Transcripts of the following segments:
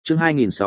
Chương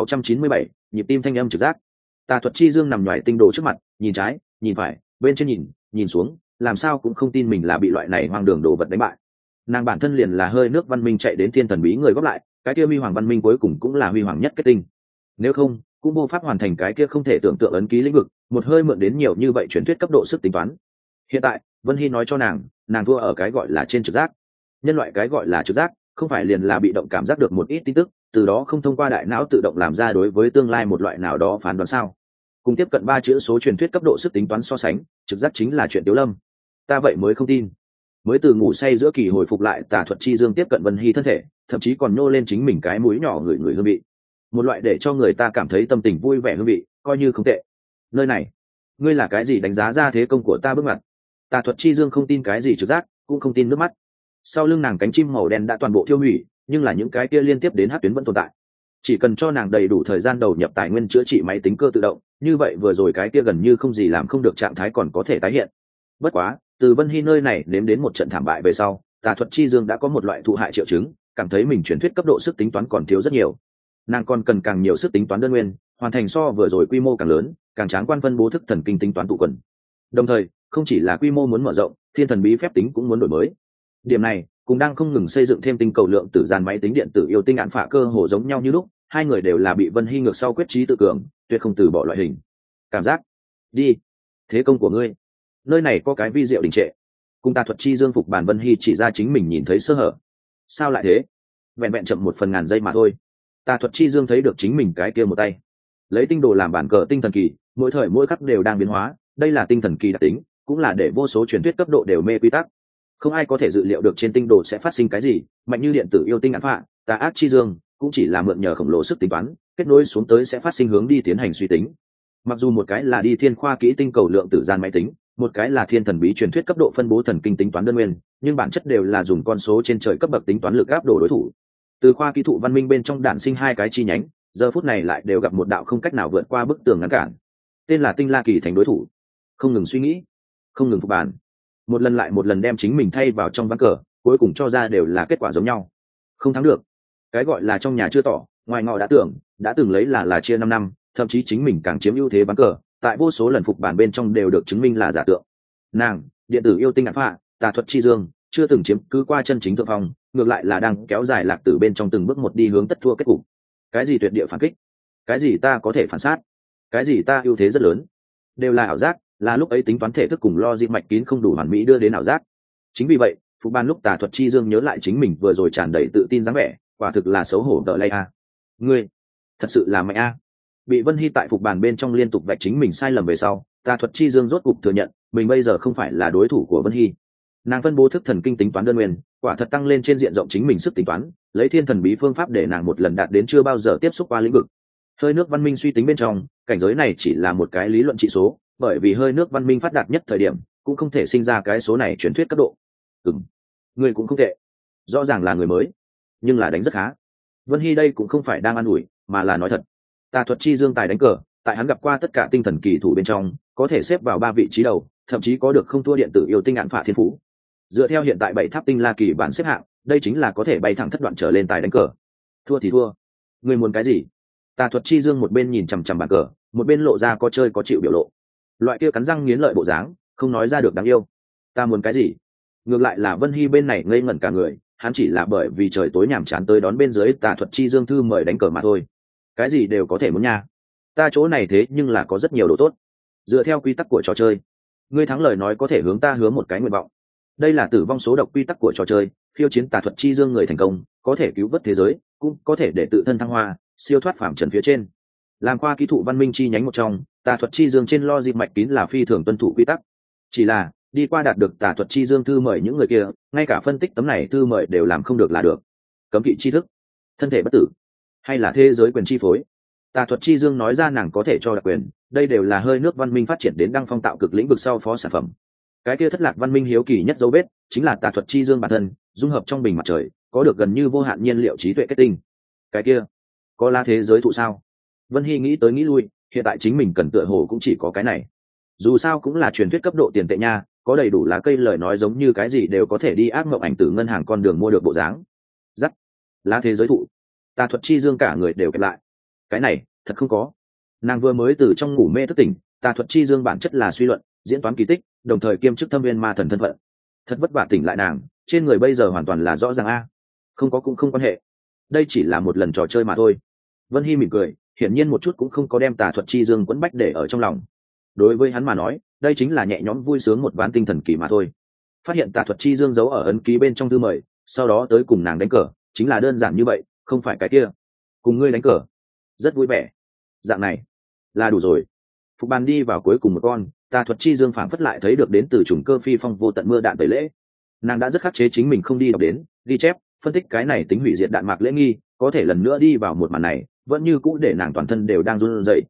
2697, nhịp tim thanh âm trực giác. Tà thuật chi dương nằm ngoài tinh đồ trước mặt, nhìn trái, nhìn phải, bên trên nhìn xuống, làm sao cũng không tin mình là bị loại này hoang đường đồ vật đánh bại. Nàng bản thân liền là hơi nước văn minh chạy đến thiên thần bí người góp lại, cái kia huy hoàng văn minh cuối cùng cũng là huy hoàng nhất kết tinh. Nếu không, cũng vô pháp hoàn thành cái kia không thể tưởng tượng ấn ký lĩnh vực, một hơi mượn đến nhiều như vậy truyền thuyết cấp độ sức tính toán. Hiện tại, Vân Hy nói cho nàng thua ở cái gọi là trên trực giác. Nhân loại cái gọi là trực giác, không phải liền là bị động cảm giác được một ít tin tức, từ đó không thông qua đại não tự động làm ra đối với tương lai một loại nào đó phán đoán sao? Cùng tiếp cận 3 chữ số truyền thuyết cấp độ sức tính toán so sánh, trực giác chính là chuyện Tiếu Lâm. Ta vậy mới không tin. Mới từ ngủ say giữa kỳ hồi phục lại, Tà thuật chi dương tiếp cận Vân Hy thân thể, thậm chí còn nhô lên chính mình cái mũi nhỏ người hương vị. Một loại để cho người ta cảm thấy tâm tình vui vẻ hương vị, coi như không tệ. Nơi này, ngươi là cái gì đánh giá ra thế công của ta bước mặt? Tà thuật chi dương không tin cái gì trực giác, cũng không tin nước mắt. Sau lưng nàng cánh chim màu đen đã toàn bộ tiêu hủy, nhưng là những cái kia liên tiếp đến hắc tuyến vẫn tồn tại. Chỉ cần cho nàng đầy đủ thời gian đầu nhập tài nguyên chữa trị máy tính cơ tự động, như vậy vừa rồi cái kia gần như không gì làm không được trạng thái còn có thể tái hiện. Bất quá, từ Vân Hy nơi này nếm đến một trận thảm bại về sau, Tà thuật chi dương đã có một loại thụ hại triệu chứng, cảm thấy mình truyền thuyết cấp độ sức tính toán còn thiếu rất nhiều. Nàng còn cần càng nhiều sức tính toán đơn nguyên, hoàn thành so vừa rồi quy mô càng lớn, càng tráng quan phân bố thức thần kinh tính toán tụ quần. Đồng thời, không chỉ là quy mô muốn mở rộng, thiên thần bí phép tính cũng muốn đổi mới. Điểm này cũng đang không ngừng xây dựng thêm tinh cầu lượng tử gian máy tính điện tử yêu tinh án phả cơ hồ giống nhau như lúc, hai người đều là bị Vân Hy ngược sau quyết trí tự cường, tuyệt không từ bỏ loại hình. Cảm giác, đi, thế công của ngươi. Nơi này có cái vi diệu đình trệ. Cùng Tà thuật chi dương phục bản Vân Hy chỉ ra chính mình nhìn thấy sơ hở. Sao lại thế? Vẹn vẹn chậm 1/1000 giây mà thôi. Tà thuật chi dương thấy được chính mình cái kia một tay, lấy tinh đồ làm bản cờ tinh thần kỳ, mỗi thời mỗi khắc đều đang biến hóa, đây là tinh thần kỳ đặc tính, cũng là để vô số truyền thuyết cấp độ đều mê quy tắc. Không ai có thể dự liệu được trên tinh đồ sẽ phát sinh cái gì, mạnh như điện tử yêu tinh án phạ, Tà ác chi dương cũng chỉ là mượn nhờ khổng lồ sức tính toán, kết nối xuống tới sẽ phát sinh hướng đi tiến hành suy tính. Mặc dù một cái là đi thiên khoa kỹ tinh cầu lượng tử gian máy tính, một cái là thiên thần bí truyền thuyết cấp độ phân bố thần kinh tính toán đơn nguyên, nhưng bản chất đều là dùng con số trên trời cấp bậc tính toán lực áp đổ đối thủ. Từ khoa kỹ thụ văn minh bên trong đản sinh hai cái chi nhánh, giờ phút này lại đều gặp một đạo không cách nào vượt qua bức tường ngăn cản, tên là tinh la kỳ thành đối thủ. Không ngừng suy nghĩ, không ngừng phục bản, một lần lại một lần đem chính mình thay vào trong ván cờ, cuối cùng cho ra đều là kết quả giống nhau, không thắng được. Cái gọi là trong nhà chưa tỏ, ngoài ngọ đã tưởng, đã từng lấy là chia 5 năm, thậm chí chính mình càng chiếm ưu thế ván cờ, tại vô số lần phục bản bên trong đều được chứng minh là giả tượng. Nàng, điện tử yêu tinh án phạ, Tà thuật chi dương, chưa từng chiếm cứ qua chân chính thượng phong, ngược lại là đang kéo dài lạc tử bên trong từng bước một đi hướng tất thua kết cục. Cái gì tuyệt địa phản kích, cái gì ta có thể phản sát, cái gì ta ưu thế rất lớn, đều là ảo giác, là lúc ấy tính toán thể thức cùng logic mạch kín không đủ hoàn mỹ đưa đến ảo giác. Chính vì vậy, phục ban lúc Tà thuật chi dương nhớ lại chính mình vừa rồi tràn đầy tự tin dáng vẻ, quả thực là xấu hổ đỡ lay a. Ngươi thật sự là mạnh a. Bị Vân Hy tại phục bàn bên trong liên tục vạch chính mình sai lầm về sau, Tà thuật chi dương rốt cục thừa nhận mình bây giờ không phải là đối thủ của Vân Hy. Nàng phân bố thức thần kinh tính toán đơn nguyên, quả thật tăng lên trên diện rộng chính mình sức tính toán, lấy thiên thần bí phương pháp để nàng một lần đạt đến chưa bao giờ tiếp xúc qua lĩnh vực. Hơi nước văn minh suy tính bên trong, cảnh giới này chỉ là một cái lý luận trị số, bởi vì hơi nước văn minh phát đạt nhất thời điểm cũng không thể sinh ra cái số này truyền thuyết cấp độ. Người cũng không tệ, rõ ràng là người mới, nhưng là đánh rất khá. Vân Hy đây cũng không phải đang an ủi, mà là nói thật. Tà thuật chi dương tài đánh cờ, tại hắn gặp qua tất cả tinh thần kỳ thủ bên trong, có thể xếp vào 3 vị trí đầu, thậm chí có được không thua điện tử yêu tinh án phạ thiên phú. Dựa theo hiện tại 7 tháp tinh la kỳ bản xếp hạng, đây chính là có thể bay thẳng thất đoạn trở lên tài đánh cờ. Thua thì thua, người muốn cái gì? Tà thuật chi dương một bên nhìn chằm chằm bàn cờ, một bên lộ ra có chơi có chịu biểu lộ. Loại kia cắn răng nghiến lợi bộ dáng, không nói ra được đáng yêu. Ta muốn cái gì? Ngược lại là Vân Hy bên này ngây ngẩn cả người, hắn chỉ là bởi vì trời tối nhàm chán tới đón bên dưới Tà thuật chi dương thư mời đánh cờ mà thôi. Cái gì đều có thể muốn nha. Ta chỗ này thế nhưng là có rất nhiều đồ tốt. Dựa theo quy tắc của trò chơi, ngươi thắng lời nói có thể hướng ta hứa một cái nguyện vọng. Đây là tử vong số độc quy tắc của trò chơi, khiêu chiến Tà thuật chi dương người thành công có thể cứu vớt thế giới, cũng có thể để tự thân thăng hoa, siêu thoát phàm trần phía trên. Làm khoa kỹ thụ văn minh chi nhánh một trong, Tà thuật chi dương trên logic mạch kín là phi thường tuân thủ quy tắc. Chỉ là đi qua đạt được Tà thuật chi dương thư mời những người kia, ngay cả phân tích tấm này thư mời đều làm không được là được. Cấm kỵ tri thức, thân thể bất tử, hay là thế giới quyền chi phối. Tà thuật chi dương nói ra nàng có thể cho đặc quyền, đây đều là hơi nước văn minh phát triển đến đăng phong tạo cực lĩnh vực sau phó sản phẩm. Cái kia thất lạc văn minh hiếu kỳ nhất dấu vết chính là Tà thuật chi dương bản thân dung hợp trong bình mặt trời, có được gần như vô hạn nhiên liệu trí tuệ kết tinh. Cái kia có là thế giới thụ sao? Vân Hy nghĩ tới nghĩ lui, hiện tại chính mình cần tựa hồ cũng chỉ có cái này. Dù sao cũng là truyền thuyết cấp độ tiền tệ nha, có đầy đủ lá cây lời nói giống như cái gì đều có thể đi ác mộng ảnh từ ngân hàng con đường mua được bộ dáng. Dắt lá thế giới thụ. Tà thuật chi dương cả người đều kẹp lại, cái này thật không có. Nàng vừa mới từ trong ngủ mê thức tỉnh, tà thuật chi dương bản chất là suy luận diễn toán kỳ tích, đồng thời kiêm chức thâm viên ma thần thân phận. Thật vất vả tỉnh lại nàng, trên người bây giờ hoàn toàn là rõ ràng a. Không có cũng không quan hệ, đây chỉ là một lần trò chơi mà thôi. Vân Hy mỉm cười, hiển nhiên một chút cũng không có đem tà thuật chi dương quấn bách để ở trong lòng. Đối với hắn mà nói, đây chính là nhẹ nhõm vui sướng một ván tinh thần kỳ mà thôi. Phát hiện tà thuật chi dương giấu ở ấn ký bên trong thư mời, sau đó tới cùng nàng đánh cờ, chính là đơn giản như vậy, không phải cái kia. Cùng ngươi đánh cờ, rất vui vẻ. Dạng này là đủ rồi. Phục bàn đi vào cuối cùng một con, tà thuật chi dương phảng phất lại thấy được đến từ chủng cơ phi phong vô tận mưa đạn tẩy lễ. Nàng đã rất khắc chế chính mình không đi đọc đến ghi chép phân tích cái này tính hủy diệt đạn mạc lễ nghi, có thể lần nữa đi vào một màn này vẫn như cũ để nàng toàn thân đều đang run rẩy.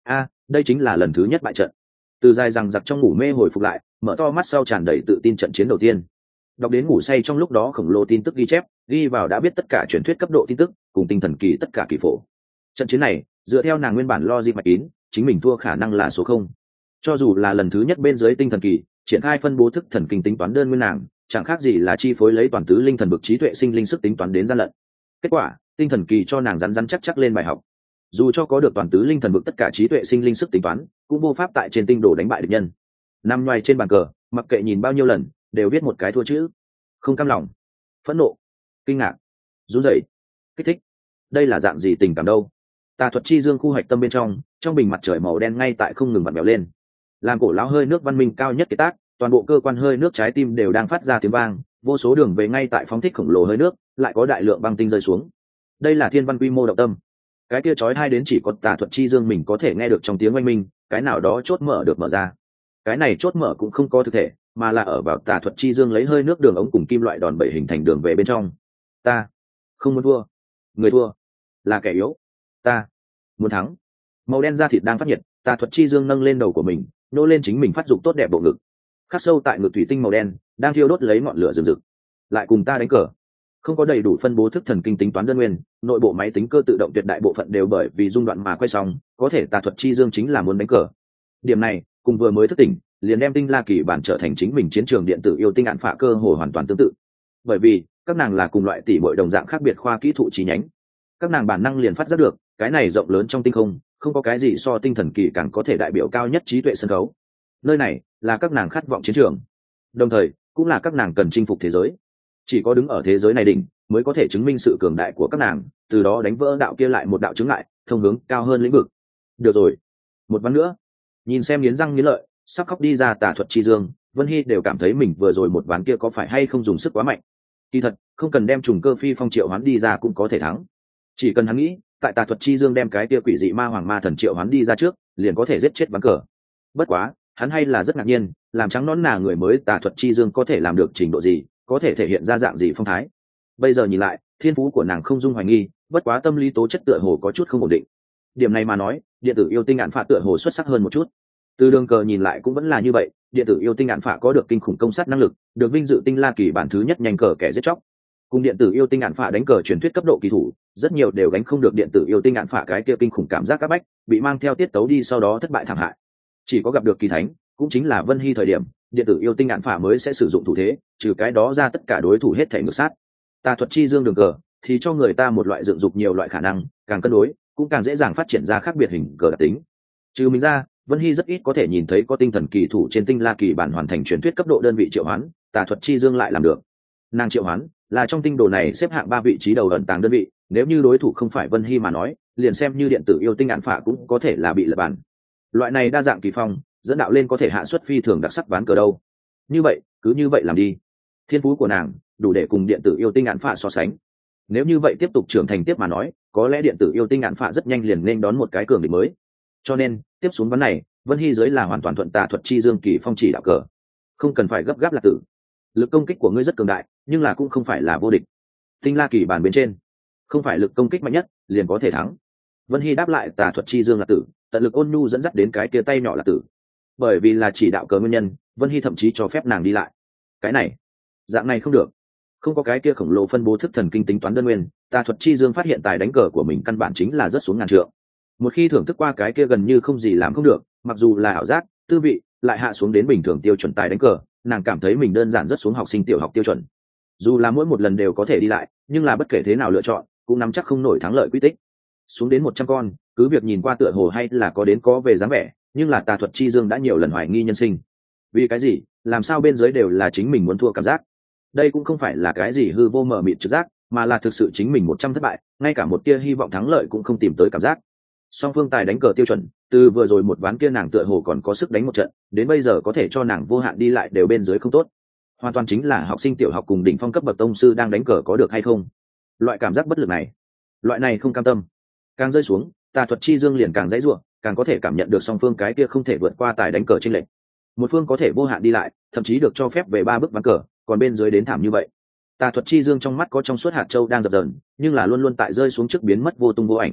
Đây chính là lần thứ nhất bại trận. Từ dài rằng giặc trong ngủ mê hồi phục lại, mở to mắt sau tràn đầy tự tin trận chiến đầu tiên. Đọc đến ngủ say trong lúc đó khổng lồ tin tức ghi chép, ghi vào đã biết tất cả truyền thuyết cấp độ tin tức cùng tinh thần kỳ tất cả kỳ phổ. Trận chiến này dựa theo nàng nguyên bản logic mạch kín, chính mình thua khả năng là số 0. Cho dù là lần thứ nhất bên dưới tinh thần kỳ triển khai phân bố thức thần kinh tính toán đơn nguyên nàng, chẳng khác gì là chi phối lấy toàn tứ linh thần bực trí tuệ sinh linh sức tính toán đến gian lận. Kết quả tinh thần kỳ cho nàng rắn rắn chắc lên bài học. Dù cho có được toàn tứ linh thần bực tất cả trí tuệ sinh linh sức tính toán, cũng vô pháp tại trên tinh đồ đánh bại địch nhân. Nằm ngoài trên bàn cờ, mặc kệ nhìn bao nhiêu lần, đều viết một cái thua chữ: không cam lòng, phẫn nộ, kinh ngạc, run rẩy, kích thích. Đây là dạng gì tình cảm đâu? Tà thuật chi dương khu hạch tâm bên trong bình mặt trời màu đen ngay tại không ngừng vặn vẹo lên, làm cổ lão hơi nước văn minh cao nhất kiệt tác, toàn bộ cơ quan hơi nước trái tim đều đang phát ra tiếng vang, vô số đường về ngay tại phóng thích khổng lồ hơi nước, lại có đại lượng băng tinh rơi xuống. Đây là thiên văn quy mô động tâm. Cái kia chói tai đến chỉ có tà thuật chi dương mình có thể nghe được trong tiếng oanh minh, cái nào đó chốt mở được mở ra. Cái này chốt mở cũng không có thực thể, mà là ở vào tà thuật chi dương lấy hơi nước đường ống cùng kim loại đòn bẩy hình thành đường về bên trong. Ta không muốn thua, người thua là kẻ yếu, ta muốn thắng. Màu đen da thịt đang phát nhiệt, tà thuật chi dương nâng lên đầu của mình, nô lên chính mình phát dục tốt đẹp bộ ngực. Khắc sâu tại ngực thủy tinh màu đen đang thiêu đốt lấy ngọn lửa rừng rực. Lại cùng ta đánh cờ. Không có đầy đủ phân bố thức thần kinh tính toán đơn nguyên, nội bộ máy tính cơ tự động tuyệt đại bộ phận đều bởi vì dung đoạn mà quay xong, có thể tà thuật chi dương chính là muốn đánh cờ. Điểm này cùng vừa mới thức tỉnh liền đem tinh la kỳ bản trở thành chính mình chiến trường điện tử yêu tinh ạn phạ cơ hồ hoàn toàn tương tự, bởi vì các nàng là cùng loại tỷ muội đồng dạng khác biệt khoa kỹ thụ chi nhánh. Các nàng bản năng liền phát giác được cái này rộng lớn trong tinh không có cái gì so tinh thần kỳ càng có thể đại biểu cao nhất trí tuệ sân khấu. Nơi này là các nàng khát vọng chiến trường, đồng thời cũng là các nàng cần chinh phục thế giới. Chỉ có đứng ở thế giới này đỉnh mới có thể chứng minh sự cường đại của các nàng, từ đó đánh vỡ đạo kia lại một đạo chứng ngại, thông hướng cao hơn lĩnh vực. Được rồi, một ván nữa. Nhìn xem nghiến răng nghiến lợi sắp khóc đi ra tà thuật chi dương, Vân Hy đều cảm thấy mình vừa rồi một ván kia có phải hay không dùng sức quá mạnh. Kỳ thật không cần đem trùng cơ phi phong triệu hoán đi ra cũng có thể thắng, chỉ cần hắn nghĩ tại tà thuật chi dương đem cái kia quỷ dị ma hoàng ma thần triệu hoán đi ra trước, liền có thể giết chết ván cờ. Bất quá hắn hay là rất ngạc nhiên, làm trắng nón nà người mới tà thuật chi dương có thể làm được trình độ gì, có thể thể hiện ra dạng gì phong thái. Bây giờ nhìn lại, thiên phú của nàng không dung hoài nghi, bất quá tâm lý tố chất tựa hồ có chút không ổn định. Điểm này mà nói, điện tử yêu tinh ạn phạ tựa hồ xuất sắc hơn một chút. Từ đường cờ nhìn lại cũng vẫn là như vậy, điện tử yêu tinh ạn phạ có được kinh khủng công sát năng lực, được vinh dự tinh la kỳ bản thứ nhất nhanh cờ kẻ giết chóc. Cùng điện tử yêu tinh ạn phạ đánh cờ truyền thuyết cấp độ kỳ thủ, rất nhiều đều gánh không được điện tử yêu tinh ạn phạ cái kia kinh khủng cảm giác áp bách, bị mang theo tiết tấu đi sau đó thất bại thảm hại. Chỉ có gặp được kỳ thánh, cũng chính là Vân Hy thời điểm, điện tử yêu tinh ạn phạ mới sẽ sử dụng thủ thế, trừ cái đó ra tất cả đối thủ hết thể ngược sát. Tà thuật chi dương đường cờ thì cho người ta một loại dựng dục nhiều loại khả năng, càng cân đối cũng càng dễ dàng phát triển ra khác biệt hình cờ đặc tính. Trừ mình ra, Vân Hy rất ít có thể nhìn thấy có tinh thần kỳ thủ trên tinh la kỳ bản hoàn thành truyền thuyết cấp độ đơn vị triệu hoán, tà thuật chi dương lại làm được. Nàng triệu hoán là trong tinh đồ này xếp hạng 3 vị trí đầu ẩn tàng đơn vị, nếu như đối thủ không phải Vân Hy mà nói, liền xem như điện tử yêu tinh ạn phạ cũng có thể là bị lật bàn. Loại này đa dạng kỳ phong dẫn đạo lên có thể hạ xuất phi thường đặc sắc ván cờ đâu. Như vậy cứ như vậy làm đi. Thiên phú của nàng đủ để cùng điện tử yêu tinh ạn phạ so sánh. Nếu như vậy tiếp tục trưởng thành tiếp mà nói, có lẽ điện tử yêu tinh ạn phạ rất nhanh liền nên đón một cái cường địch mới. Cho nên tiếp xuống ván này, Vân Hy dưới là hoàn toàn thuận tà thuật chi dương kỳ phong chỉ đạo cờ, không cần phải gấp gáp là tử. Lực công kích của ngươi rất cường đại, nhưng là cũng không phải là vô địch. Tinh la kỳ bàn bên trên, không phải lực công kích mạnh nhất liền có thể thắng. Vân Hy đáp lại tà thuật chi dương là tử, tận lực ôn nhu dẫn dắt đến cái kia tay nhỏ là tử. Bởi vì là chỉ đạo cờ nguyên nhân, Vân Hy thậm chí cho phép nàng đi lại. Cái này, dạng này không được. Không có cái kia khổng lồ phân bố thức thần kinh tính toán đơn nguyên, tà thuật chi dương phát hiện tài đánh cờ của mình căn bản chính là rất xuống ngàn trượng. Một khi thưởng thức qua cái kia gần như không gì làm không được, mặc dù là ảo giác, tư vị, lại hạ xuống đến bình thường tiêu chuẩn tài đánh cờ, nàng cảm thấy mình đơn giản rất xuống học sinh tiểu học tiêu chuẩn. Dù là mỗi một lần đều có thể đi lại, nhưng là bất kể thế nào lựa chọn, cũng nắm chắc không nổi thắng lợi quy tích. Xuống đến 100 con, cứ việc nhìn qua tựa hồ hay là có đến có về dáng vẻ, nhưng là tà thuật chi dương đã nhiều lần hoài nghi nhân sinh. Vì cái gì làm sao bên dưới đều là chính mình muốn thua cảm giác? Đây cũng không phải là cái gì hư vô mờ mịt trực giác, mà là thực sự chính mình 100 thất bại, ngay cả một tia hy vọng thắng lợi cũng không tìm tới cảm giác. Song phương tài đánh cờ tiêu chuẩn, từ vừa rồi một ván kia nàng tựa hồ còn có sức đánh một trận, đến bây giờ có thể cho nàng vô hạn đi lại đều bên dưới không tốt. Hoàn toàn chính là học sinh tiểu học cùng đỉnh phong cấp bậc tông sư đang đánh cờ có được hay không. Loại cảm giác bất lực này, loại này không cam tâm, càng rơi xuống tà thuật chi dương liền càng dãy ruộng, càng có thể cảm nhận được song phương cái kia không thể vượt qua tài đánh cờ trên lệnh. Một phương có thể vô hạn đi lại, thậm chí được cho phép về 3 bước ván cờ, còn bên dưới đến thảm như vậy. Tà thuật chi dương trong mắt có trong suốt hạt châu đang dập dờn, nhưng là luôn luôn tại rơi xuống trước biến mất vô tung vô ảnh.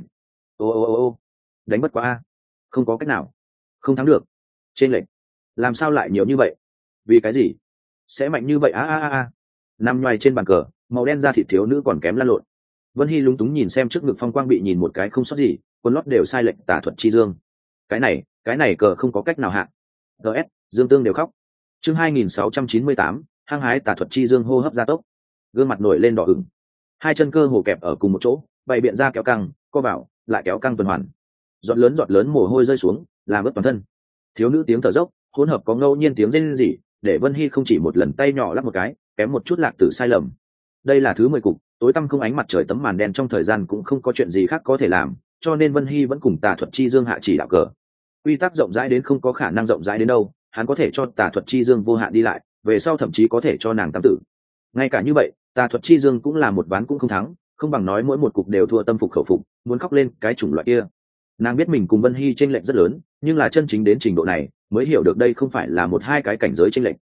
Ô, đánh bất quá a, không có cách nào, không thắng được. Trên lệnh làm sao lại nhiều như vậy? Vì cái gì sẽ mạnh như vậy? A. Nằm nhoài trên bàn cờ, màu đen da thịt thiếu nữ còn kém lăn lộn. Vân Hy lúng túng nhìn xem trước ngực phong quang bị nhìn một cái không sót gì, quần lót đều sai lệch tà thuật chi dương. Cái này cờ không có cách nào hạ. DS, Dương Tương đều khóc. Chương 2698, hăng hái tà thuật chi dương hô hấp gia tốc. Gương mặt nổi lên đỏ ửng. Hai chân cơ hồ kẹp ở cùng một chỗ, bày biện ra kéo căng, co vào, lại kéo căng tuần hoàn. Giọt lớn mồ hôi rơi xuống, làm ướt toàn thân. Thiếu nữ tiếng thở dốc, hỗn hợp có ngẫu nhiên tiếng rên rỉ, để Vân Hy không chỉ một lần tay nhỏ lắp một cái, kém một chút lạc tử sai lầm. Đây là thứ 10 cục, tối tăm không ánh mặt trời tấm màn đen trong thời gian cũng không có chuyện gì khác có thể làm, cho nên Vân Hy vẫn cùng tà thuật chi dương hạ chỉ đạo cờ. Quy tắc rộng rãi đến không có khả năng rộng rãi đến đâu, hắn có thể cho tà thuật chi dương vô hạn đi lại, về sau thậm chí có thể cho nàng tam tử. Ngay cả như vậy, tà thuật chi dương cũng là một ván cũng không thắng, không bằng nói mỗi một cục đều thua tâm phục khẩu phục, muốn khóc lên cái chủng loại kia. Nàng biết mình cùng Vân Hy chênh lệch rất lớn, nhưng là chân chính đến trình độ này mới hiểu được đây không phải là một hai cái cảnh giới chênh lệch.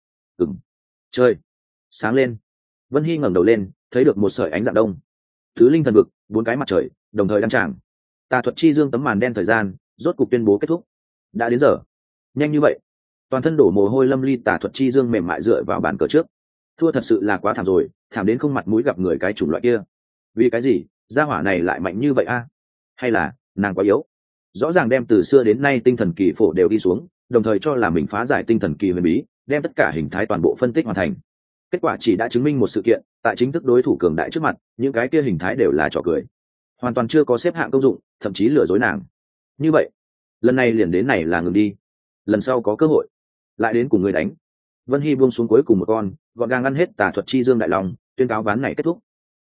Trời sáng lên, Vân Hy ngẩng đầu lên, thấy được một sợi ánh dạng đông. Thứ linh thần vực, 4 cái mặt trời đồng thời đăng tràng. Tà thuật chi dương tấm màn đen thời gian rốt cục tuyên bố kết thúc. Đã đến giờ. Nhanh như vậy? Toàn thân đổ mồ hôi Lâm Ly tà thuật chi dương mềm mại dựa vào bàn cờ trước. Thua thật sự là quá thảm rồi, thảm đến không mặt mũi gặp người cái chủng loại kia. Vì cái gì gia hỏa này lại mạnh như vậy a? Hay là nàng quá yếu? Rõ ràng đem từ xưa đến nay tinh thần kỳ phổ đều đi xuống, đồng thời cho là mình phá giải tinh thần kỳ huyền bí, đem tất cả hình thái toàn bộ phân tích hoàn thành. Kết quả chỉ đã chứng minh một sự kiện, tại chính thức đối thủ cường đại trước mặt, những cái kia hình thái đều là trò cười, hoàn toàn chưa có xếp hạng công dụng, thậm chí lừa dối nàng. Như vậy lần này liền đến này là ngừng đi, lần sau có cơ hội lại đến cùng người đánh. Vân Hy buông xuống cuối cùng một con, gọn gàng ăn hết tà thuật chi dương đại lòng, tuyên cáo ván này kết thúc.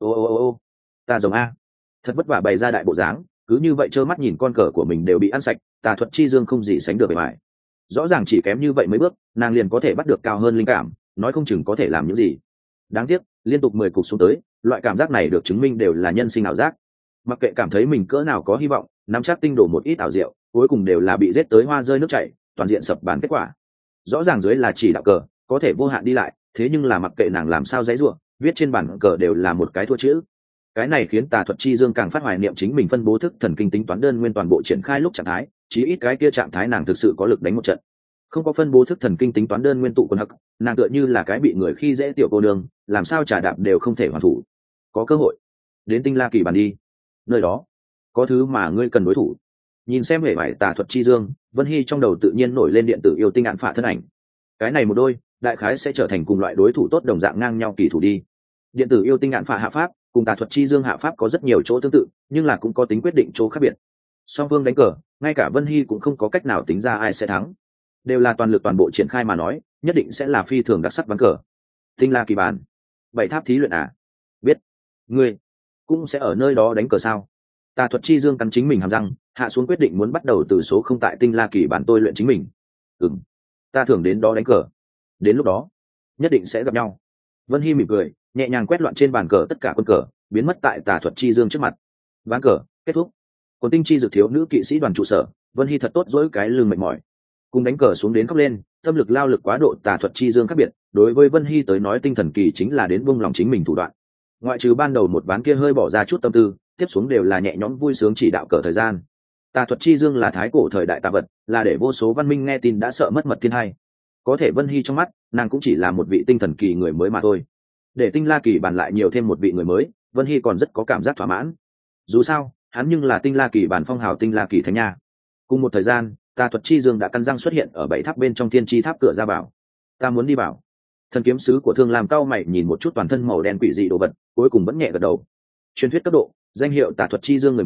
Ô, ta rồng a, thật vất vả bày ra đại bộ dáng, cứ như vậy trơ mắt nhìn con cờ của mình đều bị ăn sạch. Tà thuật chi dương không gì sánh được bề ngoài, rõ ràng chỉ kém như vậy mấy bước, nàng liền có thể bắt được cao hơn linh cảm, nói không chừng có thể làm những gì. Đáng tiếc liên tục 10 cục xuống tới, loại cảm giác này được chứng minh đều là nhân sinh ảo giác. Mặc kệ cảm thấy mình cỡ nào có hy vọng, nắm chắc tinh đổ một ít ảo diệu, cuối cùng đều là bị giết tới hoa rơi nước chảy, toàn diện sập bàn kết quả. Rõ ràng dưới là chỉ đạo cờ có thể vô hạn đi lại, thế nhưng là mặc kệ nàng làm sao giãy giụa, viết trên bản cờ đều là một cái thua chữ. Cái này khiến tà thuật chi dương càng phát hoài niệm chính mình phân bố thức thần kinh tính toán đơn nguyên toàn bộ triển khai lúc trạng thái, chí ít cái kia trạng thái nàng thực sự có lực đánh một trận. Không có phân bố thức thần kinh tính toán đơn nguyên tụ quân hắc, nàng tựa như là cái bị người khi dễ tiểu cô nương, làm sao trả đạp đều không thể hoàn thủ. Có cơ hội đến tinh la kỳ bàn đi, nơi đó có thứ mà ngươi cần đối thủ. Nhìn xem hệ vải tà thuật chi dương, Vân Hy trong đầu tự nhiên nổi lên điện tử yêu tinh ạn phạ thân ảnh. Cái này một đôi đại khái sẽ trở thành cùng loại đối thủ tốt đồng dạng ngang nhau kỳ thủ đi. Điện tử yêu tinh ạn phạ hạ pháp cùng tà thuật chi dương hạ pháp có rất nhiều chỗ tương tự, nhưng là cũng có tính quyết định chỗ khác biệt. Song phương đánh cờ, ngay cả Vân Hy cũng không có cách nào tính ra ai sẽ thắng, đều là toàn lực toàn bộ triển khai mà nói, nhất định sẽ là phi thường đặc sắc ván cờ. Tinh la kỳ bàn, 7 tháp thí luyện à? Biết. Ngươi cũng sẽ ở nơi đó đánh cờ sao? Tà thuật chi dương cắn chính mình hàm răng, hạ xuống quyết định muốn bắt đầu từ số không tại tinh la kỳ bản tôi luyện chính mình. Ta thường đến đó đánh cờ, đến lúc đó nhất định sẽ gặp nhau. Vân Hy mỉm cười, nhẹ nhàng quét loạn trên bàn cờ tất cả quân cờ, biến mất tại tà thuật chi dương trước mặt. Ván cờ kết thúc. Còn tinh chi dược thiếu nữ kỵ sĩ đoàn trụ sở, Vân Hy thật tốt dỗi cái lưng mệt mỏi, cùng đánh cờ xuống đến khóc lên, tâm lực lao lực quá độ. Tà thuật chi dương khác biệt, đối với Vân Hy tới nói tinh thần kỳ chính là đến buông lòng chính mình thủ đoạn. Ngoại trừ ban đầu một ván kia hơi bỏ ra chút tâm tư, tiếp xuống đều là nhẹ nhõm vui sướng chỉ đạo cờ thời gian. Tà thuật chi dương là thái cổ thời đại tà vật, là để vô số văn minh nghe tin đã sợ mất mật thiên hai. Có thể Vân Hy trong mắt, nàng cũng chỉ là một vị tinh thần kỳ người mới mà thôi. Để tinh la kỳ bàn lại nhiều thêm một vị người mới, Vân Hy còn rất có cảm giác thỏa mãn. Dù sao hắn nhưng là tinh la kỳ bàn phong hào tinh la kỳ thánh nha. Cùng một thời gian, tà thuật chi dương đã căn răng xuất hiện ở 7 tháp bên trong thiên chi tháp cửa ra vào. Ta muốn đi vào. Thần kiếm sứ của Thương Lam cao mày nhìn một chút toàn thân màu đen quỷ dị đồ vật, cuối cùng vẫn nhẹ gật đầu. Truyền thuyết cấp độ, danh hiệu tà thuật chi dương người mới,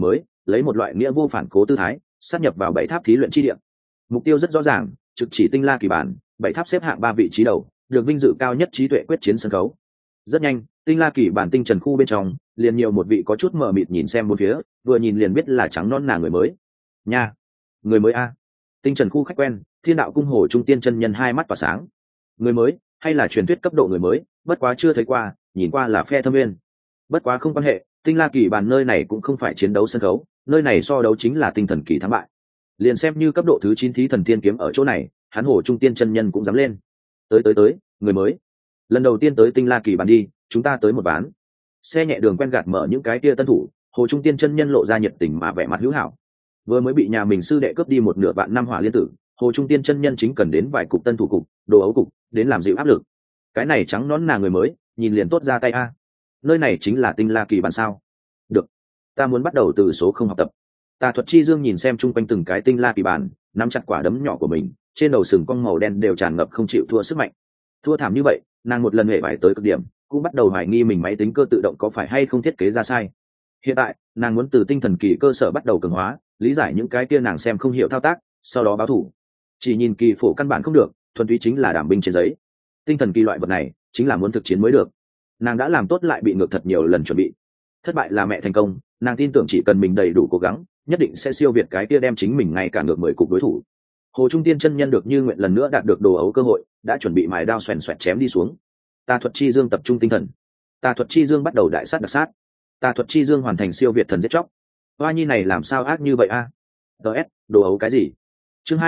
lấy một loại nghĩa vô phản cố tư thái sát nhập vào bảy tháp thí luyện chi địa. Mục tiêu rất rõ ràng, trực chỉ tinh la kỳ bản, bảy tháp xếp hạng 3 vị trí đầu, được vinh dự cao nhất trí tuệ quyết chiến sân khấu. Rất nhanh, tinh la kỳ bản tinh trần khu bên trong liền nhiều một vị có chút mờ mịt nhìn xem bốn phía, vừa nhìn liền biết là trắng non nà người mới nha. Người mới a? Tinh trần khu khách quen, Thiên đạo cung Hồ Trung Tiên chân nhân hai mắt tỏa sáng. Người mới hay là truyền thuyết cấp độ người mới, bất quá chưa thấy qua, nhìn qua là phe thâm viên. Bất quá không quan hệ, tinh la kỳ bản nơi này cũng không phải chiến đấu sân khấu, nơi này so đấu chính là tinh thần kỳ thắng bại. Liền xem như cấp độ thứ 9 thí thần tiên kiếm ở chỗ này, hắn Hồ Trung Tiên chân nhân cũng dám lên. Tới, người mới. Lần đầu tiên tới tinh la kỳ bản đi, chúng ta tới một ván. Xe nhẹ đường quen gạt mở những cái kia tân thủ, Hồ Trung Tiên chân nhân lộ ra nhiệt tình mà vẻ mặt hữu hảo. Vừa mới bị nhà mình sư đệ cướp đi một nửa vạn năm hỏa liên tử, Hồ Trung Tiên chân nhân chính cần đến vài cục tân thủ cục, đồ ấu cục, đến làm dịu áp lực. Cái này trắng nón nà người mới, nhìn liền tốt ra tay a. Nơi này chính là tinh la kỳ bản sao? Được, ta muốn bắt đầu từ số không học tập. Tà thuật chi dương nhìn xem chung quanh từng cái tinh la kỳ bản, nắm chặt quả đấm nhỏ của mình, trên đầu sừng cong màu đen đều tràn ngập không chịu thua sức mạnh. Thua thảm như vậy, nàng một lần hệ bại tới cực điểm, cũng bắt đầu hoài nghi mình máy tính cơ tự động có phải hay không thiết kế ra sai. Hiện tại, nàng muốn từ tinh thần kỳ cơ sở bắt đầu cường hóa, lý giải những cái kia nàng xem không hiểu thao tác, sau đó báo thủ. Chỉ nhìn kỳ phổ căn bản không được, thuần túy chính là đảm binh trên giấy. Tinh thần kỳ loại vật này, chính là muốn thực chiến mới được. Nàng đã làm tốt lại bị ngược thật nhiều lần chuẩn bị. Thất bại là mẹ thành công, nàng tin tưởng chỉ cần mình đầy đủ cố gắng, nhất định sẽ siêu việt cái kia đem chính mình ngay cả ngược 10 cục đối thủ. Hồ Trung Tiên chân nhân được như nguyện lần nữa đạt được đồ ấu cơ hội, đã chuẩn bị mài đao xoèn xoẹt chém đi xuống. Tà thuật chi dương tập trung tinh thần. Tà thuật chi dương bắt đầu đại sát đặc sát. Tà thuật chi dương hoàn thành siêu việt thần giết chóc. Hoa nhi này làm sao ác như vậy a? DS, đồ ấu cái gì? Chương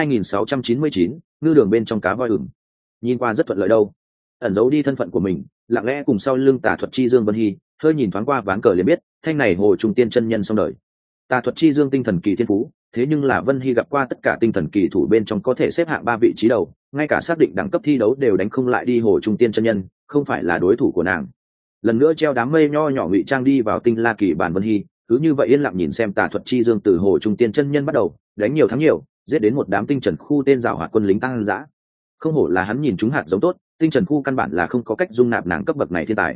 2699, ngư đường bên trong cá voi ửng. Nhìn qua rất thuận lợi đâu. Ẩn giấu đi thân phận của mình, lặng lẽ cùng sau lưng Tà thuật chi dương Vân Hy, hơi nhìn thoáng qua ván cờ liền biết, thanh này Hồ Trung Tiên chân nhân xong đời. Tà thuật chi dương tinh thần kỳ thiên phú, thế nhưng là Vân Hy gặp qua tất cả tinh thần kỳ thủ bên trong có thể xếp hạng 3 vị trí đầu, ngay cả xác định đẳng cấp thi đấu đều đánh không lại đi Hồ Trung Tiên chân nhân, không phải là đối thủ của nàng. Lần nữa treo đám mây nho nhỏ ngụy trang đi vào tinh la kỳ bản Vân Hy, cứ như vậy yên lặng nhìn xem Tà thuật chi dương từ Hồ Trung Tiên chân nhân bắt đầu, đánh nhiều thắng nhiều, giết đến một đám tinh trần khu tên giảo hoạt quân lính tăng dã. Không hổ là hắn nhìn chúng hạt giống tốt, tinh trần khu căn bản là không có cách dung nạp nàng cấp bậc này thiên tài.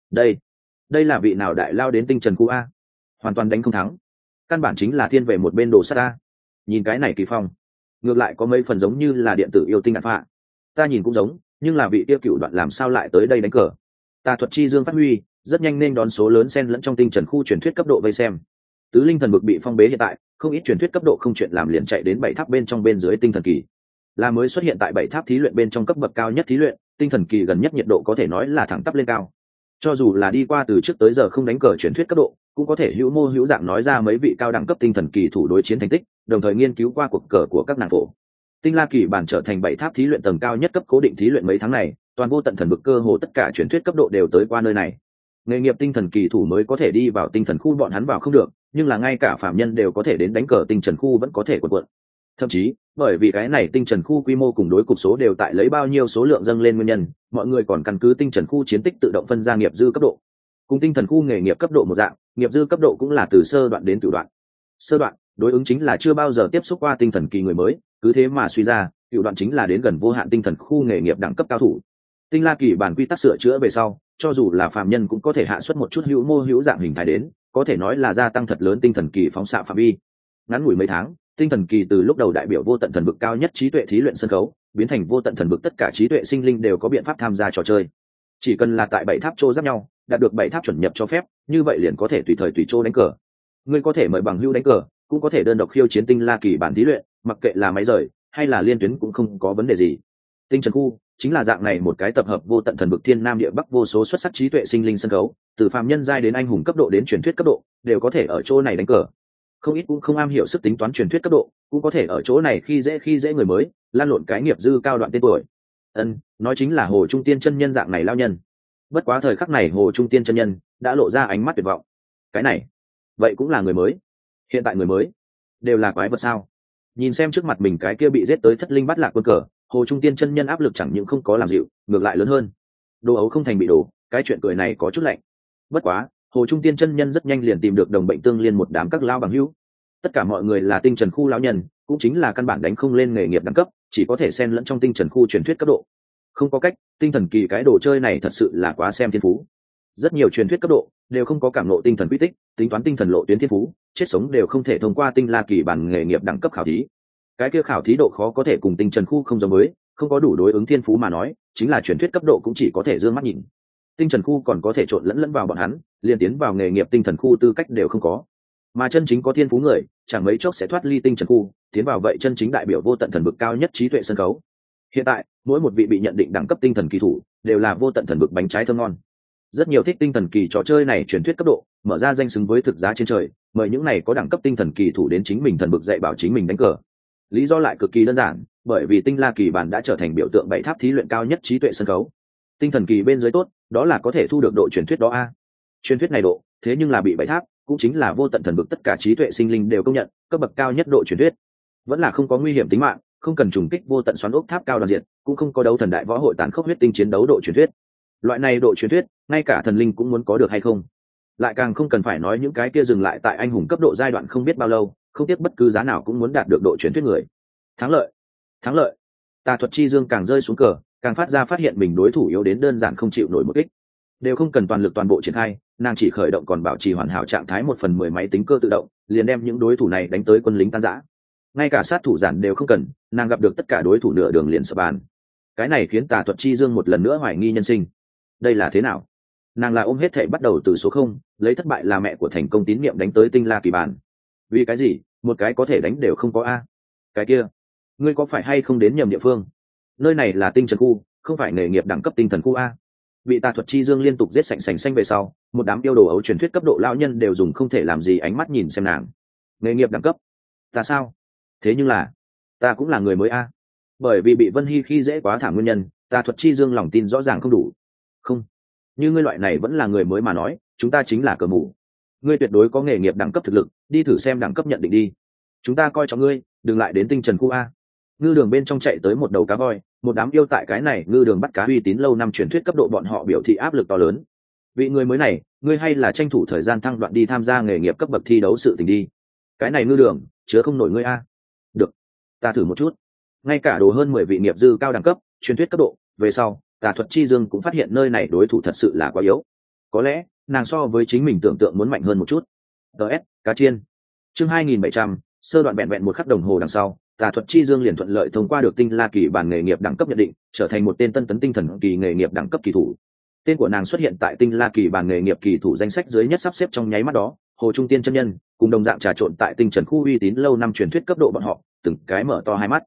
Đây là vị nào đại lao đến tinh trần khu a? Hoàn toàn đánh không thắng. Căn bản chính là thiên về một bên đồ sắt a. Nhìn cái này kỳ phong, ngược lại có mấy phần giống như là điện tử yêu tinh đạn phạ. Ta nhìn cũng giống, nhưng là vị tiêu cựu đoạn làm sao lại tới đây đánh cờ? Tà thuật chi dương phát huy, rất nhanh nên đón số lớn xen lẫn trong tinh trần khu truyền thuyết cấp độ vây xem. Tứ linh thần bực bị phong bế hiện tại, không ít truyền thuyết cấp độ không chuyện làm liền chạy đến 7 tháp bên trong bên dưới tinh thần kỳ. Là mới xuất hiện tại 7 tháp thí luyện bên trong cấp bậc cao nhất thí luyện, tinh thần kỳ gần nhất nhiệt độ có thể nói là thẳng tắp lên cao. Cho dù là đi qua từ trước tới giờ không đánh cờ truyền thuyết cấp độ, cũng có thể hữu mô hữu dạng nói ra mấy vị cao đẳng cấp tinh thần kỳ thủ đối chiến thành tích, đồng thời nghiên cứu qua cuộc cờ của các nàng phổ. Tinh la kỳ bản trở thành 7 tháp thí luyện tầng cao nhất cấp cố định thí luyện mấy tháng này, toàn vô tận thần vực cơ hồ tất cả truyền thuyết cấp độ đều tới qua nơi này. Nghề nghiệp tinh thần kỳ thủ mới có thể đi vào tinh thần khu, bọn hắn vào không được, nhưng là ngay cả phạm nhân đều có thể đến đánh cờ tinh trần khu vẫn có thể cuộn. Thậm chí, bởi vì cái này tinh trần khu quy mô cùng đối cục số đều tại lấy bao nhiêu số lượng dâng lên nguyên nhân, mọi người còn căn cứ tinh trần khu chiến tích tự động phân ra nghiệp dư cấp độ. Cùng tinh thần khu nghề nghiệp cấp độ một dạng, nghiệp dư cấp độ cũng là từ sơ đoạn đến cửu đoạn. Sơ đoạn đối ứng chính là chưa bao giờ tiếp xúc qua tinh thần kỳ người mới, cứ thế mà suy ra, cửu đoạn chính là đến gần vô hạn tinh thần khu nghề nghiệp đẳng cấp cao thủ. Tinh la kỳ bản quy tắc sửa chữa về sau, cho dù là phạm nhân cũng có thể hạ xuất một chút hữu mô hữu dạng hình thái đến, có thể nói là gia tăng thật lớn tinh thần kỳ phóng xạ phạm vi. Ngắn ngủi mấy tháng, tinh thần kỳ từ lúc đầu đại biểu vô tận thần vực cao nhất trí tuệ thí luyện sân khấu, biến thành vô tận thần vực tất cả trí tuệ sinh linh đều có biện pháp tham gia trò chơi. Chỉ cần là tại 7 tháp trô giáp nhau, đạt được 7 tháp chuẩn nhập cho phép, như vậy liền có thể tùy thời tùy chỗ đánh cờ. Ngươi có thể mời bằng hữu đánh cờ, cũng có thể đơn độc khiêu chiến tinh la kỳ bản thí luyện, mặc kệ là máy rời hay là liên tuyến cũng không có vấn đề gì. Tinh trần khu chính là dạng này một cái tập hợp vô tận thần vực thiên nam địa bắc vô số xuất sắc trí tuệ sinh linh sân khấu, từ phàm nhân giai đến anh hùng cấp độ đến truyền thuyết cấp độ, đều có thể ở chỗ này đánh cờ. Không ít cũng không am hiểu sức tính toán truyền thuyết cấp độ, cũng có thể ở chỗ này khi dễ người mới, lan lộn cái nghiệp dư cao đoạn tên tuổi. Nói chính là Hồ Trung Tiên chân nhân dạng này lao nhân. Bất quá thời khắc này Hồ Trung Tiên chân nhân đã lộ ra ánh mắt tuyệt vọng. Cái này, vậy cũng là người mới. Hiện tại người mới đều là quái vật sao? Nhìn xem trước mặt mình cái kia bị giết tới thất linh bắt lạc quân cờ, Hồ Trung Tiên chân nhân áp lực chẳng những không có làm dịu, ngược lại lớn hơn. Đồ ấu không thành bị đổ, cái chuyện cười này có chút lạnh. Bất quá, Hồ Trung Tiên chân nhân rất nhanh liền tìm được đồng bệnh tương liên một đám các lao bằng hữu. Tất cả mọi người là tinh trần khu lão nhân, cũng chính là căn bản đánh không lên nghề nghiệp đẳng cấp, chỉ có thể xen lẫn trong tinh trần khu truyền thuyết cấp độ. Không có cách, tinh thần kỳ cái đồ chơi này thật sự là quá xem thiên phú. Rất nhiều truyền thuyết cấp độ đều không có cảm ngộ tinh thần quy tích, tính toán tinh thần lộ tuyến thiên phú, chết sống đều không thể thông qua tinh la kỳ bản nghề nghiệp đẳng cấp khảo thí. Cái kia khảo thí độ khó có thể cùng tinh trần khu không giống với, không có đủ đối ứng thiên phú mà nói, chính là truyền thuyết cấp độ cũng chỉ có thể dương mắt nhìn. Tinh trần khu còn có thể trộn lẫn vào bọn hắn, liên tiến vào nghề nghiệp tinh thần khu tư cách đều không có. Mà chân chính có thiên phú người, chẳng mấy chốc sẽ thoát ly tinh trần khu, tiến vào vậy chân chính đại biểu vô tận thần vực cao nhất trí tuệ sân khấu. Hiện tại, mỗi một vị bị nhận định đẳng cấp tinh thần kỳ thủ, đều là vô tận thần vực bánh trái thơm ngon. Rất nhiều thích tinh thần kỳ trò chơi này truyền thuyết cấp độ, mở ra danh xứng với thực giá trên trời, mời những này có đẳng cấp tinh thần kỳ thủ đến chính mình thần vực dạy bảo chính mình đánh cờ. Lý do lại cực kỳ đơn giản, bởi vì tinh la kỳ bản đã trở thành biểu tượng bảy tháp thí luyện cao nhất trí tuệ sân khấu. Tinh thần kỳ bên dưới tốt, đó là có thể thu được độ truyền thuyết đó a. Truyền thuyết này độ, thế nhưng là bị bảy tháp, cũng chính là vô tận thần vực tất cả trí tuệ sinh linh đều công nhận, cấp bậc cao nhất độ truyền thuyết. Vẫn là không có nguy hiểm tính mạng, không cần trùng kích vô tận xoắn ốc tháp cao đoàn diện, cũng không có đấu thần đại võ hội tàn khốc huyết tinh chiến đấu độ truyền thuyết. Loại này độ truyền thuyết, ngay cả thần linh cũng muốn có được hay không. Lại càng không cần phải nói những cái kia dừng lại tại anh hùng cấp độ giai đoạn không biết bao lâu, không tiếc bất cứ giá nào cũng muốn đạt được độ truyền thuyết người. Thắng lợi, thắng lợi. Tà thuật chi dương càng rơi xuống cờ, càng phát ra phát hiện mình đối thủ yếu đến đơn giản không chịu nổi một kích, đều không cần toàn lực toàn bộ triển khai, nàng chỉ khởi động còn bảo trì hoàn hảo trạng thái 1/10 máy tính cơ tự động, liền đem những đối thủ này đánh tới quân lính tan rã. Ngay cả sát thủ giản đều không cần, nàng gặp được tất cả đối thủ nửa đường liền sập bàn. Cái này khiến Tà thuật chi dương một lần nữa hoài nghi nhân sinh. Đây là thế nào? Nàng là ôm hết thảy bắt đầu từ số 0, lấy thất bại là mẹ của thành công tín niệm đánh tới tinh la kỳ bản. Vì cái gì? Một cái có thể đánh đều không có a. Cái kia, ngươi có phải hay không đến nhầm địa phương? Nơi này là tinh trần khu, không phải nghề nghiệp đẳng cấp tinh thần khu a. Bị Tà thuật chi dương liên tục giết sạch sành về sau, một đám yêu đồ ấu truyền thuyết cấp độ lão nhân đều dùng không thể làm gì ánh mắt nhìn xem nàng. Nghề nghiệp đẳng cấp? Ta sao? Thế nhưng là, ta cũng là người mới a. Bởi vì bị Vân Hy khi dễ quá thảm nguyên nhân, Tà thuật chi dương lòng tin rõ ràng không đủ. Không, như ngươi loại này vẫn là người mới mà nói, chúng ta chính là cờ mù. Ngươi tuyệt đối có nghề nghiệp đẳng cấp thực lực, đi thử xem đẳng cấp nhận định đi. Chúng ta coi trọng ngươi, đừng lại đến tinh trần khu a. Ngư đường bên trong chạy tới một đầu cá voi, một đám yêu tại cái này ngư đường bắt cá uy tín lâu năm truyền thuyết cấp độ bọn họ biểu thị áp lực to lớn. Vị người mới này, ngươi hay là tranh thủ thời gian thăng đoạn đi tham gia nghề nghiệp cấp bậc thi đấu sự tình đi. Cái này ngư đường, chứa không nổi ngươi a. Được, ta thử một chút. Ngay cả đồ hơn 10 vị nghiệp dư cao đẳng cấp, truyền thuyết cấp độ, về sau, Tà thuật chi dương cũng phát hiện nơi này đối thủ thật sự là quá yếu. Có lẽ, nàng so với chính mình tưởng tượng muốn mạnh hơn một chút. DS, cá chiên. Chương 2700, sơ đoạn vẹn vẹn một khắc đồng hồ đằng sau, Tà thuật chi dương liền thuận lợi thông qua được tinh la kỳ bản nghề nghiệp đẳng cấp nhận định, trở thành một tên tân tấn tinh thần kỳ nghề nghiệp đẳng cấp kỳ thủ. Tên của nàng xuất hiện tại tinh la kỳ bản nghề nghiệp kỳ thủ danh sách dưới nhất sắp xếp trong nháy mắt đó, Hồ Trung Tiên chân nhân, cùng đồng dạng trà trộn tại tinh trần khu uy tín lâu năm truyền thuyết cấp độ bọn họ, từng cái mở to hai mắt.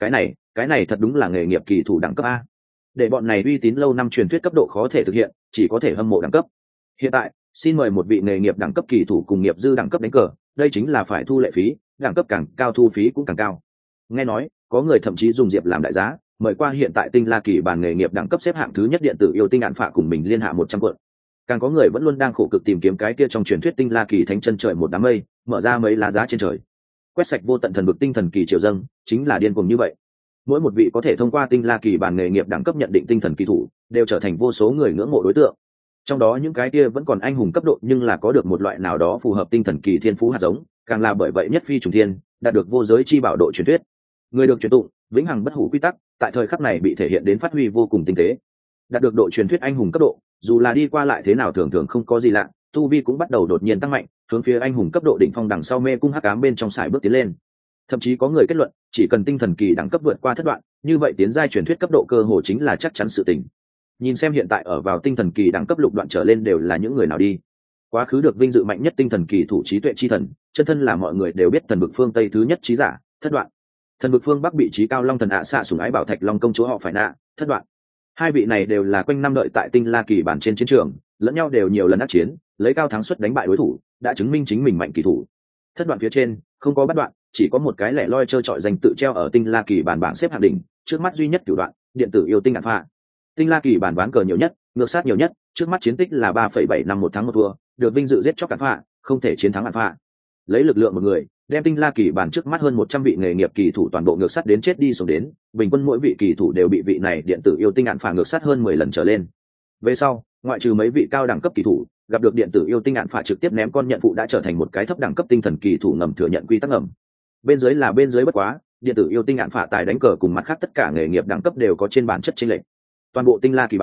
Cái này thật đúng là nghề nghiệp kỳ thủ đẳng cấp a. Để bọn này uy tín lâu năm truyền thuyết cấp độ khó thể thực hiện, chỉ có thể hâm mộ đẳng cấp. Hiện tại, xin mời một vị nghề nghiệp đẳng cấp kỳ thủ cùng nghiệp dư đẳng cấp đánh cờ, đây chính là phải thu lệ phí, đẳng cấp càng cao thu phí cũng càng cao. Nghe nói, có người thậm chí dùng diệp làm đại giá, mời qua hiện tại tinh la kỳ bản nghề nghiệp đẳng cấp xếp hạng thứ nhất điện tử yêu tinh ạn phạ cùng mình liên hạ 100 quận. Càng có người vẫn luôn đang khổ cực tìm kiếm cái kia trong truyền thuyết tinh la kỳ thánh chân trời một đám mây, mở ra mấy lá giá trên trời. Quét sạch vô tận thần vực tinh thần kỳ triều dâng, chính là điên cuồng như vậy. Mỗi một vị có thể thông qua tinh la kỳ bản nghề nghiệp đẳng cấp nhận định tinh thần kỳ thủ, đều trở thành vô số người ngưỡng mộ đối tượng. Trong đó những cái kia vẫn còn anh hùng cấp độ nhưng là có được một loại nào đó phù hợp tinh thần kỳ thiên phú hạt giống, càng là bởi vậy nhất phi trùng thiên, đạt được vô giới chi bảo độ truyền thuyết. Người được truyền tụng, vĩnh hằng bất hủ quy tắc, tại thời khắc này bị thể hiện đến phát huy vô cùng tinh tế. Đạt được độ truyền thuyết anh hùng cấp độ, dù là đi qua lại thế nào thường thường không có gì lạ, tu vi cũng bắt đầu đột nhiên tăng mạnh, hướng phía anh hùng cấp độ đỉnh phong đằng sau mê cung hắc ám bên trong sải bước tiến lên. Thậm chí có người kết luận, chỉ cần tinh thần kỳ đẳng cấp vượt qua thất đoạn, như vậy tiến giai truyền thuyết cấp độ cơ hồ chính là chắc chắn sự tình. Nhìn xem hiện tại ở vào tinh thần kỳ đẳng cấp lục đoạn trở lên đều là những người nào đi. Quá khứ được vinh dự mạnh nhất tinh thần kỳ thủ trí tuệ chi thần, chân thân là mọi người đều biết thần vực phương Tây thứ nhất trí giả, thất đoạn. Thần vực phương Bắc bị trí cao long thần ạ xạ sủng ái bảo thạch long công chúa họ phải nạ, thất đoạn. Hai vị này đều là quanh năm đợi tại tinh la kỳ bản trên chiến trường, lẫn nhau đều nhiều lần đắc chiến, lấy cao thắng suất đánh bại đối thủ, đã chứng minh chính mình mạnh kỳ thủ. Thất đoạn phía trên không có bắt đoạn, chỉ có một cái lẻ loi trơ trọi danh tự treo ở tinh la kỳ bản bảng xếp hạng đỉnh, trước mắt duy nhất cửu đoạn, điện tử yêu tinh ạn phạ. Tinh la kỳ bản ván cờ nhiều nhất, ngược sát nhiều nhất, trước mắt chiến tích là 3,751 thắng 1 thua, được vinh dự giết chóc ạn phạ, không thể chiến thắng ạn phạ. Lấy lực lượng một người, đem tinh la kỳ bản trước mắt hơn 100 vị nghề nghiệp kỳ thủ toàn bộ ngược sát đến chết đi sống đến, bình quân mỗi vị kỳ thủ đều bị vị này điện tử yêu tinh ạn phạ ngược sát hơn 10 lần trở lên. Về sau, ngoại trừ mấy vị cao đẳng cấp kỳ thủ, gặp được điện tử yêu tinh ạn phạ trực tiếp ném con nhận phụ đã trở thành một cái thấp đẳng cấp tinh thần kỳ thủ ngầm thừa nhận quy tắc ngầm. Bên dưới là bên dưới bất quá, điện tử yêu tinh ạn phạ tài đánh cờ cùng mặt khác tất cả nghề nghiệp đẳng cấp đều có trên bản chất chênh lệch. Toàn bộ tinh la kỳ bản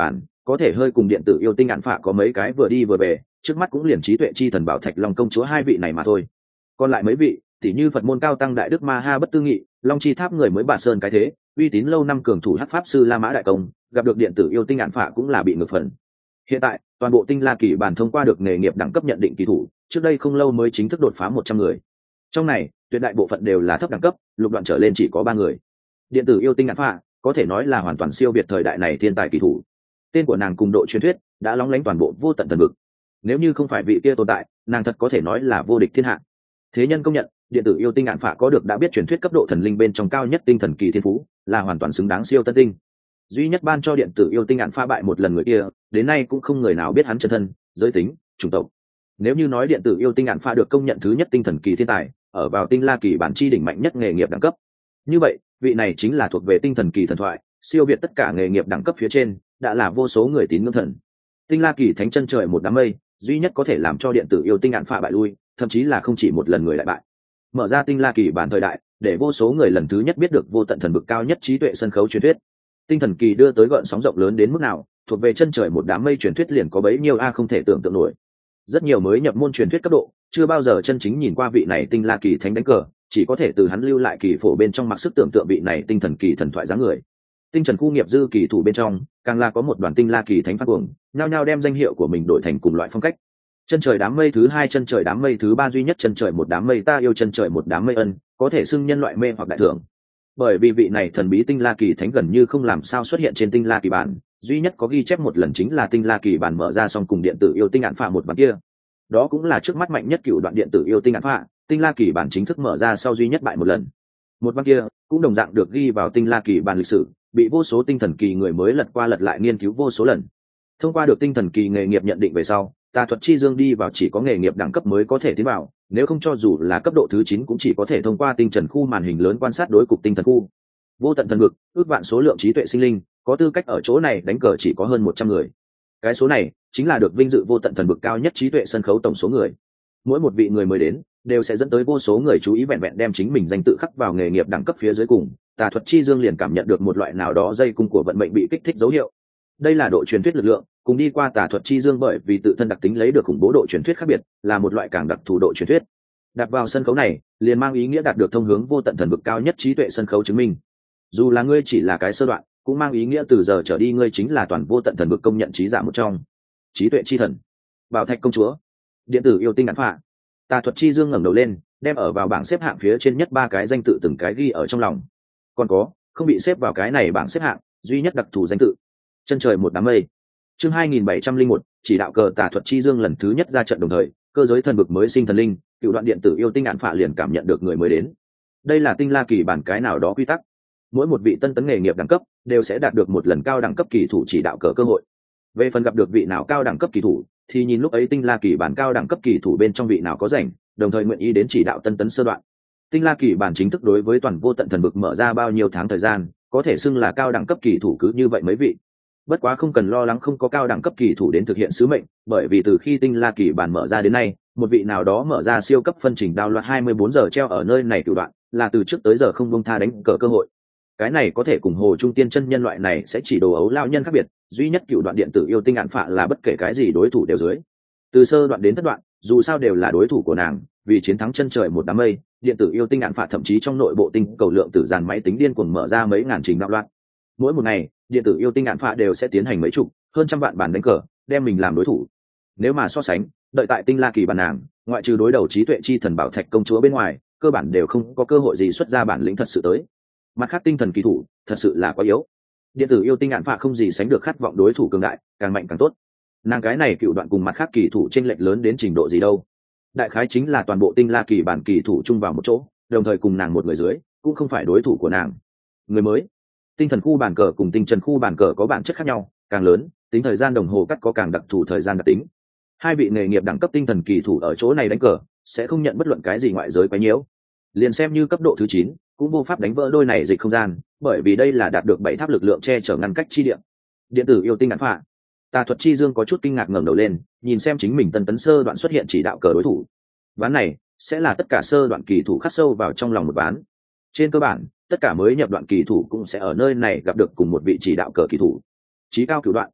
có thể hơi cùng điện tử yêu tinh ạn phạ có mấy cái vừa đi vừa về, trước mắt cũng liền trí tuệ chi thần bảo thạch long công chúa hai vị này mà thôi. Còn lại mấy vị tỷ như Phật môn cao tăng đại đức Ma Ha bất tư nghị, Long Chi Tháp người mới bản sơn cái thế, uy tín lâu năm cường thủ hắc pháp sư La Mã đại công, gặp được điện tử yêu tinh ạn phạ cũng là bị ngược phần. Hiện tại toàn bộ tinh la kỳ bản thông qua được nghề nghiệp đẳng cấp nhận định kỳ thủ, trước đây không lâu mới chính thức đột phá 100 người. Trong này tuyệt đại bộ phận đều là thấp đẳng cấp, lục đoạn trở lên chỉ có 3 người. Điện tử yêu tinh ạn phạ có thể nói là hoàn toàn siêu việt thời đại này thiên tài kỳ thủ. Tên của nàng cùng độ truyền thuyết đã lóng lánh toàn bộ vô tận thần vực. Nếu như không phải vị kia tồn tại, nàng thật có thể nói là vô địch thiên hạ. Thế nhân công nhận điện tử yêu tinh ạn phạ có được đã biết truyền thuyết cấp độ thần linh bên trong cao nhất tinh thần kỳ thiên phú, là hoàn toàn xứng đáng siêu tân tinh. Duy nhất ban cho điện tử yêu tinh ạn phạ bại một lần người kia, đến nay cũng không người nào biết hắn chân thân, giới tính, chủng tộc. Nếu như nói điện tử yêu tinh ạn phạ được công nhận thứ nhất tinh thần kỳ thiên tài, ở vào tinh la kỳ bản chi đỉnh mạnh nhất nghề nghiệp đẳng cấp, như vậy vị này chính là thuộc về tinh thần kỳ thần thoại, siêu việt tất cả nghề nghiệp đẳng cấp phía trên, đã là vô số người tín ngưỡng thần. Tinh la kỳ thánh chân trời một đám mây, duy nhất có thể làm cho điện tử yêu tinh ạn phạ bại lui, thậm chí là không chỉ một lần người lại bại. Mở ra tinh la kỳ bản thời đại, để vô số người lần thứ nhất biết được vô tận thần vực cao nhất trí tuệ sân khấu truyền thuyết. Tinh thần kỳ đưa tới gợn sóng rộng lớn đến mức nào, thuộc về chân trời một đám mây truyền thuyết liền có bấy nhiêu không thể tưởng tượng nổi. Rất nhiều mới nhập môn truyền thuyết cấp độ, chưa bao giờ chân chính nhìn qua vị này tinh la kỳ thánh đánh cờ, chỉ có thể từ hắn lưu lại kỳ phổ bên trong mặc sức tưởng tượng vị này tinh thần kỳ thần thoại dáng người. Tinh trần khu nghiệp dư kỳ thủ bên trong, càng là có một đoàn tinh la kỳ thánh phát cuồng, nhao nhao đem danh hiệu của mình đổi thành cùng loại phong cách. Chân trời đám mây thứ 2, chân trời đám mây thứ 3, duy nhất chân trời một đám mây ta yêu, chân trời một đám mây ân, có thể xưng nhân loại mê hoặc đại thưởng. Bởi vì vị này thần bí tinh la kỳ thánh gần như không làm sao xuất hiện trên tinh la kỳ bản, duy nhất có ghi chép một lần chính là tinh la kỳ bản mở ra xong cùng điện tử yêu tinh ạn phạ một bản kia. Đó cũng là trước mắt mạnh nhất cựu đoạn điện tử yêu tinh ạn phạ, tinh la kỳ bản chính thức mở ra sau duy nhất bại một lần. Một bản kia cũng đồng dạng được ghi vào tinh la kỳ bản lịch sử, bị vô số tinh thần kỳ người mới lật qua lật lại nghiên cứu vô số lần. Thông qua được tinh thần kỳ nghề nghiệp nhận định về sau, tà thuật chi dương đi vào chỉ có nghề nghiệp đẳng cấp mới có thể tiến vào, nếu không cho dù là cấp độ thứ 9 cũng chỉ có thể thông qua tinh trần khu màn hình lớn quan sát đối cục tinh thần khu. Vô tận thần vực, ước vạn số lượng trí tuệ sinh linh, có tư cách ở chỗ này đánh cờ chỉ có hơn 100 người. Cái số này chính là được vinh dự vô tận thần vực cao nhất trí tuệ sân khấu tổng số người. Mỗi một vị người mới đến đều sẽ dẫn tới vô số người chú ý, vẹn vẹn đem chính mình danh tự khắc vào nghề nghiệp đẳng cấp phía dưới cùng, tà thuật chi dương liền cảm nhận được một loại nào đó dây cung của vận mệnh bị kích thích dấu hiệu. Đây là độ truyền thuyết lực lượng, cùng đi qua tà thuật chi dương bởi vì tự thân đặc tính lấy được khủng bố độ truyền thuyết khác biệt, là một loại càng đặc thù độ truyền thuyết. Đặt vào sân khấu này, liền mang ý nghĩa đạt được thông hướng vô tận thần vực cao nhất trí tuệ sân khấu chứng minh. Dù là ngươi chỉ là cái sơ đoạn, cũng mang ý nghĩa từ giờ trở đi ngươi chính là toàn vô tận thần vực công nhận trí giả một trong. Trí tuệ chi thần, bảo thạch công chúa, điện tử yêu tinh ạn phạ. Tà thuật chi dương ngẩng đầu lên, đem ở vào bảng xếp hạng phía trên nhất 3 cái danh tự từng cái ghi ở trong lòng. Còn có không bị xếp vào cái này bảng xếp hạng, duy nhất đặc thù danh tự, chân trời một đám mây. Chương 2701, chỉ đạo cờ tà thuật chi dương lần thứ nhất ra trận đồng thời, cơ giới thần vực mới sinh thần linh, cựu đoạn điện tử yêu tinh ạn phạ liền cảm nhận được người mới đến. Đây là tinh la kỳ bản cái nào đó quy tắc. Mỗi một vị tân tấn nghề nghiệp đẳng cấp đều sẽ đạt được một lần cao đẳng cấp kỳ thủ chỉ đạo cờ cơ hội. Về phần gặp được vị nào cao đẳng cấp kỳ thủ, thì nhìn lúc ấy tinh la kỳ bản cao đẳng cấp kỳ thủ bên trong vị nào có rảnh, đồng thời nguyện ý đến chỉ đạo tân tấn sơ đoạn. Tinh la kỳ bản chính thức đối với toàn vô tận thần vực mở ra bao nhiêu tháng thời gian, có thể xưng là cao đẳng cấp kỳ thủ cứ như vậy mấy vị. Bất quá không cần lo lắng không có cao đẳng cấp kỳ thủ đến thực hiện sứ mệnh, bởi vì từ khi tinh la kỳ bản mở ra đến nay, một vị nào đó mở ra siêu cấp phân trình đao loạt 24 giờ treo ở nơi này cựu đoạn, là từ trước tới giờ không buông tha đánh cờ cơ hội. Cái này có thể cùng Hồ Trung Tiên chân nhân loại này sẽ chỉ đồ ấu lao nhân khác biệt, duy nhất cựu đoạn điện tử yêu tinh ạn phạ là bất kể cái gì đối thủ đều dưới. Từ sơ đoạn đến thất đoạn, dù sao đều là đối thủ của nàng, vì chiến thắng chân trời một đám mây, điện tử yêu tinh ạn phạ thậm chí trong nội bộ tinh cầu lượng tử dàn máy tính điên cuồng mở ra mấy ngàn trình đạo loạn. Mỗi một ngày, điện tử yêu tinh ạn phạ đều sẽ tiến hành mấy chục, hơn trăm vạn bàn đánh cờ, đem mình làm đối thủ. Nếu mà so sánh, đợi tại tinh la kỳ bản nàng, ngoại trừ đối đầu trí tuệ chi thần bảo thạch công chúa bên ngoài, cơ bản đều không có cơ hội gì xuất ra bản lĩnh thật sự tới. Mặt khác tinh thần kỳ thủ thật sự là quá yếu, điện tử yêu tinh ạn phạ không gì sánh được khát vọng đối thủ cường đại, càng mạnh càng tốt. Nàng cái này cựu đoạn cùng mặt khác kỳ thủ chênh lệch lớn đến trình độ gì đâu? Đại khái chính là toàn bộ tinh la kỳ bản kỳ thủ chung vào một chỗ, đồng thời cùng nàng một người dưới, cũng không phải đối thủ của nàng. Người mới, tinh thần khu bàn cờ cùng tinh trần khu bàn cờ có bản chất khác nhau, càng lớn, tính thời gian đồng hồ cắt có càng đặc thù thời gian đặc tính. Hai vị nghề nghiệp đẳng cấp tinh thần kỳ thủ ở chỗ này đánh cờ, sẽ không nhận bất luận cái gì ngoại giới quấy nhiễu. Liền xem như cấp độ thứ 9, cũng vô pháp đánh vỡ đôi này dịch không gian, bởi vì đây là đạt được 7 tháp lực lượng che chở ngăn cách chi địa. Điện tử yêu tinh ạn phạ. Tà thuật chi dương có chút kinh ngạc ngẩng đầu lên, nhìn xem chính mình tân tấn sơ đoạn xuất hiện chỉ đạo cờ đối thủ. Ván này sẽ là tất cả sơ đoạn kỳ thủ khắc sâu vào trong lòng một ván. Trên cơ bản, tất cả mới nhập đoạn kỳ thủ cũng sẽ ở nơi này gặp được cùng một vị chỉ đạo cờ kỳ thủ. Chí cao cửu đoạn,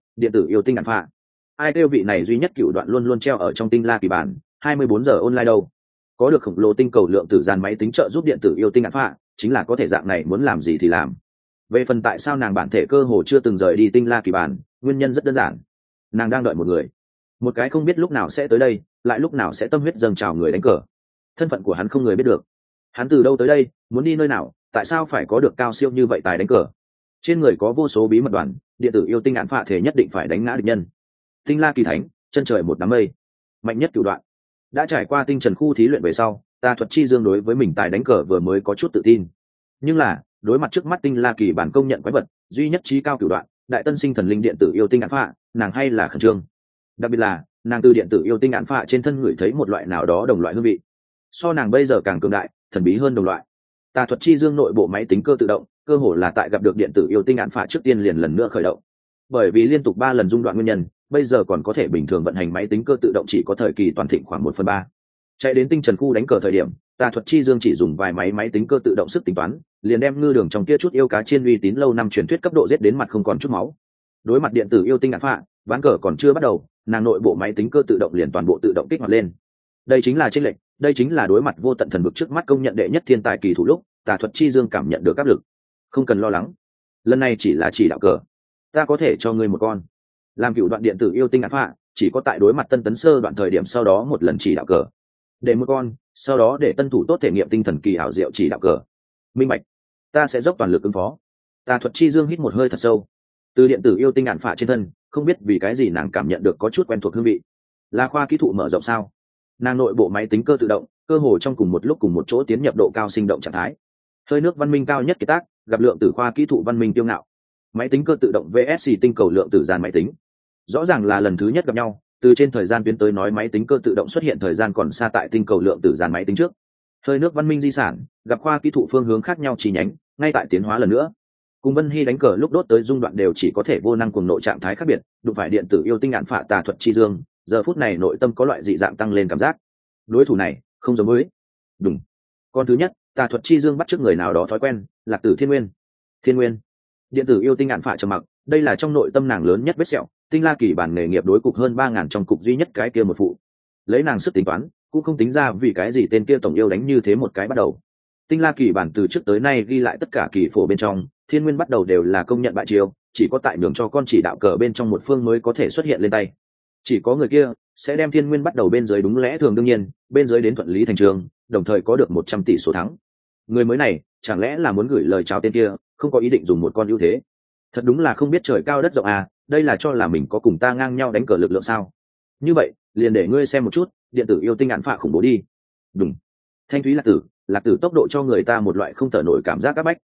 điện tử yêu tinh ạn phạ. Ai kêu vị này duy nhất cựu đoạn luôn luôn treo ở trong tinh la kỳ bản 24 giờ online đâu. Có được khổng lồ tinh cầu lượng tử dàn máy tính trợ giúp điện tử yêu tinh ạn phạ, chính là có thể dạng này muốn làm gì thì làm. Về phần tại sao nàng bản thể cơ hồ chưa từng rời đi tinh la kỳ bản, nguyên nhân rất đơn giản. Nàng đang đợi một người, một cái không biết lúc nào sẽ tới đây, lại lúc nào sẽ tâm huyết dâng trào người đánh cờ. Thân phận của hắn không người biết được. Hắn từ đâu tới đây, muốn đi nơi nào, tại sao phải có được cao siêu như vậy tài đánh cờ. Trên người có vô số bí mật đoàn, điện tử yêu tinh ạn phạ thể nhất định phải đánh ngã địch nhân. Tinh la kỳ thánh, chân trời một đám mây, mạnh nhất cửu đoạn. Đã trải qua tinh trần khu thí luyện về sau, Tà Thuật Chi Dương đối với mình tài đánh cờ vừa mới có chút tự tin. Nhưng là đối mặt trước mắt tinh la kỳ bản công nhận quái vật duy nhất trí cao cửu đoạn đại tân sinh thần linh điện tử yêu tinh ạn phạ, nàng hay là khẩn trương. Đặc biệt là nàng từ điện tử yêu tinh ạn phạ trên thân ngửi thấy một loại nào đó đồng loại hương vị, so nàng bây giờ càng cường đại thần bí hơn đồng loại. Tà Thuật Chi Dương nội bộ máy tính cơ tự động cơ hồ là tại gặp được điện tử yêu tinh ạn phạ trước tiên liền lần nữa khởi động. Bởi vì liên tục 3 lần dung đoạn nguyên nhân, bây giờ còn có thể bình thường vận hành máy tính cơ tự động chỉ có thời kỳ toàn thịnh khoảng 1/3. Chạy đến tinh trần khu đánh cờ thời điểm, Tà Thuật Chi Dương chỉ dùng vài máy tính cơ tự động sức tính toán, liền đem ngư đường trong kia chút yêu cá chiên uy tín lâu năm truyền thuyết cấp độ giết đến mặt không còn chút máu. Đối mặt điện tử yêu tinh ạn phạ, ván cờ còn chưa bắt đầu, nàng nội bộ máy tính cơ tự động liền toàn bộ tự động kích hoạt lên. Đây chính là chênh lệch, đây chính là đối mặt vô tận thần vực trước mắt công nhận đệ nhất thiên tài kỳ thủ lúc, Tà Thuật Chi Dương cảm nhận được áp lực. Không cần lo lắng, lần này chỉ là chỉ đạo cờ, ta có thể cho ngươi một con. Làm cựu đoạn điện tử yêu tinh ạn phạ, chỉ có tại đối mặt tân tấn sơ đoạn thời điểm sau đó một lần chỉ đạo cờ, để một con, sau đó để tân thủ tốt thể nghiệm tinh thần kỳ ảo diệu chỉ đạo cờ. Minh bạch, ta sẽ dốc toàn lực ứng phó. Tà Thuật Chi Dương hít một hơi thật sâu. Từ điện tử yêu tinh ạn phạ trên thân, không biết vì cái gì nàng cảm nhận được có chút quen thuộc hương vị. Là khoa kỹ thuật mở rộng sao? Nàng nội bộ máy tính cơ tự động cơ hồ trong cùng một lúc cùng một chỗ tiến nhập độ cao sinh động trạng thái. Hơi nước văn minh cao nhất kiệt tác, gặp lượng tử khoa kỹ thuật văn minh tiêu ngạo. Máy tính cơ tự động vs tinh cầu lượng tử dàn máy tính. Rõ ràng là lần thứ nhất gặp nhau, từ trên thời gian tuyến tới nói máy tính cơ tự động xuất hiện thời gian còn xa tại tinh cầu lượng tử dàn máy tính trước. Hơi nước văn minh di sản, gặp khoa kỹ thuật phương hướng khác nhau chi nhánh, ngay tại tiến hóa lần nữa. Cùng Vân Hy đánh cờ lúc đốt tới dung đoạn đều chỉ có thể vô năng cuồng nộ trạng thái khác biệt, đụng phải điện tử yêu tinh ạn phạ Tà Thuật Chi Dương, giờ phút này nội tâm có loại dị dạng tăng lên cảm giác. Đối thủ này, không giống với. Đúng. Con thứ nhất, Tà Thuật Chi Dương bắt trước người nào đó thói quen, Lạc Tử Thiên Nguyên. Thiên Nguyên. Điện tử yêu tinh ạn phạ trầm mặc, đây là trong nội tâm nàng lớn nhất vết sẹo, tinh la kỳ bản nghề nghiệp đối cục hơn 3000 trong cục duy nhất cái kia một phụ. Lấy nàng sức tính toán, cũng không tính ra vì cái gì tên kia tổng yêu đánh như thế một cái bắt đầu. Tinh la kỳ bản từ trước tới nay ghi lại tất cả kỳ phổ bên trong, Thiên Nguyên bắt đầu đều là công nhận bại chiêu, chỉ có tại nhường cho con chỉ đạo cờ bên trong một phương mới có thể xuất hiện lên tay. Chỉ có người kia sẽ đem Thiên Nguyên bắt đầu bên dưới đúng lẽ thường đương nhiên, bên dưới đến thuận lý thành trường, đồng thời có được 100 tỷ số thắng. Người mới này, chẳng lẽ là muốn gửi lời chào tên kia, không có ý định dùng một con ưu thế. Thật đúng là không biết trời cao đất rộng à, đây là cho là mình có cùng ta ngang nhau đánh cờ lực lượng sao? Như vậy, liền để ngươi xem một chút, điện tử yêu tinh ạn phạ khủng bố đi. Đúng. Thanh thúy lạc tử tốc độ cho người ta một loại không thở nổi cảm giác áp bách.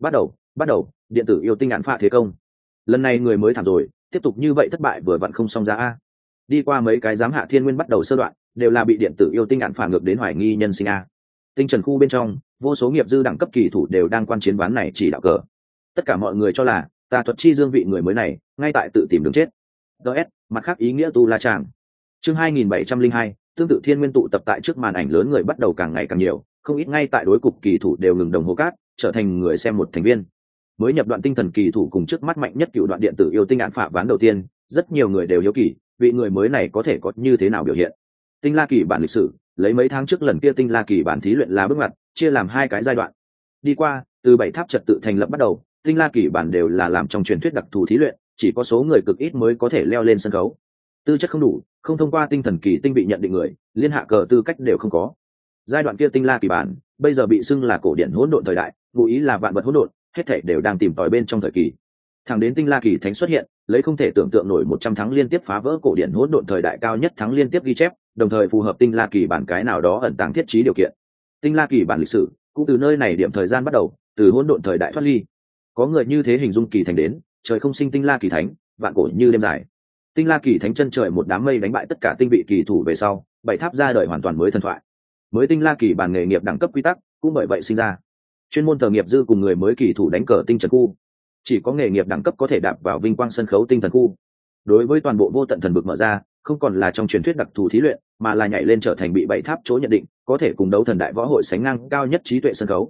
Bắt đầu, điện tử yêu tinh ạn phạ thế công. Lần này người mới thảm rồi, tiếp tục như vậy thất bại vừa vặn không xong ra a. Đi qua mấy cái giám hạ Thiên Nguyên bắt đầu sơ đoạn, đều là bị điện tử yêu tinh ạn phạ ngược đến hoài nghi nhân sinh a. Tinh trần khu bên trong, vô số nghiệp dư đẳng cấp kỳ thủ đều đang quan chiến ván này chỉ đạo cờ. Tất cả mọi người cho là Tà Thuật Chi Dương vị người mới này ngay tại tự tìm đường chết. DS, mặt khác ý nghĩa tu la chàng. Chương 2702, tương tự Thiên Nguyên tụ tập tại trước màn ảnh lớn người bắt đầu càng ngày càng nhiều, không ít ngay tại đối cục kỳ thủ đều ngừng đồng hồ cát, trở thành người xem một thành viên. Mới nhập đoạn tinh thần kỳ thủ cùng trước mắt mạnh nhất cựu đoạn điện tử yêu tinh ạn phạ ván đầu tiên, rất nhiều người đều hiếu kỳ, vị người mới này có thể có như thế nào biểu hiện. Tinh La Kỳ bản lịch sử, lấy mấy tháng trước lần kia Tinh La Kỳ bản thí luyện là bước ngoặt, chia làm 2 cái giai đoạn. Đi qua, từ 7 tháp trật tự thành lập bắt đầu, Tinh La Kỳ bản đều là làm trong truyền thuyết đặc thù thí luyện, chỉ có số người cực ít mới có thể leo lên sân khấu. Tư chất không đủ, không thông qua tinh thần kỳ tinh bị nhận định người, liên hạ cờ tư cách đều không có. Giai đoạn kia Tinh La Kỳ bản, bây giờ bị xưng là cổ điển hỗn độn thời đại, ngụ ý là vạn vật hỗn độn, hết thảy đều đang tìm tòi bên trong thời kỳ. Thẳng đến Tinh La Kỳ thánh xuất hiện, lấy không thể tưởng tượng nổi 100 thắng liên tiếp phá vỡ cổ điển hỗn độn thời đại cao nhất thắng liên tiếp ghi chép, đồng thời phù hợp Tinh La Kỳ bản cái nào đó ẩn tàng thiết trí điều kiện. Tinh La Kỳ bản lịch sử cũng từ nơi này điểm thời gian bắt đầu, từ hỗn độn thời đại thoát ly. Có người như thế hình dung kỳ thánh đến, trời không sinh Tinh La Kỳ thánh, vạn cổ như đêm dài. Tinh La Kỳ thánh chân trời một đám mây đánh bại tất cả tinh vị kỳ thủ về sau, 7 tháp ra đời hoàn toàn mới thần thoại. Mới Tinh La Kỳ bản nghề nghiệp đẳng cấp quy tắc cũng bởi vậy sinh ra. Chuyên môn thờ nghiệp dư cùng người mới kỳ thủ đánh cờ tinh trần khu, chỉ có nghề nghiệp đẳng cấp có thể đạp vào vinh quang sân khấu tinh thần khu. Đối với toàn bộ vô tận thần vực mở ra, không còn là trong truyền thuyết đặc thù thí luyện, mà là nhảy lên trở thành bị 7 tháp chỗ nhận định có thể cùng đấu thần đại võ hội sánh ngang cao nhất trí tuệ sân khấu.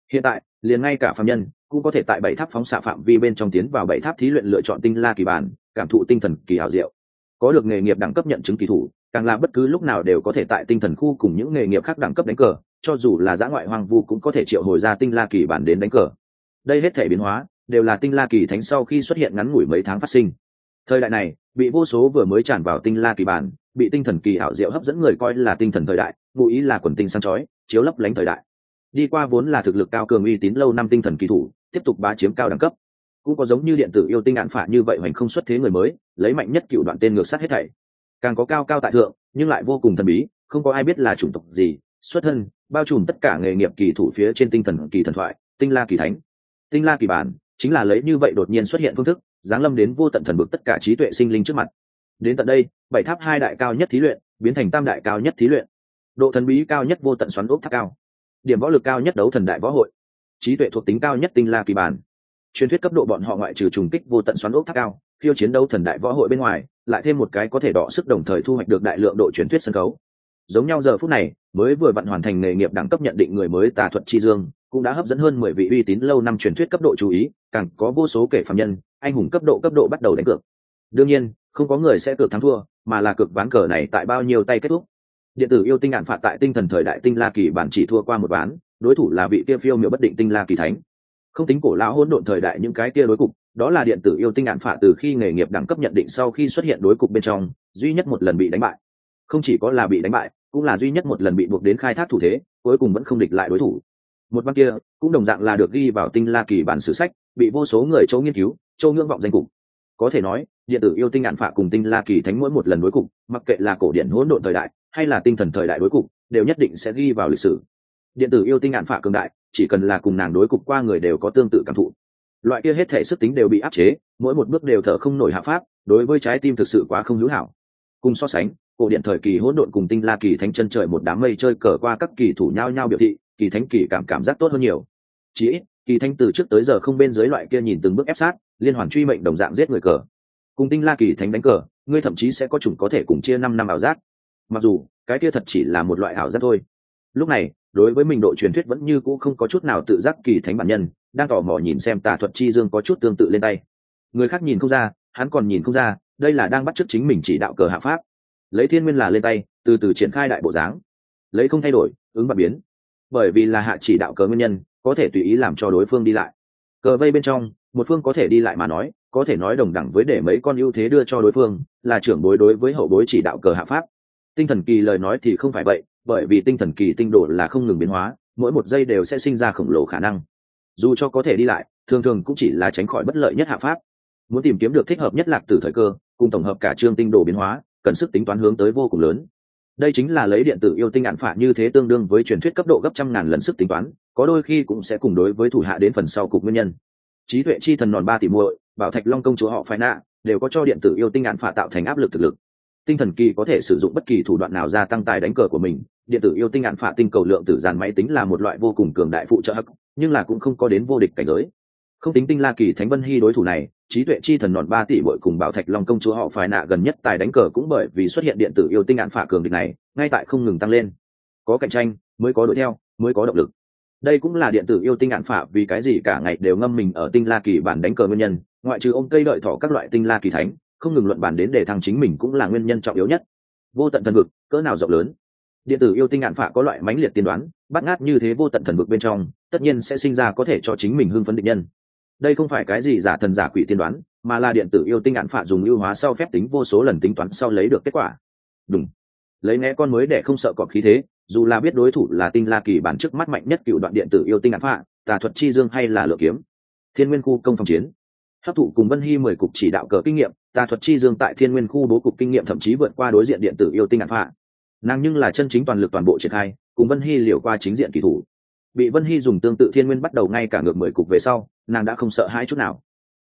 Hiện tại liền ngay cả phàm nhân cũng có thể tại bảy tháp phóng xạ phạm vi bên trong tiến vào bảy tháp thí luyện lựa chọn tinh la kỳ bản, cảm thụ tinh thần kỳ hảo diệu. Có được nghề nghiệp đẳng cấp nhận chứng kỳ thủ, càng là bất cứ lúc nào đều có thể tại tinh thần khu cùng những nghề nghiệp khác đẳng cấp đánh cờ, cho dù là dã ngoại hoang vu cũng có thể triệu hồi ra tinh la kỳ bản đến đánh cờ. Đây hết thể biến hóa đều là tinh la kỳ thánh sau khi xuất hiện ngắn ngủi mấy tháng phát sinh. Thời đại này bị vô số vừa mới tràn vào tinh la kỳ bản, bị tinh thần kỳ ảo diệu hấp dẫn người coi là tinh thần thời đại, ngụ ý là quần tinh sáng chói chiếu lấp lánh thời đại. Đi qua vốn là thực lực cao cường uy tín lâu năm tinh thần kỳ thủ tiếp tục bá chiếm cao đẳng cấp, cũng có giống như điện tử yêu tinh ạn phả như vậy hoành không xuất thế người mới, lấy mạnh nhất cựu đoạn tên ngược sát hết thảy. Càng có cao cao tại thượng nhưng lại vô cùng thần bí, không có ai biết là chủng tộc gì, xuất thân, bao trùm tất cả nghề nghiệp kỳ thủ phía trên tinh thần kỳ thần thoại, tinh la kỳ thánh. Tinh la kỳ bản chính là lấy như vậy đột nhiên xuất hiện phương thức, giáng lâm đến vô tận thần bực tất cả trí tuệ sinh linh trước mặt. Đến tận đây, bảy tháp hai đại cao nhất thí luyện biến thành tam đại cao nhất thí luyện, độ thần bí cao nhất vô tận xoắn ốc tháp cao, điểm võ lực cao nhất đấu thần đại võ hội, trí tuệ thuộc tính cao nhất tinh la kỳ bản. Truyền thuyết cấp độ bọn họ ngoại trừ trùng kích vô tận xoắn ốc tháp cao, phiêu chiến đấu thần đại võ hội bên ngoài, lại thêm một cái có thể đọ sức đồng thời thu hoạch được đại lượng độ truyền thuyết sân khấu. Giống nhau giờ phút này, mới vừa vặn hoàn thành nghề nghiệp đẳng cấp nhận định người mới Tà Thuật Chi Dương, cũng đã hấp dẫn hơn 10 vị uy tín lâu năm truyền thuyết cấp độ chú ý, càng có vô số kẻ phàm nhân, anh hùng cấp độ bắt đầu đánh cược. Đương nhiên, không có người sẽ cược thắng thua, mà là cược ván cờ này tại bao nhiêu tay kết thúc. Điện tử yêu tinh ạn phạt tại tinh thần thời đại tinh la kỳ bản chỉ thua qua một ván, đối thủ là vị kia phiêu miểu bất định tinh la kỳ thánh. Không tính cổ lão hỗn độn thời đại những cái kia đối cục, đó là điện tử yêu tinh ạn phạt từ khi nghề nghiệp đẳng cấp nhận định sau khi xuất hiện đối cục bên trong, duy nhất một lần bị đánh bại. Không chỉ có là bị đánh bại, cũng là duy nhất một lần bị buộc đến khai thác thủ thế, cuối cùng vẫn không địch lại đối thủ. Một ván kia cũng đồng dạng là được ghi vào tinh la kỳ bản sử sách, bị vô số người châu nghiên cứu, châu ngưỡng vọng danh cục. Có thể nói, điện tử yêu tinh ạn phạ cùng tinh la kỳ thánh mỗi một lần đối cục, mặc kệ là cổ điển hỗn độn thời đại hay là tinh thần thời đại đối cục, đều nhất định sẽ ghi vào lịch sử. Điện tử yêu tinh ạn phạ cường đại, chỉ cần là cùng nàng đối cục qua người đều có tương tự cảm thụ. Loại kia hết thể sức tính đều bị áp chế, mỗi một bước đều thở không nổi hạ pháp, đối với trái tim thực sự quá không hữu hảo. Cùng so sánh, cổ điện thời kỳ hỗn độn cùng tinh la kỳ thánh chân trời một đám mây chơi cờ qua các kỳ thủ nhau nhau biểu thị, kỳ thánh kỳ cảm giác tốt hơn nhiều. Chỉ ít, kỳ thánh từ trước tới giờ không bên dưới loại kia nhìn từng bước ép sát, liên hoàn truy mệnh đồng dạng giết người cờ. Cùng tinh la kỳ thánh đánh cờ, ngươi thậm chí sẽ có chủng có thể cùng chia 5 năm ảo giác. Mặc dù cái kia thật chỉ là một loại ảo giác thôi. Lúc này, đối với mình độ truyền thuyết vẫn như cũ không có chút nào tự giác kỳ thánh bản nhân, đang tò mò nhìn xem Tà Thuật Chi Dương có chút tương tự lên tay. Người khác nhìn không ra, hắn còn nhìn không ra, đây là đang bắt chước chính mình chỉ đạo cờ hạ pháp. Lấy thiên nguyên là lên tay, từ từ triển khai đại bộ dáng. Lấy không thay đổi, ứng bạc biến. Bởi vì là hạ chỉ đạo cờ nguyên nhân, có thể tùy ý làm cho đối phương đi lại. Cờ vây bên trong, một phương có thể đi lại mà nói, có thể nói đồng đẳng với để mấy con ưu thế đưa cho đối phương, là trưởng bối đối với hậu bối chỉ đạo cờ hạ pháp. Tinh thần kỳ lời nói thì không phải vậy, bởi vì tinh thần kỳ tinh độ là không ngừng biến hóa, mỗi một giây đều sẽ sinh ra khổng lồ khả năng. Dù cho có thể đi lại, thường thường cũng chỉ là tránh khỏi bất lợi nhất hạ pháp. Muốn tìm kiếm được thích hợp nhất lạc tử thời cơ, cùng tổng hợp cả chương tinh độ biến hóa, cần sức tính toán hướng tới vô cùng lớn. Đây chính là lấy điện tử yêu tinh ạn phả như thế tương đương với truyền thuyết cấp độ gấp trăm ngàn lần sức tính toán, có đôi khi cũng sẽ cùng đối với thủ hạ đến phần sau cục nguyên nhân. Trí tuệ chi thần nòn 3 tỷ muội, bảo thạch long công chúa họ phải nạ, đều có cho điện tử yêu tinh ạn phả tạo thành áp lực thực lực. Tinh thần kỳ có thể sử dụng bất kỳ thủ đoạn nào gia tăng tài đánh cờ của mình, điện tử yêu tinh ạn phả tinh cầu lượng tử dàn máy tính là một loại vô cùng cường đại phụ trợ hắc, nhưng là cũng không có đến vô địch cảnh giới. Không tính tinh la kỳ thánh vân hy đối thủ này, trí tuệ chi thần nòn 3 tỷ muội cùng bảo thạch long công chúa họ phải nạ gần nhất tài đánh cờ cũng bởi vì xuất hiện điện tử yêu tinh ạn phả cường địch này, ngay tại không ngừng tăng lên. Có cạnh tranh mới có đuổi theo, mới có động lực. Đây cũng là điện tử yêu tinh ạn phả vì cái gì cả ngày đều ngâm mình ở tinh la kỳ bản đánh cờ nguyên nhân, ngoại trừ ôm cây đợi thỏ các loại tinh la kỳ thánh, không ngừng luận bàn đến để thăng chính mình cũng là nguyên nhân trọng yếu nhất. Vô tận thần vực, cỡ nào rộng lớn. Điện tử yêu tinh ạn phả có loại mãnh liệt tiên đoán, bắt ngát như thế vô tận thần vực bên trong, tất nhiên sẽ sinh ra có thể cho chính mình hưng phấn địch nhân. Đây không phải cái gì giả thần giả quỷ tiên đoán, mà là điện tử yêu tinh ạn phả dùng ưu hóa sau phép tính vô số lần tính toán sau lấy được kết quả. Đúng. Lấy né con mới để không sợ cọp khí thế, dù là biết đối thủ là tinh la kỳ bản trước mắt mạnh nhất cựu đoạn điện tử yêu tinh ạn phả, Tà Thuật Chi Dương hay là lựa kiếm. Thiên Nguyên khu công phòng chiến. Hấp thụ cùng Vân Hy 10 cục chỉ đạo cờ kinh nghiệm, Tà Thuật Chi Dương tại Thiên Nguyên khu bố cục kinh nghiệm thậm chí vượt qua đối diện điện tử yêu tinh ạn phả. Nàng nhưng là chân chính toàn lực toàn bộ triển khai, cùng Vân Hy liều qua chính diện kỳ thủ. Bị Vân Hy dùng tương tự Thiên Nguyên bắt đầu ngay cả ngược 10 cục về sau, nàng đã không sợ hãi chút nào.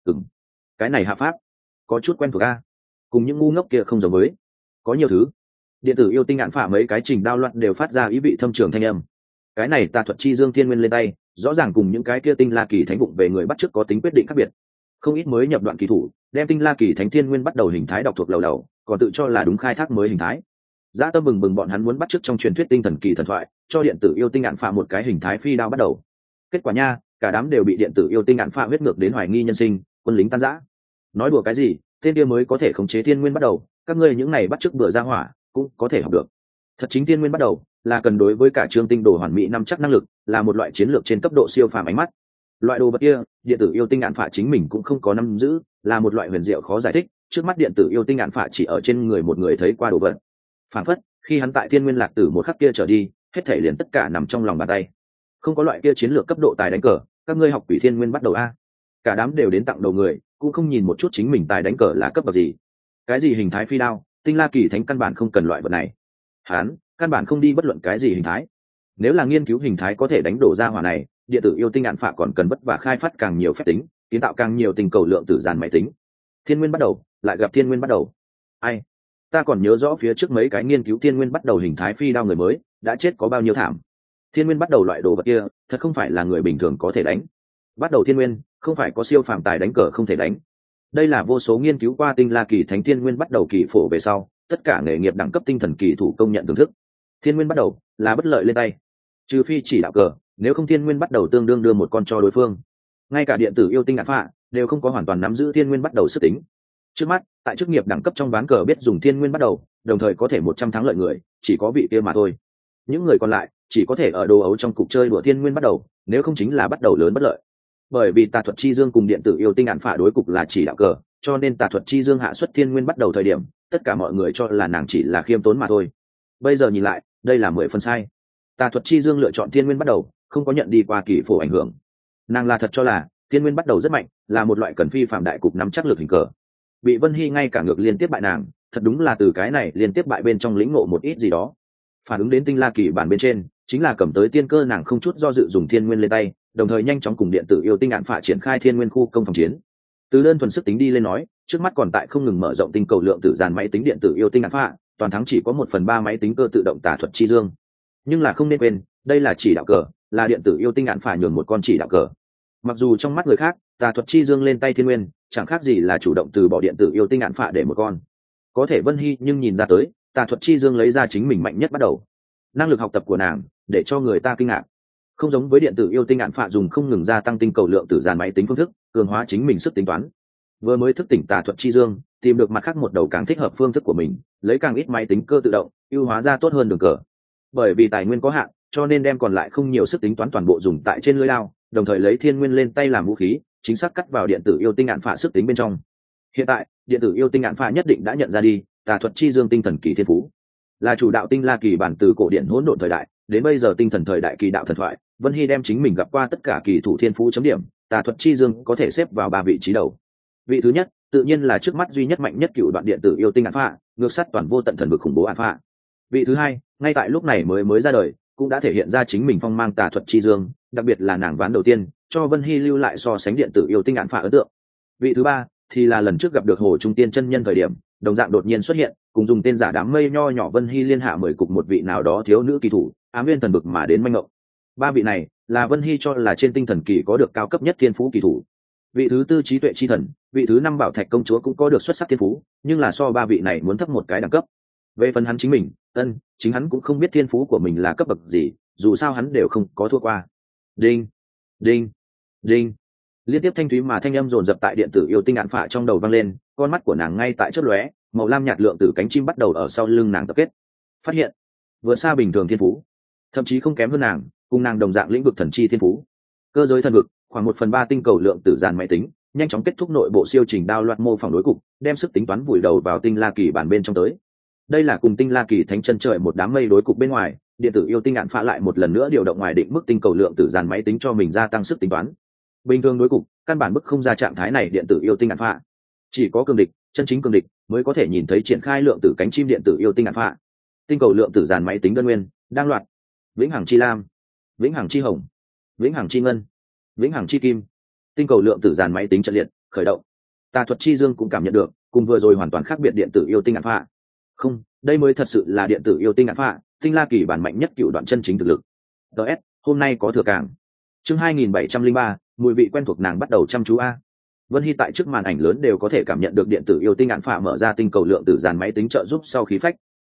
Cái này hạ pháp, có chút quen thuộc a. Cùng những ngu ngốc kia không giống với. Có nhiều thứ. Điện tử yêu tinh ạn phả mấy cái trình đao loạn đều phát ra ý vị thâm trường thanh âm. Cái này Tà Thuật Chi Dương Thiên Nguyên lên tay, rõ ràng cùng những cái kia tinh la kỳ thánh vụng về người bắt chước có tính quyết định khác biệt. Không ít mới nhập đoạn kỳ thủ, đem tinh la kỳ thánh Thiên Nguyên bắt đầu hình thái đọc thuộc lầu đầu, còn tự cho là đúng khai thác mới hình thái. Dã tâm bừng bừng bọn hắn muốn bắt chước trong truyền thuyết tinh thần kỳ thần thoại, cho điện tử yêu tinh ạn phả một cái hình thái phi đao bắt đầu. Kết quả nha, cả đám đều bị điện tử yêu tinh ạn phạ huyết ngược đến hoài nghi nhân sinh, quân lính tan rã. Nói đùa cái gì, tên kia mới có thể khống chế thiên nguyên bắt đầu, các ngươi những này bắt chước bừa ra hỏa cũng có thể học được. Thật chính thiên nguyên bắt đầu là cần đối với cả trương tinh đồ hoàn mỹ năm chắc năng lực, là một loại chiến lược trên cấp độ siêu phàm ánh mắt. Loại đồ vật kia, điện tử yêu tinh ạn phạ chính mình cũng không có nắm giữ, là một loại huyền diệu khó giải thích. Trước mắt điện tử yêu tinh ạn phạ chỉ ở trên người một người thấy qua đồ vật. Phản phất khi hắn tại thiên nguyên lạc tử một khắc kia trở đi, hết thể liền tất cả nằm trong lòng bàn tay. Không có loại kia chiến lược cấp độ tài đánh cờ, các ngươi học quỷ thiên nguyên bắt đầu a. Cả đám đều đến tặng đầu người, cũng không nhìn một chút chính mình tài đánh cờ là cấp bậc gì. Cái gì hình thái phi đao, tinh la kỳ thánh căn bản không cần loại vật này. Hắn căn bản không đi bất luận cái gì hình thái. Nếu là nghiên cứu hình thái có thể đánh đổ ra hỏa này, điện tử yêu tinh ạn phạ còn cần vất vả khai phát càng nhiều phép tính, kiến tạo càng nhiều tình cầu lượng tử dàn máy tính. Thiên nguyên bắt đầu, lại gặp thiên nguyên bắt đầu. Ai? Ta còn nhớ rõ phía trước mấy cái nghiên cứu thiên nguyên bắt đầu hình thái phi đao người mới đã chết có bao nhiêu thảm. Thiên nguyên bắt đầu loại đồ vật kia, thật không phải là người bình thường có thể đánh. Bắt đầu thiên nguyên, không phải có siêu phàm tài đánh cờ không thể đánh. Đây là vô số nghiên cứu qua tinh la kỳ thánh thiên nguyên bắt đầu kỳ phổ về sau, tất cả nghề nghiệp đẳng cấp tinh thần kỳ thủ công nhận thưởng thức. Thiên nguyên bắt đầu là bất lợi lên tay, trừ phi chỉ đạo cờ, nếu không thiên nguyên bắt đầu tương đương đưa một con cho đối phương. Ngay cả điện tử yêu tinh ạn phạ đều không có hoàn toàn nắm giữ thiên nguyên bắt đầu sức tính. Trước mắt tại chức nghiệp đẳng cấp trong ván cờ biết dùng thiên nguyên bắt đầu, đồng thời có thể 100 thắng lợi người chỉ có vị kia mà thôi. Những người còn lại chỉ có thể ở đồ ấu trong cục chơi đùa thiên nguyên bắt đầu, nếu không chính là bắt đầu lớn bất lợi. Bởi vì tà thuật chi dương cùng điện tử yêu tinh ạn phạ đối cục là chỉ đạo cờ, cho nên tà thuật chi dương hạ xuất thiên nguyên bắt đầu thời điểm, tất cả mọi người cho là nàng chỉ là khiêm tốn mà thôi. Bây giờ nhìn lại, đây là 10 phần sai. Tà thuật chi dương lựa chọn thiên nguyên bắt đầu, không có nhận đi qua kỳ phổ ảnh hưởng. Nàng là thật cho là thiên nguyên bắt đầu rất mạnh, là một loại cần phi phạm đại cục nắm chắc lực hình cờ. Bị Vân Hy ngay cả ngược liên tiếp bại nàng, thật đúng là từ cái này liên tiếp bại bên trong lĩnh ngộ một ít gì đó. Phản ứng đến tinh la kỳ bản bên trên, chính là cầm tới tiên cơ, nàng không chút do dự dùng thiên nguyên lên tay, đồng thời nhanh chóng cùng điện tử yêu tinh ạn phạ triển khai thiên nguyên khu công phòng chiến. Từ đơn thuần sức tính đi lên nói, trước mắt còn tại không ngừng mở rộng tinh cầu lượng tử dàn máy tính điện tử yêu tinh ạn phạ, toàn thắng chỉ có 1/3 máy tính cơ tự động tà thuật chi dương. Nhưng là không nên quên, đây là chỉ đạo cờ, là điện tử yêu tinh ạn phạ nhường một con chỉ đạo cờ. Mặc dù trong mắt người khác, tà thuật chi dương lên tay thiên nguyên chẳng khác gì là chủ động từ bỏ điện tử yêu tinh ạn phạ để một con. Có thể Vân Hy nhưng nhìn ra tới, tà thuật chi dương lấy ra chính mình mạnh nhất bắt đầu. Năng lực học tập của nàng để cho người ta kinh ngạc. Không giống với điện tử yêu tinh ạn phạ dùng không ngừng gia tăng tinh cầu lượng tử dàn máy tính phương thức, cường hóa chính mình sức tính toán. Vừa mới thức tỉnh tà thuật chi dương, tìm được mặt khác một đầu càng thích hợp phương thức của mình, lấy càng ít máy tính cơ tự động, ưu hóa ra tốt hơn đường cờ. Bởi vì tài nguyên có hạn, cho nên đem còn lại không nhiều sức tính toán toàn bộ dùng tại trên lưỡi lao, đồng thời lấy thiên nguyên lên tay làm vũ khí, chính xác cắt vào điện tử yêu tinh ạn phạ sức tính bên trong. Hiện tại, điện tử yêu tinh ạn phạ nhất định đã nhận ra đi, tà thuật chi dương tinh thần kỳ thiên phú là chủ đạo tinh la kỳ bản từ cổ điển hỗn độn thời đại đến bây giờ tinh thần thời đại kỳ đạo thần thoại. Vân Hy đem chính mình gặp qua tất cả kỳ thủ thiên phú chấm điểm, tà thuật chi dương có thể xếp vào 3 vị trí đầu. Vị thứ nhất tự nhiên là trước mắt duy nhất mạnh nhất cựu đoạn điện tử yêu tinh ạn phạ, ngược sát toàn vô tận thần vực khủng bố ạn phạ. Vị thứ hai ngay tại lúc này mới ra đời, cũng đã thể hiện ra chính mình phong mang tà thuật chi dương, đặc biệt là nàng ván đầu tiên cho Vân Hy lưu lại so sánh điện tử yêu tinh ạn phạ ấn tượng. Vị thứ ba thì là lần trước gặp được Hồ Trung Tiên chân nhân thời điểm, đồng dạng đột nhiên xuất hiện, cùng dùng tên giả đám mây nho nhỏ Vân Hy liên hạ 10 cục một vị nào đó thiếu nữ kỳ thủ, ám viên thần bực mà đến manh ngộng. 3 vị này là Vân Hy cho là trên tinh thần kỳ có được cao cấp nhất thiên phú kỳ thủ. Vị thứ tư trí tuệ chi thần, vị thứ 5 bảo thạch công chúa cũng có được xuất sắc thiên phú, nhưng là so 3 vị này muốn thấp một cái đẳng cấp. Về phần hắn chính mình, chính hắn cũng không biết thiên phú của mình là cấp bậc gì, dù sao hắn đều không có thua qua. Đinh, đinh, đinh. Liên tiếp thanh thúy mà thanh âm dồn dập tại điện tử yêu tinh ạn phạ trong đầu vang lên, con mắt của nàng ngay tại chớp lóe, màu lam nhạt lượng tử cánh chim bắt đầu ở sau lưng nàng tập kết. Phát hiện vượt xa bình thường thiên phú, thậm chí không kém hơn nàng, cùng nàng đồng dạng lĩnh vực thần chi thiên phú. Cơ giới thần vực, khoảng 1/3 tinh cầu lượng tử dàn máy tính, nhanh chóng kết thúc nội bộ siêu trình đao loạt mô phỏng đối cục, đem sức tính toán vùi đầu vào tinh la kỳ bản bên trong tới. Đây là cùng tinh la kỳ thánh chân trời một đám mây đối cục bên ngoài, điện tử yêu tinh ạn phạ lại một lần nữa điều động ngoài định mức tinh cầu lượng tử dàn máy tính cho mình gia tăng sức tính toán. Bình thường đối cục căn bản bức không ra trạng thái này, điện tử yêu tinh ạn phạ chỉ có cường địch, chân chính cường địch mới có thể nhìn thấy triển khai lượng tử cánh chim điện tử yêu tinh ạn phạ. Tinh cầu lượng tử dàn máy tính đơn nguyên đang loạt vĩnh hằng chi lam, vĩnh hằng chi hồng, vĩnh hằng chi ngân, vĩnh hằng chi kim. Tinh cầu lượng tử dàn máy tính trận liệt khởi động. Tà thuật chi dương cũng cảm nhận được cùng vừa rồi hoàn toàn khác biệt điện tử yêu tinh ạn phạ. Không, đây mới thật sự là điện tử yêu tinh ạn phạ, tinh la kỳ bản mạnh nhất cựu đoạn chân chính thực lực. DS, hôm nay có thừa càng. Chương 2703, mùi vị quen thuộc nàng bắt đầu chăm chú a. Vân Hy tại trước màn ảnh lớn đều có thể cảm nhận được điện tử yêu tinh ạn phạ mở ra tinh cầu lượng tử dàn máy tính trợ giúp sau khí phách.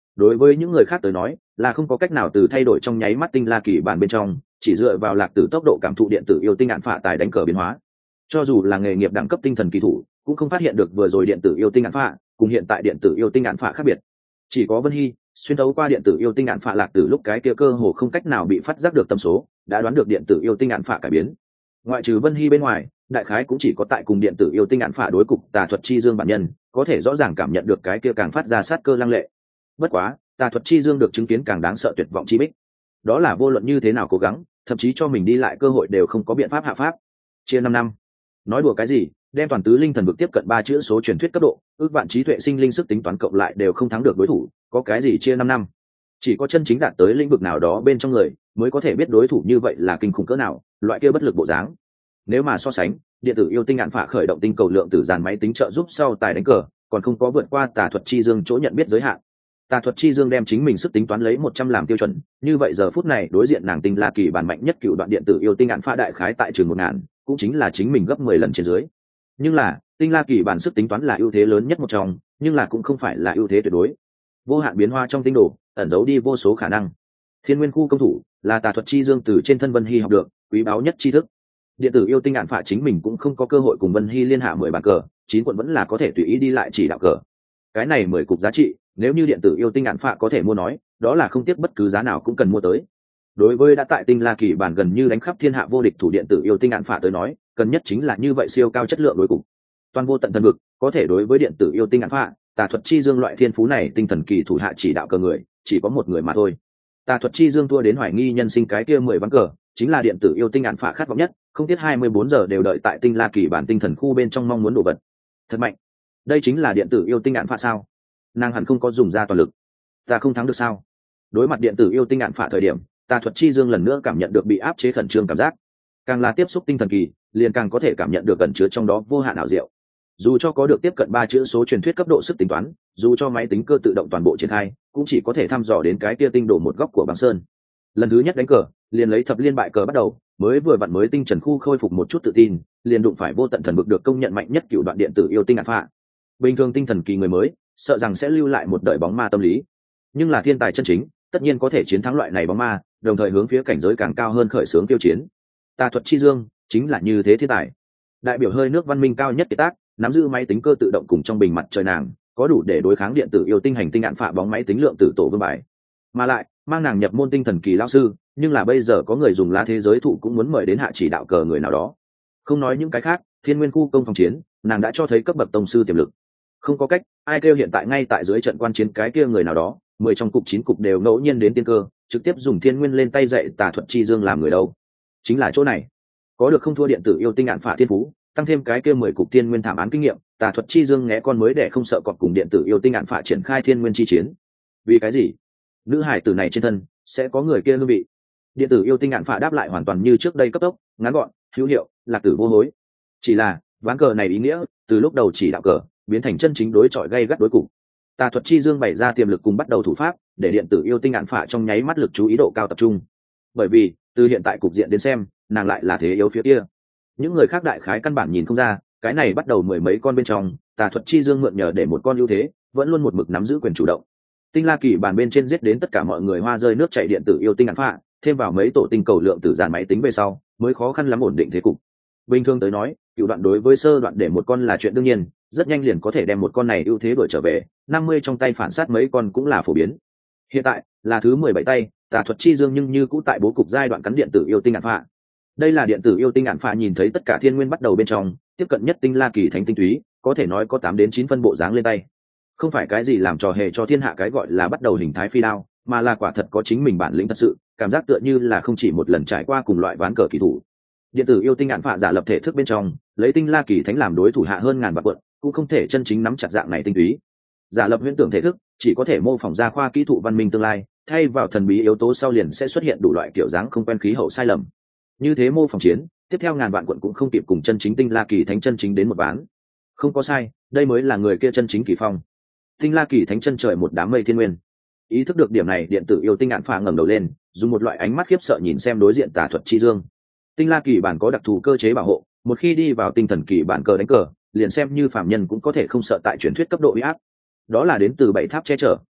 đối với những người khác tới nói là không có cách nào từ thay đổi trong nháy mắt tinh la kỳ bản bên trong, chỉ dựa vào lạc tử tốc độ cảm thụ điện tử yêu tinh ạn phạ tài đánh cờ biến hóa. Cho dù là nghề nghiệp đẳng cấp tinh thần kỳ thủ cũng không phát hiện được vừa rồi điện tử yêu tinh ạn phạ cùng hiện tại điện tử yêu tinh ạn phạ khác biệt. Chỉ có Vân Hy xuyên thấu qua điện tử yêu tinh ạn phạ lạc tử lúc cái kia cơ hồ không cách nào bị phát giác được tâm số đã đoán được điện tử yêu tinh ạn phạ cải biến. Ngoại trừ Vân Hy bên ngoài, đại khái cũng chỉ có tại cùng điện tử yêu tinh ạn phạ đối cục tà thuật chi dương bản nhân có thể rõ ràng cảm nhận được cái kia càng phát ra sát cơ lăng lệ. Bất quá tà thuật chi dương được chứng kiến càng đáng sợ tuyệt vọng chi bích, đó là vô luận như thế nào cố gắng thậm chí cho mình đi lại cơ hội đều không có biện pháp hạ pháp. Chia 5 năm nói đùa cái gì, đem toàn tứ linh thần vực tiếp cận 3 chữ số truyền thuyết cấp độ, ước vạn trí tuệ sinh linh sức tính toán cộng lại đều không thắng được đối thủ, có cái gì chia 5 năm. Chỉ có chân chính đạt tới lĩnh vực nào đó bên trong người mới có thể biết đối thủ như vậy là kinh khủng cỡ nào, loại kia bất lực bộ dáng. Nếu mà so sánh, điện tử yêu tinh ạn phạ khởi động tinh cầu lượng tử dàn máy tính trợ giúp sau tài đánh cờ còn không có vượt qua tà thuật chi dương chỗ nhận biết giới hạn. Tà thuật chi dương đem chính mình sức tính toán lấy 100 làm tiêu chuẩn, như vậy giờ phút này đối diện nàng tinh la kỳ bản mạnh nhất cựu đoạn điện tử yêu tinh ạn phạ đại khái tại trường 1000, cũng chính là chính mình gấp 10 lần trên dưới. Nhưng là tinh la kỳ bản sức tính toán là ưu thế lớn nhất một trong, nhưng là cũng không phải là ưu thế tuyệt đối. Vô hạn biến hoa trong tinh đồ ẩn giấu đi vô số khả năng. Thiên nguyên khu công thủ là tà thuật chi dương từ trên thân Vân Hy học được quý báu nhất tri thức. Điện tử yêu tinh ạn phạ chính mình cũng không có cơ hội cùng Vân Hy liên hạ 10 bàn cờ, 9 quận vẫn là có thể tùy ý đi lại chỉ đạo cờ. Cái này 10 cục giá trị, nếu như điện tử yêu tinh ạn phạ có thể mua nói, đó là không tiếc bất cứ giá nào cũng cần mua tới. Đối với đã tại tinh la kỳ bản gần như đánh khắp thiên hạ vô địch thủ điện tử yêu tinh ạn phạ tới nói, cần nhất chính là như vậy siêu cao chất lượng đối cục. Toàn vô tận thần vực có thể đối với điện tử yêu tinh ạn phạ, tà thuật chi dương loại thiên phú này tinh thần kỳ thủ hạ chỉ đạo cờ người chỉ có một người mà thôi. Tà thuật chi dương thua đến hoài nghi nhân sinh cái kia 10 ván cờ chính là điện tử yêu tinh ạn phạ khát vọng nhất, không tiếc 24 giờ đều đợi tại tinh la kỳ bản tinh thần khu bên trong mong muốn đồ vật. Thật mạnh. Đây chính là điện tử yêu tinh ạn phạ sao? Nàng hẳn không có dùng ra toàn lực. Ta không thắng được sao? Đối mặt điện tử yêu tinh ạn phạ thời điểm, tà thuật chi dương lần nữa cảm nhận được bị áp chế khẩn trương cảm giác. Càng là tiếp xúc tinh thần kỳ, liền càng có thể cảm nhận được ẩn chứa trong đó vô hạn ảo diệu. Dù cho có được tiếp cận 3 chữ số truyền thuyết cấp độ sức tính toán, dù cho máy tính cơ tự động toàn bộ triển khai, cũng chỉ có thể thăm dò đến cái kia tinh độ một góc của băng sơn. Lần thứ nhất đánh cờ, liền lấy thập liên bại cờ bắt đầu, mới vừa vặn mới tinh trần khu khôi phục một chút tự tin, liền đụng phải vô tận thần vực được công nhận mạnh nhất cựu đoạn điện tử yêu tinh ạn phạ. Bình thường tinh thần kỳ người mới, sợ rằng sẽ lưu lại một đời bóng ma tâm lý, nhưng là thiên tài chân chính, tất nhiên có thể chiến thắng loại này bóng ma, đồng thời hướng phía cảnh giới càng cao hơn khởi xướng tiêu chiến. Tà thuật chi dương chính là như thế thiên tài, đại biểu hơi nước văn minh cao nhất kiệt tác, nắm giữ máy tính cơ tự động cùng trong bình mặt trời nàng, có đủ để đối kháng điện tử yêu tinh hành tinh ạn phạ bóng máy tính lượng tử tổ vương bài, mà lại mang nàng nhập môn tinh thần kỳ lao sư. Nhưng là bây giờ có người dùng lá thế giới thụ cũng muốn mời đến hạ chỉ đạo cờ người nào đó. Không nói những cái khác, thiên nguyên khu công phòng chiến, nàng đã cho thấy cấp bậc tông sư tiềm lực. Không có cách, ai kêu hiện tại ngay tại dưới trận quan chiến cái kia người nào đó, 10 trong cục 9 cục đều ngẫu nhiên đến tiên cơ, trực tiếp dùng thiên nguyên lên tay dạy tà thuật chi dương làm người đâu. Chính là chỗ này, có được không thua điện tử yêu tinh ạn phạ thiên phú, tăng thêm cái kia 10 cục thiên nguyên thảm án kinh nghiệm, tà thuật chi dương ngẽ con mới để không sợ cọp cùng điện tử yêu tinh ạn phạ triển khai thiên nguyên chi chiến. Vì cái gì? Nữ hải tử này trên thân sẽ có người kia hương vị. Điện tử yêu tinh ạn phạ đáp lại hoàn toàn như trước đây, cấp tốc, ngắn gọn, hữu hiệu, lạc tử vô hối. Chỉ là ván cờ này ý nghĩa từ lúc đầu chỉ đạo cờ biến thành chân chính đối chọi gay gắt đối cục. Tà thuật chi dương bày ra tiềm lực cùng bắt đầu thủ pháp, để điện tử yêu tinh ạn phạ trong nháy mắt lực chú ý độ cao tập trung. Bởi vì từ hiện tại cục diện đến xem, nàng lại là thế yếu phía kia. Những người khác đại khái căn bản nhìn không ra, cái này bắt đầu 10 mấy con bên trong, tà thuật chi dương mượn nhờ để một con ưu thế, vẫn luôn một mực nắm giữ quyền chủ động. Tinh la kỳ bàn bên trên giết đến tất cả mọi người hoa rơi nước chảy điện tử yêu tinh ạn phạ, thêm vào mấy tổ tinh cầu lượng tử dàn máy tính về sau, mới khó khăn lắm ổn định thế cục. Bình thường tới nói, cựu đoạn đối với sơ đoạn để một con là chuyện đương nhiên, rất nhanh liền có thể đem một con này ưu thế đuổi trở về, 50 trong tay phản sát mấy con cũng là phổ biến. Hiện tại là thứ 17 tay, tà thuật chi dương nhưng như cũ tại bố cục giai đoạn cắn điện tử yêu tinh ạn phạ. Đây là điện tử yêu tinh ạn phạ nhìn thấy tất cả thiên nguyên bắt đầu bên trong, tiếp cận nhất tinh la kỳ thánh tinh túy, có thể nói có 8 đến 9 phân bộ dáng lên tay. Không phải cái gì làm trò hề cho thiên hạ cái gọi là bắt đầu hình thái phi đao, mà là quả thật có chính mình bản lĩnh thật sự, cảm giác tựa như là không chỉ một lần trải qua cùng loại ván cờ kỳ thủ. Điện tử yêu tinh ạn phạ giả lập thể thức bên trong, lấy tinh la kỳ thánh làm đối thủ hạ hơn ngàn vạn quận, cũng không thể chân chính nắm chặt dạng này tinh túy. Giả lập huyễn tưởng thể thức chỉ có thể mô phỏng ra khoa kỹ thuật văn minh tương lai, thay vào thần bí yếu tố sau liền sẽ xuất hiện đủ loại kiểu dáng không quen khí hậu sai lầm. Như thế mô phỏng chiến, tiếp theo ngàn vạn quận cũng không kịp cùng chân chính tinh la kỳ thánh chân chính đến một ván. Không có sai, đây mới là người kia chân chính kỳ phong. Tinh la kỳ thánh chân trời một đám mây thiên nguyên. Ý thức được điểm này, điện tử yêu tinh ạn phạ ngẩng đầu lên, dùng một loại ánh mắt khiếp sợ nhìn xem đối diện tà thuật chi dương. Tinh la kỳ bản có đặc thù cơ chế bảo hộ, một khi đi vào tinh thần kỳ bản cờ đánh cờ, liền xem như phàm nhân cũng có thể không sợ tại truyền thuyết cấp độ uy áp. Đó là đến từ 7 tháp che chở,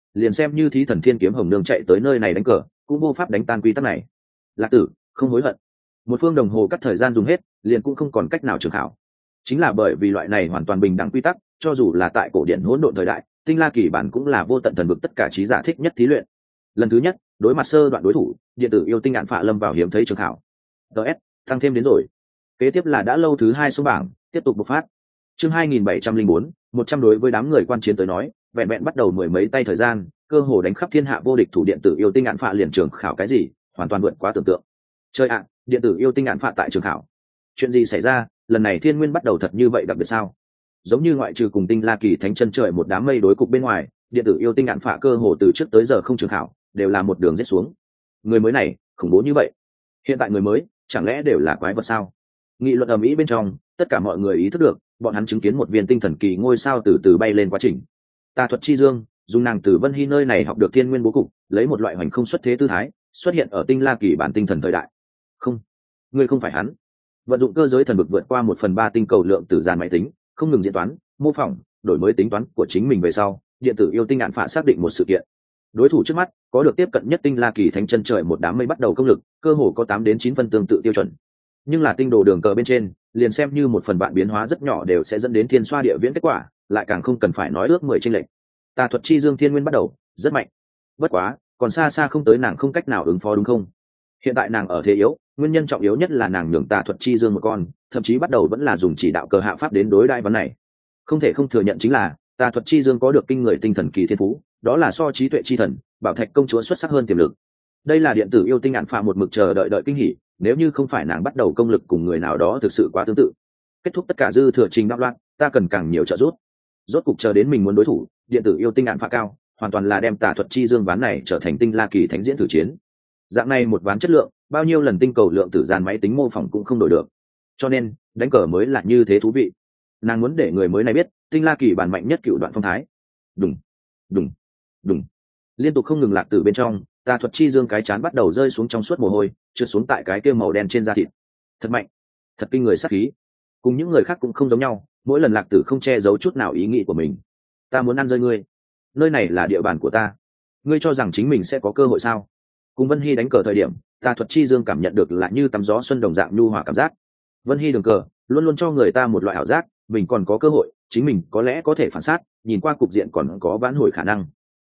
liền xem như thí thần thiên kiếm hồng nương chạy tới nơi này đánh cờ cũng vô pháp đánh tan quy tắc này. Lạc tử không hối hận. Một phương đồng hồ cắt thời gian dùng hết liền cũng không còn cách nào trường khảo. Chính là bởi vì loại này hoàn toàn bình đẳng quy tắc, cho dù là tại cổ điển hỗn độn thời đại, tinh la kỳ bản cũng là vô tận thần vực tất cả trí giả thích nhất thí luyện. Lần thứ nhất đối mặt sơ đoạn đối thủ, điện tử yêu tinh ngạn phạ lâm vào hiếm thấy trường khảo. DS tăng thêm đến rồi. Kế tiếp là đã lâu thứ 2 số bảng tiếp tục bộc phát. Chương 2704, 100 đối với đám người quan chiến tới nói, vẹn vẹn bắt đầu mười mấy tay thời gian, cơ hồ đánh khắp thiên hạ vô địch thủ điện tử yêu tinh ngạn phạ liền trường khảo cái gì, hoàn toàn vượt quá tưởng tượng. Chơi ạ, điện tử yêu tinh ngạn phạ tại trường khảo. Chuyện gì xảy ra, lần này thiên nguyên bắt đầu thật như vậy đặc biệt sao? Giống như ngoại trừ cùng tinh la kỳ thánh chân trời một đám mây đối cục bên ngoài, điện tử yêu tinh ngạn phạ cơ hồ từ trước tới giờ không trường khảo, đều là một đường giết xuống. Người mới này khủng bố như vậy, hiện tại người mới chẳng lẽ đều là quái vật sao? Nghị luận ầm ĩ bên trong, tất cả mọi người ý thức được, bọn hắn chứng kiến một viên tinh thần kỳ ngôi sao từ từ bay lên quá trình. Tà thuật chi dương dùng nàng từ Vân Hy nơi này học được thiên nguyên bố cục, lấy một loại hoành không xuất thế tư thái xuất hiện ở tinh la kỳ bản tinh thần thời đại. Không, ngươi không phải hắn. Vận dụng cơ giới thần vực vượt qua 1/3 tinh cầu lượng tử dàn máy tính, không ngừng diễn toán, mô phỏng, đổi mới tính toán của chính mình về sau, điện tử yêu tinh ngạn phạ xác định một sự kiện. Đối thủ trước mắt có được tiếp cận nhất tinh la kỳ thánh chân trời một đám mây bắt đầu công lực, cơ hồ có 8 đến 9 phân tương tự tiêu chuẩn. Nhưng là tinh đồ đường cờ bên trên, liền xem như một phần vạn biến hóa rất nhỏ đều sẽ dẫn đến thiên xoa địa viễn kết quả, lại càng không cần phải nói ước 10 chênh lệch. Tà thuật chi dương thiên nguyên bắt đầu rất mạnh, bất quá còn xa xa không tới nàng không cách nào ứng phó, đúng không? Hiện tại nàng ở thế yếu, nguyên nhân trọng yếu nhất là nàng nhường tà thuật chi dương một con, thậm chí bắt đầu vẫn là dùng chỉ đạo cờ hạ pháp đến đối đãi vấn này. Không thể không thừa nhận chính là tà thuật chi dương có được kinh người tinh thần kỳ thiên phú, đó là so trí tuệ chi thần bảo thạch công chúa xuất sắc hơn tiềm lực. Đây là điện tử yêu tinh ngạn phạ một mực chờ đợi kinh hỉ, nếu như không phải nàng bắt đầu công lực cùng người nào đó thực sự quá tương tự. Kết thúc tất cả dư thừa trình đạo loạn, ta cần càng nhiều trợ giúp. Rốt cục chờ đến mình muốn đối thủ, điện tử yêu tinh ngạn phạ cao, hoàn toàn là đem tà thuật chi dương ván này trở thành tinh la kỳ thánh diễn thử chiến. Dạng này một ván chất lượng, bao nhiêu lần tinh cầu lượng tử dàn máy tính mô phỏng cũng không đổi được. Cho nên, đánh cờ mới là như thế thú vị. Nàng muốn để người mới này biết, tinh la kỳ bản mạnh nhất cựu đoạn phong thái. Đùng, đùng, đùng. Liên tục không ngừng lạc tử bên trong, tà thuật chi dương cái chán bắt đầu rơi xuống trong suốt mồ hôi, trượt xuống tại cái kia màu đen trên da thịt. Thật mạnh, thật kinh người sát khí. Cùng những người khác cũng không giống nhau, mỗi lần lạc tử không che giấu chút nào ý nghĩ của mình. Ta muốn ăn rơi ngươi, nơi này là địa bàn của ta. Ngươi cho rằng chính mình sẽ có cơ hội sao? Cùng Vân Hy đánh cờ thời điểm, tà thuật chi dương cảm nhận được là như tắm gió xuân đồng dạng nhu hòa cảm giác. Vân Hy đường cờ luôn luôn cho người ta một loại ảo giác, mình còn có cơ hội, chính mình có lẽ có thể phản sát, nhìn qua cục diện còn có vãn hồi khả năng.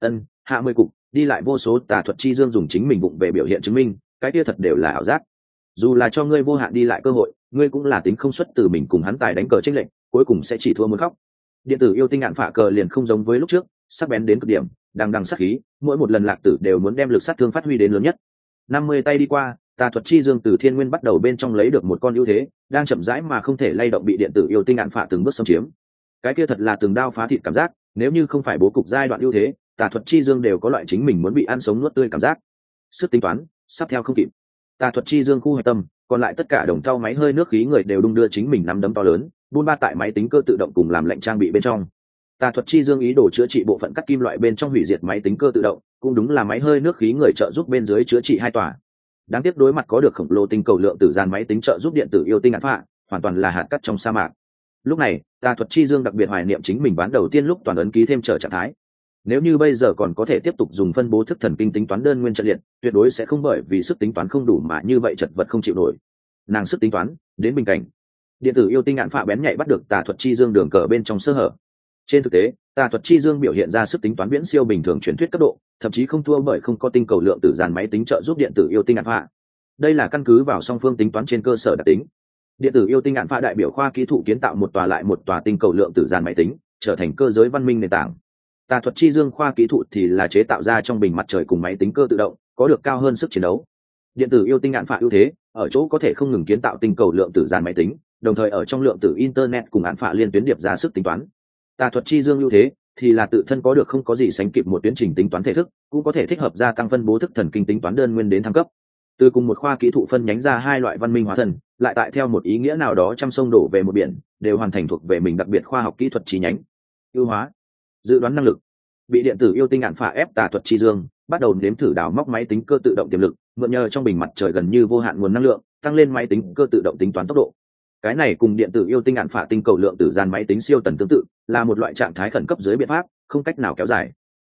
Hạ 10 cục, đi lại vô số, tà thuật chi dương dùng chính mình vụng về biểu hiện chứng minh, cái kia thật đều là ảo giác. Dù là cho ngươi vô hạn đi lại cơ hội, ngươi cũng là tính không xuất từ mình cùng hắn tài đánh cờ chênh lệch, cuối cùng sẽ chỉ thua muốn khóc. Điện tử yêu tinh ngạn phạ cờ liền không giống với lúc trước, sắc bén đến cực điểm, đằng sát khí, mỗi một lần lạc tử đều muốn đem lực sát thương phát huy đến lớn nhất. 50 tay đi qua, tà thuật chi dương từ thiên nguyên bắt đầu bên trong lấy được một con ưu thế, đang chậm rãi mà không thể lay động bị điện tử yêu tinh ngạn phạ từng bước xâm chiếm. Cái kia thật là từng đao phá thịt cảm giác, nếu như không phải bố cục giai đoạn ưu thế, tà thuật chi dương đều có loại chính mình muốn bị ăn sống nuốt tươi cảm giác. Sức tính toán sắp theo không kịp. Tà thuật chi dương khu hạch tâm, còn lại tất cả đồng thau máy hơi nước khí người đều đung đưa chính mình nắm đấm to lớn, buôn ba tại máy tính cơ tự động cùng làm lệnh trang bị bên trong. Tà thuật chi dương ý đồ chữa trị bộ phận cắt kim loại bên trong hủy diệt máy tính cơ tự động, cũng đúng là máy hơi nước khí người trợ giúp bên dưới chữa trị 2 tòa. Đáng tiếc đối mặt có được khổng lồ tinh cầu lượng tử dàn máy tính trợ giúp điện tử yêu tinh ngạn phạ, hoàn toàn là hạt cát trong sa mạc. Lúc này, tà thuật chi dương đặc biệt hoài niệm chính mình ván đầu tiên lúc toàn ấn ký thêm trở trạng thái. Nếu như bây giờ còn có thể tiếp tục dùng phân bố thức thần kinh tính toán đơn nguyên trận liệt, tuyệt đối sẽ không bởi vì sức tính toán không đủ mà như vậy chật vật không chịu nổi. Nàng sức tính toán đến bình cảnh. Điện tử yêu tinh ngạn phạ bén nhạy bắt được tà thuật chi dương đường cờ bên trong sơ hở. Trên thực tế, tà thuật chi dương biểu hiện ra sức tính toán viễn siêu bình thường truyền thuyết cấp độ, thậm chí không thua bởi không có tinh cầu lượng tử dàn máy tính trợ giúp điện tử yêu tinh ngạn phạ. Đây là căn cứ vào song phương tính toán trên cơ sở đặc tính. Điện tử yêu tinh ngạn phạ đại biểu khoa kỹ thuật kiến tạo một tòa lại một tòa tinh cầu lượng tử dàn máy tính, trở thành cơ giới văn minh nền tảng. Tà thuật chi dương khoa kỹ thuật thì là chế tạo ra trong bình mặt trời cùng máy tính cơ tự động, có được cao hơn sức chiến đấu. Điện tử yêu tinh ngạn phạ ưu thế ở chỗ có thể không ngừng kiến tạo tinh cầu lượng tử dàn máy tính, đồng thời ở trong lượng tử internet cùng án phạ liên tuyến điệp ra sức tính toán. Tà thuật chi dương ưu thế thì là tự thân có được không có gì sánh kịp một tiến trình tính toán thể thức, cũng có thể thích hợp gia tăng phân bố thức thần kinh tính toán đơn nguyên đến thăng cấp. Từ cùng một khoa kỹ thuật phân nhánh ra hai loại văn minh hóa thần, lại tại theo một ý nghĩa nào đó trăm sông đổ về một biển, đều hoàn thành thuộc về mình đặc biệt khoa học kỹ thuật chi nhánh. Ưu hóa, dự đoán năng lực. Bị điện tử yêu tinh ngạn phạ ép tà thuật chi dương, bắt đầu nếm thử đào móc máy tính cơ tự động tiềm lực, mượn nhờ trong bình mặt trời gần như vô hạn nguồn năng lượng, tăng lên máy tính cơ tự động tính toán tốc độ. Cái này cùng điện tử yêu tinh ngạn phạ tinh cầu lượng tử dàn máy tính siêu tần tương tự, là một loại trạng thái khẩn cấp dưới biện pháp, không cách nào kéo dài.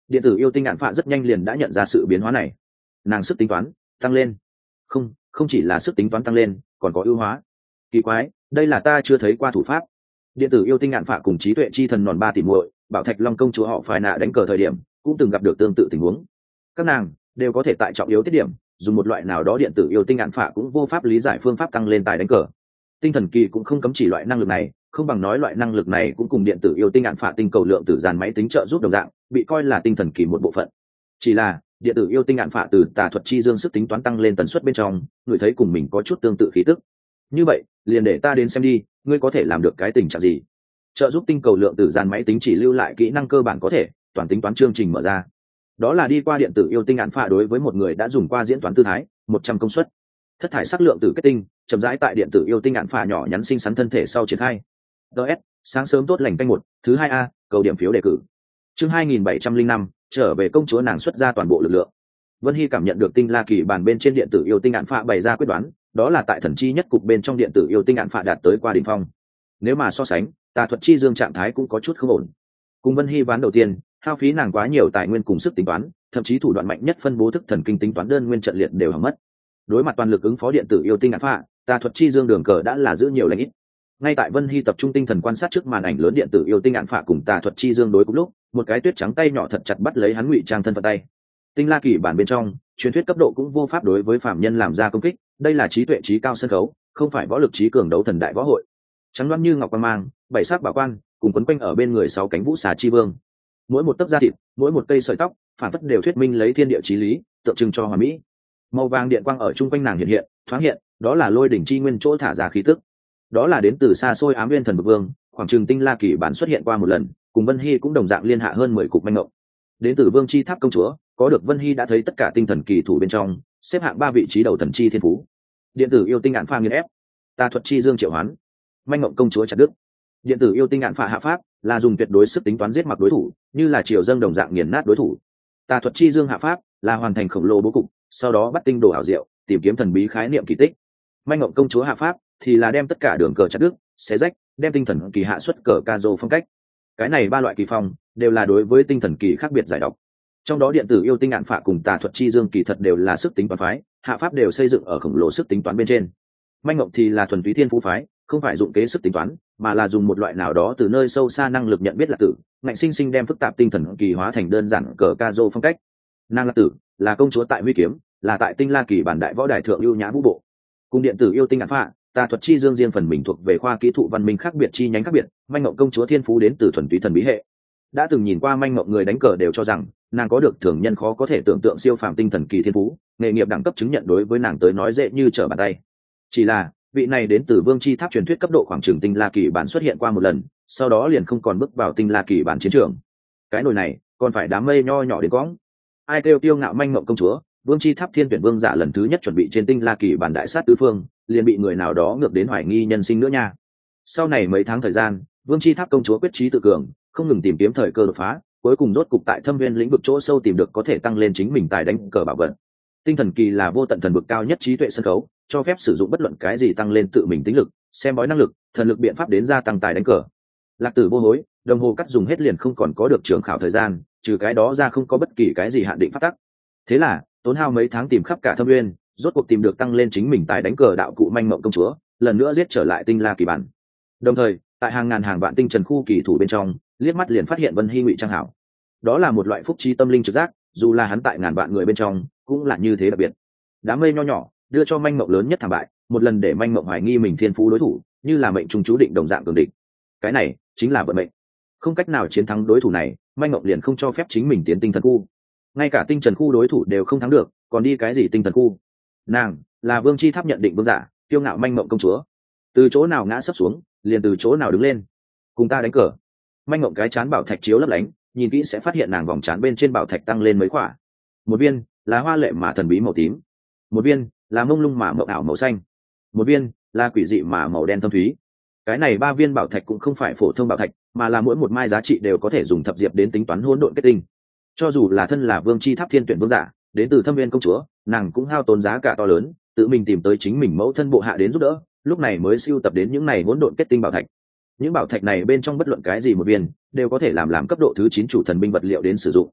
Điện tử yêu tinh ngạn phạ rất nhanh liền đã nhận ra sự biến hóa này. Nàng sức tính toán tăng lên. Không chỉ là sức tính toán tăng lên, còn có ưu hóa. Kỳ quái, đây là ta chưa thấy qua thủ pháp. Điện tử yêu tinh ngạn phạ cùng trí tuệ chi thần nòn ba tỷ muội, bảo thạch long công chúa họ phải nạ đánh cờ thời điểm cũng từng gặp được tương tự tình huống. Các nàng đều có thể tại trọng yếu tiết điểm dùng một loại nào đó điện tử yêu tinh ngạn phạ cũng vô pháp lý giải phương pháp tăng lên tài đánh cờ. Tinh thần kỳ cũng không cấm chỉ loại năng lực này, không bằng nói loại năng lực này cũng cùng điện tử yêu tinh ngạn phạ tinh cầu lượng tử dàn máy tính trợ giúp đồng dạng, bị coi là tinh thần kỳ một bộ phận. Chỉ là điện tử yêu tinh ngạn phạ từ tà thuật chi dương sức tính toán tăng lên tần suất bên trong, người thấy cùng mình có chút tương tự khí tức. Như vậy liền để ta đến xem đi, ngươi có thể làm được cái tình trạng gì. Trợ giúp tinh cầu lượng tử dàn máy tính chỉ lưu lại kỹ năng cơ bản có thể toàn tính toán chương trình mở ra, đó là đi qua điện tử yêu tinh ngạn phạ đối với một người đã dùng qua diễn toán tư thái 100 công suất. Thất thải sắc lượng tử kết tinh chậm rãi tại điện tử yêu tinh ngạn phạ nhỏ nhắn xinh xắn thân thể sau triển khai. ts sáng sớm tốt lành canh 1, thứ 2A, cầu điểm phiếu đề cử. Chương 2705, trở về công chúa nàng xuất ra toàn bộ lực lượng. Vân Hy cảm nhận được tinh la kỳ bàn bên trên điện tử yêu tinh ngạn phạ bày ra quyết đoán, đó là tại thần chi nhất cục bên trong điện tử yêu tinh ngạn phạ đạt tới qua đỉnh phong. Nếu mà so sánh, tà thuật chi dương trạng thái cũng có chút không ổn. Cùng Vân Hy ván đầu tiên, hao phí nàng quá nhiều tài nguyên cùng sức tính toán, thậm chí thủ đoạn mạnh nhất phân bố thức thần kinh tính toán đơn nguyên trận liệt đều hỏng mất. Đối mặt toàn lực ứng phó điện tử yêu tinh ngạn phạ, tà thuật chi dương đường cờ đã là giữ nhiều lãnh ít. Ngay tại Vân Hy tập trung tinh thần quan sát trước màn ảnh lớn điện tử yêu tinh ngạn phạ cùng tà thuật chi dương đối cùng lúc, một cái tuyết trắng tay nhỏ thật chặt bắt lấy hắn ngụy trang thân phận tay. Tinh la kỳ bản bên trong, truyền thuyết cấp độ cũng vô pháp đối với phạm nhân làm ra công kích, đây là trí tuệ trí cao sân khấu, không phải võ lực trí cường đấu thần đại võ hội. Trắng loáng như ngọc quan mang, bảy sắc bảo quan, cùng quấn quanh ở bên người 6 cánh vũ xà chi vương. Mỗi một tấc da thịt, mỗi một cây sợi tóc, phản phất đều thuyết minh lấy thiên địa chí lý, tượng trưng cho hoàn mỹ. Màu vàng điện quang ở trung quanh nàng hiện hiện, thoáng hiện, đó là lôi đỉnh chi nguyên chỗ thả ra khí tức. Đó là đến từ xa xôi Ám Nguyên Thần Vực Vương, khoảng chừng tinh la kỳ bản xuất hiện qua một lần, cùng Vân Hy cũng đồng dạng liên hạ hơn 10 cục manh ngộng. Đến từ Vương Chi Tháp công chúa, có được Vân Hy đã thấy tất cả tinh thần kỳ thủ bên trong, xếp hạng 3 vị trí đầu thần chi thiên phú. Điện tử yêu tinh ngạn phàm nghiền ép, tà thuật chi dương triệu hoán, manh ngộng công chúa chặt đứt. Điện tử yêu tinh ngạn phạ hạ pháp là dùng tuyệt đối sức tính toán giết mặc đối thủ, như là triều dâng đồng dạng nghiền nát đối thủ. Tà thuật chi dương hạ pháp là hoàn thành khổng lồ bố cục, sau đó bắt tinh đồ ảo diệu, tìm kiếm thần bí khái niệm kỳ tích. Manh ngộng công chúa hạ pháp thì là đem tất cả đường cờ chặt đứt, xé rách, đem tinh thần kỳ hạ xuất cờ ca dô phong cách. Cái này 3 loại kỳ phong đều là đối với tinh thần kỳ khác biệt giải độc. Trong đó điện tử yêu tinh ngạn phạ cùng tà thuật chi dương kỳ thật đều là sức tính toán phái, hạ pháp đều xây dựng ở khổng lồ sức tính toán bên trên. Manh ngộng thì là thuần túy thiên phú phái, không phải dụng kế sức tính toán, mà là dùng một loại nào đó từ nơi sâu xa năng lực nhận biết là tử, ngạnh sinh sinh đem phức tạp tinh thần kỳ hóa thành đơn giản cờ ca dô phong cách. Nàng là tử, là công chúa tại huy kiếm, là tại tinh la kỳ bản đại võ đài thượng ưu nhã vũ bộ. Cùng điện tử yêu tinh ngạn phạ, tà thuật chi dương riêng phần mình thuộc về khoa kỹ thụ văn minh khác biệt chi nhánh khác biệt. Manh ngộng công chúa thiên phú đến từ thuần túy thần bí hệ. Đã từng nhìn qua manh ngộng người đánh cờ đều cho rằng nàng có được thường nhân khó có thể tưởng tượng siêu phàm tinh thần kỳ thiên phú, nghề nghiệp đẳng cấp chứng nhận đối với nàng tới nói dễ như trở bàn tay. Chỉ là vị này đến từ Vương Chi Tháp truyền thuyết cấp độ khoảng trường tinh la kỳ bản xuất hiện qua một lần, sau đó liền không còn bước vào tinh la kỳ bản chiến trường. Cái nồi này còn phải đám mây nho nhỏ đến cõng. Ai kêu tiêu ngạo manh ngộng công chúa, Vương Chi Tháp thiên tuyển vương giả lần thứ nhất chuẩn bị trên tinh la kỳ bản đại sát tứ phương, liền bị người nào đó ngược đến hoài nghi nhân sinh nữa nha. Sau này mấy tháng thời gian, Vương Chi Tháp công chúa quyết chí tự cường, không ngừng tìm kiếm thời cơ đột phá, cuối cùng rốt cục tại thâm viên lĩnh vực chỗ sâu tìm được có thể tăng lên chính mình tài đánh cờ bảo vật. Tinh thần kỳ là vô tận thần vực cao nhất trí tuệ sân khấu, cho phép sử dụng bất luận cái gì tăng lên tự mình tính lực, xem bói năng lực, thần lực biện pháp đến gia tăng tài đánh cờ. Lạc tử vô hối, đồng hồ cắt dùng hết liền không còn có được trường khảo thời gian, trừ cái đó ra không có bất kỳ cái gì hạn định pháp tắc. Thế là tốn hao mấy tháng tìm khắp cả thâm nguyên, rốt cuộc tìm được tăng lên chính mình tài đánh cờ đạo cụ manh mộng công chúa, lần nữa giết trở lại tinh la kỳ bản. Đồng thời tại hàng ngàn hàng vạn tinh trần khu kỳ thủ bên trong, liếc mắt liền phát hiện Vân Hy ngụy trang hảo. Đó là một loại phúc trí tâm linh trực giác, dù là hắn tại ngàn vạn người bên trong cũng là như thế đặc biệt. Đám mây nho nhỏ đưa cho manh mộng lớn nhất thảm bại, một lần để manh mộng hoài nghi mình thiên phú đối thủ, như là mệnh trung chú định đồng dạng cường địch. Cái này chính là vận mệnh, không cách nào chiến thắng đối thủ này, manh mộng liền không cho phép chính mình tiến tinh thần khu. Ngay cả tinh trần khu đối thủ đều không thắng được, còn đi cái gì tinh thần khu? Nàng là Vương Chi Tháp nhận định vương giả, kiêu ngạo manh mộng công chúa, từ chỗ nào ngã sấp xuống liền từ chỗ nào đứng lên. Cùng ta đánh cờ. Manh mộng cái chán bảo thạch chiếu lấp lánh, nhìn kỹ sẽ phát hiện nàng vòng trán bên trên bảo thạch tăng lên mấy quả. Một viên là hoa lệ mà thần bí màu tím, một viên là mông lung mà mộng ảo màu xanh, một viên là quỷ dị mà màu đen thâm thúy. Cái này 3 viên bảo thạch cũng không phải phổ thông bảo thạch, mà là mỗi một mai giá trị đều có thể dùng thập diệp đến tính toán hỗn độn kết tinh. Cho dù là thân là Vương Chi Tháp thiên tuyển vương giả, đến từ thâm viên công chúa, nàng cũng hao tốn giá cả to lớn, tự mình tìm tới chính mình mẫu thân bộ hạ đến giúp đỡ, lúc này mới siêu tập đến những này hỗn độn kết tinh bảo thạch. Những bảo thạch này bên trong bất luận cái gì một viên đều có thể làm cấp độ thứ 9 chủ thần binh vật liệu đến sử dụng.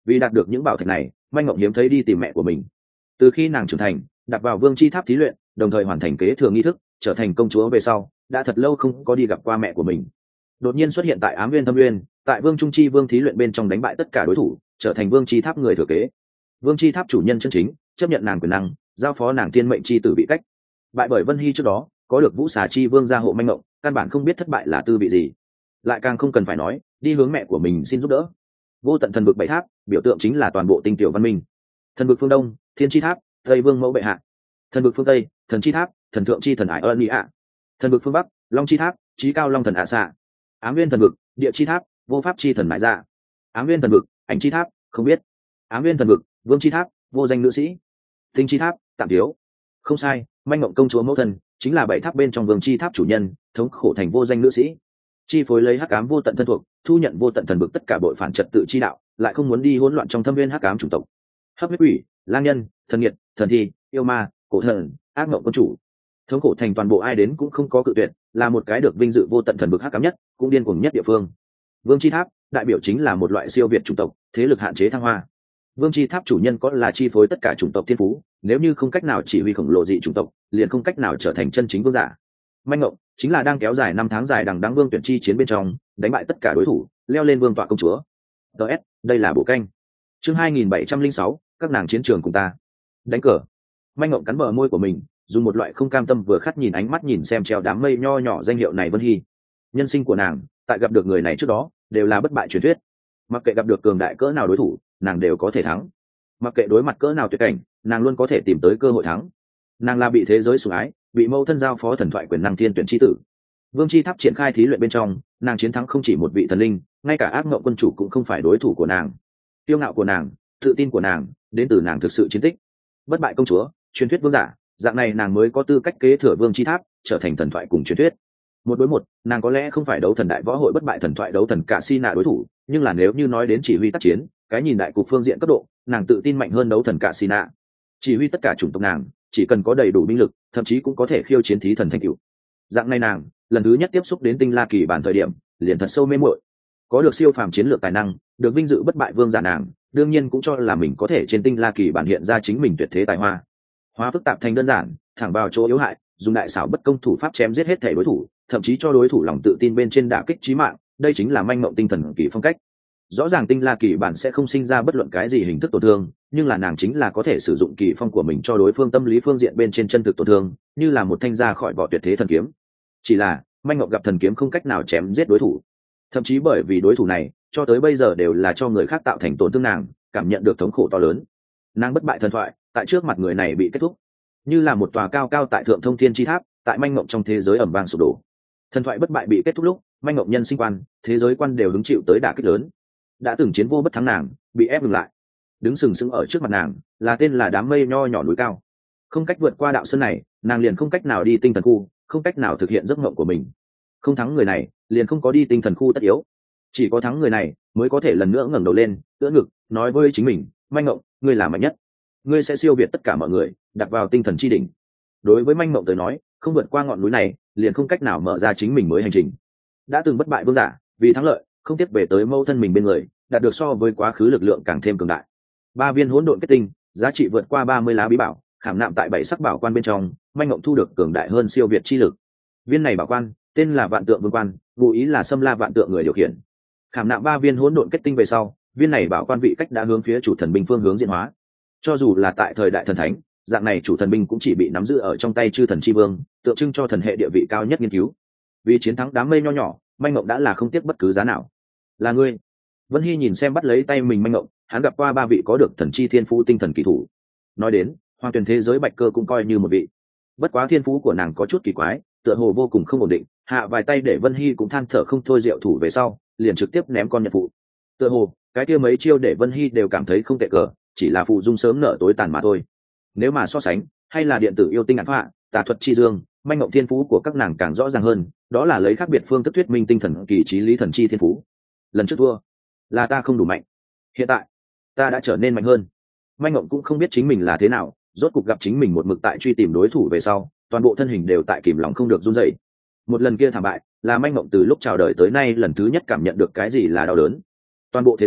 Vì đạt được những bảo thạch này, manh ngộng hiếm thấy đi tìm mẹ của mình. Từ khi nàng trưởng thành, đặt vào vương chi tháp thí luyện, đồng thời hoàn thành kế thừa nghi thức, trở thành công chúa về sau, đã thật lâu không có đi gặp qua mẹ của mình. Đột nhiên xuất hiện tại Ám Nguyên Thâm Nguyên, tại Vương Trung Chi Vương thí luyện bên trong đánh bại tất cả đối thủ, trở thành Vương Chi Tháp người thừa kế. Vương Chi Tháp chủ nhân chân chính, chấp nhận nàng quyền năng, giao phó nàng tiên mệnh chi tử bị cách. Bại bởi Vân Hy trước đó, có được Vũ Xà Chi Vương gia hộ manh ngộng, căn bản không biết thất bại là tư vị gì. Lại càng không cần phải nói, đi hướng mẹ của mình xin giúp đỡ. Vô tận thần vực bảy tháp, biểu tượng chính là toàn bộ tinh tiểu văn minh. Thần vực phương Đông, Thiên Chi Tháp, Tây Vương mẫu bệ hạ. Thần vực phương Tây, Thần Chi Tháp, thần thượng chi thần Ải Ân Mỹ ạ. Thần vực phương Bắc, Long Chi Tháp, chí cao long thần ạ xạ. Ám Nguyên thần vực, Địa Chi Tháp, vô pháp chi thần mãi dạ. Ám Nguyên thần vực, Ảnh Chi Tháp, không biết. Ám Nguyên thần vực, Vương Chi Tháp, vô danh nữ sĩ. Tinh Chi Tháp, tạm thiếu. Không sai, manh ngộng công chúa mẫu thân chính là bảy tháp bên trong Vương Chi Tháp chủ nhân, thống khổ thành vô danh nữ sĩ, chi phối lấy hắc ám vô tận thân thuộc, thu nhận vô tận thần vực tất cả bội phản trật tự chi đạo, lại không muốn đi hỗn loạn trong thâm viên hắc ám chủng tộc. Hấp huyết quỷ, lang nhân, thần nghiệt, thần thi, yêu ma, cổ thần, ác ngộng quân chủ, thống khổ thành toàn bộ ai đến cũng không có cự tuyệt, là một cái được vinh dự vô tận thần vực hắc ám nhất, cũng điên cuồng nhất địa phương. Vương Chi Tháp đại biểu chính là một loại siêu việt chủng tộc, thế lực hạn chế thăng hoa. Vương Chi Tháp chủ nhân có là chi phối tất cả chủng tộc thiên phú, nếu như không cách nào chỉ huy khổng lồ dị chủng tộc, liền không cách nào trở thành chân chính vương giả. Manh ngộng chính là đang kéo dài 5 tháng dài đằng đẵng vương tuyển chi chiến bên trong, đánh bại tất cả đối thủ, leo lên vương tọa công chúa. DS, đây là bộ canh. Chương 2706, các nàng chiến trường cùng ta. Đánh cờ. Manh ngộng cắn bờ môi của mình, dùng một loại không cam tâm vừa khát nhìn ánh mắt nhìn xem treo đám mây nho nhỏ danh hiệu này Vân Hy. Nhân sinh của nàng, tại gặp được người này trước đó, đều là bất bại truyền thuyết. Mặc kệ gặp được cường đại cỡ nào đối thủ, nàng đều có thể thắng. Mặc kệ đối mặt cỡ nào tuyệt cảnh, nàng luôn có thể tìm tới cơ hội thắng. Nàng là bị thế giới sủng ái, bị mẫu thân giao phó thần thoại quyền năng thiên tuyển chi tử. Vương Chi Tháp triển khai thí luyện bên trong, nàng chiến thắng không chỉ một vị thần linh, ngay cả ác ngộng quân chủ cũng không phải đối thủ của nàng. Tiêu ngạo của nàng, tự tin của nàng, đến từ nàng thực sự chiến tích. Bất bại công chúa, truyền thuyết vương giả, dạng này nàng mới có tư cách kế thừa Vương Chi Tháp, trở thành thần thoại cùng truyền thuyết. Một đối một, nàng có lẽ không phải đấu thần đại võ hội bất bại thần thoại đấu thần cả si nạ đối thủ, nhưng là nếu như nói đến chỉ huy tác chiến, cái nhìn đại cục phương diện cấp độ, nàng tự tin mạnh hơn đấu thần cả si nạ. Chỉ huy tất cả chủng tộc nàng, chỉ cần có đầy đủ binh lực, thậm chí cũng có thể khiêu chiến thí thần thành cựu. Dạng này nàng, lần thứ nhất tiếp xúc đến tinh la kỳ bản thời điểm, liền thật sâu mê muội. Có được siêu phàm chiến lược tài năng, được vinh dự bất bại vương giả nàng, đương nhiên cũng cho là mình có thể trên tinh la kỳ bản hiện ra chính mình tuyệt thế tài hoa. Hóa phức tạp thành đơn giản, thẳng vào chỗ yếu hại, dùng đại xảo bất công thủ pháp chém giết hết thể đối thủ, thậm chí cho đối thủ lòng tự tin bên trên đả kích chí mạng, đây chính là manh mộng tinh thần kỳ phong cách. Rõ ràng tinh la kỳ bản sẽ không sinh ra bất luận cái gì hình thức tổn thương, nhưng là nàng chính là có thể sử dụng kỳ phong của mình cho đối phương tâm lý phương diện bên trên chân thực tổn thương, như là một thanh ra khỏi vỏ tuyệt thế thần kiếm. Chỉ là manh ngọc gặp thần kiếm không cách nào chém giết đối thủ, thậm chí bởi vì đối thủ này cho tới bây giờ đều là cho người khác tạo thành tổn thương, nàng cảm nhận được thống khổ to lớn. Nàng bất bại thần thoại tại trước mặt người này bị kết thúc, như là một tòa cao cao tại thượng thông thiên chi tháp, tại manh ngộng trong thế giới ẩm vang sụp đổ. Thần thoại bất bại bị kết thúc lúc, manh ngộng nhân sinh quan, thế giới quan đều hứng chịu tới đả kích lớn. Đã từng chiến vô bất thắng nàng bị ép ngừng lại, đứng sừng sững ở trước mặt nàng là tên là đám mây nho nhỏ núi cao. Không cách vượt qua đạo sơn này, nàng liền không cách nào đi tinh thần khu, không cách nào thực hiện giấc mộng của mình. Không thắng người này, liền không có đi tinh thần khu tất yếu. Chỉ có thắng người này mới có thể lần nữa ngẩng đầu lên, ưỡn ngực, nói với chính mình, manh ngộng, ngươi là mạnh nhất, ngươi sẽ siêu việt tất cả mọi người, đặt vào tinh thần chi đỉnh. Đối với manh ngộng tới nói, không vượt qua ngọn núi này, liền không cách nào mở ra chính mình mới hành trình. Đã từng bất bại vương giả, vì thắng lợi, không tiếc về tới mâu thân mình bên người, đạt được so với quá khứ lực lượng càng thêm cường đại. 3 viên hỗn độn kết tinh, giá trị vượt qua 30 lá bí bảo, khảm nạm tại 7 sắc bảo quan bên trong, manh ngộng thu được cường đại hơn siêu việt chi lực. Viên này bảo quan tên là Vạn Tượng Vương Quan, ngụ ý là xâm la vạn tượng người điều khiển. Khảm nạm 3 viên hỗn độn kết tinh về sau, viên này bảo quan vị cách đã hướng phía chủ thần binh phương hướng diễn hóa. Cho dù là tại thời đại thần thánh, dạng này chủ thần binh cũng chỉ bị nắm giữ ở trong tay chư thần chi vương, tượng trưng cho thần hệ địa vị cao nhất nghiên cứu. Vì chiến thắng đám mây nho nhỏ, manh ngộng đã là không tiếc bất cứ giá nào. Là ngươi. Vân Hy nhìn xem bắt lấy tay mình manh ngộng, hắn gặp qua 3 vị có được thần chi thiên phú tinh thần kỳ thủ. Nói đến, hoàng tuyển thế giới bạch cơ cũng coi như một vị. Bất quá thiên phú của nàng có chút kỳ quái, tựa hồ vô cùng không ổn định, hạ vài tay để Vân Hy cũng than thở không thôi, diệu thủ về sau, liền trực tiếp ném con nhận phụ. Tựa hồ, cái kia mấy chiêu để Vân Hy đều cảm thấy không tệ cờ, chỉ là phụ dung sớm nở tối tàn mà thôi. Nếu mà so sánh, hay là điện tử yêu tinh ngạn phạ, tà thuật chi dương, manh ngộng thiên phú của các nàng càng rõ ràng hơn, đó là lấy khác biệt phương thức thuyết minh tinh thần kỳ trí lý thần chi thiên phú. Lần trước thua, là ta không đủ mạnh. Hiện tại, ta đã trở nên mạnh hơn. Manh ngộng cũng không biết chính mình là thế nào, rốt cục gặp chính mình một mực tại truy tìm đối thủ về sau, toàn bộ thân hình đều tại kìm lòng không được run rẩy. Một lần kia thảm bại, là manh ngộng từ lúc chào đời tới nay lần thứ nhất cảm nhận được cái gì là đau đớn. Toàn bộ thế giới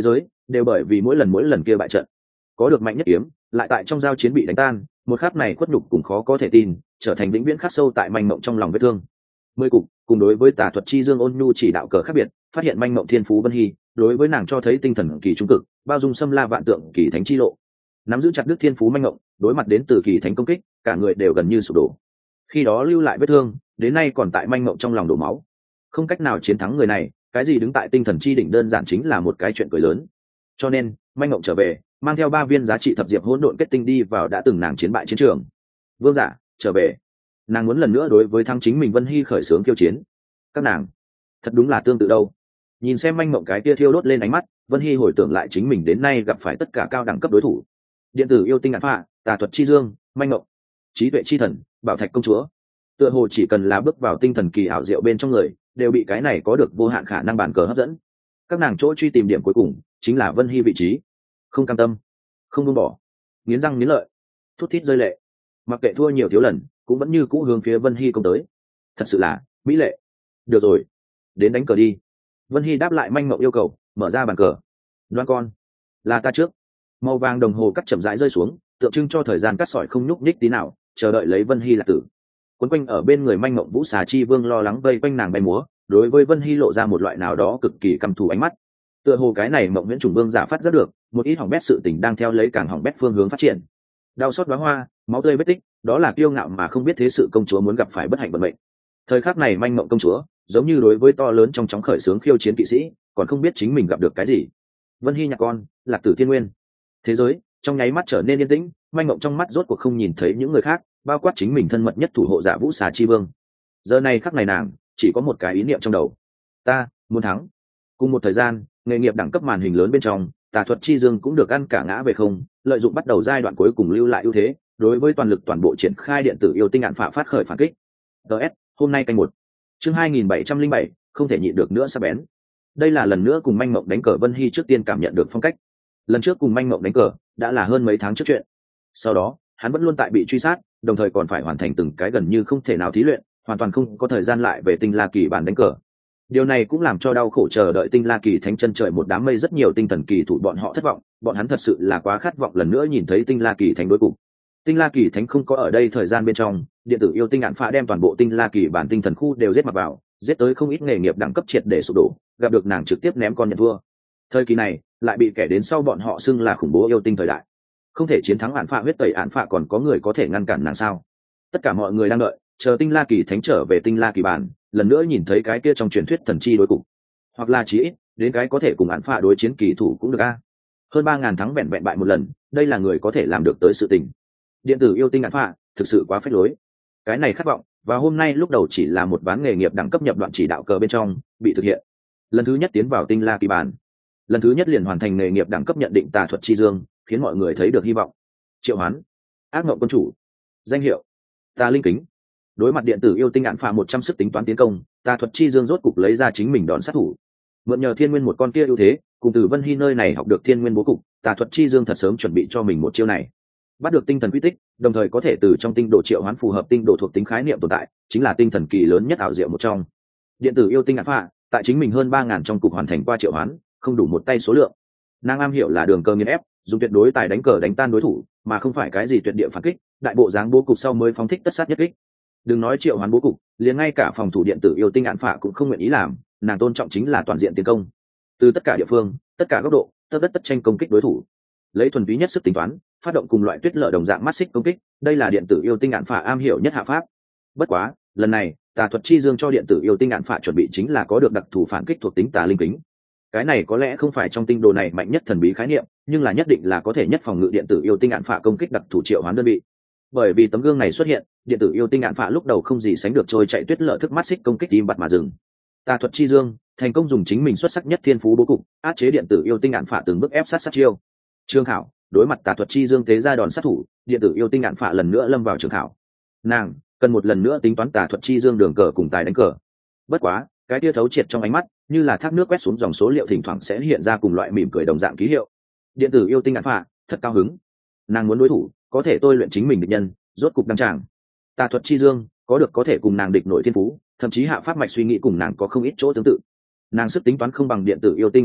đều bởi vì mỗi lần kia bại trận có được mạnh nhất kiếm lại tại trong giao chiến bị đánh tan, một khắc này khuất nhục cùng khó có thể tin, trở thành vĩnh viễn khắc sâu tại manh mộng trong lòng vết thương. 10 cục cùng đối với tà thuật chi dương ôn nhu chỉ đạo cờ khác biệt, phát hiện manh mộng thiên phú Vân Hy đối với nàng cho thấy tinh thần kỳ trung cực, bao dung xâm la vạn tượng kỳ thánh chi lộ. Nắm giữ chặt đức thiên phú manh mộng, đối mặt đến từ kỳ thánh công kích, cả người đều gần như sụp đổ. Khi đó lưu lại vết thương, đến nay còn tại manh mộng trong lòng đổ máu, không cách nào chiến thắng người này, cái gì đứng tại tinh thần chi đỉnh đơn giản chính là một cái chuyện cười lớn. Cho nên manh mộng trở về, mang theo 3 viên giá trị thập diệp hỗn độn kết tinh đi vào đã từng nàng chiến bại chiến trường. Vương giả trở về, nàng muốn lần nữa đối với thắng chính mình Vân Hy khởi xướng khiêu chiến. Các nàng thật đúng là tương tự đâu. Nhìn xem manh mộng cái kia thiêu đốt lên ánh mắt, Vân Hy hồi tưởng lại chính mình đến nay gặp phải tất cả cao đẳng cấp đối thủ: điện tử yêu tinh ngạn phạ, tà thuật chi dương, manh mộng, trí tuệ chi thần, bảo thạch công chúa. Tựa hồ chỉ cần là bước vào tinh thần kỳ ảo diệu bên trong người, đều bị cái này có được vô hạn khả năng bàn cờ hấp dẫn. Các nàng chỗ truy tìm điểm cuối cùng chính là Vân Hy vị trí. Không cam tâm, không buông bỏ, nghiến răng nghiến lợi, thút thít rơi lệ, mặc kệ thua nhiều thiếu lần cũng vẫn như cũ hướng phía Vân Hy công tới. Thật sự là mỹ lệ. Được rồi, đến đánh cờ đi. Vân Hy đáp lại manh mộng yêu cầu, mở ra bàn cờ. Đoan con, là ta trước. Màu vàng đồng hồ cắt chậm rãi rơi xuống, tượng trưng cho thời gian cắt sỏi không nhúc nhích tí nào, chờ đợi lấy Vân Hy là tử. Quấn quanh ở bên người manh mộng vũ xà chi vương lo lắng vây quanh nàng bay múa, đối với Vân Hy lộ ra một loại nào đó cực kỳ căm thù ánh mắt. Tựa hồ cái này mộng viễn trùng vương giả phát giác được một ít hỏng bét sự tình đang theo lấy càng hỏng bét phương hướng phát triển. Đau xót đóa hoa, máu tươi vết tích, đó là kiêu ngạo mà không biết thế sự công chúa muốn gặp phải bất hạnh vận mệnh. Thời khắc này manh mộng công chúa giống như đối với to lớn trong chóng khởi sướng khiêu chiến kỵ sĩ, còn không biết chính mình gặp được cái gì. Vân Hy nhạc con, lạc tử thiên nguyên. Thế giới trong nháy mắt trở nên yên tĩnh, manh mộng trong mắt rốt cuộc không nhìn thấy những người khác, bao quát chính mình thân mật nhất thủ hộ giả vũ xà chi vương. Giờ này khắc này nàng chỉ có một cái ý niệm trong đầu: ta muốn thắng. Cùng một thời gian, nghề nghiệp đẳng cấp màn hình lớn bên trong, tà thuật chi dương cũng được ăn cả ngã về không, lợi dụng bắt đầu giai đoạn cuối cùng lưu lại ưu thế, đối với toàn lực toàn bộ triển khai điện tử yêu tinh ngạn phạ phát khởi phản kích. DS, hôm nay canh 1. Chương 2707, không thể nhịn được nữa sắp bén. Đây là lần nữa cùng manh mộng đánh cờ Vân Hy trước tiên cảm nhận được phong cách. Lần trước cùng manh mộng đánh cờ đã là hơn mấy tháng trước chuyện. Sau đó, hắn vẫn luôn tại bị truy sát, đồng thời còn phải hoàn thành từng cái gần như không thể nào thí luyện, hoàn toàn không có thời gian lại về tinh la kỳ bản đánh cờ. Điều này cũng làm cho đau khổ chờ đợi tinh la kỳ thánh chân trời một đám mây rất nhiều tinh thần kỳ thủ bọn họ thất vọng, bọn hắn thật sự là quá khát vọng lần nữa nhìn thấy tinh la kỳ thánh đối cục. Tinh la kỳ thánh không có ở đây thời gian bên trong, điện tử yêu tinh ngạn phá đem toàn bộ tinh la kỳ bản tinh thần khu đều giết mặc vào, giết tới không ít nghề nghiệp đẳng cấp triệt để sụp đổ, gặp được nàng trực tiếp ném con nhận thua. Thời kỳ này lại bị kẻ đến sau bọn họ xưng là khủng bố yêu tinh thời đại. Không thể chiến thắng án phạ huyết tẩy án phạ, còn có người có thể ngăn cản nàng sao? Tất cả mọi người đang đợi chờ tinh la kỳ thánh trở về tinh la kỳ bản, lần nữa nhìn thấy cái kia trong truyền thuyết thần chi đối cục, hoặc là chí ít đến cái có thể cùng án phạ đối chiến kỳ thủ cũng được a. Hơn 3.000 thắng vẹn vẹn bại một lần, đây là người có thể làm được tới sự tình. Điện tử yêu tinh án phạ thực sự quá phách lối. Cái này khát vọng và hôm nay lúc đầu chỉ là một ván nghề nghiệp đẳng cấp nhập đoạn chỉ đạo cờ bên trong bị thực hiện. Lần thứ nhất tiến vào tinh la kỳ bản, lần thứ nhất liền hoàn thành nghề nghiệp đẳng cấp nhận định tà thuật chi dương, khiến mọi người thấy được hy vọng. Triệu hoán ác mộng quân chủ, danh hiệu tà linh kính. Đối mặt điện tử yêu tinh ạn phạ 100 sức tính toán tiến công, tà thuật chi dương rốt cục lấy ra chính mình đòn sát thủ. Mượn nhờ thiên nguyên một con kia ưu thế, cùng từ Vân Hy nơi này học được thiên nguyên bố cục, tà thuật chi dương thật sớm chuẩn bị cho mình một chiêu này. Bắt được tinh thần quy tích, đồng thời có thể từ trong tinh độ triệu hoán phù hợp tinh độ thuộc tính khái niệm tồn tại, chính là tinh thần kỳ lớn nhất ảo diệu một trong. Điện tử yêu tinh ạn phạ tại chính mình hơn 3.000 trong cục hoàn thành qua triệu hoán, không đủ một tay số lượng. Nàng am hiểu là đường cơ nghiền ép, dùng tuyệt đối tài đánh cờ đánh tan đối thủ, mà không phải cái gì tuyệt địa phản kích, đại bộ dáng bố cục sau mới phóng thích tất sát nhất kích. Đừng nói triệu hoán bố cục, liền ngay cả phòng thủ điện tử yêu tinh ạn phạ cũng không nguyện ý làm, nàng tôn trọng chính là toàn diện tiến công, từ tất cả địa phương, tất cả góc độ, tất đất tất tranh công kích đối thủ, lấy thuần túy nhất sức tính toán, phát động cùng loại tuyết lở đồng dạng mắt xích công kích, đây là điện tử yêu tinh ạn phạ am hiểu nhất hạ pháp. Bất quá, lần này, tà thuật chi dương cho điện tử yêu tinh ạn phạ chuẩn bị chính là có được đặc thù phản kích thuộc tính tà linh kính. Cái này có lẽ không phải trong tinh đồ này mạnh nhất thần bí khái niệm, nhưng là nhất định là có thể nhất phòng ngự điện tử yêu tinh ạn phạ công kích đặc thù triệu hoán đơn vị. Bởi vì tấm gương này xuất hiện, điện tử yêu tinh ạn phạ lúc đầu không gì sánh được trôi chạy tuyết lở thức mắt xích công kích im bặt mà dừng. Tà thuật chi dương thành công dùng chính mình xuất sắc nhất thiên phú bố cục áp chế điện tử yêu tinh ạn phạ từng bước ép sát chiêu. Trương Khảo đối mặt tà thuật chi dương tế ra đòn sát thủ, điện tử yêu tinh ạn phạ lần nữa lâm vào trường khảo. Nàng cần một lần nữa tính toán tà thuật chi dương đường cờ cùng tài đánh cờ. Bất quá, cái tia thấu triệt trong ánh mắt như là thác nước quét xuống dòng số liệu, thỉnh thoảng sẽ hiện ra cùng loại mỉm cười đồng dạng ký hiệu. Điện tử yêu tinh ạn phạ thật cao hứng, nàng muốn đối thủ có thể tôi luyện chính mình địch nhân rốt cục đăng tràng. Tà thuật chi dương có thể cùng nàng địch nổi thiên phú, thậm chí hạ pháp mạch suy nghĩ cùng nàng có không ít chỗ tương tự. Nàng sức tính toán không bằng điện tử yêu tinh ạn phạ,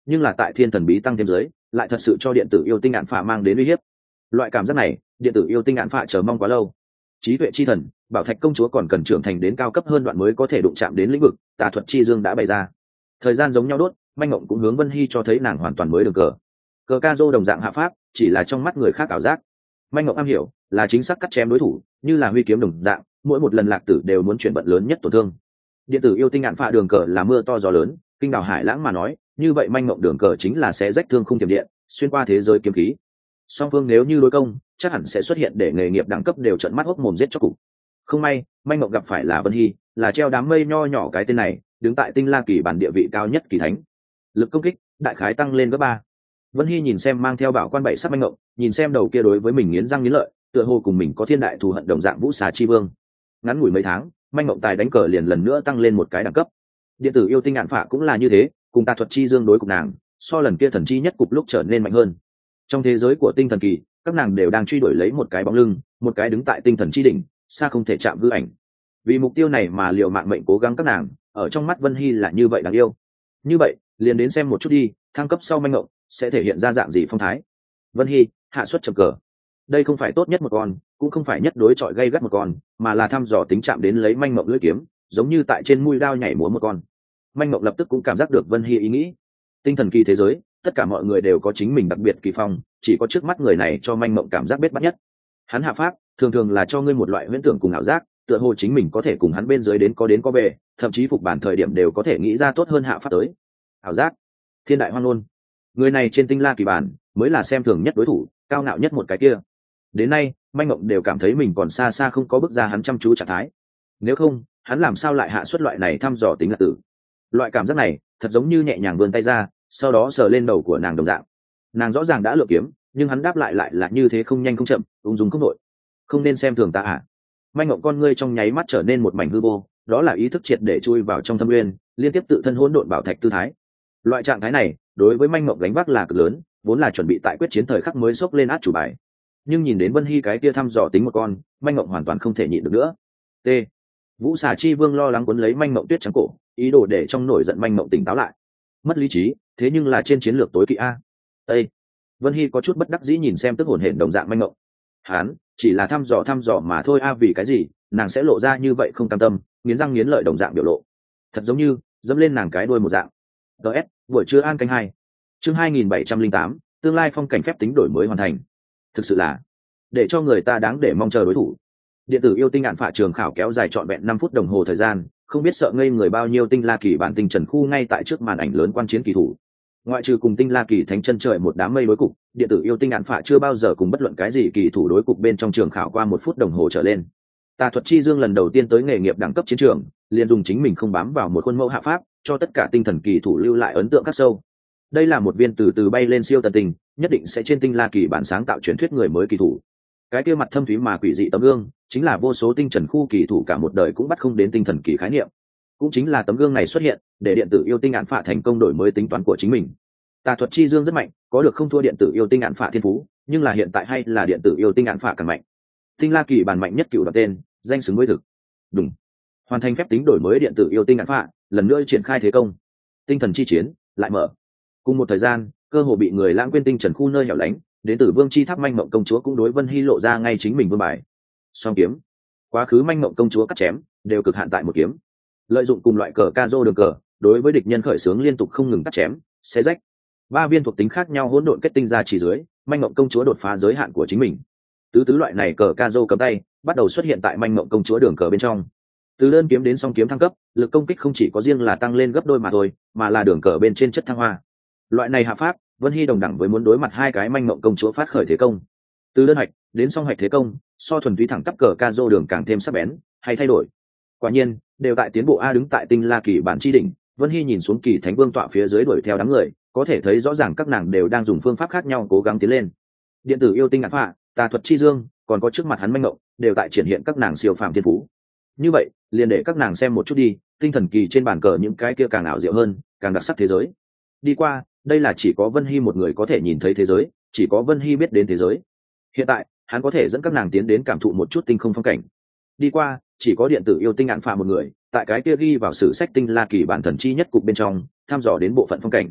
nhưng là tại thiên thần bí tăng thêm giới lại thật sự cho điện tử yêu tinh ạn phạ mang đến uy hiếp. Loại cảm giác này điện tử yêu tinh ạn phạ chờ mong quá lâu. Trí tuệ chi thần, bảo thạch công chúa còn cần trưởng thành đến cao cấp hơn đoạn mới có thể đụng chạm đến lĩnh vực, tà thuật chi dương đã bày ra. Thời gian giống nhau đốt, manh ngộng cũng hướng Vân Hy cho thấy nàng hoàn toàn mới đường cờ ca dô đồng dạng hạ pháp, chỉ là trong mắt người khác ảo giác. Manh ngộng am hiểu là chính xác cắt chém đối thủ, như là huy kiếm đồng dạng, mỗi một lần lạc tử đều muốn chuyển vận lớn nhất tổn thương. Điện tử yêu tinh ạn phạ đường cờ là mưa to gió lớn, kinh đảo hải lãng mà nói, như vậy manh ngộng đường cờ chính là sẽ rách thương khung tiềm điện, xuyên qua thế giới kiếm khí. Song phương nếu như đối công, chắc hẳn sẽ xuất hiện để nghề nghiệp đẳng cấp đều trợn mắt hốc mồm giết cho cục. Không may, manh ngộng gặp phải là Vân Hy, là treo đám mây nho nhỏ cái tên này, đứng tại tinh la kỳ bản địa vị cao nhất kỳ thánh. Lực công kích đại khái tăng lên gấp 3. Vân Hy nhìn xem mang theo bảo quan bảy sắc manh ngộng, nhìn xem đầu kia đối với mình nghiến răng nghiến lợi, tựa hồ cùng mình có thiên đại thù hận đồng dạng vũ xà chi vương. Ngắn ngủi mấy tháng, manh ngộng tài đánh cờ liền lần nữa tăng lên một cái đẳng cấp. Điện tử yêu tinh ạn phạ cũng là như thế, cùng tà thuật chi dương đối cục nàng, so lần kia thần chi nhất cục lúc trở nên mạnh hơn. Trong thế giới của tinh thần kỳ, các nàng đều đang truy đuổi lấy một cái bóng lưng, một cái đứng tại tinh thần chi đỉnh, xa không thể chạm hư ảnh. Vì mục tiêu này mà liều mạng mệnh cố gắng các nàng, ở trong mắt Vân Hy là như vậy đáng yêu. Như vậy, liền đến xem một chút đi, thăng cấp sau manh ngộng sẽ thể hiện ra dạng gì phong thái. Vân Hy hạ xuất chầm cờ. Đây không phải tốt nhất một con, cũng không phải nhất đối chọi gây gắt một con, mà là thăm dò tính chạm đến lấy manh ngộng lưỡi kiếm, giống như tại trên mũi dao nhảy múa một con. Manh ngộng lập tức cũng cảm giác được Vân Hy ý nghĩ. Tinh thần kỳ thế giới, tất cả mọi người đều có chính mình đặc biệt kỳ phong, chỉ có trước mắt người này cho manh ngộng cảm giác bết bát nhất. Hắn hạ pháp thường thường là cho ngươi một loại huyễn tưởng cùng ảo giác, tựa hồ chính mình có thể cùng hắn bên dưới đến có về, thậm chí phục bản thời điểm đều có thể nghĩ ra tốt hơn hạ pháp tới. Ảo giác, thiên đại hoang ngôn. Người này trên tinh la kỳ bản mới là xem thường nhất đối thủ, cao ngạo nhất một cái kia. Đến nay manh ngộng đều cảm thấy mình còn xa xa không có bước ra hắn chăm chú trạng thái. Nếu không, hắn làm sao lại hạ xuất loại này thăm dò tính lạc tử. Loại cảm giác này thật giống như nhẹ nhàng vươn tay ra, sau đó sờ lên đầu của nàng đồng dạng. Nàng rõ ràng đã lựa kiếm, nhưng hắn đáp lại là như thế không nhanh không chậm, ung dung không đội. Không nên xem thường ta à? Manh ngộng con ngươi trong nháy mắt trở nên một mảnh hư vô, đó là ý thức triệt để chui vào trong thâm nguyên, liên tiếp tự thân hỗn độn bảo thạch tư thái. Loại trạng thái này đối với manh ngộng gánh vác là cực lớn, vốn là chuẩn bị tại quyết chiến thời khắc mới xốc lên át chủ bài. Nhưng nhìn đến Vân Hy cái kia thăm dò tính một con, manh ngộng hoàn toàn không thể nhịn được nữa. T. Vũ xà chi vương lo lắng cuốn lấy manh ngộng tuyết trắng cổ, ý đồ để trong nổi giận manh ngộng tỉnh táo lại. Mất lý trí, thế nhưng là trên chiến lược tối kỵ a. Ê! Vân Hy có chút bất đắc dĩ nhìn xem tức hồn hển đồng dạng manh ngộng. Hán, chỉ là thăm dò mà thôi a, vì cái gì nàng sẽ lộ ra như vậy không cam tâm, nghiến răng nghiến lợi đồng dạng biểu lộ. Thật giống như dẫm lên nàng cái đuôi một dạng. DS, buổi trưa an canh 2. Chương 2708, tương lai phong cảnh phép tính đổi mới hoàn thành. Thực sự là để cho người ta đáng để mong chờ đối thủ. Điện tử yêu tinh ạn phạ trường khảo kéo dài trọn vẹn 5 phút đồng hồ thời gian, không biết sợ ngây người bao nhiêu tinh la kỳ bản tinh trần khu ngay tại trước màn ảnh lớn quan chiến kỳ thủ. Ngoại trừ cùng tinh la kỳ thánh chân trời một đám mây đối cục, điện tử yêu tinh ạn phạ chưa bao giờ cùng bất luận cái gì kỳ thủ đối cục bên trong trường khảo qua 1 phút đồng hồ trở lên. Tà thuật chi dương lần đầu tiên tới nghề nghiệp đẳng cấp chiến trường, liền dùng chính mình không bám vào một khuôn mẫu hạ pháp, cho tất cả tinh thần kỳ thủ lưu lại ấn tượng khắc sâu. Đây là một viên từ từ bay lên siêu tần tình, nhất định sẽ trên tinh la kỳ bản sáng tạo truyền thuyết người mới kỳ thủ. Cái kia mặt thâm thúy mà quỷ dị tấm gương, chính là vô số tinh trần khu kỳ thủ cả một đời cũng bắt không đến tinh thần kỳ khái niệm. Cũng chính là tấm gương này xuất hiện, để điện tử yêu tinh ạn phạ thành công đổi mới tính toán của chính mình. Tà thuật chi dương rất mạnh, có được không thua điện tử yêu tinh ạn phạ thiên phú, nhưng là hiện tại hay là điện tử yêu tinh ạn phạ càng mạnh. Tinh la kỳ bản mạnh nhất cựu đặt tên, danh xứng với thực. Đúng. Hoàn thành phép tính đổi mới điện tử yêu tinh ạn phạ, lần nữa triển khai thế công. Tinh thần chi chiến lại mở. Cùng một thời gian, cơ hồ bị người lãng quên tinh trần khu nơi hẻo lánh, đến từ vương chi tháp manh mộng công chúa cũng đối Vân Hy lộ ra ngay chính mình vương bài. Song kiếm. Quá khứ manh mộng công chúa cắt chém đều cực hạn tại một kiếm. Lợi dụng cùng loại cờ ca dô đường cờ, đối với địch nhân khởi xướng liên tục không ngừng cắt chém, xé rách. 3 viên thuộc tính khác nhau hỗn độn kết tinh ra chỉ dưới, manh mộng công chúa đột phá giới hạn của chính mình. Tứ loại này cờ ca dô cầm tay bắt đầu xuất hiện tại manh mộng công chúa đường cờ bên trong. Từ đơn kiếm đến song kiếm thăng cấp, lực công kích không chỉ có riêng là tăng lên gấp đôi mà thôi, mà là đường cờ bên trên chất thăng hoa. Loại này hạ pháp, Vân Hy đồng đẳng với muốn đối mặt 2 cái manh mộng công chúa phát khởi thế công. Từ đơn hạch đến song hạch thế công, so thuần túy thẳng tắp cờ ca dô đường càng thêm sắc bén, hay thay đổi. Quả nhiên, đều tại tiến bộ a. Đứng tại tinh la kỳ bản chi đỉnh, Vân Hy nhìn xuống kỳ thánh vương tọa phía dưới đuổi theo đám người, có thể thấy rõ ràng các nàng đều đang dùng phương pháp khác nhau cố gắng tiến lên. Điện tử yêu tinh ạn phạ, tà thuật chi dương, còn có trước mặt hắn manh mộng, đều tại triển hiện các nàng siêu phàm thiên phú. Như vậy, liền để các nàng xem một chút đi, tinh thần kỳ trên bàn cờ những cái kia càng ảo diệu hơn, càng đặc sắc thế giới. Đi qua, đây là chỉ có Vân Hy một người có thể nhìn thấy thế giới, chỉ có Vân Hy biết đến thế giới. Hiện tại, hắn có thể dẫn các nàng tiến đến cảm thụ một chút tinh không phong cảnh. Đi qua, chỉ có điện tử yêu tinh ạn phạ một người, tại cái kia ghi vào sử sách tinh la kỳ bản thần chi nhất cục bên trong, thăm dò đến bộ phận phong cảnh.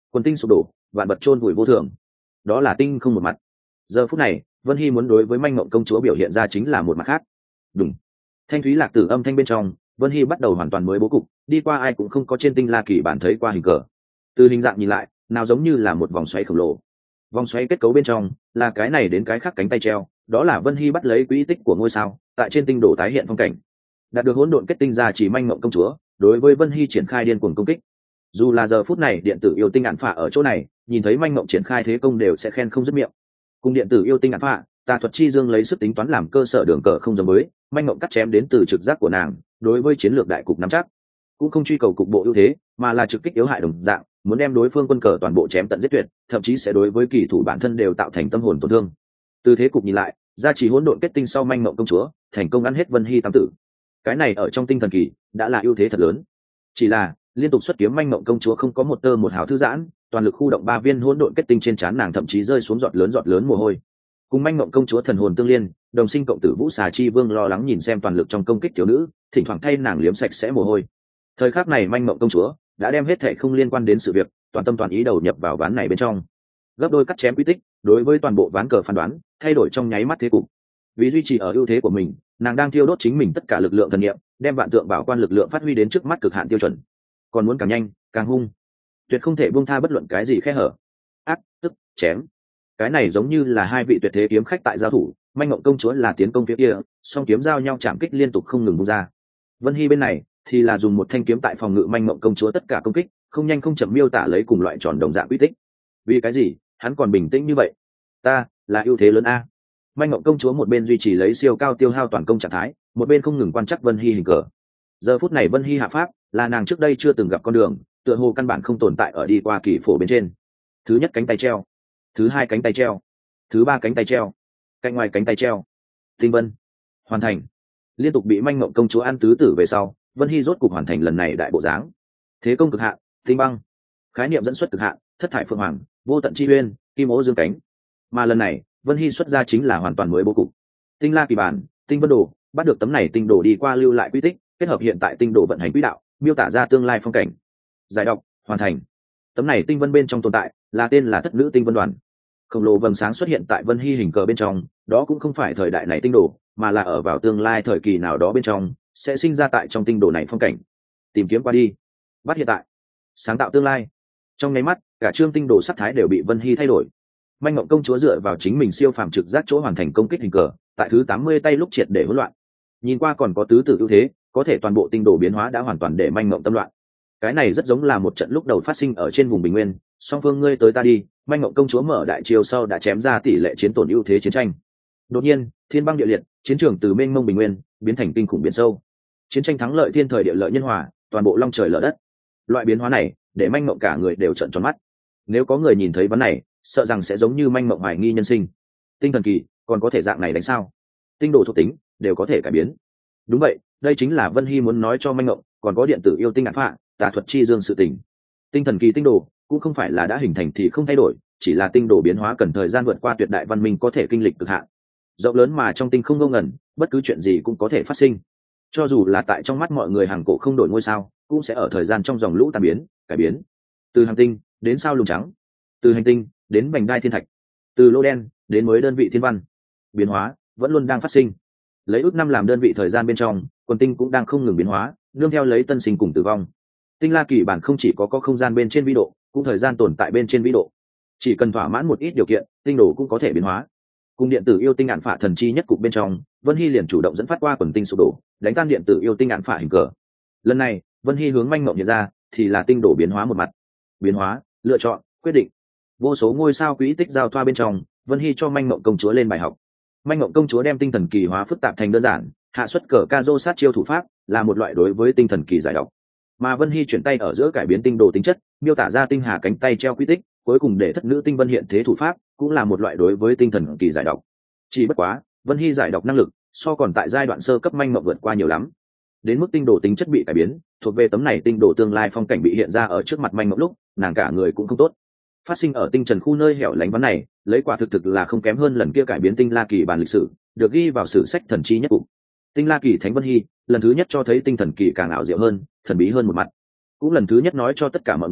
quần tinh sụp đổ, vạn vật chôn vùi vô thường, đó là tinh không một mặt. Giờ phút này Vân Hy muốn đối với manh mộng công chúa biểu hiện ra chính là một mặt khác. Đúng, thanh thúy lạc tử âm thanh bên trong, Vân Hy bắt đầu hoàn toàn mới bố cục, đi qua ai cũng không có trên tinh la kỳ bản thấy qua hình cờ. Từ hình dạng nhìn lại, nào giống như là một vòng xoáy khổng lồ. Vòng xoáy kết cấu bên trong là cái này đến cái khác cánh tay treo, đó là Vân Hy bắt lấy quỹ tích của ngôi sao, tại trên tinh đồ tái hiện phong cảnh. Đạt được hỗn độn kết tinh ra chỉ manh mộng công chúa, đối với Vân Hy triển khai điên cuồng công kích. Dù là giờ phút này điện tử yêu tinh ạn phạ ở chỗ này, nhìn thấy manh mộng triển khai thế công đều sẽ khen không dứt miệng. Cùng điện tử yêu tinh ạn phạ, tà thuật chi dương lấy sức tính toán làm cơ sở đường cờ không giống mới, manh mộng cắt chém đến từ trực giác của nàng, đối với chiến lược đại cục nắm chắc, cũng không truy cầu cục bộ ưu thế, mà là trực kích yếu hại đồng dạng, muốn đem đối phương quân cờ toàn bộ chém tận giết tuyệt, thậm chí sẽ đối với kỳ thủ bản thân đều tạo thành tâm hồn tổn thương. Từ thế cục nhìn lại, gia trì hỗn độn kết tinh sau manh mộng công chúa thành công ăn hết Vân Hy tam tử. Cái này ở trong tinh thần kỳ đã là ưu thế thật lớn. Chỉ là liên tục xuất kiếm manh mộng công chúa không có một tơ một hào thư giãn, toàn lực khu động 3 viên hỗn độn kết tinh trên trán nàng, thậm chí rơi xuống giọt lớn mồ hôi. Cùng manh mộng công chúa thần hồn tương liên, đồng sinh cộng tử Vũ Xà Chi Vương lo lắng nhìn xem toàn lực trong công kích thiếu nữ, thỉnh thoảng thay nàng liếm sạch sẽ mồ hôi. Thời khắc này manh mộng công chúa đã đem hết thảy không liên quan đến sự việc, toàn tâm toàn ý đầu nhập vào ván này bên trong. Gấp đôi cắt chém quy tích, đối với toàn bộ ván cờ phán đoán, thay đổi trong nháy mắt thế cục. Vì duy trì ở ưu thế của mình, nàng đang thiêu đốt chính mình tất cả lực lượng thần niệm, đem vạn tượng bảo quan lực lượng phát huy đến trước mắt cực hạn tiêu chuẩn. Còn muốn càng nhanh, càng hung, tuyệt không thể buông tha bất luận cái gì khe hở. Ác, tức, chém. Cái này giống như là hai vị tuyệt thế kiếm khách tại giao thủ, manh mộng công chúa là tiến công phía kia, song kiếm giao nhau chạm kích liên tục không ngừng bung ra. Vân Hy bên này thì là dùng một thanh kiếm tại phòng ngự manh mộng công chúa tất cả công kích, không nhanh không chậm miêu tả lấy cùng loại tròn đồng dạng quy tích. Vì cái gì hắn còn bình tĩnh như vậy? Ta là ưu thế lớn a. Manh mộng công chúa một bên duy trì lấy siêu cao tiêu hao toàn công trạng thái, một bên không ngừng quan trắc Vân Hy hình cờ. Giờ phút này Vân Hy hạ pháp là nàng trước đây chưa từng gặp con đường, tựa hồ căn bản không tồn tại ở đi qua kỳ phổ bên trên. Thứ nhất cánh tay treo, thứ hai cánh tay treo, thứ ba cánh tay treo, cạnh ngoài cánh tay treo, tinh vân hoàn thành. Liên tục bị manh mộng công chúa ăn tứ tử về sau, Vân Hy rốt cục hoàn thành lần này đại bộ dáng. Thế công cực hạn, tinh băng, khái niệm dẫn xuất cực hạn, thất thải phượng hoàng, vô tận chi uyên, kim ố dương cánh. Mà lần này Vân Hy xuất ra chính là hoàn toàn mới bố cục. Tinh la kỳ bản, tinh vân đồ, bắt được tấm này tinh đồ đi qua lưu lại quy tích, kết hợp hiện tại tinh đồ vận hành quỹ đạo, miêu tả ra tương lai phong cảnh. Giải đọc hoàn thành. Tấm này tinh vân bên trong tồn tại là tên là thất nữ tinh vân đoàn. Khổng lồ vầng sáng xuất hiện tại Vân Hy hình cờ bên trong, đó cũng không phải thời đại này tinh đồ, mà là ở vào tương lai thời kỳ nào đó bên trong sẽ sinh ra tại trong tinh đồ này phong cảnh. Tìm kiếm qua đi, bắt hiện tại, sáng tạo tương lai. Trong nháy mắt, cả chương tinh đồ sắc thái đều bị Vân Hy thay đổi. Manh mộng công chúa dựa vào chính mình siêu phàm trực giác chỗ hoàn thành công kích hình cờ, tại thứ 80 tay lúc triệt để hỗn loạn. Nhìn qua còn có tứ tử ưu thế, có thể toàn bộ tinh đồ biến hóa đã hoàn toàn để manh mộng tâm loạn. Cái này rất giống là một trận lúc đầu phát sinh ở trên vùng bình nguyên, song phương ngươi tới ta đi, manh mộng công chúa mở đại chiêu sau đã chém ra tỷ lệ chiến tổn ưu thế chiến tranh. Đột nhiên thiên băng địa liệt, chiến trường từ mênh mông bình nguyên biến thành kinh khủng biển sâu. Chiến tranh thắng lợi thiên thời địa lợi nhân hòa, toàn bộ long trời lở đất. Loại biến hóa này để manh mộng cả người đều trợn tròn mắt. Nếu có người nhìn thấy vấn này, sợ rằng sẽ giống như manh mộng hoài nghi nhân sinh. Tinh thần kỳ còn có thể dạng này đánh sao? Tinh đồ thuộc tính đều có thể cải biến. Đúng vậy, đây chính là Vân Hy muốn nói cho manh mộng, còn có điện tử yêu tinh ngạn phạ, tà thuật chi dương sự tình. Tinh thần kỳ tinh đồ cũng không phải là đã hình thành thì không thay đổi, chỉ là tinh đồ biến hóa cần thời gian vượt qua tuyệt đại văn minh có thể kinh lịch cực hạn. Rộng lớn mà trong tinh không ngông ngẩn, bất cứ chuyện gì cũng có thể phát sinh. Cho dù là tại trong mắt mọi người hàng cổ không đổi ngôi sao, cũng sẽ ở thời gian trong dòng lũ tan biến, cải biến. Từ hành tinh đến sao lùn trắng, từ hành tinh đến vành đai thiên thạch, từ lô đen đến mới đơn vị thiên văn, biến hóa vẫn luôn đang phát sinh. Lấy ước năm làm đơn vị thời gian bên trong, quần tinh cũng đang không ngừng biến hóa, nương theo lấy tân sinh cùng tử vong. Tinh la kỳ bản không chỉ có không gian bên trên vĩ độ, cũng thời gian tồn tại bên trên vĩ độ. Chỉ cần thỏa mãn một ít điều kiện, tinh đồ cũng có thể biến hóa. Cùng điện tử yêu tinh ạn phạ thần chi nhất cục bên trong, Vân Hy liền chủ động dẫn phát qua quần tinh sụp đổ, đánh tan điện tử yêu tinh ạn phạ hình cờ. Lần này Vân Hy hướng manh mộng hiện ra thì là tinh đồ biến hóa một mặt. Biến hóa, lựa chọn, quyết định. Vô số ngôi sao quỹ tích giao thoa bên trong, Vân Hy cho manh mộng công chúa lên bài học. Manh mộng công chúa đem tinh thần kỳ hóa phức tạp thành đơn giản, hạ xuất cờ ca dô sát chiêu thủ pháp là một loại đối với tinh thần kỳ giải độc. Mà Vân Hy chuyển tay ở giữa cải biến tinh đồ tính chất, miêu tả ra tinh hà cánh tay treo quy tích, cuối cùng để thất nữ tinh vân hiện thế thủ pháp cũng là một loại đối với tinh thần kỳ giải độc. Chỉ bất quá Vân Hy giải độc năng lực so còn tại giai đoạn sơ cấp manh mộng vượt qua nhiều lắm. Đến mức tinh đồ tính chất bị cải biến, thuộc về tấm này tinh đồ tương lai phong cảnh bị hiện ra ở trước mặt manh mộng lúc, nàng cả người cũng không tốt. Phát sinh ở tinh trần khu nơi hẻo lánh ván này, lấy quả thực là không kém hơn lần kia cải biến tinh la kỳ bản lịch sử, được ghi vào sử sách thần chi nhất cục. Tinh la kỳ thánh Vân Hy lần thứ nhất cho thấy tinh thần kỳ càng ảo diệu hơn, thần bí hơn một mặt, cũng lần thứ nhất nói cho tất cả mọi người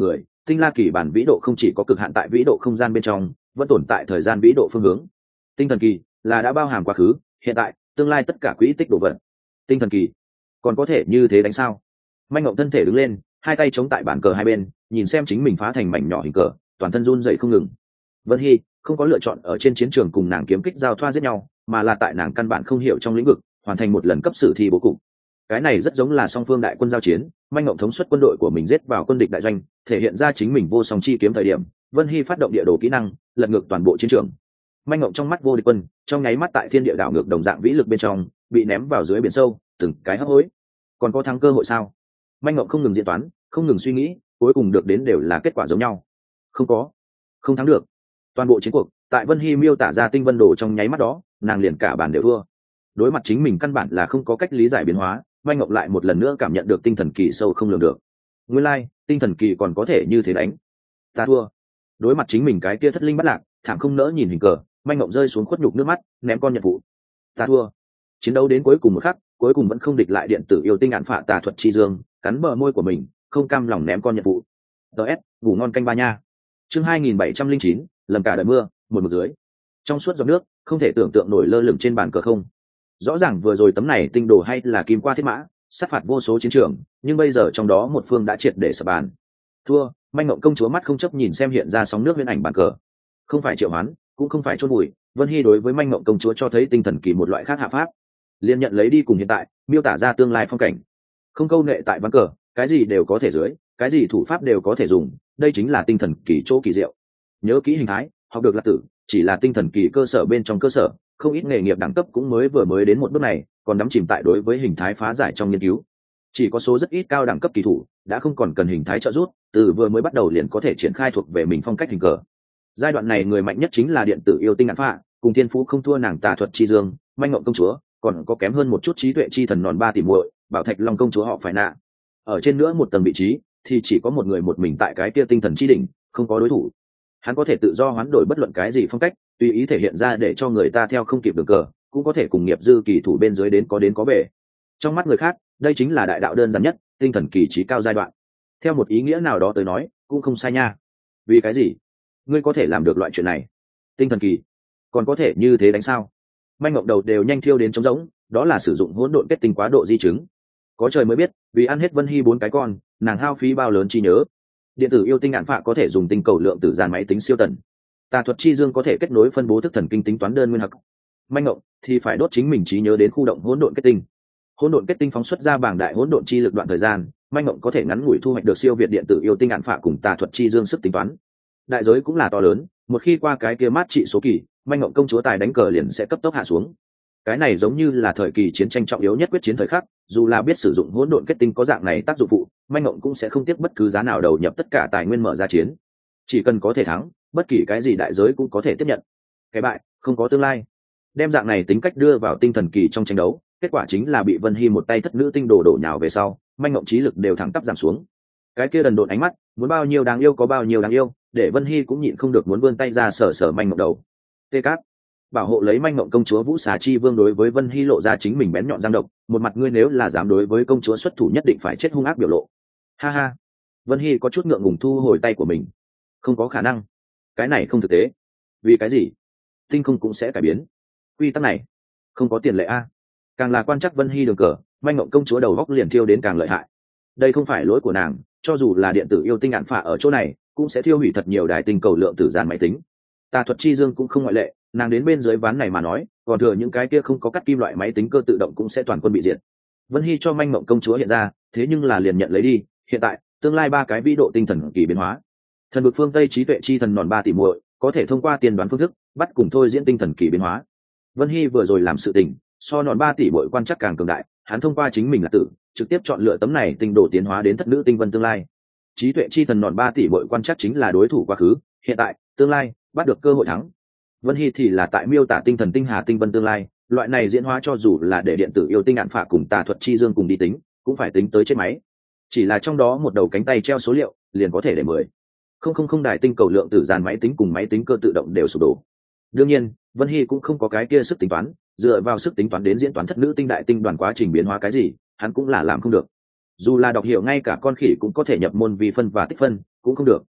tinh la kỳ bản vĩ độ không chỉ có cực hạn tại vĩ độ không gian bên trong, vẫn tồn tại thời gian vĩ độ phương hướng. Tinh thần kỳ là đã bao hàm quá khứ, hiện tại, tương lai tất cả quỹ tích đồ vật. Tinh thần kỳ còn có thể như thế đánh sao? Manh Ngộng thân thể đứng lên, hai tay chống tại bàn cờ hai bên, nhìn xem chính mình phá thành mảnh nhỏ hình cờ, toàn thân run dậy không ngừng. Vân Hy không có lựa chọn ở trên chiến trường cùng nàng kiếm kích giao thoa giết nhau, mà là tại nàng căn bản không hiểu trong lĩnh vực hoàn thành một lần cấp sử thi bố cục. Cái này rất giống là song phương đại quân giao chiến, Manh Ngộng thống suất quân đội của mình giết vào quân địch đại doanh, thể hiện ra chính mình vô song chi kiếm thời điểm, Vân Hy phát động địa đồ kỹ năng, lật ngược toàn bộ chiến trường. Manh Ngộng trong mắt vô địch quân, trong nháy mắt tại thiên địa đảo ngược đồng dạng vĩ lực bên trong, bị ném vào dưới biển sâu, từng cái hấp hối. Còn có thắng cơ hội sao? Manh Ngộng không ngừng diễn toán, không ngừng suy nghĩ, cuối cùng được đến đều là kết quả giống nhau. Không có, không thắng được. Toàn bộ chiến cuộc, tại Vân Hy miêu tả ra tinh vân đồ trong nháy mắt đó, nàng liền cả bàn đều thua. Đối mặt chính mình căn bản là không có cách lý giải biến hóa, Manh Ngộng lại một lần nữa cảm nhận được tinh thần kỳ sâu không lường được. Nguyên lai, tinh thần kỳ còn có thể như thế đánh. Ta thua. Đối mặt chính mình cái kia thất linh bất lạc, thảm không nỡ nhìn hình cờ, Manh Ngộng rơi xuống khuất nhục nước mắt, ném con nhận vụ. Ta thua. Chiến đấu đến cuối cùng một khắc, cuối cùng vẫn không địch lại điện tử yêu tinh ngạn phạ tà thuật chi dương, cắn bờ môi của mình, không cam lòng ném con nhận vụ. DS, ngủ ngon canh ba nha. Chương 2709, lầm cả đời mưa, một dưới. Trong suốt giọt nước, không thể tưởng tượng nổi lơ lửng trên bàn cờ không. Rõ ràng vừa rồi tấm này tinh đồ hay là kim qua thiết mã, sát phạt vô số chiến trường, nhưng bây giờ trong đó một phương đã triệt để sập bàn. Thua. Manh Ngộng công chúa mắt không chấp nhìn xem hiện ra sóng nước huyễn ảnh bàn cờ. Không phải triệu hoán, cũng không phải chôn bụi, Vân Hy đối với Manh Ngộng công chúa cho thấy tinh thần kỳ một loại khác hạ pháp, liên nhận lấy đi cùng hiện tại, miêu tả ra tương lai phong cảnh. Không câu nệ tại ván cờ, cái gì đều có thể dưới, cái gì thủ pháp đều có thể dùng, đây chính là tinh thần kỳ chỗ kỳ diệu. Nhớ kỹ hình thái, học được là tử, chỉ là tinh thần kỳ cơ sở bên trong cơ sở, không ít nghề nghiệp đẳng cấp cũng mới đến một bước này, còn đắm chìm tại đối với hình thái phá giải trong nghiên cứu. Chỉ có số rất ít cao đẳng cấp kỳ thủ đã không còn cần hình thái trợ giúp, từ vừa mới bắt đầu liền có thể triển khai thuộc về mình phong cách hình cờ. Giai đoạn này người mạnh nhất chính là điện tử yêu tinh ngạn phạ, cùng thiên phú không thua nàng tà thuật chi dương, Manh Ngộng công chúa, còn có kém hơn một chút trí tuệ chi thần nòn ba tỷ muội, Bảo Thạch Long công chúa họ phải nạ. Ở trên nữa một tầng vị trí thì chỉ có một người một mình tại cái kia tinh thần chi đỉnh, không có đối thủ. Hắn có thể tự do hoán đổi bất luận cái gì phong cách, tùy ý thể hiện ra để cho người ta theo không kịp đường cờ, cũng có thể cùng nghiệp dư kỳ thủ bên dưới đến có bể. Trong mắt người khác, đây chính là đại đạo đơn giản nhất, tinh thần kỳ trí cao giai đoạn. Theo một ý nghĩa nào đó tới nói, cũng không sai nha. Vì cái gì ngươi có thể làm được loại chuyện này? Tinh thần kỳ còn có thể như thế đánh sao? Manh Ngộng đầu đều nhanh thiêu đến trống rỗng, đó là sử dụng hỗn độn kết tinh quá độ di chứng. Có trời mới biết, vì ăn hết Vân Hy 4 cái con, nàng hao phí bao lớn trí nhớ. Điện tử yêu tinh ngạn phạ có thể dùng tinh cầu lượng tử dàn máy tính siêu tần. Tà thuật chi dương có thể kết nối phân bố thức thần kinh tính toán đơn nguyên học. Manh Ngộng thì phải đốt chính mình trí nhớ đến khu động hỗn độn kết tinh. Hỗn độn kết tinh phóng xuất ra bảng đại hỗn độn chi lực đoạn thời gian, Manh Ngộng có thể ngắn ngủi thu hoạch được siêu việt điện tử yêu tinh ngạn phạ cùng tà thuật chi dương sức tính toán. Đại giới cũng là to lớn, một khi qua cái kia mát trị số kỳ, Manh Ngộng công chúa tài đánh cờ liền sẽ cấp tốc hạ xuống. Cái này giống như là thời kỳ chiến tranh trọng yếu nhất quyết chiến thời khắc, dù là biết sử dụng hỗn độn kết tinh có dạng này tác dụng phụ, Manh Ngộng cũng sẽ không tiếc bất cứ giá nào đầu nhập tất cả tài nguyên mở ra chiến. Chỉ cần có thể thắng, bất kỳ cái gì đại giới cũng có thể tiếp nhận. Cái bại không có tương lai. Đem dạng này tính cách đưa vào tinh thần kỳ trong tranh đấu, kết quả chính là bị Vân Hy một tay thất nữ tinh đổ nhào về sau, Manh Ngộng trí lực đều thẳng tắp giảm xuống. Cái kia đần độn ánh mắt, muốn bao nhiêu đáng yêu có bao nhiêu đáng yêu, để Vân Hy cũng nhịn không được muốn vươn tay ra sờ Manh Ngộng đầu. Tê Cát bảo hộ lấy Manh Ngộng công chúa Vũ Xà Chi Vương đối với Vân Hy lộ ra chính mình bén nhọn răng độc, một mặt ngươi nếu là dám đối với công chúa xuất thủ nhất định phải chết hung ác biểu lộ. Ha ha. Vân Hy có chút ngượng ngùng thu hồi tay của mình. Không có khả năng, cái này không thực tế. Vì cái gì? Tinh không cũng sẽ cải biến quy tắc này, không có tiền lệ a. Càng là quan chắc Vân Hy đường cờ, Manh Ngộng công chúa đầu góc liền thiêu đến càng lợi hại. Đây không phải lỗi của nàng, cho dù là điện tử yêu tinh ngạn phạ ở chỗ này cũng sẽ thiêu hủy thật nhiều đài tinh cầu lượng tử dàn máy tính. Tà thuật chi dương cũng không ngoại lệ, nàng đến bên dưới ván này mà nói, còn thừa những cái kia không có cắt kim loại máy tính cơ tự động cũng sẽ toàn quân bị diệt. Vân Hy cho Manh Ngộng công chúa hiện ra, thế nhưng là liền nhận lấy đi, hiện tại, tương lai 3 cái vĩ độ tinh thần kỳ biến hóa. Thần vực phương Tây trí tuệ chi thần nòn 3 tỷ muội, có thể thông qua tiên đoán phương thức, bắt cùng thôi diễn tinh thần kỳ biến hóa. Vân Hy vừa rồi làm sự tình, so nòn 3 tỷ muội quan chắc càng cường đại, hắn thông qua chính mình là tử, trực tiếp chọn lựa tấm này tinh đồ tiến hóa đến thất nữ tinh vân tương lai. Trí tuệ chi thần nòn 3 tỷ muội quan chắc chính là đối thủ quá khứ, hiện tại, tương lai, bắt được cơ hội thắng. Vân Hy thì là tại miêu tả tinh thần tinh hà tinh vân tương lai, loại này diễn hóa cho dù là để điện tử yêu tinh ngạn phạ cùng tà thuật chi dương cùng đi tính, cũng phải tính tới chết máy. Chỉ là trong đó một đầu cánh tay treo số liệu, liền có thể để 10,000 đài tinh cầu lượng tử dàn máy tính cùng máy tính cơ tự động đều sụp đổ. Đương nhiên, Vân Hy cũng không có cái kia sức tính toán, dựa vào sức tính toán đến diễn toán thất nữ tinh đại tinh đoàn quá trình biến hóa cái gì, hắn cũng là làm không được. Dù là đọc hiểu ngay cả con khỉ cũng có thể nhập môn vi phân và tích phân, cũng không được.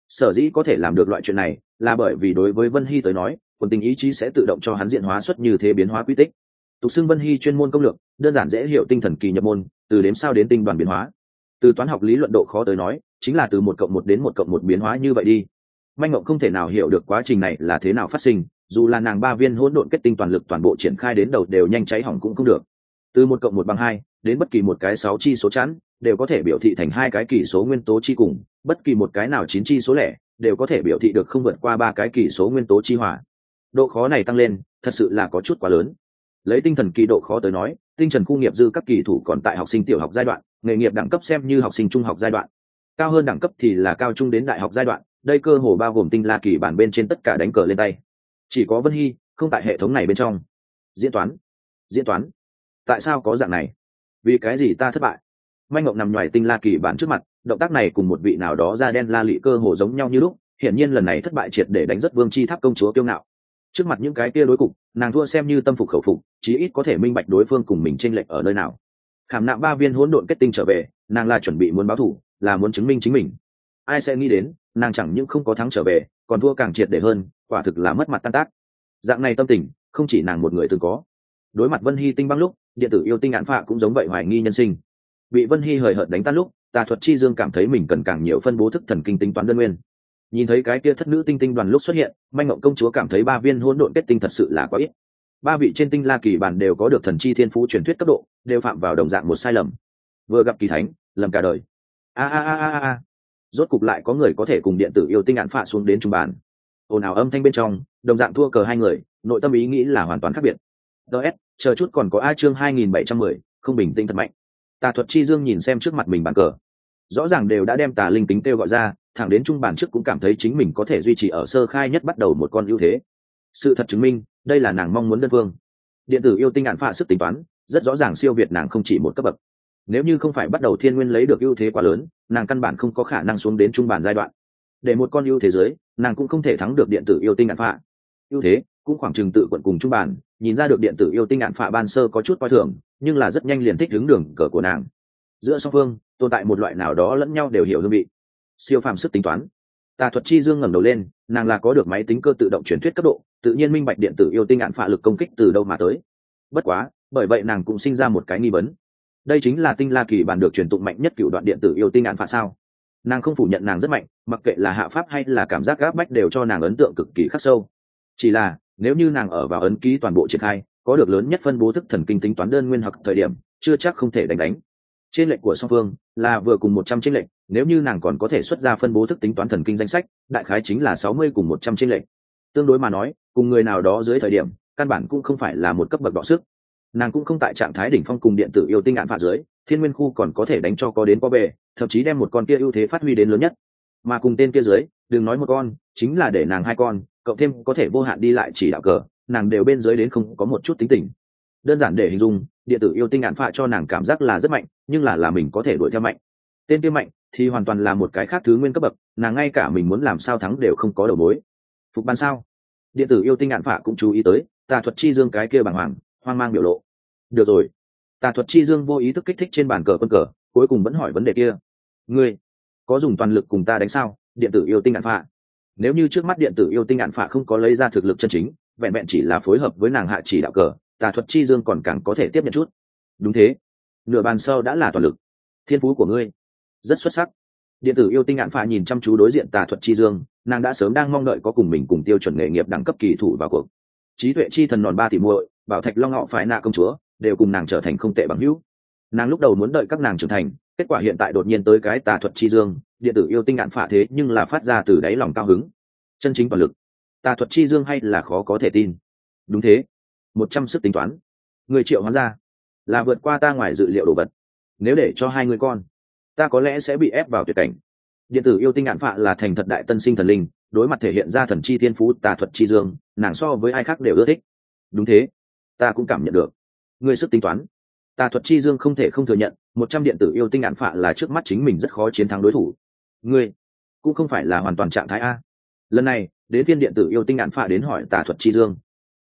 Sở dĩ có thể làm được loại chuyện này là bởi vì đối với Vân Hy tới nói, quần tình ý chí sẽ tự động cho hắn diện hóa xuất như thế biến hóa quy tích. Tục xưng Vân Hy chuyên môn công lược, đơn giản dễ hiểu tinh thần kỳ nhập môn, từ đếm sao đến tinh đoàn biến hóa. Từ toán học lý luận độ khó tới nói, chính là từ 1+1 đến 1+1 biến hóa như vậy đi. Manh Ngộng không thể nào hiểu được quá trình này là thế nào phát sinh, dù là nàng 3 viên hỗn độn kết tinh toàn lực toàn bộ triển khai đến đầu đều nhanh cháy hỏng cũng không được. Từ 1+1 bằng 2 đến bất kỳ một cái 6 chi số chẵn đều có thể biểu thị thành hai cái kỳ số nguyên tố chi cùng, bất kỳ một cái nào 9 chi số lẻ đều có thể biểu thị được không vượt qua 3 cái kỳ số nguyên tố chi hòa. Độ khó này tăng lên, thật sự là có chút quá lớn. Lấy tinh thần kỳ độ khó tới nói, tinh trần khu nghiệp dư các kỳ thủ còn tại học sinh tiểu học giai đoạn, nghề nghiệp đẳng cấp xem như học sinh trung học giai đoạn. Cao hơn đẳng cấp thì là cao trung đến đại học giai đoạn, đây cơ hồ bao gồm tinh la kỳ bản bên trên tất cả đánh cờ lên tay. Chỉ có Vân Hy không tại hệ thống này bên trong. Diễn toán, tại sao có dạng này? Vì cái gì ta thất bại? Manh Ngộng nằm ngoài tinh la kỳ bản trước mặt, động tác này cùng một vị nào đó da đen la lị cơ hồ giống nhau như lúc, hiển nhiên lần này thất bại triệt để đánh rất Vương Chi Tháp công chúa kiêu ngạo. Trước mặt những cái kia đối cục, nàng thua xem như tâm phục khẩu phục, chí ít có thể minh bạch đối phương cùng mình chênh lệch ở nơi nào. Khảm nạm 3 viên hỗn độn kết tinh trở về, nàng là chuẩn bị muốn báo thù, là muốn chứng minh chính mình. Ai sẽ nghĩ đến, nàng chẳng những không có thắng trở về, còn thua càng triệt để hơn, quả thực là mất mặt tan tác. Dạng này tâm tình, không chỉ nàng một người từng có. Đối mặt Vân Hy tinh băng lúc, điện tử yêu tinh án phạ cũng giống vậy hoài nghi nhân sinh. Bị Vân Hy hời hợt đánh tan lúc, Tà Thuật Chi Dương cảm thấy mình cần càng nhiều phân bố thức thần kinh tính toán đơn nguyên. Nhìn thấy cái kia thất nữ tinh tinh đoàn lúc xuất hiện, Manh Ngộng công chúa cảm thấy 3 viên hỗn độn kết tinh thật sự là quá ít. 3 vị trên tinh la kỳ bản đều có được thần chi thiên phú truyền thuyết cấp độ, đều phạm vào đồng dạng một sai lầm. Vừa gặp kỳ thánh, lầm cả đời. A. Rốt cục lại có người có thể cùng điện tử yêu tinh án phạ xuống đến trung bàn. Ồn ào âm thanh bên trong, đồng dạng thua cờ hai người, nội tâm ý nghĩ là hoàn toàn khác biệt. DS, chờ chút còn có A chương 2710, không bình tĩnh thật mạnh. Tà Thuật Chi Dương nhìn xem trước mặt mình bàn cờ, rõ ràng đều đã đem tà linh tính kêu gọi ra, thẳng đến trung bàn trước cũng cảm thấy chính mình có thể duy trì ở sơ khai nhất bắt đầu một con ưu thế. Sự thật chứng minh, đây là nàng mong muốn đơn phương. Điện tử yêu tinh án phạ sức tính toán, rất rõ ràng siêu việt nàng không chỉ một cấp bậc. Nếu như không phải bắt đầu thiên nguyên lấy được ưu thế quá lớn, nàng căn bản không có khả năng xuống đến trung bàn giai đoạn. Để một con ưu thế giới, nàng cũng không thể thắng được điện tử yêu tinh án phạ. Ưu thế cũng khoảng chừng tự quận cùng trung bàn, nhìn ra được điện tử yêu tinh án phạ ban sơ có chút coi thường, nhưng là rất nhanh liền thích hướng đường cờ của nàng. Giữa song phương tồn tại một loại nào đó lẫn nhau đều hiểu hương vị. Siêu phàm sức tính toán. Tà Thuật Chi Dương ngẩng đầu lên, nàng là có được máy tính cơ tự động truyền thuyết cấp độ, tự nhiên minh bạch điện tử yêu tinh án phạ lực công kích từ đâu mà tới. Bất quá, bởi vậy nàng cũng sinh ra một cái nghi vấn. Đây chính là tinh la kỳ bản được truyền tụng mạnh nhất cửu đoạn điện tử yêu tinh án phạ sao? Nàng không phủ nhận nàng rất mạnh, mặc kệ là hạ pháp hay là cảm giác gáp bách đều cho nàng ấn tượng cực kỳ khắc sâu. Chỉ là, nếu như nàng ở vào ấn ký toàn bộ triển khai, có được lớn nhất phân bố thức thần kinh tính toán đơn nguyên hoặc thời điểm, chưa chắc không thể đánh. Trên lệnh của song phương là vừa cùng 100 trên lệnh, nếu như nàng còn có thể xuất ra phân bố thức tính toán thần kinh danh sách, đại khái chính là 60 cùng 100 trên lệnh. Tương đối mà nói, cùng người nào đó dưới thời điểm, căn bản cũng không phải là một cấp bậc đọ sức. Nàng cũng không tại trạng thái đỉnh phong cùng điện tử yêu tinh án phạ dưới, thiên nguyên khu còn có thể đánh cho có đến có về, thậm chí đem một con kia ưu thế phát huy đến lớn nhất. Mà cùng tên kia dưới, đừng nói một con, chính là để nàng hai con, cộng thêm có thể vô hạn đi lại chỉ đạo cờ, nàng đều bên dưới đến không có một chút tính tình. Đơn giản để hình dung, điện tử yêu tinh án phạ cho nàng cảm giác là rất mạnh, nhưng là mình có thể đuổi theo mạnh. Tên kia mạnh thì hoàn toàn là một cái khác thứ nguyên cấp bậc, nàng ngay cả mình muốn làm sao thắng đều không có đầu mối. Phục ban sao? Điện tử yêu tinh án phạ cũng chú ý tới, Tà Thuật Chi Dương cái kia bàng hoàng, hoang mang biểu lộ. Được rồi. Tà Thuật Chi Dương vô ý thức kích thích trên bàn cờ quân cờ, cuối cùng vẫn hỏi vấn đề kia. Ngươi có dùng toàn lực cùng ta đánh sao? Điện tử yêu tinh án phạ. Nếu như trước mắt điện tử yêu tinh án phạ không có lấy ra thực lực chân chính, vẹn vẹn chỉ là phối hợp với nàng hạ chỉ đạo cờ, Tà Thuật Chi Dương còn càng có thể tiếp nhận chút. Đúng thế, nửa bàn sau đã là toàn lực. Thiên phú của ngươi rất xuất sắc. Điện tử yêu tinh án phạ nhìn chăm chú đối diện Tà Thuật Chi Dương, nàng đã sớm đang mong đợi có cùng mình cùng tiêu chuẩn nghề nghiệp đẳng cấp kỳ thủ vào cuộc. Trí tuệ chi thần nòn 3 tỷ muội, Bảo Thạch Long Ngọ phải nạ công chúa, đều cùng nàng trở thành không tệ bằng hữu. Nàng lúc đầu muốn đợi các nàng trưởng thành, kết quả hiện tại đột nhiên tới cái Tà Thuật Chi Dương, điện tử yêu tinh án phạ thế nhưng là phát ra từ đáy lòng cao hứng. Chân chính toàn lực. Tà Thuật Chi Dương hay là khó có thể tin. Đúng thế, 100 sức tính toán, người triệu hóa ra là vượt qua ta ngoài dự liệu đồ vật. Nếu để cho hai người con, ta có lẽ sẽ bị ép vào tuyệt cảnh. Điện tử yêu tinh án phạ là thành thật đại tân sinh thần linh, đối mặt thể hiện ra thần chi thiên phú Tà Thuật Chi Dương, nàng so với ai khác đều ưa thích. Đúng thế, ta cũng cảm nhận được người sức tính toán. Tà Thuật Chi Dương không thể không thừa nhận, 100 điện tử yêu tinh án phạ là trước mắt chính mình rất khó chiến thắng đối thủ. Ngươi cũng không phải là hoàn toàn trạng thái a. Lần này đến phiên điện tử yêu tinh án phạ đến hỏi Tà Thuật Chi Dương.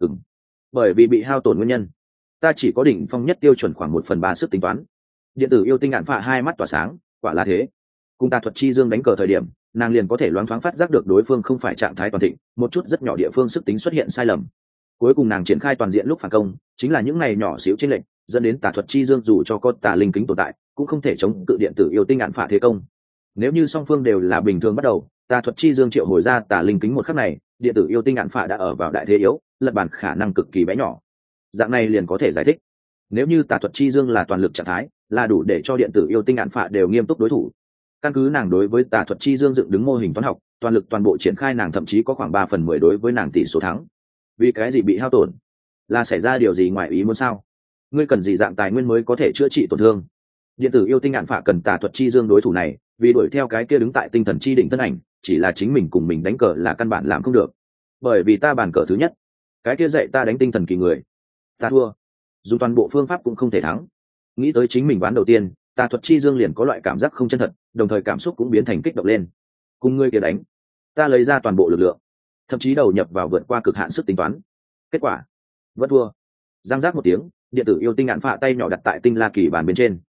Bởi vì bị hao tổn nguyên nhân, ta chỉ có đỉnh phong nhất tiêu chuẩn khoảng 1/3 sức tính toán. Điện tử yêu tinh án phạ hai mắt tỏa sáng, quả là thế. Cùng Tà Thuật Chi Dương đánh cờ thời điểm, nàng liền có thể loáng thoáng phát giác được đối phương không phải trạng thái toàn thịnh, một chút rất nhỏ địa phương sức tính xuất hiện sai lầm. Cuối cùng nàng triển khai toàn diện lúc phản công, chính là những này nhỏ xíu chênh lệch dẫn đến tà thuật chi dương dù cho có tà linh kính tồn tại cũng không thể chống cự điện tử yêu tinh ạn phạ thế công. Nếu như song phương đều là bình thường bắt đầu, tà thuật chi dương triệu hồi ra tà linh kính một khắc này, điện tử yêu tinh ạn phạ đã ở vào đại thế yếu, lật bàn khả năng cực kỳ bé nhỏ. Dạng này liền có thể giải thích nếu như tà thuật chi dương là toàn lực trạng thái, là đủ để cho điện tử yêu tinh ạn phạ đều nghiêm túc đối thủ. Căn cứ nàng đối với tà thuật chi dương dựng đứng mô hình toán học, toàn lực toàn bộ triển khai, nàng thậm chí có khoảng 3/10 đối với nàng tỷ số thắng. Vì cái gì bị hao tổn? Là xảy ra điều gì ngoài ý muốn sao? Ngươi cần gì dạng tài nguyên mới có thể chữa trị tổn thương? Điện tử yêu tinh ạn phạ cần tà thuật chi dương đối thủ này, vì đuổi theo cái kia đứng tại tinh thần chi đỉnh thân ảnh, chỉ là chính mình cùng mình đánh cờ là căn bản làm không được. Bởi vì ta bàn cờ thứ nhất, cái kia dạy ta đánh tinh thần kỳ người, ta thua. Dù toàn bộ phương pháp cũng không thể thắng. Nghĩ tới chính mình ván đầu tiên, tà thuật chi dương liền có loại cảm giác không chân thật, đồng thời cảm xúc cũng biến thành kích động lên. Cùng ngươi kia đánh, ta lấy ra toàn bộ lực lượng, thậm chí đầu nhập vào vượt qua cực hạn sức tính toán. Kết quả vẫn thua. Giang giác một tiếng, điện tử yêu tinh ạn phạ tay nhỏ đặt tại tinh la kỳ bàn bên trên.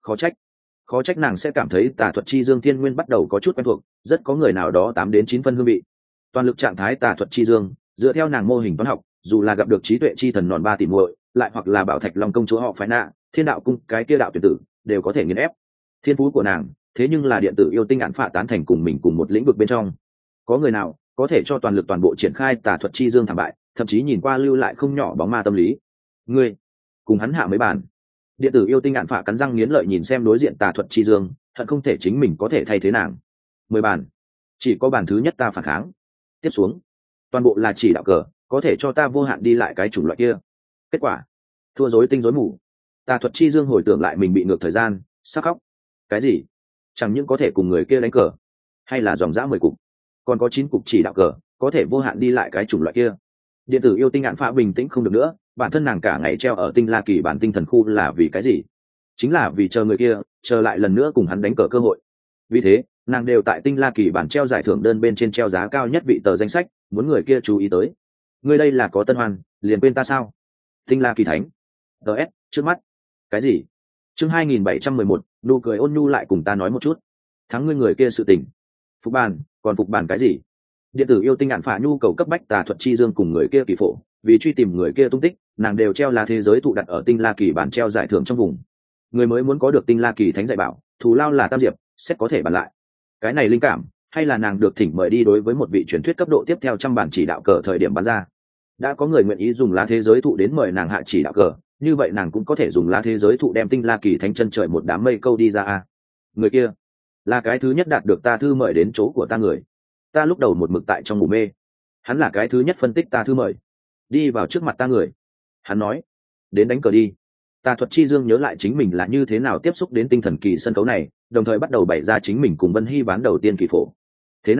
Khó trách nàng sẽ cảm thấy tà thuật chi dương thiên nguyên bắt đầu có chút quen thuộc, rất có người nào đó 8 đến 9 phân hương vị. Toàn lực trạng thái tà thuật chi dương, dựa theo nàng mô hình toán học, dù là gặp được trí tuệ chi thần nòn 3 tỷ muội, lại hoặc là bảo thạch long công chúa họ phái nạ, thiên đạo cung cái kia đạo tuyển tử, đều có thể nghiền ép. Thiên phú của nàng, thế nhưng là điện tử yêu tinh ạn phạ tán thành cùng mình cùng một lĩnh vực bên trong. Có người nào có thể cho toàn lực toàn bộ triển khai tà thuật chi dương thảm bại, thậm chí nhìn qua lưu lại không nhỏ bóng ma tâm lý. Ngươi cùng hắn hạ mấy bàn. Điện tử yêu tinh ạn phạ cắn răng nghiến lợi nhìn xem đối diện tà thuật chi dương, hận không thể chính mình có thể thay thế nàng. 10 bàn, chỉ có bàn thứ nhất ta phản kháng. Tiếp xuống toàn bộ là chỉ đạo cờ, có thể cho ta vô hạn đi lại cái chủng loại kia. Kết quả thua rối tinh rối mù. Tà thuật chi dương hồi tưởng lại mình bị ngược thời gian, sắp khóc. Cái gì? Chẳng những có thể cùng người kia đánh cờ, hay là dòng dã 10 cục, còn có 9 cục chỉ đạo cờ, có thể vô hạn đi lại cái chủng loại kia. Điện tử yêu tinh ạn phạ bình tĩnh không được nữa, bản thân nàng cả ngày treo ở tinh la kỳ bản tinh thần khu là vì cái gì? Chính là vì chờ người kia chờ lại lần nữa cùng hắn đánh cờ cơ hội. Vì thế nàng đều tại tinh la kỳ bản treo giải thưởng đơn bên trên treo giá cao nhất vị tờ danh sách, muốn người kia chú ý tới. Ngươi đây là có tân hoan, liền quên ta sao? Tinh la kỳ thánh. DS trước mắt. Cái gì? Chương 2711, nụ cười ôn nhu lại cùng ta nói một chút. Thắng ngươi người kia sự tình. Phục bàn, còn phục bàn cái gì? Điện tử yêu tinh ạn phạ nhu cầu cấp bách tà thuật chi dương cùng người kia kỳ phổ, vì truy tìm người kia tung tích, nàng đều treo là thế giới thụ đặt ở tinh la kỳ bản treo giải thưởng trong vùng. Người mới muốn có được tinh la kỳ thánh dạy bảo, thù lao là tam diệp, sẽ có thể bàn lại. Cái này linh cảm, hay là nàng được thỉnh mời đi đối với một vị truyền thuyết cấp độ tiếp theo trăm bản chỉ đạo cờ thời điểm bán ra. Đã có người nguyện ý dùng lá thế giới thụ đến mời nàng hạ chỉ đạo cờ, như vậy nàng cũng có thể dùng lá thế giới thụ đem tinh la kỳ thánh chân trời một đám mây câu đi ra a. Người kia là cái thứ nhất đạt được ta thư mời đến chỗ của ta người. Ta lúc đầu một mực tại trong ngủ mê, hắn là cái thứ nhất phân tích ta thư mời đi vào trước mặt ta người. Hắn nói đến đánh cờ đi. Tà thuật chi dương nhớ lại chính mình là như thế nào tiếp xúc đến tinh thần kỳ sân khấu này, đồng thời bắt đầu bày ra chính mình cùng Vân Hy bán đầu tiên kỳ phổ. Thế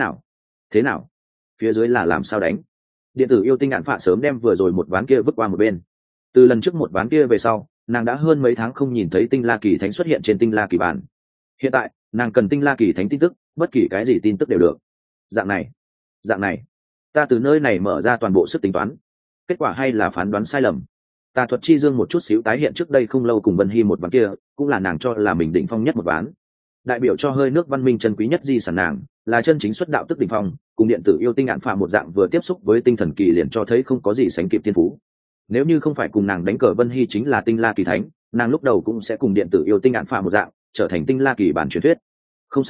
nào phía dưới là làm sao đánh? Điện tử yêu tinh ạn phạ sớm đem vừa rồi một ván kia vứt qua một bên. Từ lần trước một ván kia về sau, nàng đã hơn mấy tháng không nhìn thấy tinh la kỳ thánh xuất hiện trên tinh la kỳ bản. Hiện tại nàng cần tinh la kỳ thánh tin tức, bất kỳ cái gì tin tức đều được. Dạng này ta từ nơi này mở ra toàn bộ sức tính toán, kết quả hay là phán đoán sai lầm. Tà thuật chi dương một chút xíu tái hiện trước đây không lâu cùng Vân Hy một ván kia, cũng là nàng cho là mình đỉnh phong nhất một ván, đại biểu cho hơi nước văn minh chân quý nhất di sản nàng, là chân chính xuất đạo tức đỉnh phong, cùng điện tử yêu tinh ạn phạ một dạng vừa tiếp xúc với tinh thần kỳ liền cho thấy không có gì sánh kịp thiên phú. Nếu như không phải cùng nàng đánh cờ Vân Hy chính là tinh la kỳ thánh, nàng lúc đầu cũng sẽ cùng điện tử yêu tinh ạn phạ một dạng trở thành tinh la kỳ bản truyền thuyết. Không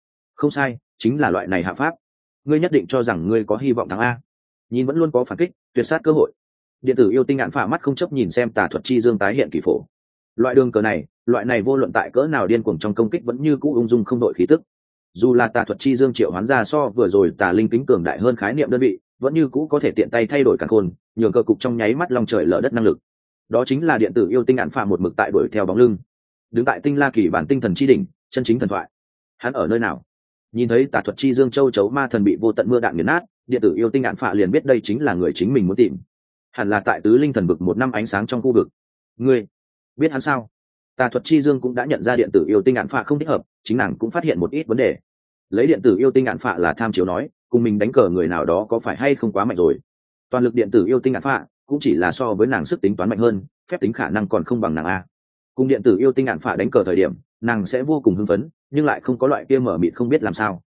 sai, chính là loại này hạ pháp. Ngươi nhất định cho rằng ngươi có hy vọng thắng a? Nhìn vẫn luôn có phản kích, tuyệt sát cơ hội. Điện tử yêu tinh ạn phạ mắt không chấp nhìn xem tà thuật chi dương tái hiện kỳ phổ. Loại đường cờ này, loại này vô luận tại cỡ nào điên cuồng trong công kích vẫn như cũ ung dung không đội khí tức. Dù là tà thuật chi dương triệu hoán ra so vừa rồi tà linh kính cường đại hơn khái niệm đơn vị, vẫn như cũ có thể tiện tay thay đổi càn khôn, nhường cơ cục trong nháy mắt long trời lở đất năng lực. Đó chính là điện tử yêu tinh ạn phạ một mực tại đuổi theo bóng lưng, đứng tại tinh la kỳ bản tinh thần chi đỉnh, chân chính thần thoại. Hắn ở nơi nào? Nhìn thấy tà thuật chi dương châu chấu ma thần bị vô tận mưa đạn nghiền nát, điện tử yêu tinh ạn phạ liền biết đây chính là người chính mình muốn tìm. Hẳn là tại tứ linh thần vực một năm ánh sáng trong khu vực. Ngươi biết hắn sao? Tà thuật chi dương cũng đã nhận ra điện tử yêu tinh ạn phạ không thích hợp, chính nàng cũng phát hiện một ít vấn đề. Lấy điện tử yêu tinh ạn phạ là tham chiếu nói, cùng mình đánh cờ người nào đó có phải hay không quá mạnh rồi. Toàn lực điện tử yêu tinh ạn phạ cũng chỉ là so với nàng sức tính toán mạnh hơn, phép tính khả năng còn không bằng nàng a. Cùng điện tử yêu tinh ạn phạ đánh cờ thời điểm, nàng sẽ vô cùng hưng phấn, nhưng lại không có loại kia mở mịt không biết làm sao.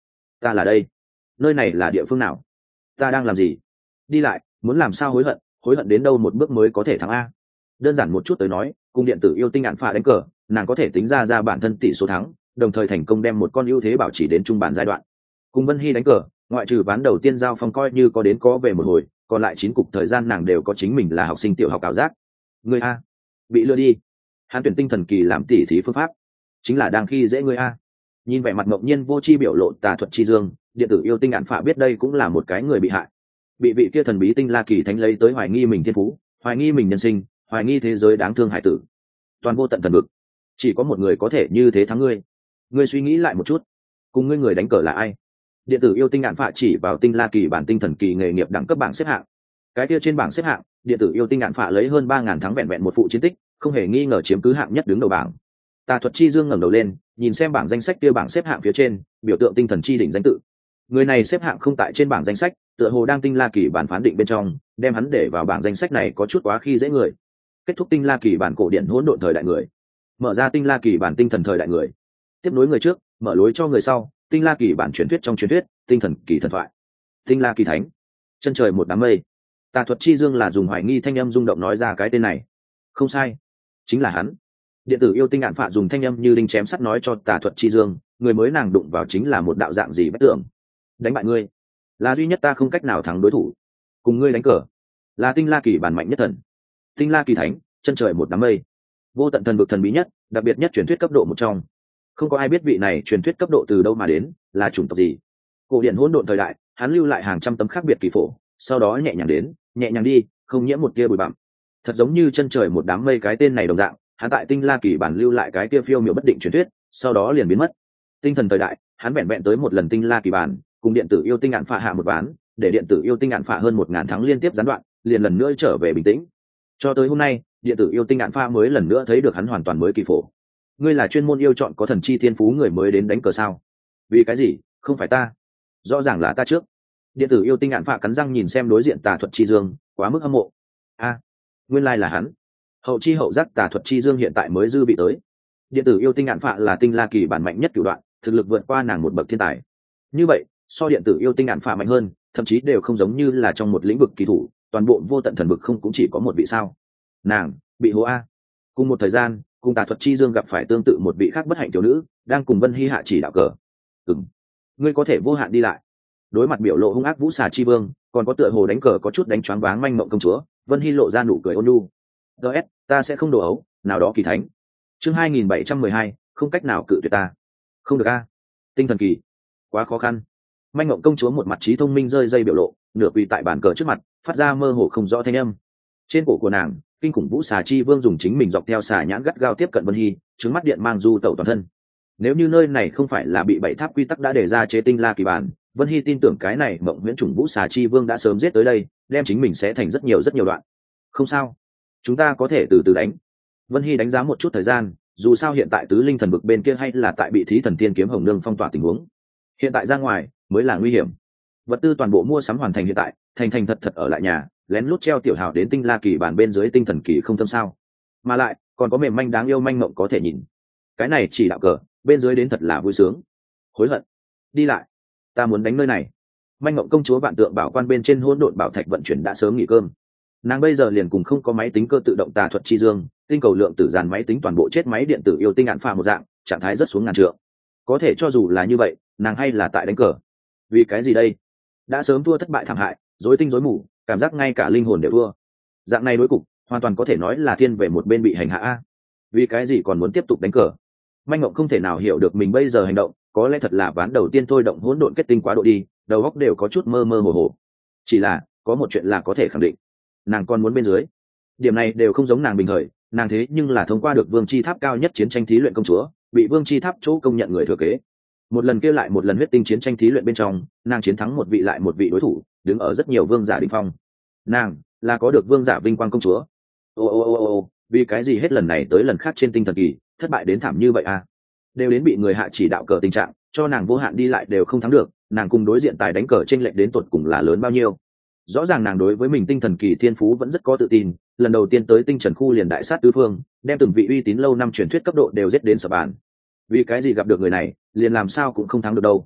ta là đây. Nơi này là địa phương nào? Ta đang làm gì? Đi lại, muốn làm sao hối hận đến đâu một bước mới có thể thắng a? Đơn giản một chút tới nói, cùng điện tử yêu tinh ạn phạ đánh cờ, nàng có thể tính ra bản thân tỷ số thắng, đồng thời thành công đem một con ưu thế bảo trì đến trung bản giai đoạn. Cùng Vân Hy đánh cờ, ngoại trừ ván đầu tiên giao phong coi như có đến có về một hồi, còn lại 9 cục thời gian nàng đều có chính mình là học sinh tiểu học ảo giác. Người a, bị lừa đi. Hắn tuyển tinh thần kỳ làm tỉ thí phương pháp, chính là đang khi dễ người a. Nhìn vẻ mặt ngẫu nhiên vô chi biểu lộ tà thuật chi dương, điện tử yêu tinh ạn phạ biết đây cũng là một cái người bị hại. Bị vị kia thần bí tinh la kỳ thánh lấy tới hoài nghi mình thiên phú, hoài nghi mình nhân sinh, hoài nghi thế giới đáng thương hải tử. Toàn vô tận thần vực, chỉ có một người có thể như thế thắng ngươi. Ngươi suy nghĩ lại một chút, cùng ngươi người đánh cờ là ai? Điện tử yêu tinh ạn phạ chỉ vào tinh la kỳ bản tinh thần kỳ nghề nghiệp đẳng cấp bảng xếp hạng. Cái kia trên bảng xếp hạng, điện tử yêu tinh ạn phạ lấy hơn 3000 thắng vẹn vẹn một phụ chiến tích, không hề nghi ngờ chiếm cứ hạng nhất đứng đầu bảng. Tà thuật chi dương ngẩng đầu lên, nhìn xem bảng danh sách kia bảng xếp hạng phía trên, biểu tượng tinh thần chi đỉnh danh tự. Người này xếp hạng không tại trên bảng danh sách, tựa hồ đang tinh la kỳ bản phán định bên trong, đem hắn để vào bảng danh sách này có chút quá khi dễ người. Kết thúc tinh la kỳ bản cổ điển hỗn độn thời đại người, mở ra tinh la kỳ bản tinh thần thời đại người, tiếp nối người trước, mở lối cho người sau, tinh la kỳ bản truyền thuyết trong truyền thuyết, tinh thần kỳ thần thoại, tinh la kỳ thánh, chân trời một đám mây. Tà thuật chi dương là dùng hoài nghi thanh âm rung động nói ra cái tên này. Không sai, chính là hắn. Điện tử yêu tinh ạn phạ dùng thanh âm như đinh chém sắt nói cho tà thuật chi dương, người mới nàng đụng vào chính là một đạo dạng gì bất tưởng. Đánh bại ngươi là duy nhất ta không cách nào thắng đối thủ. Cùng ngươi đánh cờ là tinh la kỳ bản mạnh nhất thần, tinh la kỳ thánh, chân trời một đám mây, vô tận thần vực thần bí nhất, đặc biệt nhất truyền thuyết cấp độ một trong. Không có ai biết vị này truyền thuyết cấp độ từ đâu mà đến, là chủng tộc gì. Cổ điển hỗn độn thời đại, hắn lưu lại hàng trăm tấm khác biệt kỳ phổ, sau đó nhẹ nhàng đến, nhẹ nhàng đi, không nhiễm một tia bụi bặm. Thật giống như chân trời một đám mây cái tên này đồng dạng, hắn tại tinh la kỳ bản lưu lại cái tia phiêu miểu bất định truyền thuyết, sau đó liền biến mất. Tinh thần thời đại, hắn vẹn vẹn tới một lần tinh la kỳ bản, cùng điện tử yêu tinh ạn phạ hạ một ván, để điện tử yêu tinh ạn phạ hơn 1000 tháng liên tiếp gián đoạn, liền lần nữa trở về bình tĩnh. Cho tới hôm nay, điện tử yêu tinh ạn phạ mới lần nữa thấy được hắn hoàn toàn mới kỳ phổ. Ngươi là chuyên môn yêu chọn có thần chi thiên phú người mới đến đánh cờ sao? Vì cái gì? Không phải ta. Rõ ràng là ta trước. Điện tử yêu tinh ạn phạ cắn răng nhìn xem đối diện tà thuật chi dương, quá mức hâm mộ. Nguyên lai là hắn. Hậu chi hậu giác tà thuật chi dương hiện tại mới dư bị tới. Điện tử yêu tinh ạn phạ là tinh la kỳ bản mạnh nhất cửu đoạn, thực lực vượt qua nàng một bậc thiên tài. Như vậy, so điện tử yêu tinh ạn phạ mạnh hơn, thậm chí đều không giống như là trong một lĩnh vực kỳ thủ, toàn bộ vô tận thần vực không cũng chỉ có một vị sao? Nàng bị hố a. Cùng một thời gian, cùng tà thuật chi dương gặp phải tương tự một vị khác bất hạnh tiểu nữ, đang cùng Vân Hy hạ chỉ đạo cờ. Ngươi có thể vô hạn đi lại. Đối mặt biểu lộ hung ác vũ xà chi vương, còn có tựa hồ đánh cờ có chút đánh choáng váng manh mộng công chúa, Vân Hy lộ ra nụ cười ôn nhu. DS, ta sẽ không đổ ấu, nào đó kỳ thánh. Chương 2712, không cách nào cự tuyệt ta. Không được a. Tinh thần kỳ, quá khó khăn. Manh mộng công chúa một mặt trí thông minh rơi dây biểu lộ, nửa quỳ tại bàn cờ trước mặt, phát ra mơ hồ không rõ thanh âm. Trên cổ của nàng, kinh khủng vũ xà chi vương dùng chính mình dọc theo xà nhãn gắt gao tiếp cận Vân Hy, trứng mắt điện mang du tẩu toàn thân. Nếu như nơi này không phải là bị bảy tháp quy tắc đã đề ra chế tinh la kỳ bản, Vân Hy tin tưởng cái này mộng huyễn chủng vũ xà chi vương đã sớm giết tới đây, đem chính mình sẽ thành rất nhiều đoạn. Không sao, chúng ta có thể từ từ đánh. Vân Hy đánh giá một chút thời gian, dù sao hiện tại tứ linh thần vực bên kia hay là tại bị thí thần tiên kiếm hồng nương phong tỏa tình huống, hiện tại ra ngoài mới là nguy hiểm. Vật tư toàn bộ mua sắm hoàn thành hiện tại, thành thật ở lại nhà, lén lút treo tiểu hào đến tinh la kỳ bản bên dưới tinh thần kỳ không thâm sao, mà lại còn có mềm manh đáng yêu manh mộng có thể nhìn. Cái này chỉ đạo cờ bên dưới đến thật là vui sướng. Hối hận đi lại, ta muốn đánh nơi này. Manh mộng công chúa vạn tượng bảo quan bên trên hỗn độn bảo thạch vận chuyển đã sớm nghỉ cơm, nàng bây giờ liền cùng không có máy tính cơ tự động tà thuật chi dương, tinh cầu lượng tử dàn máy tính toàn bộ chết máy điện tử yêu tinh ạn phạ một dạng, trạng thái rất xuống ngàn trượng. Có thể cho dù là như vậy, nàng hay là tại đánh cờ. Vì cái gì đây? Đã sớm thua thất bại thảm hại, rối tinh rối mù, cảm giác ngay cả linh hồn đều thua. Dạng này đối cục hoàn toàn có thể nói là thiên về một bên bị hành hạ a. Vì cái gì còn muốn tiếp tục đánh cờ? Manh mộng không thể nào hiểu được mình bây giờ hành động, có lẽ thật là ván đầu tiên thôi động hỗn độn kết tinh quá độ đi, đầu óc đều có chút mơ mơ hồ hồ. Chỉ là có một chuyện là có thể khẳng định, nàng còn muốn bên dưới. Điểm này đều không giống nàng bình thời, nàng thế nhưng là thông qua được vương chi tháp cao nhất chiến tranh thí luyện công chúa, bị vương chi tháp chỗ công nhận người thừa kế. Một lần kia lại một lần huyết tinh chiến tranh thí luyện bên trong, nàng chiến thắng một vị lại một vị đối thủ, đứng ở rất nhiều vương giả đỉnh phong. Nàng là có được vương giả vinh quang công chúa. Vì cái gì hết lần này tới lần khác trên tinh thần kỳ thất bại đến thảm như vậy à? Đều đến bị người hạ chỉ đạo cờ tình trạng, cho nàng vô hạn đi lại đều không thắng được, nàng cùng đối diện tài đánh cờ chênh lệch đến tột cùng là lớn bao nhiêu? Rõ ràng nàng đối với mình tinh thần kỳ thiên phú vẫn rất có tự tin, lần đầu tiên tới tinh trần khu liền đại sát tứ phương, đem từng vị uy tín lâu năm truyền thuyết cấp độ đều giết đến sở bàn. Vì cái gì gặp được người này, liền làm sao cũng không thắng được đâu?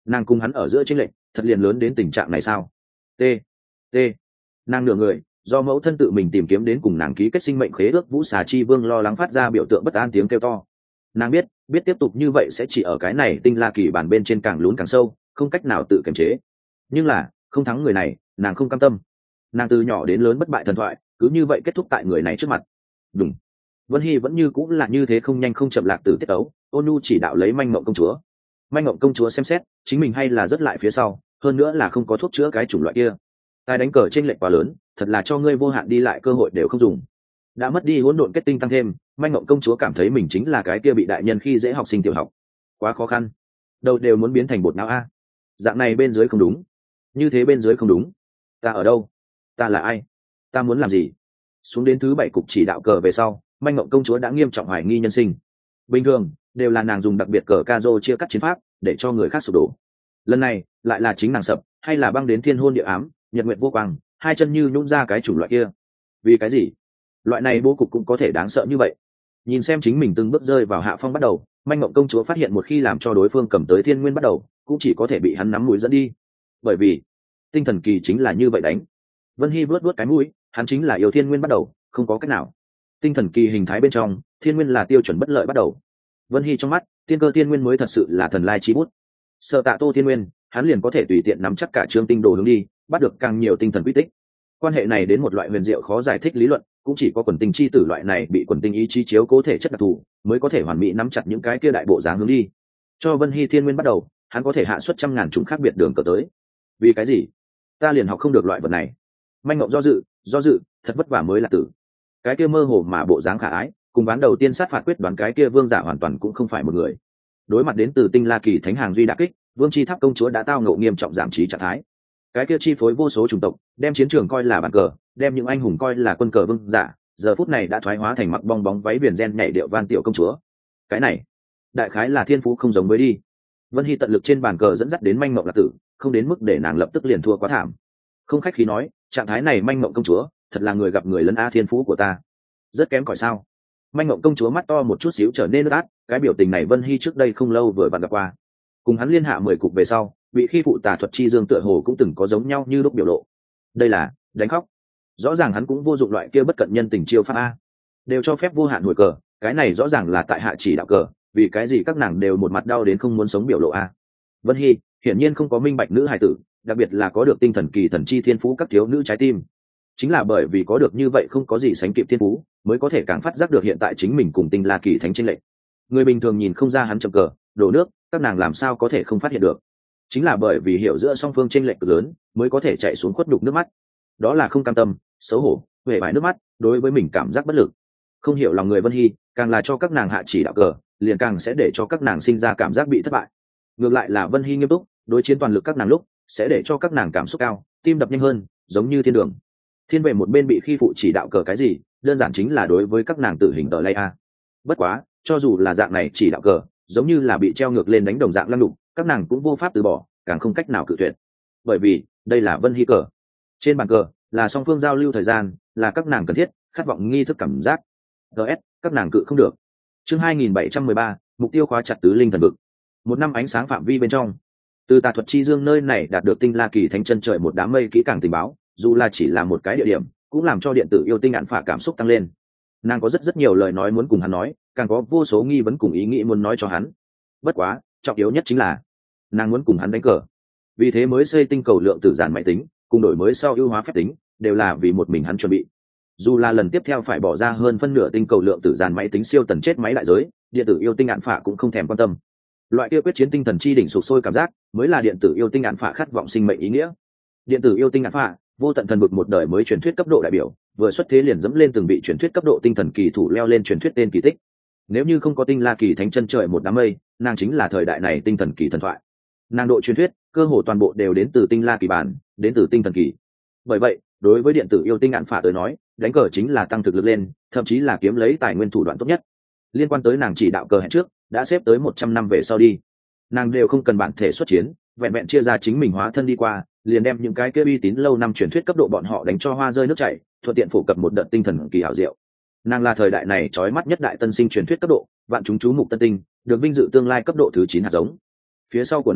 Nàng cùng hắn ở giữa chênh lệch thật liền lớn đến tình trạng này sao? T T Nàng nửa người do mẫu thân tự mình tìm kiếm đến cùng nàng ký kết sinh mệnh khế ước, Vũ Xà Chi Vương lo lắng phát ra biểu tượng bất an tiếng kêu to. Nàng biết tiếp tục như vậy sẽ chỉ ở cái này tinh la kỳ bản bên trên càng lún càng sâu, không cách nào tự kiềm chế. Nhưng là không thắng người này, nàng không cam tâm. Nàng từ nhỏ đến lớn bất bại thần thoại cứ như vậy kết thúc tại người này trước mặt. Đúng, Vân Hy vẫn như cũng là như thế, không nhanh không chậm lạc từ tiết ấu. Ôn nhu chỉ đạo lấy manh mộng công chúa. Manh mộng công chúa xem xét chính mình hay là rất lại phía sau, hơn nữa là không có thuốc chữa cái chủng loại kia. Tài đánh cờ trên lệch quá lớn, thật là cho ngươi vô hạn đi lại cơ hội đều không dùng. Đã mất đi hỗn độn kết tinh tăng thêm, manh mộng công chúa cảm thấy mình chính là cái kia bị đại nhân khi dễ học sinh tiểu học, quá khó khăn, đầu đều muốn biến thành bột não a. Dạng này bên dưới không đúng, như thế bên dưới không đúng. Ta ở đâu? Ta là ai? Ta muốn làm gì? Xuống đến thứ 7 cục chỉ đạo cờ về sau, manh mộng công chúa đã nghiêm trọng hoài nghi nhân sinh. Bình thường đều là nàng dùng đặc biệt cờ ca rô chia cắt chiến pháp để cho người khác sụp đổ, lần này lại là chính nàng sập, hay là băng đến thiên hôn địa ám, nhật nguyện vô quang, hai chân như nhún ra cái chủng loại kia. Vì cái gì loại này bố cục cũng có thể đáng sợ như vậy? Nhìn xem chính mình từng bước rơi vào hạ phong bắt đầu, manh mộng công chúa phát hiện một khi làm cho đối phương cầm tới thiên nguyên bắt đầu, cũng chỉ có thể bị hắn nắm mũi dẫn đi. Bởi vì tinh thần kỳ chính là như vậy đánh. Vân Hy vuốt cái mũi, hắn chính là yêu thiên nguyên bắt đầu, không có cách nào. Tinh thần kỳ hình thái bên trong, thiên nguyên là tiêu chuẩn bất lợi bắt đầu. Vân Hy trong mắt, tiên cơ thiên nguyên mới thật sự là thần lai chi bút. Sợ tạ tô thiên nguyên, hắn liền có thể tùy tiện nắm chắc cả trương tinh đồ hướng đi, bắt được càng nhiều tinh thần quy tích. Quan hệ này đến một loại huyền diệu khó giải thích lý luận, cũng chỉ có quần tinh chi tử loại này bị quần tinh ý chí chiếu cố thể chất đặc thù, mới có thể hoàn mỹ nắm chặt những cái kia đại bộ dáng hướng đi. Cho Vân Hy thiên nguyên bắt đầu, hắn có thể hạ xuất trăm ngàn chủng khác biệt đường cờ tới. Vì cái gì ta liền học không được loại vật này? Manh mộng do dự, thật vất vả mới là tử. Cái kia mơ hồ mà bộ dáng khả ái, cùng ván đầu tiên sát phạt quyết đoán cái kia vương giả hoàn toàn cũng không phải một người. Đối mặt đến từ tinh la kỳ thánh hàng duy đả kích, vương chi tháp công chúa đã tao ngộ nghiêm trọng giảm trí trạng thái. Cái kia chi phối vô số chủng tộc, đem chiến trường coi là bàn cờ, đem những anh hùng coi là quân cờ vương giả, giờ phút này đã thoái hóa thành mặc bong bóng váy viền gen nhảy điệu van tiểu công chúa. Cái này đại khái là thiên phú không giống với đi. Vân Hy tận lực trên bàn cờ dẫn dắt đến manh mộng lạc tử, không đến mức để nàng lập tức liền thua quá thảm. Không khách khí nói, trạng thái này manh mộng công chúa thật là người gặp người lấn a, thiên phú của ta rất kém cỏi sao? Manh mộng công chúa mắt to một chút xíu trở nên ướt át, cái biểu tình này Vân Hy trước đây không lâu vừa vặn gặp qua. Cùng hắn liên hạ 10 cục về sau, bị khi phụ tà thuật chi dương tựa hồ cũng từng có giống nhau như lúc biểu lộ. Đây là đánh khóc. Rõ ràng hắn cũng vô dụng loại kia bất cận nhân tình chiêu pháp a, đều cho phép vô hạn hồi cờ, cái này rõ ràng là tại hạ chỉ đạo cờ, vì cái gì các nàng đều một mặt đau đến không muốn sống biểu lộ a. Vân Hy hiển nhiên không có minh bạch nữ hài tử, đặc biệt là có được tinh thần kỳ thần chi thiên phú các thiếu nữ trái tim. Chính là bởi vì có được như vậy không có gì sánh kịp thiên phú, mới có thể càng phát giác được hiện tại chính mình cùng tinh la kỳ thánh chênh lệch. Người bình thường nhìn không ra hắn chậm cờ đổ nước, các nàng làm sao có thể không phát hiện được? Chính là bởi vì hiểu giữa song phương chênh lệch cực lớn, mới có thể chạy xuống khuất đục nước mắt. Đó là không cam tâm, xấu hổ, huệ bại nước mắt, đối với mình cảm giác bất lực. Không hiểu lòng người Vân Hy, càng là cho các nàng hạ chỉ đạo cờ, liền càng sẽ để cho các nàng sinh ra cảm giác bị thất bại. Ngược lại là Vân Hy nghiêm túc, đối chiến toàn lực các nàng lúc, sẽ để cho các nàng cảm xúc cao, tim đập nhanh hơn, giống như thiên đường. Thiên về một bên bị khi phụ chỉ đạo cờ cái gì, đơn giản chính là đối với các nàng tử hình tờ lay a. Bất quá, cho dù là dạng này chỉ đạo cờ, giống như là bị treo ngược lên đánh đồng dạng lăng đục, các nàng cũng vô pháp từ bỏ, càng không cách nào cự tuyệt. Bởi vì đây là Vân Hy cờ. Trên bàn cờ là song phương giao lưu thời gian, là các nàng cần thiết, khát vọng nghi thức cảm giác. DS, các nàng cự không được. Chương 2713, mục tiêu khóa chặt tứ linh thần vực. Một năm ánh sáng phạm vi bên trong, từ tà thuật chi dương nơi này đạt được tinh la kỳ thánh chân trời một đám mây kỹ càng tình báo, dù là chỉ là một cái địa điểm, cũng làm cho điện tử yêu tinh ạn phả cảm xúc tăng lên. Nàng có rất nhiều lời nói muốn cùng hắn nói, càng có vô số nghi vấn cùng ý nghĩ muốn nói cho hắn. Bất quá trọng yếu nhất chính là nàng muốn cùng hắn đánh cờ, vì thế mới xây tinh cầu lượng tử giản máy tính, cùng đổi mới sau ưu hóa phép tính, đều là vì một mình hắn chuẩn bị. Dù là lần tiếp theo phải bỏ ra hơn phân nửa tinh cầu lượng tử giản máy tính siêu tần chết máy đại giới, điện tử yêu tinh ạn phả cũng không thèm quan tâm. Loại kia quyết chiến tinh thần chi đỉnh sụp sôi cảm giác, mới là điện tử yêu tinh ạn phả khát vọng sinh mệnh ý nghĩa. Điện tử yêu tinh ạn phả, vô tận thần vực một đời mới truyền thuyết cấp độ đại biểu, vừa xuất thế liền dẫm lên từng bị truyền thuyết cấp độ tinh thần kỳ thủ leo lên truyền thuyết tên kỳ tích. Nếu như không có tinh la kỳ thánh chân trời một đám mây, nàng chính là thời đại này tinh thần kỳ thần thoại. Nàng độ truyền thuyết cơ hồ toàn bộ đều đến từ tinh la kỳ bản, đến từ tinh thần kỳ. Bởi vậy đối với điện tử yêu tinh ạn phả tới nói, đánh cờ chính là tăng thực lực lên, thậm chí là kiếm lấy tài nguyên thủ đoạn tốt nhất. Liên quan tới nàng chỉ đạo cờ hẹn trước đã xếp tới 100 năm về sau đi, nàng đều không cần bản thể xuất chiến, vẹn vẹn chia ra chính mình hóa thân đi qua, liền đem những cái kia uy tín lâu năm truyền thuyết cấp độ bọn họ đánh cho hoa rơi nước chảy, thuận tiện phổ cập một đợt tinh thần kỳ hảo diệu. Nàng là thời đại này chói mắt nhất đại tân sinh truyền thuyết cấp độ, vạn chúng chú mục tân tinh, được vinh dự tương lai cấp độ thứ 9 hạt giống. Phía sau của nàng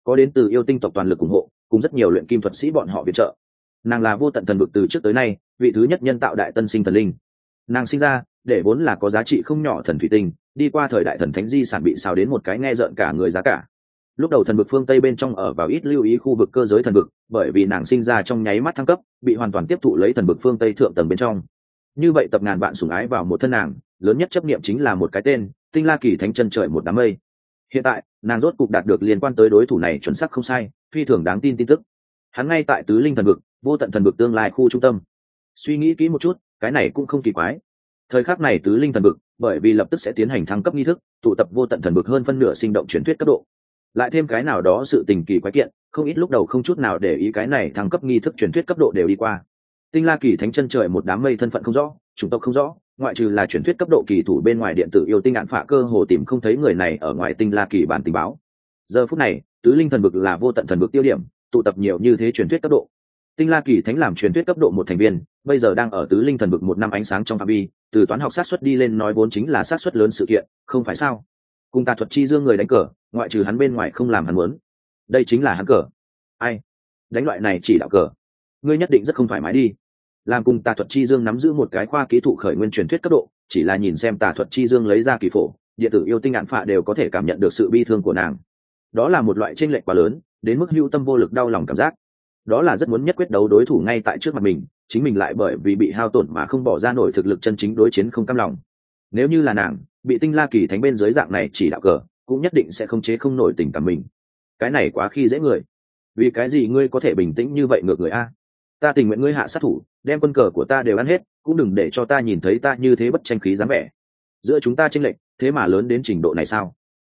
có đến từ yêu tinh tộc toàn lực ủng hộ, cùng rất nhiều luyện kim thuật sĩ bọn họ viện trợ. Nàng là vô tận thần vực từ trước tới nay vị thứ nhất nhân tạo đại tân sinh thần linh. Nàng sinh ra để vốn là có giá trị không nhỏ thần thủy tinh, đi qua thời đại thần thánh di sản bị xào đến một cái nghe rợn cả người giá cả. Lúc đầu thần vực phương Tây bên trong ở vào ít lưu ý khu vực cơ giới thần vực, bởi vì nàng sinh ra trong nháy mắt thăng cấp, bị hoàn toàn tiếp thụ lấy thần vực phương Tây thượng tầng bên trong. Như vậy tập ngàn vạn sủng ái vào một thân nàng, lớn nhất chấp niệm chính là một cái tên, Tinh La Kỳ Thánh Chân Trời một đám mây. Hiện tại, nàng rốt cục đạt được liên quan tới đối thủ này chuẩn xác không sai, phi thường đáng tin tin tức. Hắn ngay tại Tứ Linh thần vực, vô tận thần vực tương lai khu trung tâm. Suy nghĩ kỹ một chút, cái này cũng không kỳ quái. Thời khắc này Tứ Linh thần vực, bởi vì lập tức sẽ tiến hành thăng cấp nghi thức, tụ tập vô tận thần vực hơn phân nửa sinh động truyền thuyết cấp độ. Lại thêm cái nào đó sự tình kỳ quái kiện, không ít lúc đầu không chút nào để ý cái này thăng cấp nghi thức truyền thuyết cấp độ đều đi qua. Tinh La Kỳ Thánh Chân Trời một đám mây thân phận không rõ, chủng tộc không rõ, ngoại trừ là truyền thuyết cấp độ kỳ thủ bên ngoài điện tử yêu tinh ngạn phạ cơ hồ tìm không thấy người này ở ngoài Tinh La Kỳ bản tình báo. Giờ phút này, Tứ Linh thần vực là vô tận thần vực tiêu điểm, tụ tập nhiều như thế truyền thuyết cấp độ. Tinh La Kỳ Thánh làm truyền thuyết cấp độ một thành viên, bây giờ đang ở Tứ Linh thần vực một năm ánh sáng trong phạm vi, từ toán học xác suất đi lên nói vốn chính là xác suất lớn sự kiện, không phải sao? Cùng Tà Thuật Chi Dương người đánh cờ, ngoại trừ hắn bên ngoài không làm hắn muốn. Đây chính là hắn cờ. Ai? Đánh loại này chỉ đạo cờ. Ngươi nhất định rất không thoải mái đi. Làm cùng Tà Thuật Chi Dương nắm giữ một cái khoa kỹ thụ khởi nguyên truyền thuyết cấp độ, chỉ là nhìn xem Tà Thuật Chi Dương lấy ra kỳ phổ, điện tử yêu tinh ngạn phạ đều có thể cảm nhận được sự bi thương của nàng. Đó là một loại chênh lệch quá lớn, đến mức hưu tâm vô lực đau lòng cảm giác. Đó là rất muốn nhất quyết đấu đối thủ ngay tại trước mặt mình, chính mình lại bởi vì bị hao tổn mà không bỏ ra nổi thực lực chân chính đối chiến không cam lòng. Nếu như là nàng, bị Tinh La Kỳ Thánh bên dưới dạng này chỉ đạo cờ, cũng nhất định sẽ không chế không nổi tình cảm mình. Cái này quá khi dễ người. Vì cái gì ngươi có thể bình tĩnh như vậy ngược người a? Ta tình nguyện ngươi hạ sát thủ, đem quân cờ của ta đều ăn hết, cũng đừng để cho ta nhìn thấy ta như thế bất tranh khí dáng vẻ. Giữa chúng ta chênh lệch, thế mà lớn đến trình độ này sao?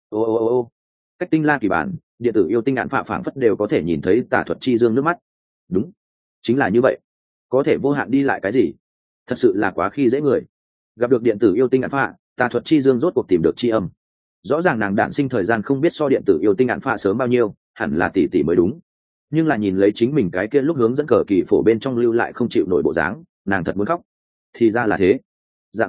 Ô. Cách Tinh La Kỳ bản, điện tử yêu tinh ngạn phạ phảng phất đều có thể nhìn thấy Tà Thuật Chi Dương nước mắt. Đúng, chính là như vậy. Có thể vô hạn đi lại cái gì? Thật sự là quá khi dễ người. Gặp được điện tử yêu tinh ngạn phạ, Tà Thuật Chi Dương rốt cuộc tìm được chi âm. Rõ ràng nàng đản sinh thời gian không biết so điện tử yêu tinh ngạn phạ sớm bao nhiêu, hẳn là tỷ tỷ mới đúng. Nhưng là nhìn lấy chính mình cái kia lúc hướng dẫn cờ kỳ phổ bên trong lưu lại không chịu nổi bộ dáng, nàng thật muốn khóc. Thì ra là thế. Dạng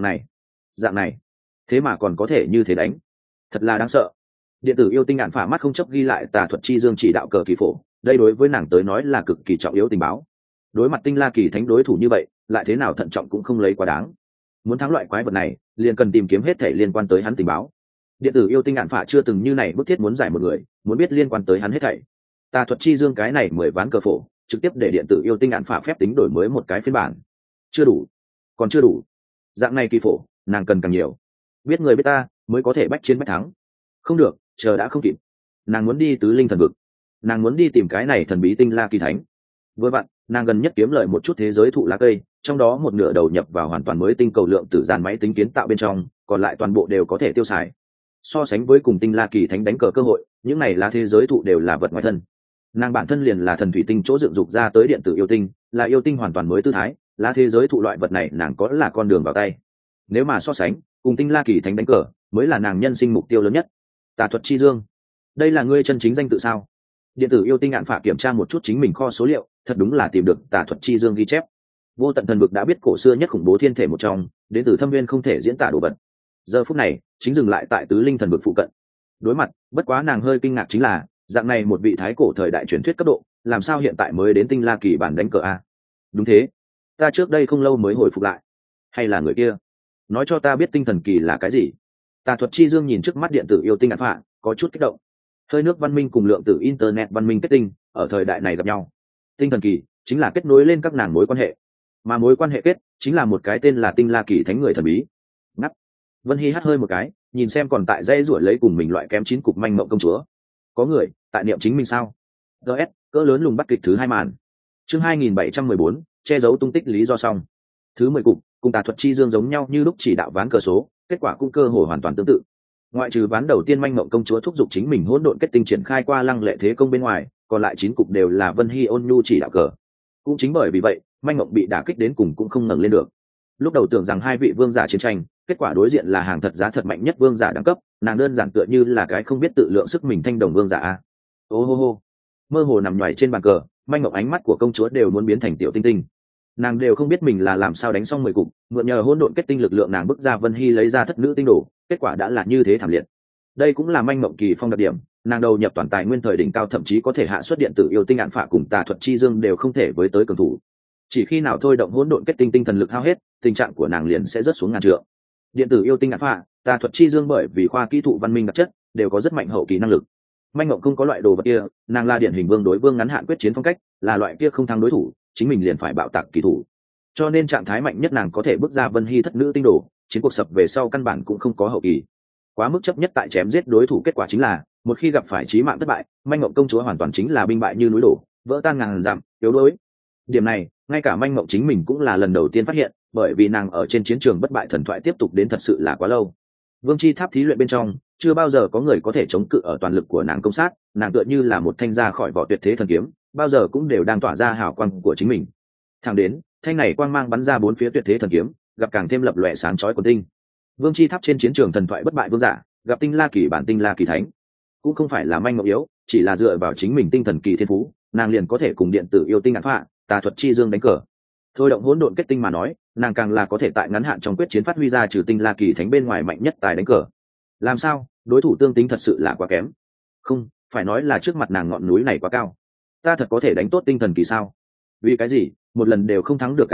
này, thế mà còn có thể như thế đánh. Thật là đáng sợ. Điện tử yêu tinh ngạn phả mắt không chấp ghi lại Tà Thuật Chi Dương chỉ đạo cờ kỳ phổ, đây đối với nàng tới nói là cực kỳ trọng yếu tình báo. Đối mặt Tinh La Kỳ Thánh đối thủ như vậy, lại thế nào thận trọng cũng không lấy quá đáng. Muốn thắng loại quái vật này, liền cần tìm kiếm hết thể liên quan tới hắn tình báo. Điện tử yêu tinh ngạn phả chưa từng như này bức thiết muốn giải một người, muốn biết liên quan tới hắn hết thảy. Tà Thuật Chi Dương cái này 10 ván cờ phổ, trực tiếp để điện tử yêu tinh ngạn phả phép tính đổi mới một cái phiên bản. Chưa đủ, còn chưa đủ. Dạng này kỳ phổ, nàng cần càng nhiều. Biết người biết ta, mới có thể bách chiến bách thắng. Không được, chờ đã không kịp. Nàng muốn đi Tứ Linh thần vực. Nàng muốn đi tìm cái này thần bí Tinh La Kỳ Thánh. Vừa vặn, nàng gần nhất kiếm lợi một chút thế giới thụ lá cây, trong đó một nửa đầu nhập vào hoàn toàn mới tinh cầu lượng tử dàn máy tính kiến tạo bên trong, còn lại toàn bộ đều có thể tiêu xài. So sánh với cùng Tinh La Kỳ Thánh đánh cờ cơ hội, những này lá thế giới thụ đều là vật ngoài thân. Nàng bản thân liền là thần thủy tinh chỗ dựng dục ra tới điện tử yêu tinh, là yêu tinh hoàn toàn mới tư thái, lá thế giới thụ loại vật này nàng có là con đường vào tay. Nếu mà so sánh, cùng Tinh La Kỳ Thánh đánh cờ, mới là nàng nhân sinh mục tiêu lớn nhất. Tà Thuật Chi Dương, đây là ngươi chân chính danh tự sao? Điện tử yêu tinh ngạn phạ kiểm tra một chút chính mình kho số liệu, thật đúng là tìm được Tà Thuật Chi Dương ghi chép. Vô tận thần vực đã biết cổ xưa nhất khủng bố thiên thể một trong, đến từ thâm viên không thể diễn tả đồ vật. Giờ phút này, chính dừng lại tại Tứ Linh thần vực phụ cận. Đối mặt, bất quá nàng hơi kinh ngạc chính là, dạng này một vị thái cổ thời đại truyền thuyết cấp độ, làm sao hiện tại mới đến Tinh La Kỳ bản đánh cờ a? Đúng thế, ta trước đây không lâu mới hồi phục lại. Hay là người kia? Nói cho ta biết tinh thần kỳ là cái gì? Tà Thuật Chi Dương nhìn trước mắt điện tử yêu tinh ngạn phạ, có chút kích động. Hơi nước văn minh cùng lượng tử internet văn minh kết tinh, ở thời đại này gặp nhau. Tinh thần kỳ chính là kết nối lên các nàng mối quan hệ, mà mối quan hệ kết chính là một cái tên là Tinh La Kỳ Thánh người thần bí. Ngắp. Vân Hy hắt hơi một cái, nhìn xem còn tại dây ruổi lấy cùng mình loại kém 9 cục manh mộng công chúa. Có người tại niệm chính mình sao? DS, cỡ lớn lùng bắt kịch thứ 2 màn. Chương 2714, che giấu tung tích lý do xong. Thứ 10 cục, cùng Tà Thuật Chi Dương giống nhau như lúc chỉ đạo ván cờ số, kết quả cũng cơ hội hoàn toàn tương tự. Ngoại trừ ván đầu tiên manh mộng công chúa thúc giục chính mình hỗn độn kết tinh triển khai qua lăng lệ thế công bên ngoài, còn lại 9 cục đều là Vân Hy ôn nhu chỉ đạo cờ. Cũng chính bởi vì vậy, manh mộng bị đả kích đến cùng cũng không ngẩng lên được. Lúc đầu tưởng rằng hai vị vương giả chiến tranh, kết quả đối diện là hàng thật giá thật mạnh nhất vương giả đẳng cấp, nàng đơn giản tựa như là cái không biết tự lượng sức mình thanh đồng vương giả a. Ô hô hô. Mơ hồ nằm nhoài trên bàn cờ, manh mộng ánh mắt của công chúa đều muốn biến thành tiểu tinh tinh. Nàng đều không biết mình là làm sao đánh xong 10 cục, mượn nhờ hỗn độn kết tinh lực lượng nàng bức ra Vân Hy lấy ra thất nữ tinh đồ, kết quả đã là như thế thảm liệt. Đây cũng là manh mộng kỳ phong đặc điểm, nàng đầu nhập toàn tài nguyên thời đỉnh cao, thậm chí có thể hạ xuất điện tử yêu tinh ạn phạ cùng tà thuật chi dương đều không thể với tới cường thủ. Chỉ khi nào thôi động hỗn độn kết tinh, tinh thần lực hao hết, tình trạng của nàng liền sẽ rớt xuống ngàn trượng. Điện tử yêu tinh ạn phạ, tà thuật chi dương bởi vì khoa kỹ thụ văn minh đặc chất đều có rất mạnh hậu kỳ năng lực. Manh Ngộng không có loại đồ vật kia, nàng là điển hình vương đối vương ngắn hạn quyết chiến phong cách, là loại kia không thắng đối thủ chính mình liền phải bạo tạc kỳ thủ, cho nên trạng thái mạnh nhất nàng có thể bước ra Vân Hy thất nữ tinh đồ, chiến cuộc sập về sau căn bản cũng không có hậu kỳ. Quá mức chấp nhất tại chém giết đối thủ, kết quả chính là một khi gặp phải chí mạng thất bại, Manh Ngộng công chúa hoàn toàn chính là binh bại như núi đổ, vỡ tan ngàn dặm, yếu đuối. Điểm này ngay cả Manh Ngộng chính mình cũng là lần đầu tiên phát hiện, bởi vì nàng ở trên chiến trường bất bại thần thoại tiếp tục đến thật sự là quá lâu. Vương chi tháp thí luyện bên trong chưa bao giờ có người có thể chống cự ở toàn lực của nàng công sát, nàng tựa như là một thanh ra khỏi vỏ tuyệt thế thần kiếm, bao giờ cũng đều đang tỏa ra hào quang của chính mình. Thẳng đến thanh này quang mang bắn ra bốn phía tuyệt thế thần kiếm gặp càng thêm lập lòe sáng chói của tinh. Vương chi tháp trên chiến trường thần thoại bất bại vương giả gặp tinh la kỳ bản tinh la kỳ thánh, cũng không phải là Manh Ngộng yếu, chỉ là dựa vào chính mình tinh thần kỳ thiên phú, nàng liền có thể cùng điện tử yêu tinh ngạn phạ, tà thuật chi dương đánh cờ. Thôi động hỗn độn kết tinh mà nói, nàng càng là có thể tại ngắn hạn trong quyết chiến phát huy ra trừ tinh la kỳ thánh bên ngoài mạnh nhất tài đánh cờ. Làm sao đối thủ tương tính thật sự là quá kém, không phải nói là trước mặt nàng ngọn núi này quá cao, ta thật có thể đánh tốt tinh thần kỳ sao? Vì cái gì một lần đều không thắng được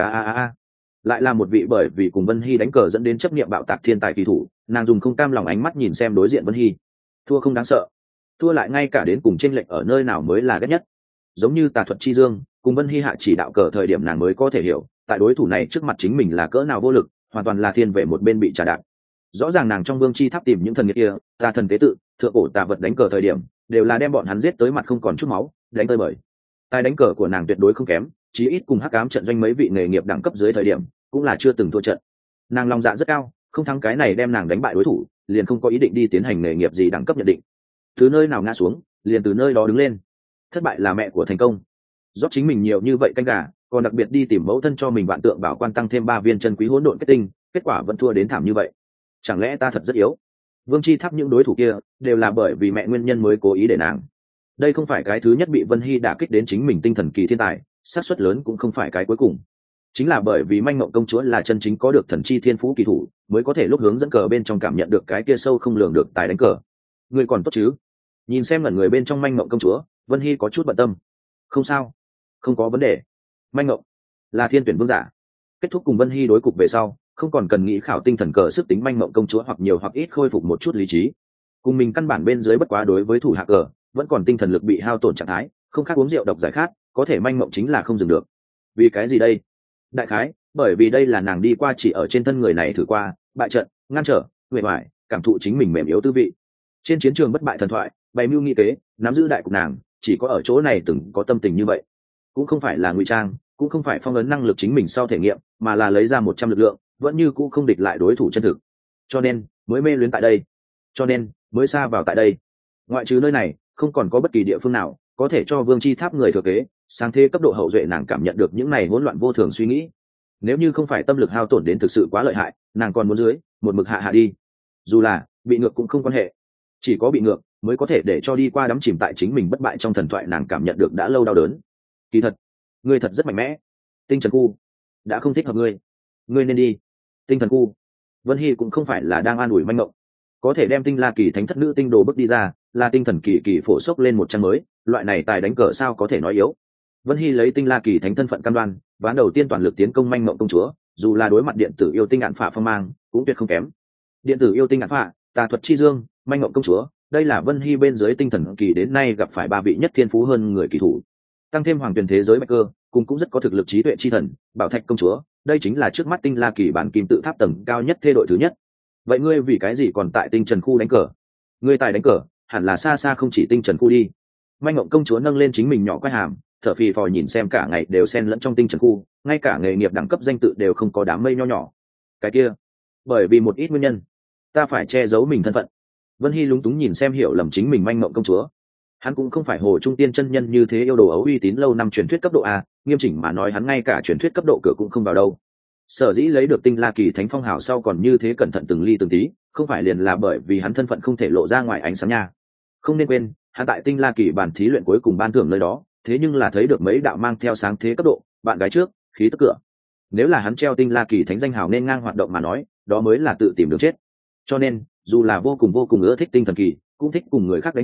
lại là một vị bởi vì cùng Vân Hy đánh cờ dẫn đến chấp niệm bạo tạc thiên tài kỳ thủ, nàng dùng không cam lòng ánh mắt nhìn xem đối diện Vân Hy. Thua không đáng sợ, thua lại ngay cả đến cùng chênh lệch ở nơi nào mới là ghét nhất. Giống như tà thuật chi dương cùng Vân Hy hạ chỉ đạo cờ thời điểm, nàng mới có thể hiểu tại đối thủ này trước mặt chính mình là cỡ nào vô lực, hoàn toàn là thiên về một bên bị trà đạp. Rõ ràng nàng trong vương chi tháp tìm những thần nghiệt kia, tà thần tế tự, thượng cổ tà vật đánh cờ thời điểm đều là đem bọn hắn giết tới mặt không còn chút máu, đánh tơi bời. Tài đánh cờ của nàng tuyệt đối không kém, chí ít cùng hắc ám trận doanh mấy vị nghề nghiệp đẳng cấp dưới thời điểm cũng là chưa từng thua trận. Nàng lòng dạ rất cao, không thắng cái này đem nàng đánh bại đối thủ, liền không có ý định đi tiến hành nghề nghiệp gì đẳng cấp nhận định. Từ nơi nào ngã xuống liền từ nơi đó đứng lên, thất bại là mẹ của thành công. Rót chính mình nhiều như vậy canh gà, còn đặc biệt đi tìm mẫu thân cho mình vạn tượng bảo quan tăng thêm 3 viên chân quý hỗn độn kết tinh, kết quả vẫn thua đến thảm như vậy. Chẳng lẽ ta thật rất yếu? Vương chi tháp những đối thủ kia đều là bởi vì mẹ nguyên nhân mới cố ý để nàng. Đây không phải cái thứ nhất bị Vân Hy đả kích đến chính mình tinh thần kỳ thiên tài, xác suất lớn cũng không phải cái cuối cùng. Chính là bởi vì Manh Ngộng công chúa là chân chính có được thần chi thiên phú kỳ thủ, mới có thể lúc hướng dẫn cờ bên trong cảm nhận được cái kia sâu không lường được tài đánh cờ. Người còn tốt chứ? Nhìn xem ngẩn người bên trong Manh Ngộng công chúa, Vân Hy có chút bận tâm. Không sao, không có vấn đề. Manh Ngộng là thiên tuyển vương giả. Kết thúc cùng Vân Hy đối cục về sau, không còn cần nghĩ khảo tinh thần cờ sức tính Manh Ngộng công chúa hoặc nhiều hoặc ít khôi phục một chút lý trí. Cùng mình căn bản bên dưới bất quá đối với thủ hạ cờ, vẫn còn tinh thần lực bị hao tổn trạng thái, không khác uống rượu độc giải khát, có thể Manh Ngộng chính là không dừng được. Vì cái gì đây? Đại khái bởi vì đây là nàng đi qua chỉ ở trên thân người này thử qua, bại trận, ngăn trở, huệ hoài, cảm thụ chính mình mềm yếu tư vị. Trên chiến trường bất bại thần thoại, bày mưu nghị kế, nắm giữ đại cục nàng, chỉ có ở chỗ này từng có tâm tình như vậy. Cũng không phải là ngụy trang, cũng không phải phong ấn năng lực chính mình sau thể nghiệm, mà là lấy ra 100 lực lượng, vẫn như cũ không địch lại đối thủ chân thực. Cho nên mới mê luyến tại đây, cho nên mới xa vào tại đây. Ngoại trừ nơi này, không còn có bất kỳ địa phương nào có thể cho Vương chi tháp người thừa kế sáng thế cấp độ hậu duệ. Nàng cảm nhận được những này hỗn loạn vô thường suy nghĩ, nếu như không phải tâm lực hao tổn đến thực sự quá lợi hại, nàng còn muốn dưới một mực hạ đi. Dù là bị ngược cũng không quan hệ, chỉ có bị ngược mới có thể để cho đi qua đắm chìm tại chính mình bất bại trong thần thoại. Nàng cảm nhận được đã lâu đau đớn. Kỳ thật ngươi thật rất mạnh mẽ, tinh trần khu đã không thích hợp ngươi, ngươi nên đi tinh thần khu. Vân Hy cũng không phải là đang an ủi Manh Ngộng, có thể đem tinh la kỳ thánh thất nữ tinh đồ bước đi ra, là tinh thần kỳ kỳ phổ sốc lên một trang mới, loại này tài đánh cờ sao có thể nói yếu. Vân Hy lấy tinh la kỳ thánh thân phận cam đoan, ván đầu tiên toàn lực tiến công Manh Ngộng công chúa, dù là đối mặt điện tử yêu tinh ngạn phạ phong mang cũng tuyệt không kém. Điện tử yêu tinh ngạn phạ, tà thuật chi dương, Manh Ngộng công chúa, đây là Vân Hy bên dưới tinh thần kỳ đến nay gặp phải 3 vị nhất thiên phú hơn người kỳ thủ, tăng thêm hoàng tuyển thế giới bạch cơ cùng cũng rất có thực lực trí tuệ chi thần bảo thạch công chúa, đây chính là trước mắt tinh la kỳ bản kim tự tháp tầng cao nhất thê đội thứ nhất. Vậy ngươi vì cái gì còn tại tinh trần khu đánh cờ? Ngươi tài đánh cờ hẳn là xa xa không chỉ tinh trần khu đi. Manh Ngộng công chúa nâng lên chính mình nhỏ quay hàm, thở phì phò nhìn xem cả ngày đều xen lẫn trong tinh trần khu, ngay cả nghề nghiệp đẳng cấp danh tự đều không có đám mây nho nhỏ. Cái kia bởi vì một ít nguyên nhân ta phải che giấu mình thân phận. Vân Hy lúng túng nhìn xem hiểu lầm chính mình Manh Ngộng công chúa. Hắn cũng không phải Hồ Trung Tiên chân nhân như thế yêu đồ ấu uy tín lâu năm truyền thuyết cấp độ A, nghiêm chỉnh mà nói hắn ngay cả truyền thuyết cấp độ cửa cũng không vào đâu. Sở dĩ lấy được tinh la kỳ thánh phong hào sau còn như thế cẩn thận từng ly từng tí, không phải liền là bởi vì hắn thân phận không thể lộ ra ngoài ánh sáng nha. Không nên quên, hắn tại tinh la kỳ bản thí luyện cuối cùng ban thưởng nơi đó, thế nhưng là thấy được mấy đạo mang theo sáng thế cấp độ, bạn gái trước, khí tức cửa. Nếu là hắn treo tinh la kỳ thánh danh hào nên ngang hoạt động mà nói, đó mới là tự tìm đường chết. Cho nên, dù là vô cùng ưa thích tinh thần kỳ, cũng thích cùng người khác đánh cờ,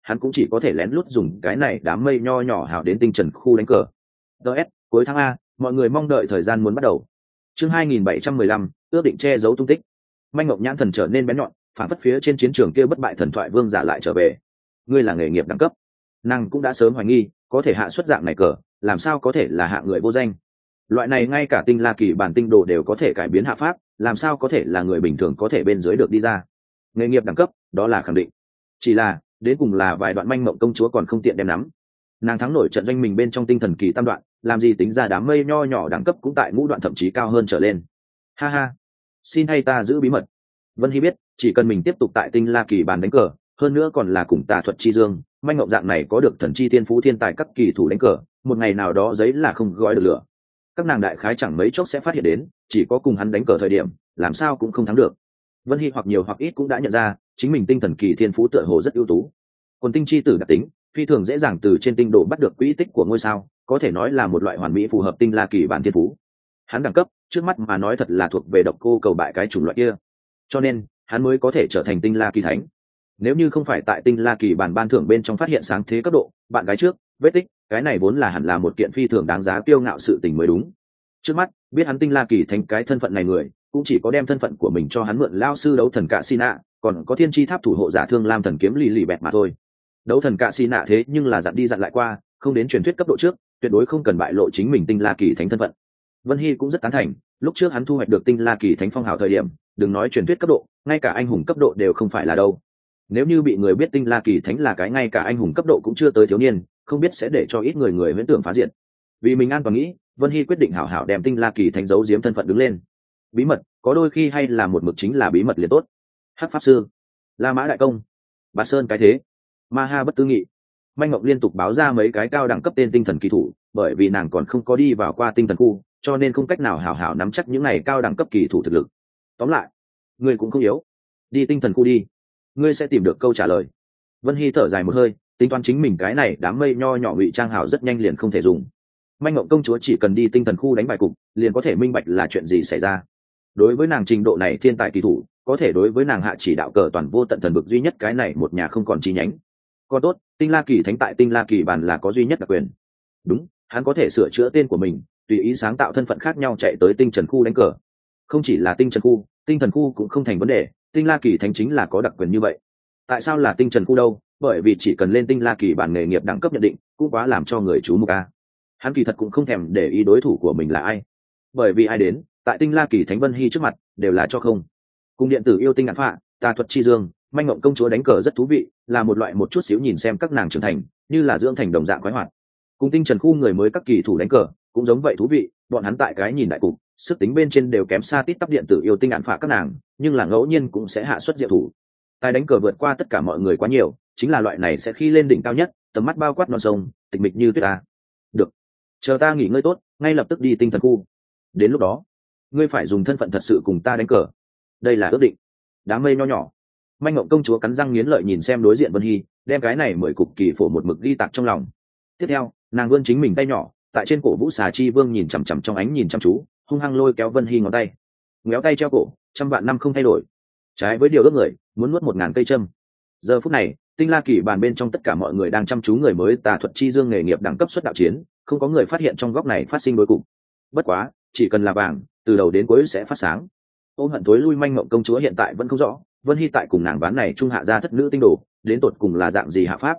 hắn cũng chỉ có thể lén lút dùng cái này đám mây nho nhỏ hào đến tinh trần khu đánh cờ. ts cuối tháng A, mọi người mong đợi thời gian muốn bắt đầu. Chương 2715, ước định che giấu tung tích. Manh Ngọc nhãn thần trở nên bén nhọn, phản phất phía trên chiến trường kia bất bại thần thoại vương giả lại trở về. Ngươi là nghề nghiệp đẳng cấp, nàng cũng đã sớm hoài nghi, có thể hạ xuất dạng này cờ, làm sao có thể là hạ người vô danh. Loại này ngay cả tinh la kỳ bản tinh đồ đều có thể cải biến hạ pháp, làm sao có thể là người bình thường có thể bên dưới được đi ra. Nghề nghiệp đẳng cấp, đó là khẳng định. Chỉ là, đến cùng là vài đoạn Manh Mộng công chúa còn không tiện đem nắm. Nàng thắng nổi trận doanh mình bên trong tinh thần kỳ tam đoạn, làm gì tính ra đám mây nho nhỏ đẳng cấp cũng tại ngũ đoạn thậm chí cao hơn trở lên. Ha ha, xin hay ta giữ bí mật. Vân Hy biết, chỉ cần mình tiếp tục tại tinh la kỳ bàn đánh cờ, hơn nữa còn là cùng tà thuật chi dương, Manh Ngọc dạng này có được thần chi thiên phú thiên tài các kỳ thủ đánh cờ, một ngày nào đó giấy là không gói được lửa. Các nàng đại khái chẳng mấy chốc sẽ phát hiện đến, chỉ có cùng hắn đánh cờ thời điểm, làm sao cũng không thắng được. Vân Hy hoặc nhiều hoặc ít cũng đã nhận ra, chính mình tinh thần kỳ thiên phú tựa hồ rất ưu tú. Còn tinh chi tử đặc tính, phi thường dễ dàng từ trên tinh độ bắt được quỹ tích của ngôi sao, có thể nói là một loại hoàn mỹ phù hợp tinh la kỳ bản thiên phú. Hắn đẳng cấp, trước mắt mà nói thật là thuộc về độc cô cầu bại cái chủng loại kia, cho nên hắn mới có thể trở thành tinh la kỳ thánh. Nếu như không phải tại tinh la kỳ bản ban thưởng bên trong phát hiện sáng thế cấp độ, bạn gái trước, vết tích, cái này vốn là hẳn là một kiện phi thường đáng giá kiêu ngạo sự tình mới đúng. Trước mắt, biết hắn tinh la kỳ thánh cái thân phận này người, cũng chỉ có đem thân phận của mình cho hắn mượn lao sư đấu thần cạ xin ạ, còn có thiên chi tháp thủ hộ giả thương lam thần kiếm lì lì bẹt mà thôi. Đấu thần cạ xin ạ thế nhưng là dặn đi dặn lại qua, không đến truyền thuyết cấp độ trước, tuyệt đối không cần bại lộ chính mình tinh la kỳ thánh thân phận. Vân Hy cũng rất tán thành, lúc trước hắn thu hoạch được tinh la kỳ thánh phong hào thời điểm, đừng nói truyền thuyết cấp độ, ngay cả anh hùng cấp độ đều không phải là đâu. Nếu như bị người biết tinh la kỳ thánh là cái ngay cả anh hùng cấp độ cũng chưa tới thiếu niên, không biết sẽ để cho ít người huyễn tưởng phá diệt. Vì mình an toàn nghĩ, Vân Hy quyết định hảo hảo đem tinh la kỳ thánh giấu giếm thân phận đứng lên. Bí mật, có đôi khi hay là một mực chính là bí mật liền tốt. Hắc pháp sư, La Mã đại công, Bà Sơn cái thế, Ma Ha bất tư nghị. Manh Ngọc liên tục báo ra mấy cái cao đẳng cấp tên tinh thần kỳ thủ, bởi vì nàng còn không có đi vào qua tinh thần khu, cho nên không cách nào hảo hảo nắm chắc những này cao đẳng cấp kỳ thủ thực lực. Tóm lại, ngươi cũng không yếu, đi tinh thần khu đi, ngươi sẽ tìm được câu trả lời. Vân Hy thở dài một hơi, tính toán chính mình cái này đám mây nho nhỏ ngụy trang hảo rất nhanh liền không thể dùng. Manh Ngọc công chúa chỉ cần đi tinh thần khu đánh bài cục, liền có thể minh bạch là chuyện gì xảy ra. Đối với nàng trình độ này thiên tài kỳ thủ, có thể đối với nàng hạ chỉ đạo cờ toàn vô tận thần vực duy nhất cái này một nhà không còn chi nhánh. Còn tốt, tinh la kỳ thánh tại tinh la kỳ bàn là có duy nhất đặc quyền. Đúng, hắn có thể sửa chữa tên của mình, tùy ý sáng tạo thân phận khác nhau chạy tới tinh trần khu đánh cờ. Không chỉ là tinh trần khu, tinh thần khu cũng không thành vấn đề, tinh la kỳ thánh chính là có đặc quyền như vậy. Tại sao là tinh trần khu đâu? Bởi vì chỉ cần lên tinh la kỳ bản nghề nghiệp đẳng cấp nhận định, cũng quá làm cho người chú mục a. Hắn kỳ thật cũng không thèm để ý đối thủ của mình là ai, bởi vì ai đến tại tinh la kỳ thánh Vân Hy trước mặt đều là cho không. Cùng điện tử yêu tinh ngạn phạ, tà thuật chi dương, Manh Ngộng công chúa đánh cờ rất thú vị, là một loại một chút xíu nhìn xem các nàng trưởng thành, như là dưỡng thành đồng dạng quái hoạt. Cùng tinh trần khu người mới các kỳ thủ đánh cờ cũng giống vậy thú vị, bọn hắn tại cái nhìn đại cục, sức tính bên trên đều kém xa tít tắp điện tử yêu tinh ngạn phạ các nàng, nhưng là ngẫu nhiên cũng sẽ hạ xuất diệu thủ. Tài đánh cờ vượt qua tất cả mọi người quá nhiều, chính là loại này sẽ khi lên đỉnh cao nhất, tầm mắt bao quát non sông, tịch mịch như tuyết ta. Được, chờ ta nghỉ ngơi tốt, ngay lập tức đi tinh thần khu. Đến lúc đó, ngươi phải dùng thân phận thật sự cùng ta đánh cờ, đây là ước định. Đám mây nho nhỏ. Manh Ngộng công chúa cắn răng nghiến lợi nhìn xem đối diện Vân Hy, đem cái này 10 cục kỳ phổ một mực ghi tạc trong lòng. Tiếp theo, nàng vươn chính mình tay nhỏ, tại trên cổ Vũ Xà Chi Vương nhìn chằm chằm trong ánh nhìn chăm chú, hung hăng lôi kéo Vân Hy ngón tay. Ngéo tay treo cổ, trăm vạn năm không thay đổi. Trái với điều ước người, muốn nuốt 1000 cây châm. Giờ phút này, tinh la kỳ bàn bên trong tất cả mọi người đang chăm chú người mới tà thuật chi dương nghề nghiệp đẳng cấp xuất đạo chiến, không có người phát hiện trong góc này phát sinh đối cục. Bất quá, chỉ cần là vàng, từ đầu đến cuối sẽ phát sáng. Ôm hận thối lui Manh Ngộng công chúa hiện tại vẫn không rõ, Vân Hy tại cùng nàng ván này trung hạ ra thất nữ tinh đồ, đến tột cùng là dạng gì hạ pháp.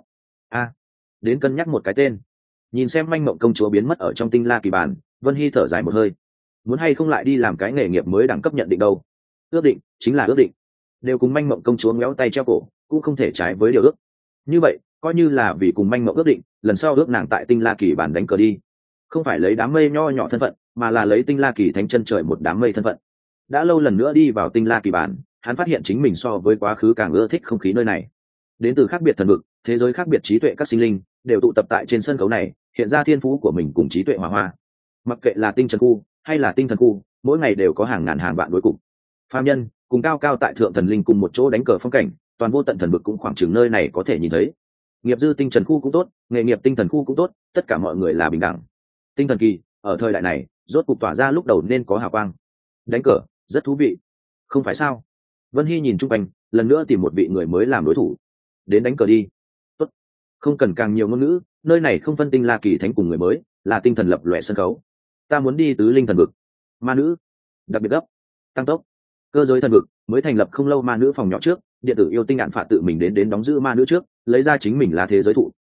Đến cân nhắc một cái tên. Nhìn xem Manh Ngộng công chúa biến mất ở trong tinh la kỳ bàn, Vân Hy thở dài một hơi. Muốn hay không lại đi làm cái nghề nghiệp mới đẳng cấp nhận định đâu. Ước định chính là ước định, đều cùng Manh Ngộng công chúa ngéo tay treo cổ, cũng không thể trái với điều ước. Như vậy, coi như là vì cùng Manh Ngộng ước định, lần sau ước nàng tại tinh la kỳ bàn đánh cờ đi, không phải lấy đám mây nho nhỏ thân phận, mà là lấy tinh la kỳ thánh chân trời một đám mây thân phận. Đã lâu lần nữa đi vào tinh la kỳ bản, hắn phát hiện chính mình so với quá khứ càng ưa thích không khí nơi này. Đến từ khác biệt thần vực, thế giới khác biệt trí tuệ các sinh linh đều tụ tập tại trên sân khấu này, hiện ra thiên phú của mình cùng trí tuệ hòa hoa. Mặc kệ là tinh trần khu hay là tinh thần khu, mỗi ngày đều có hàng ngàn hàng vạn đối cục. Phàm nhân cùng cao cao tại thượng thần linh cùng một chỗ đánh cờ phong cảnh, toàn vô tận thần vực cũng khoảng chừng nơi này có thể nhìn thấy. Nghiệp dư tinh trần khu cũng tốt, nghề nghiệp tinh thần khu cũng tốt, tất cả mọi người là bình đẳng. Tinh thần kỳ ở thời đại này rốt cục tỏa ra lúc đầu nên có hào quang. Đánh cờ rất thú vị, không phải sao? Vân Hy nhìn chung quanh, lần nữa tìm một vị người mới làm đối thủ. Đến đánh cờ đi. Tốt. Không cần càng nhiều ngôn ngữ, nơi này không phân tinh la kỳ thánh cùng người mới, là tinh thần lập lòe sân khấu. Ta muốn đi tứ linh thần vực. Ma nữ đặc biệt gấp, tăng tốc. Cơ giới thần vực mới thành lập không lâu, ma nữ phòng nhỏ trước, điện tử yêu tinh ạn phạt tự mình đến đóng giữ ma nữ trước, lấy ra chính mình là thế giới thụ.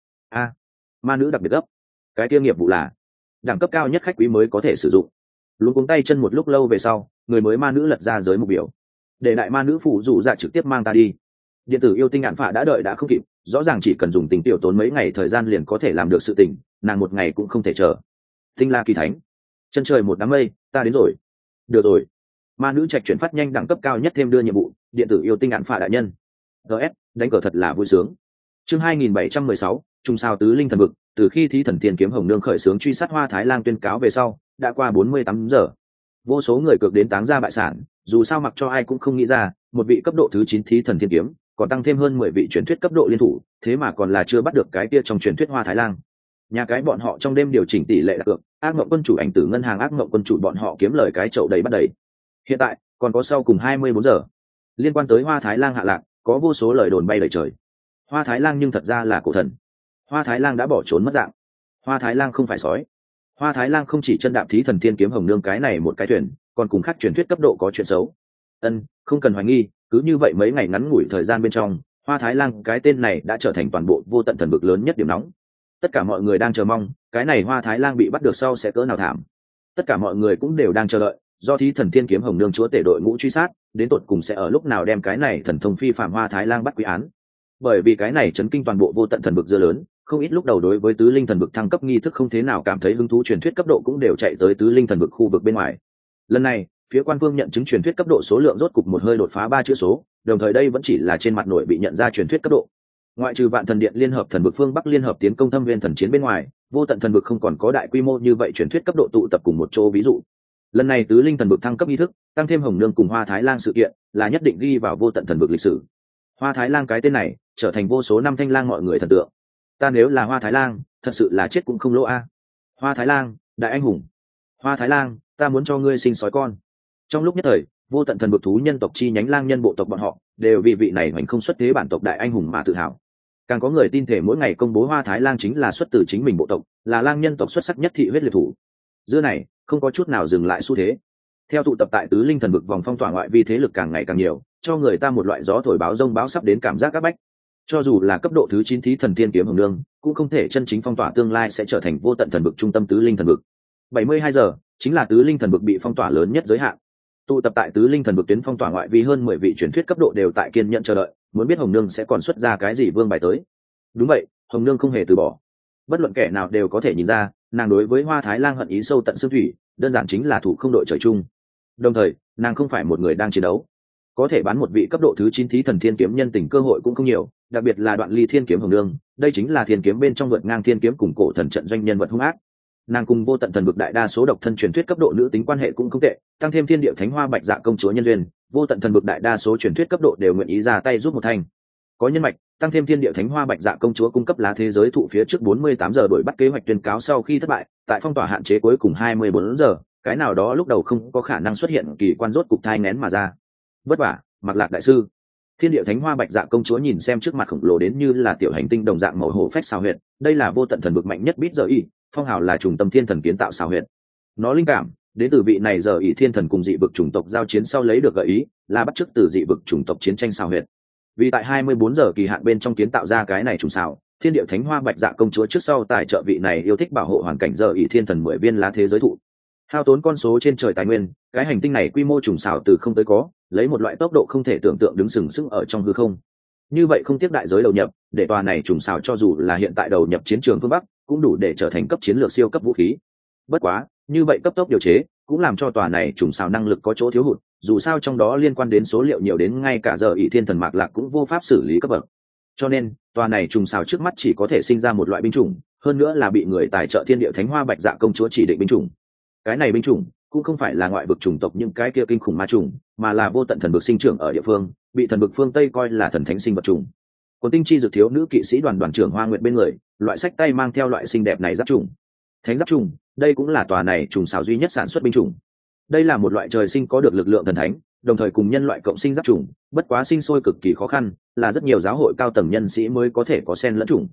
Ma nữ đặc biệt gấp, cái kia nghiệp vụ là đẳng cấp cao nhất khách quý mới có thể sử dụng. Luôn cuống tay chân một lúc lâu về sau, người mới ma nữ lật ra giới mục biểu, để đại ma nữ phụ dụ dạ trực tiếp mang ta đi. Điện tử yêu tinh ạn phạt đã đợi đã không kịp, rõ ràng chỉ cần dùng tình tiểu tốn mấy ngày thời gian liền có thể làm được sự tình, nàng một ngày cũng không thể chờ. Tinh la kỳ thánh, chân trời một đám mây, ta đến rồi. Được rồi, ma nữ trạch chuyển phát nhanh đẳng cấp cao nhất thêm đưa nhiệm vụ, điện tử yêu tinh ạn phạt đại nhân. gs đánh cờ thật là vui sướng. Chương 2716, trung sao tứ linh thần vực. Từ khi thí thần tiền kiếm hồng nương khởi xướng truy sát Hoa Thái Lang tuyên cáo về sau, đã qua 48 giờ. Vô số người cược đến táng ra bại sản, dù sao mặc cho ai cũng không nghĩ ra, một vị cấp độ thứ 9 thí thần thiên kiếm, còn tăng thêm hơn 10 vị truyền thuyết cấp độ liên thủ, thế mà còn là chưa bắt được cái kia trong truyền thuyết Hoa Thái Lang. Nhà cái bọn họ trong đêm điều chỉnh tỷ lệ đặt cược, ác mộng quân chủ ảnh tử ngân hàng ác mộng quân chủ bọn họ kiếm lời cái chậu đầy bắt đầy. Hiện tại còn có sau cùng 24 giờ. Liên quan tới Hoa Thái Lang hạ lạc, có vô số lời đồn bay lời trời. Hoa Thái Lang nhưng thật ra là cổ thần. Hoa Thái Lang đã bỏ trốn mất dạng. Hoa Thái Lang không phải sói. Hoa Thái Lang không chỉ chân đạp thí thần thiên kiếm hồng nương cái này một cái thuyền, còn cùng khác truyền thuyết cấp độ có chuyện xấu. Không cần hoài nghi, cứ như vậy mấy ngày ngắn ngủi thời gian bên trong, Hoa Thái Lang cái tên này đã trở thành toàn bộ vô tận thần vực lớn nhất điểm nóng. Tất cả mọi người đang chờ mong, cái này Hoa Thái Lang bị bắt được sau sẽ cỡ nào thảm. Tất cả mọi người cũng đều đang chờ đợi, do thí thần thiên kiếm hồng nương chúa tể đội ngũ truy sát, đến tột cùng sẽ ở lúc nào đem cái này thần thông phi phạm Hoa Thái Lang bắt quy án. Bởi vì cái này chấn kinh toàn bộ vô tận thần vực dưa lớn, không ít lúc đầu đối với tứ linh thần vực thăng cấp nghi thức không thế nào cảm thấy hứng thú truyền thuyết cấp độ cũng đều chạy tới tứ linh thần vực khu vực bên ngoài. Lần này phía quan phương nhận chứng truyền thuyết cấp độ số lượng rốt cục một hơi đột phá 3 chữ số, đồng thời đây vẫn chỉ là trên mặt nội bị nhận ra truyền thuyết cấp độ. Ngoại trừ Vạn Thần Điện liên hợp thần vực phương Bắc liên hợp tiến công Thâm Viên thần chiến bên ngoài, vô tận thần vực không còn có đại quy mô như vậy truyền thuyết cấp độ tụ tập cùng một chỗ. Ví dụ lần này tứ linh thần vực thăng cấp nghi thức tăng thêm hồng nương cùng Hoa Thái Lang sự kiện là nhất định ghi vào vô tận thần vực lịch sử. Hoa Thái Lang cái tên này trở thành vô số năm thanh lang mọi người thần tượng. Ta nếu là Hoa Thái Lang, thật sự là chết cũng không lỗ a. Hoa Thái Lang, đại anh hùng. Hoa Thái Lang, ta muốn cho ngươi sinh sói con. Trong lúc nhất thời, vô tận thần vực thú nhân tộc chi nhánh lang nhân bộ tộc bọn họ đều vì vị này hoành không xuất thế bản tộc đại anh hùng mà tự hào. Càng có người tin thể mỗi ngày công bố Hoa Thái Lang chính là xuất từ chính mình bộ tộc, là lang nhân tộc xuất sắc nhất thị huyết liệt thủ. Dưa này không có chút nào dừng lại xu thế. Theo tụ tập tại tứ linh thần vực vòng phong tỏa ngoại vi thế lực càng ngày càng nhiều, cho người ta một loại gió thổi báo rông báo sắp đến cảm giác áp bách. Cho dù là cấp độ thứ 9 thí thần thiên kiếm hồng nương, cũng không thể chân chính phong tỏa tương lai sẽ trở thành vô tận thần vực trung tâm tứ linh thần vực. 72 giờ chính là tứ linh thần vực bị phong tỏa lớn nhất giới hạn. Tụ tập tại tứ linh thần vực tuyến phong tỏa ngoại vi hơn 10 vị truyền thuyết cấp độ đều tại kiên nhận chờ đợi, muốn biết hồng nương sẽ còn xuất ra cái gì vương bài tới. Đúng vậy, hồng nương không hề từ bỏ. Bất luận kẻ nào đều có thể nhìn ra, nàng đối với Hoa Thái Lang hận ý sâu tận xương thủy, đơn giản chính là thủ không đội trời chung. Đồng thời, nàng không phải một người đang chiến đấu. Có thể bán một vị cấp độ thứ 9 thí thần thiên kiếm nhân tình cơ hội cũng không nhiều, đặc biệt là Đoạn Ly thiên kiếm hồng nương, đây chính là thiên kiếm bên trong vượt ngang thiên kiếm cùng cổ thần trận doanh nhân vật hung ác. Nàng cùng vô tận thần vực đại đa số độc thân truyền thuyết cấp độ nữ tính quan hệ cũng không tệ, tăng thêm thiên địa thánh hoa bạch dạ công chúa nhân duyên, vô tận thần vực đại đa số truyền thuyết cấp độ đều nguyện ý ra tay giúp một thành. Có nhân mạch, tăng thêm thiên địa thánh hoa bạch dạ công chúa cung cấp lá thế giới thụ phía trước 48 giờ đuổi bắt kế hoạch tuyên cáo sau khi thất bại, tại phong tỏa hạn chế cuối cùng 24 giờ, cái nào đó lúc đầu không có khả năng xuất hiện kỳ quan rốt cục thai nghén mà ra. Vất vả, Mặc Lạc đại sư. Thiên địa thánh hoa bạch dạ công chúa nhìn xem trước mặt khổng lồ đến như là tiểu hành tinh đồng dạng màu hổ phách xào huyệt, đây là vô tận thần vực mạnh nhất bít giờ y, phong hào là trùng tâm thiên thần kiến tạo xào huyệt. Nó linh cảm đến từ vị này giờ y thiên thần cùng dị vực chủng tộc giao chiến sau lấy được gợi ý, là bắt chước từ dị vực chủng tộc chiến tranh xào huyệt. Vì tại 24 giờ kỳ hạn bên trong kiến tạo ra cái này trùng xào, thiên địa thánh hoa bạch dạ công chúa trước sau tài trợ vị này yêu thích bảo hộ hoàn cảnh giờ y thiên thần 10 viên lá thế giới thụ. Hao tốn con số trên trời tài nguyên, cái hành tinh này quy mô trùng xào từ không tới có, lấy một loại tốc độ không thể tưởng tượng đứng sừng sững ở trong hư không. Như vậy không tiếc đại giới đầu nhập, để tòa này trùng xào cho dù là hiện tại đầu nhập chiến trường phương Bắc, cũng đủ để trở thành cấp chiến lược siêu cấp vũ khí. Bất quá, như vậy cấp tốc điều chế, cũng làm cho tòa này trùng xào năng lực có chỗ thiếu hụt, dù sao trong đó liên quan đến số liệu nhiều đến ngay cả giờ ỷ thiên thần Mạc Lạc cũng vô pháp xử lý cấp bậc. Cho nên, tòa này trùng xào trước mắt chỉ có thể sinh ra một loại binh chủng, hơn nữa là bị người tài trợ thiên địa thánh hoa bạch dạ công chúa chỉ định binh chủng. Cái này binh chủng cũng không phải là ngoại vực chủng tộc những cái kia kinh khủng ma chủng, mà là vô tận thần vực sinh trưởng ở địa phương, bị thần vực phương Tây coi là thần thánh sinh vật chủng. Còn tinh chi dược thiếu nữ kỵ sĩ đoàn trưởng Hoa Nguyệt bên người, loại sách tay mang theo loại xinh đẹp này giáp chủng. Thánh giáp chủng, đây cũng là tòa này trùng xào duy nhất sản xuất binh chủng. Đây là một loại trời sinh có được lực lượng thần thánh, đồng thời cùng nhân loại cộng sinh giáp chủng, bất quá sinh sôi cực kỳ khó khăn, là rất nhiều giáo hội cao tầng nhân sĩ mới có thể có sen lẫn chủng.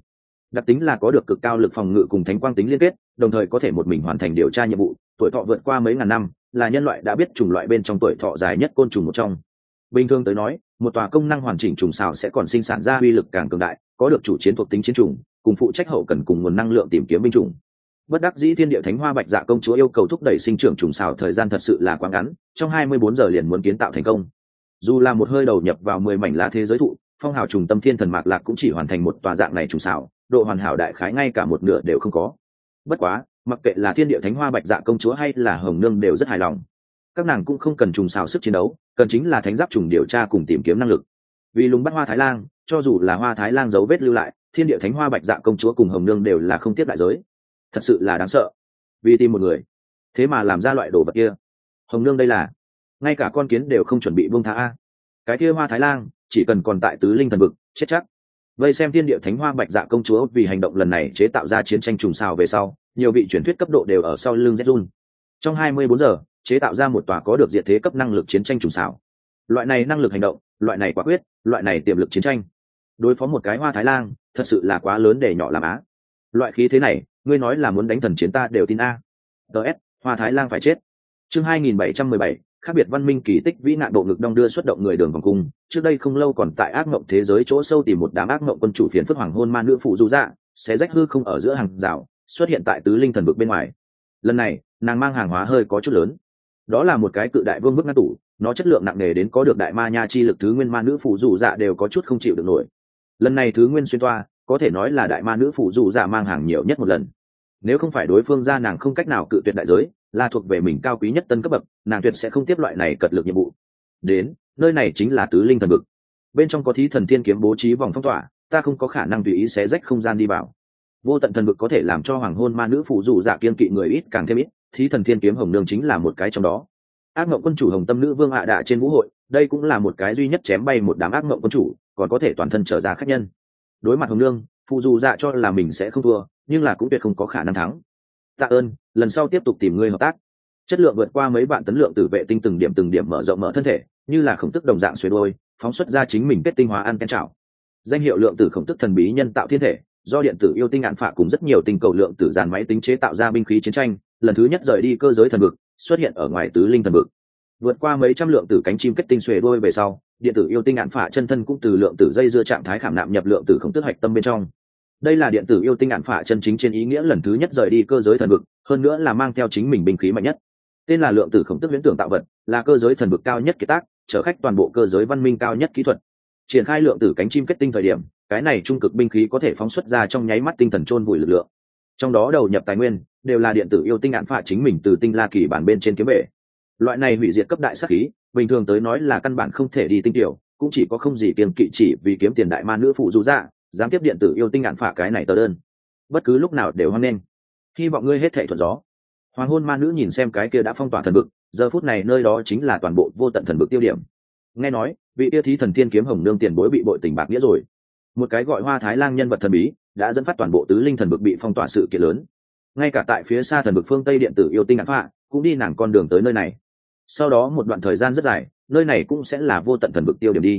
Đặc tính là có được cực cao lực phòng ngự cùng thánh quang tính liên kết, đồng thời có thể một mình hoàn thành điều tra nhiệm vụ, tuổi thọ vượt qua mấy ngàn năm, là nhân loại đã biết chủng loại bên trong tuổi thọ dài nhất côn trùng một trong. Bình thường tới nói, một tòa công năng hoàn chỉnh trùng xào sẽ còn sinh sản ra uy lực càng cường đại, có được chủ chiến thuộc tính chiến trùng, cùng phụ trách hậu cần cùng nguồn năng lượng tìm kiếm binh chủng. Bất đắc dĩ thiên địa thánh hoa bạch dạ công chúa yêu cầu thúc đẩy sinh trưởng trùng xào thời gian thật sự là quá ngắn, trong 24 giờ liền muốn kiến tạo thành công. Dù là một hơi đầu nhập vào 10 mảnh lá thế giới thụ, phong hào trùng tâm thiên thần mạc lạc cũng chỉ hoàn thành một tòa dạng này trùng xào, độ hoàn hảo đại khái ngay cả một nửa đều không có. Bất quá, mặc kệ là thiên địa thánh hoa bạch dạ công chúa hay là hồng nương đều rất hài lòng. Các nàng cũng không cần trùng xào sức chiến đấu, cần chính là thánh giáp trùng điều tra cùng tìm kiếm năng lực. Vì lùng bắt hoa thái lang, cho dù là hoa thái lang dấu vết lưu lại, thiên địa thánh hoa bạch dạ công chúa cùng hồng nương đều là không tiếp đại giới. Thật sự là đáng sợ. Vì tìm một người, thế mà làm ra loại đồ vật kia. Hồng nương đây là, ngay cả con kiến đều không chuẩn bị buông tha a. Cái kia hoa thái lang, chỉ cần còn tại tứ linh thần vực, chết chắc. Vây xem thiên địa thánh hoa bạch dạ công chúa vì hành động lần này chế tạo ra chiến tranh trùng xào về sau, nhiều vị truyền thuyết cấp độ đều ở sau lưng Zhun. Trong 24 giờ, chế tạo ra một tòa có được diệt thế cấp năng lực chiến tranh trùng xào. Loại này năng lực hành động, loại này quả quyết, loại này tiềm lực chiến tranh. Đối phó một cái hoa thái lang, thật sự là quá lớn để nhỏ làm á. Loại khí thế này, ngươi nói là muốn đánh thần chiến ta đều tin a. DS, hoa thái lang phải chết. Chương 2717, khác biệt văn minh kỳ tích vĩ nạn độ ngực đong đưa xuất động người đường vòng cung. Trước đây không lâu còn tại ác mộng thế giới chỗ sâu tìm một đám ác mộng quân chủ phiền phức hoàng hôn ma nữ phụ du dạ, xé rách hư không ở giữa hàng rào, xuất hiện tại tứ linh thần vực bên ngoài. Lần này, nàng mang hàng hóa hơi có chút lớn. Đó là một cái cự đại vương bức ngăn tủ, nó chất lượng nặng nề đến có được đại ma nha chi lực thứ nguyên ma nữ phụ du dạ đều có chút không chịu được nổi. Lần này thứ nguyên xuyên toa, có thể nói là đại ma nữ phụ du dạ mang hàng nhiều nhất một lần. Nếu không phải đối phương ra nàng không cách nào cự tuyệt đại giới, là thuộc về mình cao quý nhất tân cấp bậc, nàng tuyệt sẽ không tiếp loại này cật lực nhiệm vụ. Đến, nơi này chính là tứ linh thần vực. Bên trong có thí thần thiên kiếm bố trí vòng phong tỏa, ta không có khả năng tùy ý xé rách không gian đi vào. Vô tận thần vực có thể làm cho hoàng hôn ma nữ phụ dụ dạ kiên kỵ người ít càng thêm ít, thí thần thiên kiếm hồng nương chính là một cái trong đó. Ác mộng quân chủ hồng tâm nữ vương hạ đạ trên vũ hội, đây cũng là một cái duy nhất chém bay một đám ác mộng quân chủ, còn có thể toàn thân trở ra khách nhân. Đối mặt hồng nương, phụ dụ dạ cho là mình sẽ không thua, nhưng là cũng tuyệt không có khả năng thắng. Tạ ơn, lần sau tiếp tục tìm ngươi hợp tác. Chất lượng vượt qua mấy vạn tấn lượng tử vệ tinh từng điểm mở rộng mở thân thể, như là khổng tức đồng dạng xuôi đôi, phóng xuất ra chính mình kết tinh hóa ăn ken chảo. Danh hiệu lượng tử khổng tức thần bí nhân tạo thiên thể, do điện tử yêu tinh ngạn phạ cùng rất nhiều tinh cầu lượng tử dàn máy tính chế tạo ra binh khí chiến tranh, lần thứ nhất rời đi cơ giới thần vực, xuất hiện ở ngoài tứ linh thần vực. Vượt qua mấy trăm lượng tử cánh chim kết tinh xuề đôi về sau, điện tử yêu tinh ngạn phạ chân thân cũng từ lượng tử dây dưa trạng thái khảm nạm nhập lượng tử khổng tức hạch tâm bên trong. Đây là điện tử yêu tinh ngạn phạ chân chính trên ý nghĩa lần thứ nhất rời đi cơ giới thần vực, hơn nữa là mang theo chính mình binh khí mạnh nhất. Tên là lượng tử khổng tức viễn tưởng tạo vật, là cơ giới thần vực cao nhất kiệt tác, chở khách toàn bộ cơ giới văn minh cao nhất kỹ thuật. Triển khai lượng tử cánh chim kết tinh thời điểm, cái này trung cực binh khí có thể phóng xuất ra trong nháy mắt tinh thần chôn vùi lực lượng. Trong đó đầu nhập tài nguyên đều là điện tử yêu tinh ngạn phạ chính mình từ tinh la kỳ bản bên trên kiếm bể. Loại này hủy diệt cấp đại sát khí, bình thường tới nói là căn bản không thể đi tinh tiểu, cũng chỉ có không gì kiêng kỵ chỉ vì kiếm tiền đại ma nữ phụ du dạ, dám tiếp điện tử yêu tinh ngạn phạ cái này tờ đơn. Bất cứ lúc nào đều hoan nghênh. Hy vọng ngươi hết thảy thuận gió. Hoàng hôn ma nữ nhìn xem cái kia đã phong tỏa thần vực, giờ phút này nơi đó chính là toàn bộ vô tận thần vực tiêu điểm. Nghe nói, vị tiêu thí thần thiên kiếm hồng nương tiền bối bị bội tình bạc nghĩa rồi. Một cái gọi hoa thái lang nhân vật thần bí đã dẫn phát toàn bộ tứ linh thần vực bị phong tỏa sự kiện lớn. Ngay cả tại phía xa thần vực phương tây điện tử yêu tinh ngạn phạ cũng đi nàng con đường tới nơi này. Sau đó một đoạn thời gian rất dài, nơi này cũng sẽ là vô tận thần vực tiêu điểm đi.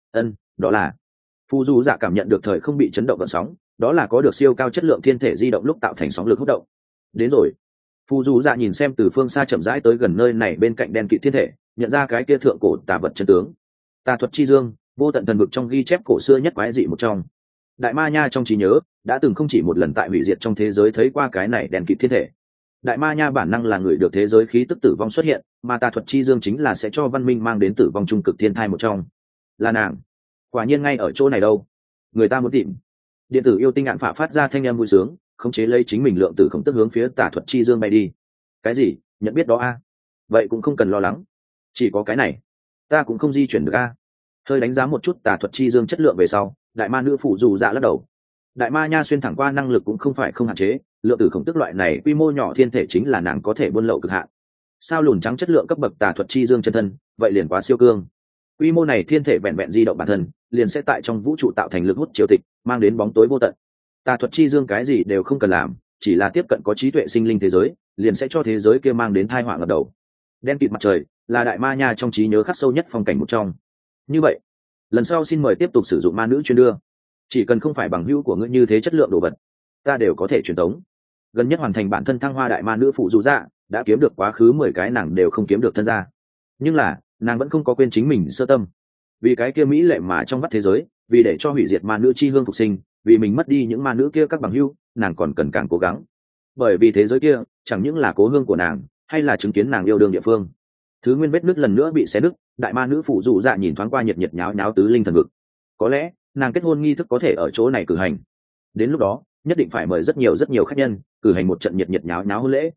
Đó là phù du dạ cảm nhận được thời không bị chấn động gợn sóng, đó là có được siêu cao chất lượng thiên thể di động lúc tạo thành sóng lực hút động. Đến rồi. Phù du dạ nhìn xem từ phương xa chậm rãi tới gần nơi này bên cạnh đen kịt thiên thể, nhận ra cái kia thượng cổ tà vật chân tướng. Tà thuật chi dương, vô tận thần vực trong ghi chép cổ xưa nhất quái dị một trong. Đại ma nha trong trí nhớ đã từng không chỉ một lần tại hủy diệt trong thế giới thấy qua cái này đen kịt thiên thể. Đại ma nha bản năng là người được thế giới khí tức tử vong xuất hiện, mà tà thuật chi dương chính là sẽ cho văn minh mang đến tử vong trung cực thiên thai một trong. Là nàng. Quả nhiên ngay ở chỗ này đâu. Người ta muốn tìm. Điện tử yêu tinh ngạn phạ phát ra thanh âm vui sướng, khống chế lấy chính mình lượng tử khổng tức hướng phía tà thuật chi dương bay đi. Cái gì? Nhận biết đó a? Vậy cũng không cần lo lắng. Chỉ có cái này, ta cũng không di chuyển được a. Hơi đánh giá một chút tà thuật chi dương chất lượng về sau, đại ma nữ phụ dù dạ lắc đầu. Đại ma nha xuyên thẳng qua năng lực cũng không phải không hạn chế, lượng tử khổng tức loại này quy mô nhỏ thiên thể chính là nàng có thể buôn lậu cực hạn. Sao lùn trắng chất lượng cấp bậc tà thuật chi dương chân thân, vậy liền quá siêu cương. Quy mô này thiên thể vẹn vẹn di động bản thân, liền sẽ tại trong vũ trụ tạo thành lực hút triều tịch, mang đến bóng tối vô tận. Tà thuật chi dương cái gì đều không cần làm, chỉ là tiếp cận có trí tuệ sinh linh thế giới, liền sẽ cho thế giới kia mang đến tai họa ngập đầu. Đen kịt mặt trời là đại ma nha trong trí nhớ khắc sâu nhất phong cảnh một trong. Như vậy, lần sau xin mời tiếp tục sử dụng ma nữ chuyên đưa. chỉ cần không phải bằng hữu của ngươi như thế chất lượng đồ vật ta đều có thể truyền tống. Gần nhất hoàn thành bản thân thăng hoa đại ma nữ phụ dù dạ đã kiếm được quá khứ 10 cái nàng đều không kiếm được thân ra, nhưng là nàng vẫn không có quên chính mình sơ tâm. Vì cái kia mỹ lệ mà trong vắt thế giới, vì để cho hủy diệt ma nữ chi hương phục sinh, vì mình mất đi những ma nữ kia các bằng hữu, nàng còn cần càng cố gắng. Bởi vì thế giới kia chẳng những là cố hương của nàng, hay là chứng kiến nàng yêu đương địa phương. Thứ nguyên vết nứt lần nữa bị xé nứt, đại ma nữ phụ dù dạ nhìn thoáng qua nhiệt nhiệt nháo nháo tứ linh thần vực. Có lẽ nàng kết hôn nghi thức có thể ở chỗ này cử hành, đến lúc đó nhất định phải mời rất nhiều khách nhân cử hành một trận nhiệt nhiệt nháo nháo hôn lễ.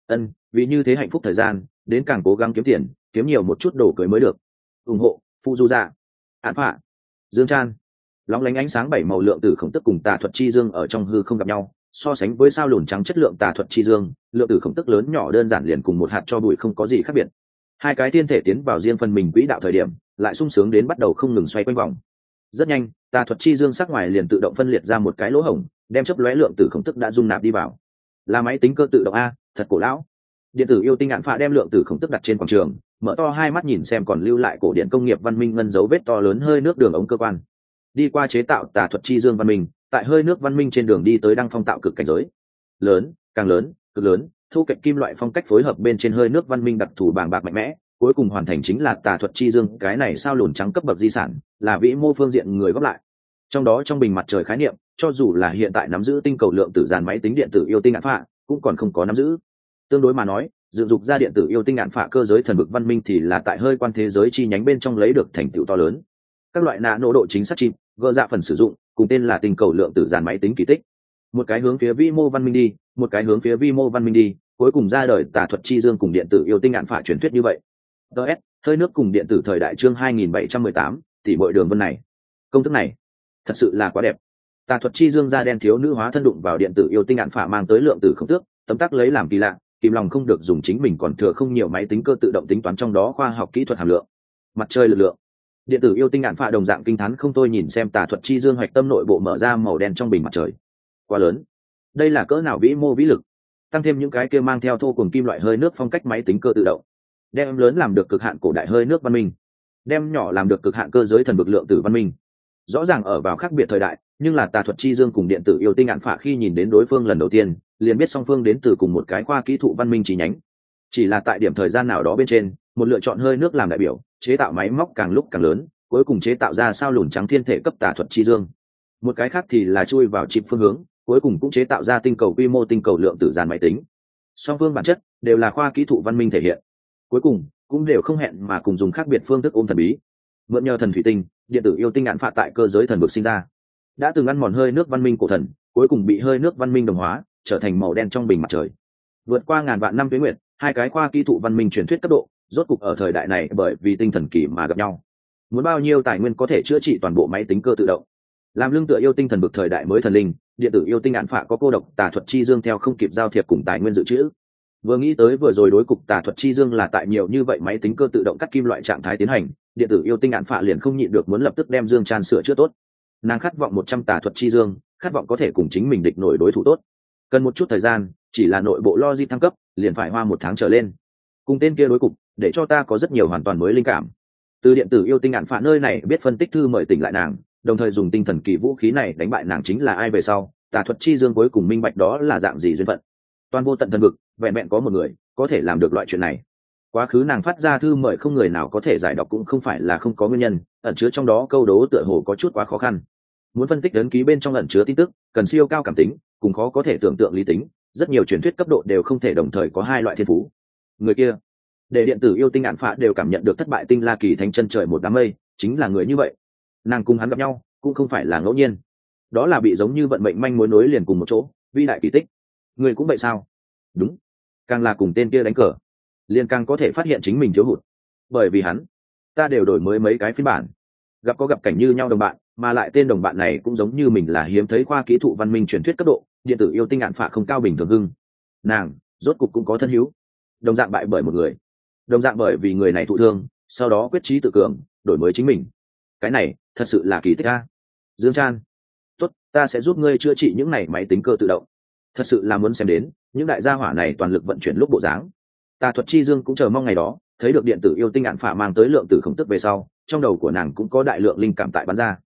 Vì như thế hạnh phúc thời gian đến càng cố gắng kiếm tiền, kiếm nhiều một chút đồ cưới mới được. Ủng hộ phụ du dạ án phạ dương chan. Lóng lánh ánh sáng 7 màu lượng tử khổng tức cùng tà thuật chi dương ở trong hư không gặp nhau, so sánh với sao lùn trắng chất lượng tà thuật chi dương, lượng tử khổng tức lớn nhỏ đơn giản liền cùng một hạt cho bụi không có gì khác biệt. Hai cái thiên thể tiến vào riêng phần mình quỹ đạo thời điểm lại sung sướng đến bắt đầu không ngừng xoay quanh vòng. Rất nhanh tà thuật chi dương sắc ngoài liền tự động phân liệt ra một cái lỗ hổng, đem chớp lóe lượng tử khổng tức đã dung nạp đi vào. Là máy tính cơ tự động a, thật cổ lão. Điện tử yêu tinh ạn phạ đem lượng tử khổng tức đặt trên quảng trường, mở to hai mắt nhìn xem còn lưu lại cổ điện công nghiệp văn minh ngân dấu vết to lớn hơi nước đường ống cơ quan. Đi qua chế tạo tà thuật chi dương văn minh, tại hơi nước văn minh trên đường đi tới đăng phong tạo cực cảnh giới. Lớn, càng lớn, cực lớn, thu cạnh kim loại phong cách phối hợp bên trên hơi nước văn minh đặc thù bàng bạc mạnh mẽ, cuối cùng hoàn thành chính là tà thuật chi dương, cái này sao lùn trắng cấp bậc di sản, là vĩ mô phương diện người góp lại. Trong đó trong bình mặt trời khái niệm, cho dù là hiện tại nắm giữ tinh cầu lượng tử dàn máy tính điện tử yêu tinh ạn phạ, cũng còn không có nắm giữ. Tương đối mà nói, dựng dục ra điện tử yêu tinh ạn phạ cơ giới thần vực văn minh thì là tại hơi quan thế giới chi nhánh bên trong lấy được thành tựu to lớn. Các loại nano độ chính xác chip, gỡ dạ phần sử dụng, cùng tên là tinh cầu lượng tử dàn máy tính kỳ tích. Một cái hướng phía vi mô văn minh đi, một cái hướng phía vi mô văn minh đi, cuối cùng ra đời tà thuật chi dương cùng điện tử yêu tinh ạn phạ truyền thuyết như vậy. DS, hơi nước cùng điện tử thời đại chương 2718, tỷ bội đường vân này. Công thức này thật sự là quá đẹp. Tà thuật chi dương da đen thiếu nữ hóa thân đụng vào điện tử yêu tinh ạn phạ mang tới lượng tử không tước, tấm tắc lấy làm kỳ lạ, kìm lòng không được dùng chính mình còn thừa không nhiều máy tính cơ tự động tính toán trong đó khoa học kỹ thuật hàm lượng. Mặt trời lực lượng. Điện tử yêu tinh ạn phạ đồng dạng kinh thán không thôi nhìn xem tà thuật chi dương hoạch tâm nội bộ mở ra màu đen trong bình mặt trời. Quá lớn. Đây là cỡ nào vĩ mô vĩ lực. Tăng thêm những cái kia mang theo thô cùng kim loại hơi nước phong cách máy tính cơ tự động. Đem lớn làm được cực hạn cổ đại hơi nước văn minh, đem nhỏ làm được cực hạn cơ giới thần vực lượng tử văn minh. Rõ ràng ở vào khác biệt thời đại, nhưng là tà thuật chi dương cùng điện tử yêu tinh ạn phạ khi nhìn đến đối phương lần đầu tiên liền biết song phương đến từ cùng một cái khoa kỹ thuật văn minh chi nhánh. Chỉ là tại điểm thời gian nào đó bên trên, một lựa chọn hơi nước làm đại biểu, chế tạo máy móc càng lúc càng lớn, cuối cùng chế tạo ra sao lùn trắng thiên thể cấp tà thuật chi dương. Một cái khác thì là chui vào chip phương hướng, cuối cùng cũng chế tạo ra tinh cầu quy mô tinh cầu lượng tử dàn máy tính. Song phương bản chất đều là khoa kỹ thuật văn minh thể hiện, cuối cùng cũng đều không hẹn mà cùng dùng khác biệt phương thức ôm thần bí. Mượn nhờ thần thủy tinh, điện tử yêu tinh ạn phạ tại cơ giới thần vực sinh ra, đã từng ăn mòn hơi nước văn minh cổ thần, cuối cùng bị hơi nước văn minh đồng hóa, trở thành màu đen trong bình mặt trời. Vượt qua ngàn vạn năm tuế nguyệt, hai cái khoa kỹ thuật văn minh truyền thuyết cấp độ, rốt cục ở thời đại này bởi vì tinh thần kỳ mà gặp nhau. Muốn bao nhiêu tài nguyên có thể chữa trị toàn bộ máy tính cơ tự động. Làm lưng tựa yêu tinh thần vực thời đại mới thần linh, điện tử yêu tinh ạn phạ có cô độc tà thuật chi dương theo không kịp giao thiệp cùng tài nguyên dự trữ. Vừa nghĩ tới vừa rồi đối cục tà thuật chi dương là tại nhiều như vậy máy tính cơ tự động cắt kim loại trạng thái tiến hành, điện tử yêu tinh ạn phạ liền không nhịn được muốn lập tức đem dương tràn sửa chữa tốt. Nàng khát vọng 100 tà thuật chi dương, khát vọng có thể cùng chính mình địch nổi đối thủ tốt. Cần một chút thời gian, chỉ là nội bộ logic thăng cấp liền phải hoa 1 tháng trở lên. Cùng tên kia đối cục, để cho ta có rất nhiều hoàn toàn mới linh cảm. Từ điện tử yêu tinh ạn phạ nơi này biết phân tích thư mời tỉnh lại nàng, đồng thời dùng tinh thần kỳ vũ khí này đánh bại nàng chính là ai về sau, tà thuật chi dương cuối cùng minh bạch đó là dạng gì duyên phận. Toàn vô tận thần vực, vẹn vẹn có một người có thể làm được loại chuyện này. Quá khứ nàng phát ra thư mời không người nào có thể giải đọc cũng không phải là không có nguyên nhân, ẩn chứa trong đó câu đố tựa hồ có chút quá khó khăn. Muốn phân tích ấn ký bên trong ẩn chứa tin tức, cần siêu cao cảm tính, cùng khó có thể tưởng tượng lý tính, rất nhiều truyền thuyết cấp độ đều không thể đồng thời có hai loại thiên phú. Người kia, để điện tử yêu tinh ạn phạ đều cảm nhận được thất bại tinh la kỳ thánh chân trời một đám mây, chính là người như vậy. Nàng cùng hắn gặp nhau, cũng không phải là ngẫu nhiên. Đó là bị giống như vận mệnh manh mối nối liền cùng một chỗ, vĩ đại kỳ tích. Người cũng vậy sao? Đúng, càng là cùng tên kia đánh cờ liền càng có thể phát hiện chính mình thiếu hụt, bởi vì hắn ta đều đổi mới mấy cái phiên bản, gặp cảnh như nhau đồng bạn, mà lại tên đồng bạn này cũng giống như mình là hiếm thấy khoa kỹ thuật văn minh truyền thuyết cấp độ, điện tử yêu tinh ạn phạ không cao bình thường hưng. Nàng rốt cục cũng có thân hữu, đồng dạng bại bởi một người, đồng dạng bởi vì người này thụ thương, sau đó quyết chí tự cường đổi mới chính mình. Cái này thật sự là kỳ tích a. Dương Chan, tốt, ta sẽ giúp ngươi chữa trị những này máy tính cơ tự động. Thật sự là muốn xem đến những đại gia hỏa này toàn lực vận chuyển lúc bộ dáng. Tà thuật chi dương cũng chờ mong ngày đó, thấy được điện tử yêu tinh ạn phạ mang tới lượng tử khổng tức về sau, trong đầu của nàng cũng có đại lượng linh cảm tại bắn ra.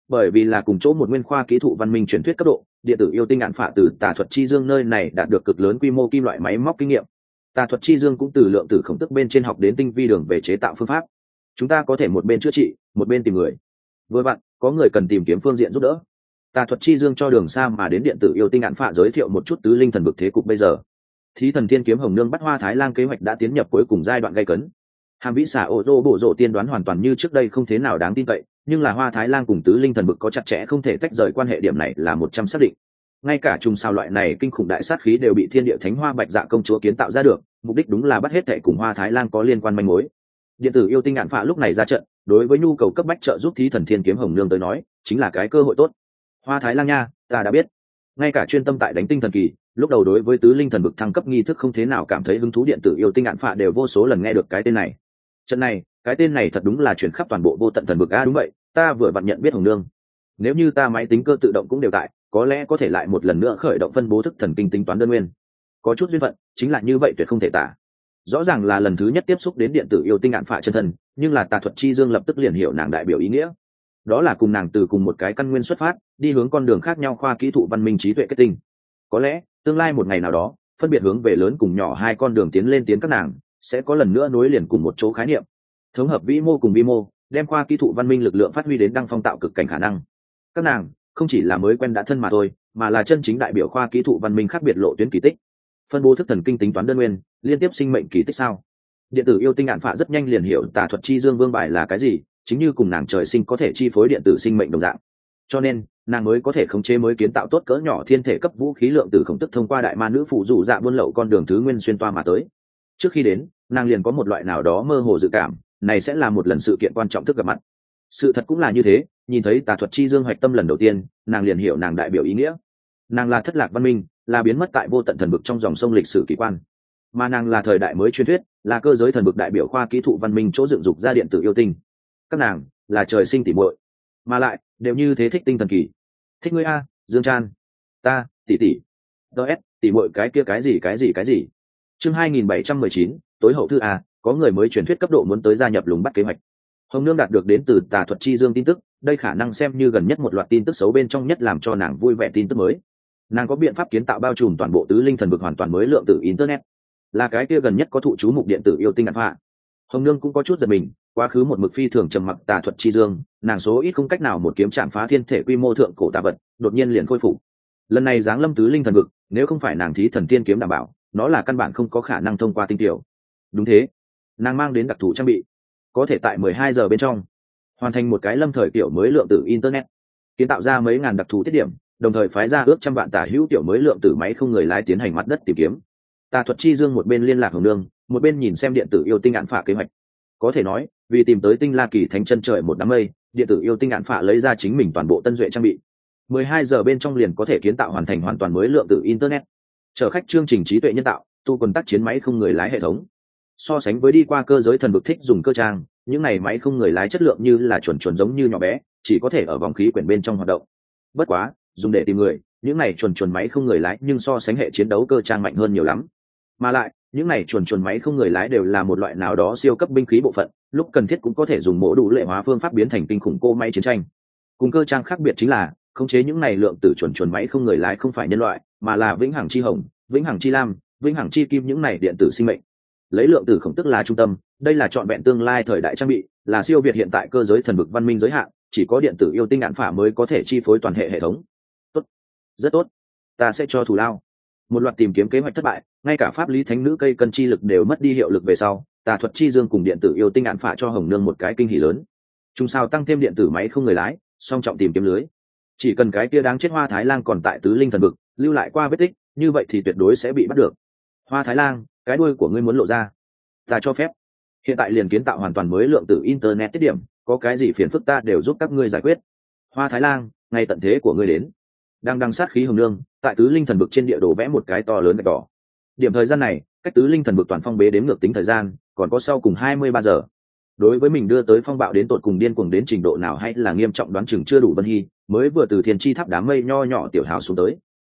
Bởi vì là cùng chỗ một nguyên khoa kỹ thụ văn minh truyền thuyết cấp độ, điện tử yêu tinh ạn phạ từ tà thuật chi dương nơi này đạt được cực lớn quy mô kim loại máy móc kinh nghiệm. Tà thuật chi dương cũng từ lượng tử khổng tức bên trên học đến tinh vi đường về chế tạo phương pháp. Chúng ta có thể một bên chữa trị, một bên tìm người. Vừa vặn, có người cần tìm kiếm phương diện giúp đỡ. Tà thuật chi dương cho đường xa mà đến điện tử yêu tinh ạn phạ giới thiệu một chút tứ linh thần vực thế cục bây giờ. Thí thần thiên kiếm hồng nương bắt Hoa Thái Lang kế hoạch đã tiến nhập cuối cùng giai đoạn gay cấn. Hàm vĩ xả ô tô bộ rộ tiên đoán hoàn toàn như trước đây không thế nào đáng tin cậy, nhưng là Hoa Thái Lang cùng tứ linh thần vực có chặt chẽ không thể tách rời quan hệ, điểm này là 100 xác định. Ngay cả trùng sao loại này kinh khủng đại sát khí đều bị thiên địa thánh hoa bạch dạ công chúa kiến tạo ra được, mục đích đúng là bắt hết thệ cùng Hoa Thái Lang có liên quan manh mối. Điện tử yêu tinh ngạn phạ lúc này ra trận, đối với nhu cầu cấp bách trợ giúp thí thần thiên kiếm hồng nương tới nói chính là cái cơ hội tốt. Hoa Thái Lang nha, ta đã biết. Ngay cả chuyên tâm tại đánh tinh thần kỳ, lúc đầu đối với tứ linh thần vực thăng cấp nghi thức không thế nào cảm thấy hứng thú điện tử yêu tinh ngạn phạ đều vô số lần nghe được cái tên này. Trận này, cái tên này thật đúng là chuyển khắp toàn bộ vô tận thần vực a. Đúng vậy, ta vừa vặn nhận biết hồng nương. Nếu như ta máy tính cơ tự động cũng đều tại, có lẽ có thể lại một lần nữa khởi động phân bố thức thần kinh tính toán đơn nguyên. Có chút duyên phận, chính là như vậy tuyệt không thể tả. Rõ ràng là lần thứ nhất tiếp xúc đến điện tử yêu tinh ngạn phạ chân thân, nhưng là tà thuật chi dương lập tức liền hiểu nàng đại biểu ý nghĩa. Đó là cùng nàng từ cùng một cái căn nguyên xuất phát, đi hướng con đường khác nhau khoa kỹ thụ văn minh trí tuệ kết tinh. Có lẽ tương lai một ngày nào đó, phân biệt hướng về lớn cùng nhỏ hai con đường tiến lên tiến các nàng sẽ có lần nữa nối liền cùng một chỗ khái niệm, thống hợp vĩ mô cùng vi mô, đem khoa kỹ thụ văn minh lực lượng phát huy đến đăng phong tạo cực cảnh khả năng. Các nàng không chỉ là mới quen đã thân mà thôi, mà là chân chính đại biểu khoa kỹ thụ văn minh khác biệt lộ tuyến kỳ tích. Phân bố thức thần kinh tính toán đơn nguyên, liên tiếp sinh mệnh kỳ tích sao? Điện tử yêu tinh ngạn phạ rất nhanh liền hiểu tà thuật chi dương vương bài là cái gì, chính như cùng nàng trời sinh có thể chi phối điện tử sinh mệnh đồng dạng. Cho nên nàng mới có thể khống chế mới kiến tạo tốt cỡ nhỏ thiên thể cấp vũ khí lượng tử khổng tức thông qua đại ma nữ phụ dụ dạ buôn lậu con đường thứ nguyên xuyên toa mà tới. Trước khi đến, nàng liền có một loại nào đó mơ hồ dự cảm, này sẽ là một lần sự kiện quan trọng thức gặp mặt. Sự thật cũng là như thế, nhìn thấy tà thuật chi dương hoạch tâm lần đầu tiên, nàng liền hiểu nàng đại biểu ý nghĩa. Nàng là thất lạc văn minh, là biến mất tại vô tận thần vực trong dòng sông lịch sử kỳ quan, mà nàng là thời đại mới truyền thuyết, là cơ giới thần vực đại biểu khoa kỹ thụ văn minh chỗ dựng dục ra điện tử yêu tinh. Các nàng là trời sinh tỉ muội, mà lại đều như thế thích tinh thần kỳ. Thích ngươi a, Dương Chan. Ta, tỷ tỷ. DS, tỷ muội cái kia cái gì. Chương 2719, tối hậu thư a, có người mới truyền thuyết cấp độ muốn tới gia nhập lùng bắt kế hoạch. Hồng Nương đạt được đến từ tà thuật chi dương tin tức, đây khả năng xem như gần nhất một loạt tin tức xấu bên trong nhất làm cho nàng vui vẻ tin tức mới. Nàng có biện pháp kiến tạo bao trùm toàn bộ tứ linh thần vực hoàn toàn mới lượng tử internet, là cái kia gần nhất có thụ chú mục điện tử yêu tinh ngạn phạ. Hồng Nương cũng có chút giật mình, quá khứ một mực phi thường trầm mặc tà thuật chi dương, nàng số ít không cách nào một kiếm chạm phá thiên thể quy mô thượng cổ tà vật, đột nhiên liền khôi phục. Lần này giáng lâm tứ linh thần vực, nếu không phải nàng thí thần tiên kiếm đảm bảo, nó là căn bản không có khả năng thông qua tinh tiểu. Đúng thế, nàng mang đến đặc thù trang bị, có thể tại 12 giờ bên trong hoàn thành một cái lâm thời kiểu mới lượng tử internet, kiến tạo ra mấy ngàn đặc thù tiết điểm, đồng thời phái ra ước trăm vạn tả hữu tiểu mới lượng tử máy không người lái tiến hành mặt đất tìm kiếm. Tà thuật chi dương một bên liên lạc Hồng Nương, một bên nhìn xem điện tử yêu tinh ngạn phạ kế hoạch. Có thể nói, vì tìm tới tinh la kỳ thánh chân trời một đám mây, điện tử yêu tinh ngạn phạ lấy ra chính mình toàn bộ tân duệ trang bị. 12 giờ bên trong liền có thể kiến tạo hoàn thành hoàn toàn mới lượng tử internet. Chở khách chương trình trí tuệ nhân tạo, tu quần tác chiến máy không người lái hệ thống. So sánh với đi qua cơ giới thần vực thích dùng cơ trang, những này máy không người lái chất lượng như là chuẩn giống như nhỏ bé, chỉ có thể ở vòng khí quyển bên trong hoạt động. Bất quá, dùng để tìm người, những này chuẩn máy không người lái nhưng so sánh hệ chiến đấu cơ trang mạnh hơn nhiều lắm. Mà lại, những này chuẩn máy không người lái đều là một loại nào đó siêu cấp binh khí bộ phận, lúc cần thiết cũng có thể dùng mổ đủ lệ hóa phương pháp biến thành kinh khủng cô máy chiến tranh. Cùng cơ trang khác biệt chính là, khống chế những này lượng tử chuẩn máy không người lái không phải nhân loại, mà là vĩnh hằng chi hồng, vĩnh hằng chi lam, vĩnh hằng chi kim những này điện tử sinh mệnh. Lấy lượng tử khổng tức là trung tâm, đây là trọn vẹn tương lai thời đại trang bị, là siêu việt hiện tại cơ giới thần vực văn minh giới hạn, chỉ có điện tử yêu tinh ngạn phả mới có thể chi phối toàn hệ thống. Tốt, rất tốt, ta sẽ cho thù lao. Một loạt tìm kiếm kế hoạch thất bại, ngay cả pháp lý thánh nữ cây cân chi lực đều mất đi hiệu lực về sau, tà thuật chi dương cùng điện tử yêu tinh ngạn phả cho Hồng Nương một cái kinh hỉ lớn. Trung sao tăng thêm điện tử máy không người lái, song trọng tìm kiếm lưới. Chỉ cần cái kia đáng chết Hoa Thái Lang còn tại tứ linh thần vực, lưu lại qua vết tích, như vậy thì tuyệt đối sẽ bị bắt được. Hoa Thái Lang, cái đuôi của ngươi muốn lộ ra, ta cho phép. Hiện tại liền kiến tạo hoàn toàn mới lượng tử internet tiết điểm, có cái gì phiền phức ta đều giúp các ngươi giải quyết. Hoa Thái Lang, ngày tận thế của ngươi đến. Đang đằng sát khí Hồng Nương, tại tứ linh thần vực trên địa đồ vẽ một cái to lớn gạch đỏ. Điểm thời gian này, cách tứ linh thần vực toàn phong bế đếm ngược tính thời gian, còn có sau cùng 23 giờ. Đối với mình đưa tới phong bạo đến tột cùng điên cuồng đến trình độ nào hay là nghiêm trọng đoán chừng chưa đủ. Vân Hy mới vừa từ thiên chi tháp đám mây nho nhỏ tiểu hào xuống tới.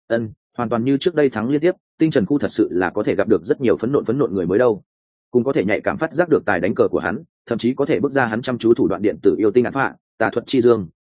Hoàn toàn như trước đây thắng liên tiếp, tinh trần khu thật sự là có thể gặp được rất nhiều phấn nộn người mới đâu. Cũng có thể nhạy cảm phát giác được tài đánh cờ của hắn, thậm chí có thể bước ra hắn chăm chú thủ đoạn điện tử yêu tinh ngạn phạ, tà thuật chi dương,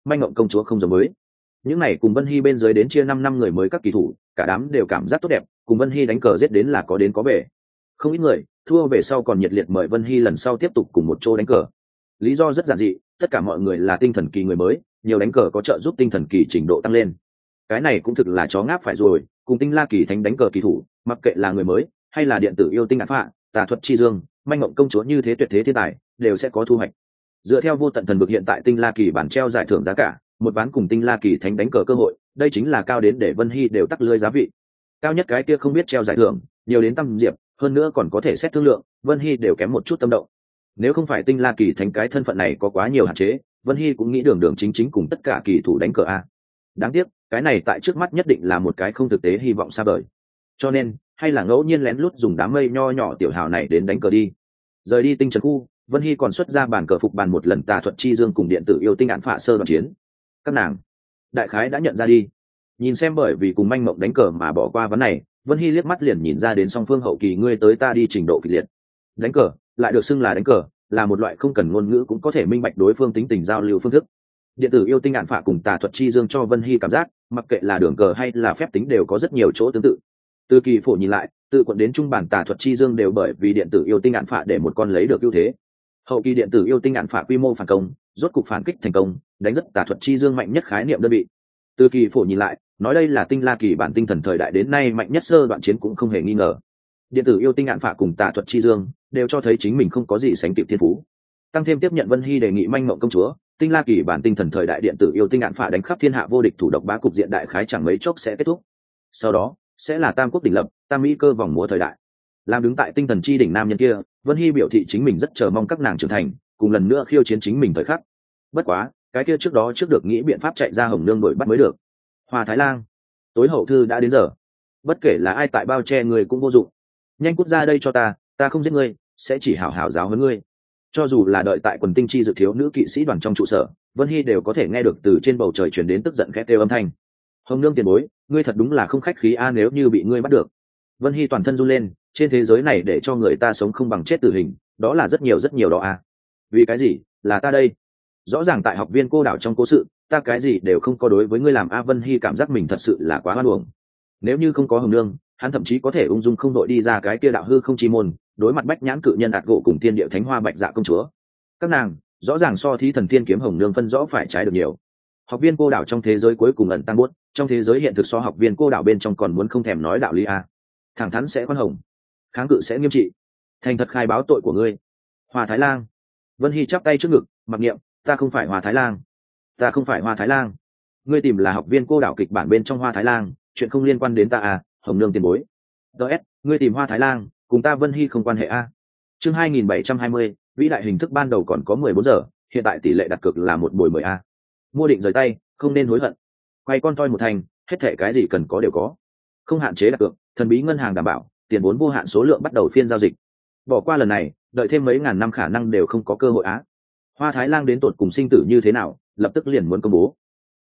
manh ngộng công chúa không giống với những này cùng Vân Hy bên dưới đến chia 5 năm người mới các kỳ thủ, cả đám đều cảm giác tốt đẹp, cùng Vân Hy đánh cờ giết đến là có đến có về. Không ít người thua về sau còn nhiệt liệt mời Vân Hy lần sau tiếp tục cùng một chỗ đánh cờ. Lý do rất giản dị, tất cả mọi người là tinh thần kỳ người mới, nhiều đánh cờ có trợ giúp tinh thần kỳ trình độ tăng lên. Cái này cũng thực là chó ngáp phải rồi, cùng Tinh La Kỳ Thánh đánh cờ kỳ thủ, mặc kệ là người mới hay là điện tử yêu tinh ngạn phạ, tà thuật chi dương, manh ngộng công chúa như thế tuyệt thế thiên tài, đều sẽ có thu hoạch. Dựa theo vô tận thần vực hiện tại Tinh La Kỳ bản treo giải thưởng giá cả, một ván cùng Tinh La Kỳ Thánh đánh cờ cơ hội, đây chính là cao đến để Vân Hy đều tắc lưới giá vị. Cao nhất cái kia không biết treo giải thưởng, nhiều đến trăm diệp, hơn nữa còn có thể xét thương lượng, Vân Hy đều kém một chút tâm động. Nếu không phải Tinh La Kỳ Thánh cái thân phận này có quá nhiều hạn chế, Vân Hy cũng nghĩ đường đường chính chính cùng tất cả kỳ thủ đánh cờ a. Đáng tiếc, cái này tại trước mắt nhất định là một cái không thực tế hy vọng xa vời. Cho nên, hay là ngẫu nhiên lén lút dùng đám mây nho nhỏ tiểu hào này đến đánh cờ đi. Rời đi tinh trần khu, Vân Hy còn xuất ra bàn cờ phục bàn một lần tà thuật chi dương cùng điện tử yêu tinh án phạ sơ đoạn chiến. Các nàng, đại khái đã nhận ra đi. Nhìn xem bởi vì cùng manh mộng đánh cờ mà bỏ qua vấn này, Vân Hy liếc mắt liền nhìn ra đến song phương hậu kỳ ngươi tới ta đi trình độ kịch liệt. Đánh cờ, lại được xưng là đánh cờ, là một loại không cần ngôn ngữ cũng có thể minh bạch đối phương tính tình giao lưu phương thức. Điện tử yêu tinh án phạ cùng tà thuật chi dương cho Vân Hy cảm giác, mặc kệ là đường cờ hay là phép tính đều có rất nhiều chỗ tương tự. Từ kỳ phổ nhìn lại, tự quận đến trung bản tà thuật chi dương đều bởi vì điện tử yêu tinh án phạ để một con lấy được ưu thế. Hậu kỳ điện tử yêu tinh án phạ quy mô phản công, rốt cục phản kích thành công, đánh rất tà thuật chi dương mạnh nhất khái niệm đơn vị. Từ kỳ phổ nhìn lại, nói đây là Tinh La Kỳ bản tinh thần thời đại đến nay mạnh nhất sơ đoạn chiến cũng không hề nghi ngờ. Điện tử yêu tinh án phạ cùng tà thuật chi dương đều cho thấy chính mình không có gì sánh kịp thiên phú. Tăng thêm tiếp nhận Vân Hy đề nghị manh mộng công chúa, Tinh La Kỳ bản tinh thần thời đại điện tử yêu tinh án phạ đánh khắp thiên hạ vô địch thủ độc bá cục diện đại khái chẳng mấy chốc sẽ kết thúc. Sau đó sẽ là tam quốc đỉnh lập, tam mỹ cơ vòng múa thời đại. Làm đứng tại tinh thần chi đỉnh nam nhân kia, Vân Hy biểu thị chính mình rất chờ mong các nàng trưởng thành, cùng lần nữa khiêu chiến chính mình thời khắc. Bất quá, cái kia trước đó trước được nghĩ biện pháp chạy ra Hồng Nương đuổi bắt mới được. Hoa Thái Lang, tối hậu thư đã đến giờ, bất kể là ai tại bao che người cũng vô dụng, nhanh cút ra đây cho ta không giết ngươi, sẽ chỉ hảo hảo giáo huấn ngươi. Cho dù là đợi tại quần tinh chi dự thiếu nữ kỵ sĩ đoàn trong trụ sở, Vân Hy đều có thể nghe được từ trên bầu trời truyền đến tức giận khét kêu âm thanh. Hồng Nương tiền bối, ngươi thật đúng là không khách khí a, nếu như bị ngươi bắt được. Vân Hy toàn thân run lên, trên thế giới này để cho người ta sống không bằng chết tử hình, đó là rất nhiều đó a. Vì cái gì? Là ta đây. Rõ ràng tại học viên cô đảo trong cố sự, ta cái gì đều không có đối với ngươi làm a. Vân Hy cảm giác mình thật sự là quá hoan uổng. Nếu như không có Hồng Nương, hắn thậm chí có thể ung dung không đội đi ra cái kia đạo hư không chi môn, đối mặt bách nhãn cự nhân ạt gỗ cùng thiên địa thánh hoa bạch dạ công chúa. Các nàng rõ ràng so thí thần thiên kiếm Hồng Nương phân rõ phải trái được nhiều. Học viên cô đảo trong thế giới cuối cùng ẩn tăng buốt, trong thế giới hiện thực so học viên cô đảo bên trong còn muốn không thèm nói đạo lý a. Thẳng thắn sẽ khoan hồng, kháng cự sẽ nghiêm trị, thành thật khai báo tội của ngươi. Hoa Thái Lang. Vân Hy chắp tay trước ngực, mặc niệm, ta không phải Hoa Thái Lang, ta không phải Hoa Thái Lang. Ngươi tìm là học viên cô đảo kịch bản bên trong Hoa Thái Lang, chuyện không liên quan đến ta à, Hồng Nương tiền bối. DS, ngươi tìm Hoa Thái Lang, cùng ta Vân Hy không quan hệ a. Chương 2720, vĩ đại hình thức ban đầu còn có 14 giờ, hiện tại tỷ lệ đặt cược là 1/10 a. Mua định rời tay, không nên hối hận. Quay con toi một thành, hết thảy cái gì cần có đều có. Không hạn chế đặt cược, thần bí ngân hàng đảm bảo, tiền vốn vô hạn số lượng bắt đầu phiên giao dịch. Bỏ qua lần này, đợi thêm mấy ngàn năm khả năng đều không có cơ hội á. Hoa Thái Lang đến tột cùng sinh tử như thế nào, lập tức liền muốn công bố.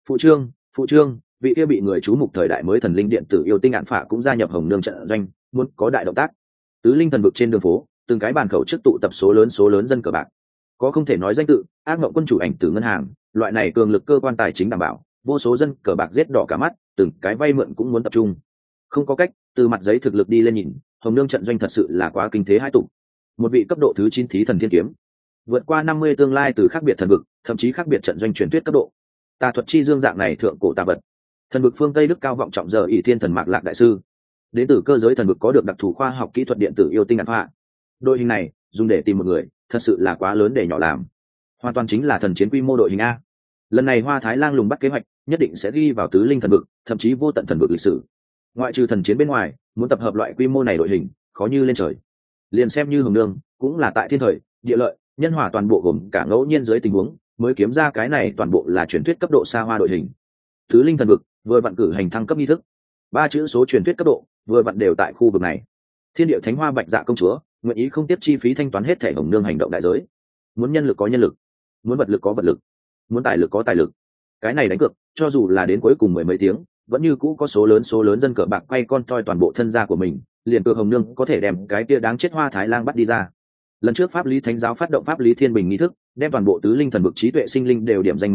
Phụ trương, vị kia bị người chú mục thời đại mới thần linh điện tử yêu tinh án phạ cũng gia nhập Hồng Nương trận doanh, muốn có đại động tác. Tứ linh thần vực trên đường phố, từng cái bàn khẩu trước tụ tập số lớn dân cờ bạc. Có không thể nói danh tự, ác mộng quân chủ ảnh tử ngân hàng, loại này cường lực cơ quan tài chính đảm bảo, vô số dân cờ bạc giết đỏ cả mắt, từng cái vay mượn cũng muốn tập trung. Không có cách, từ mặt giấy thực lực đi lên nhìn, Hồng Nương trận doanh thật sự là quá kinh thế hai tụ. Một vị cấp độ thứ 9 thí thần thiên kiếm, vượt qua 50 tương lai từ khác biệt thần vực, thậm chí khác biệt trận doanh truyền thuyết cấp độ. Tà thuật chi dương dạng này thượng cổ tà vật. Thần vực phương Tây Đức cao vọng trọng giờ ỷ thiên thần Mạc Lạc đại sư. Đến từ cơ giới thần vực có được đặc thù khoa học kỹ thuật điện tử yêu tinh án phạ. Đội hình này, dùng để tìm một người, thật sự là quá lớn để nhỏ làm. Hoàn toàn chính là thần chiến quy mô đội hình a. Lần này Hoa Thái Lang lùng bắt kế hoạch, nhất định sẽ ghi vào tứ linh thần vực, thậm chí vô tận thần vực lịch sử. Ngoại trừ thần chiến bên ngoài, muốn tập hợp loại quy mô này đội hình, khó như lên trời. Liền xem như Hồng Nương, cũng là tại thiên thời, địa lợi, nhân hòa toàn bộ gồm cả ngẫu nhiên dưới tình huống, mới kiếm ra cái này toàn bộ là truyền thuyết cấp độ xa hoa đội hình. Tứ linh thần vực vừa vặn cử hành thăng cấp nghi thức, 3 chữ số truyền thuyết cấp độ vừa vặn đều tại khu vực này. Thiên địa thánh hoa bạch dạ công chúa nguyện ý không tiếp chi phí thanh toán hết thẻ Hồng Nương hành động đại giới. Muốn nhân lực có nhân lực, muốn vật lực có vật lực, muốn tài lực có tài lực. Cái này đánh cược, cho dù là đến cuối cùng 10 mấy tiếng, vẫn như cũ có số lớn dân cờ bạc quay con toi toàn bộ thân gia của mình, liền cược Hồng Nương có thể đem cái kia đáng chết Hoa Thái Lang bắt đi ra. Lần trước pháp lý thánh giáo phát động pháp lý thiên bình nghi thức, đem toàn bộ tứ linh thần vực trí tuệ sinh linh đều điểm danh một lần,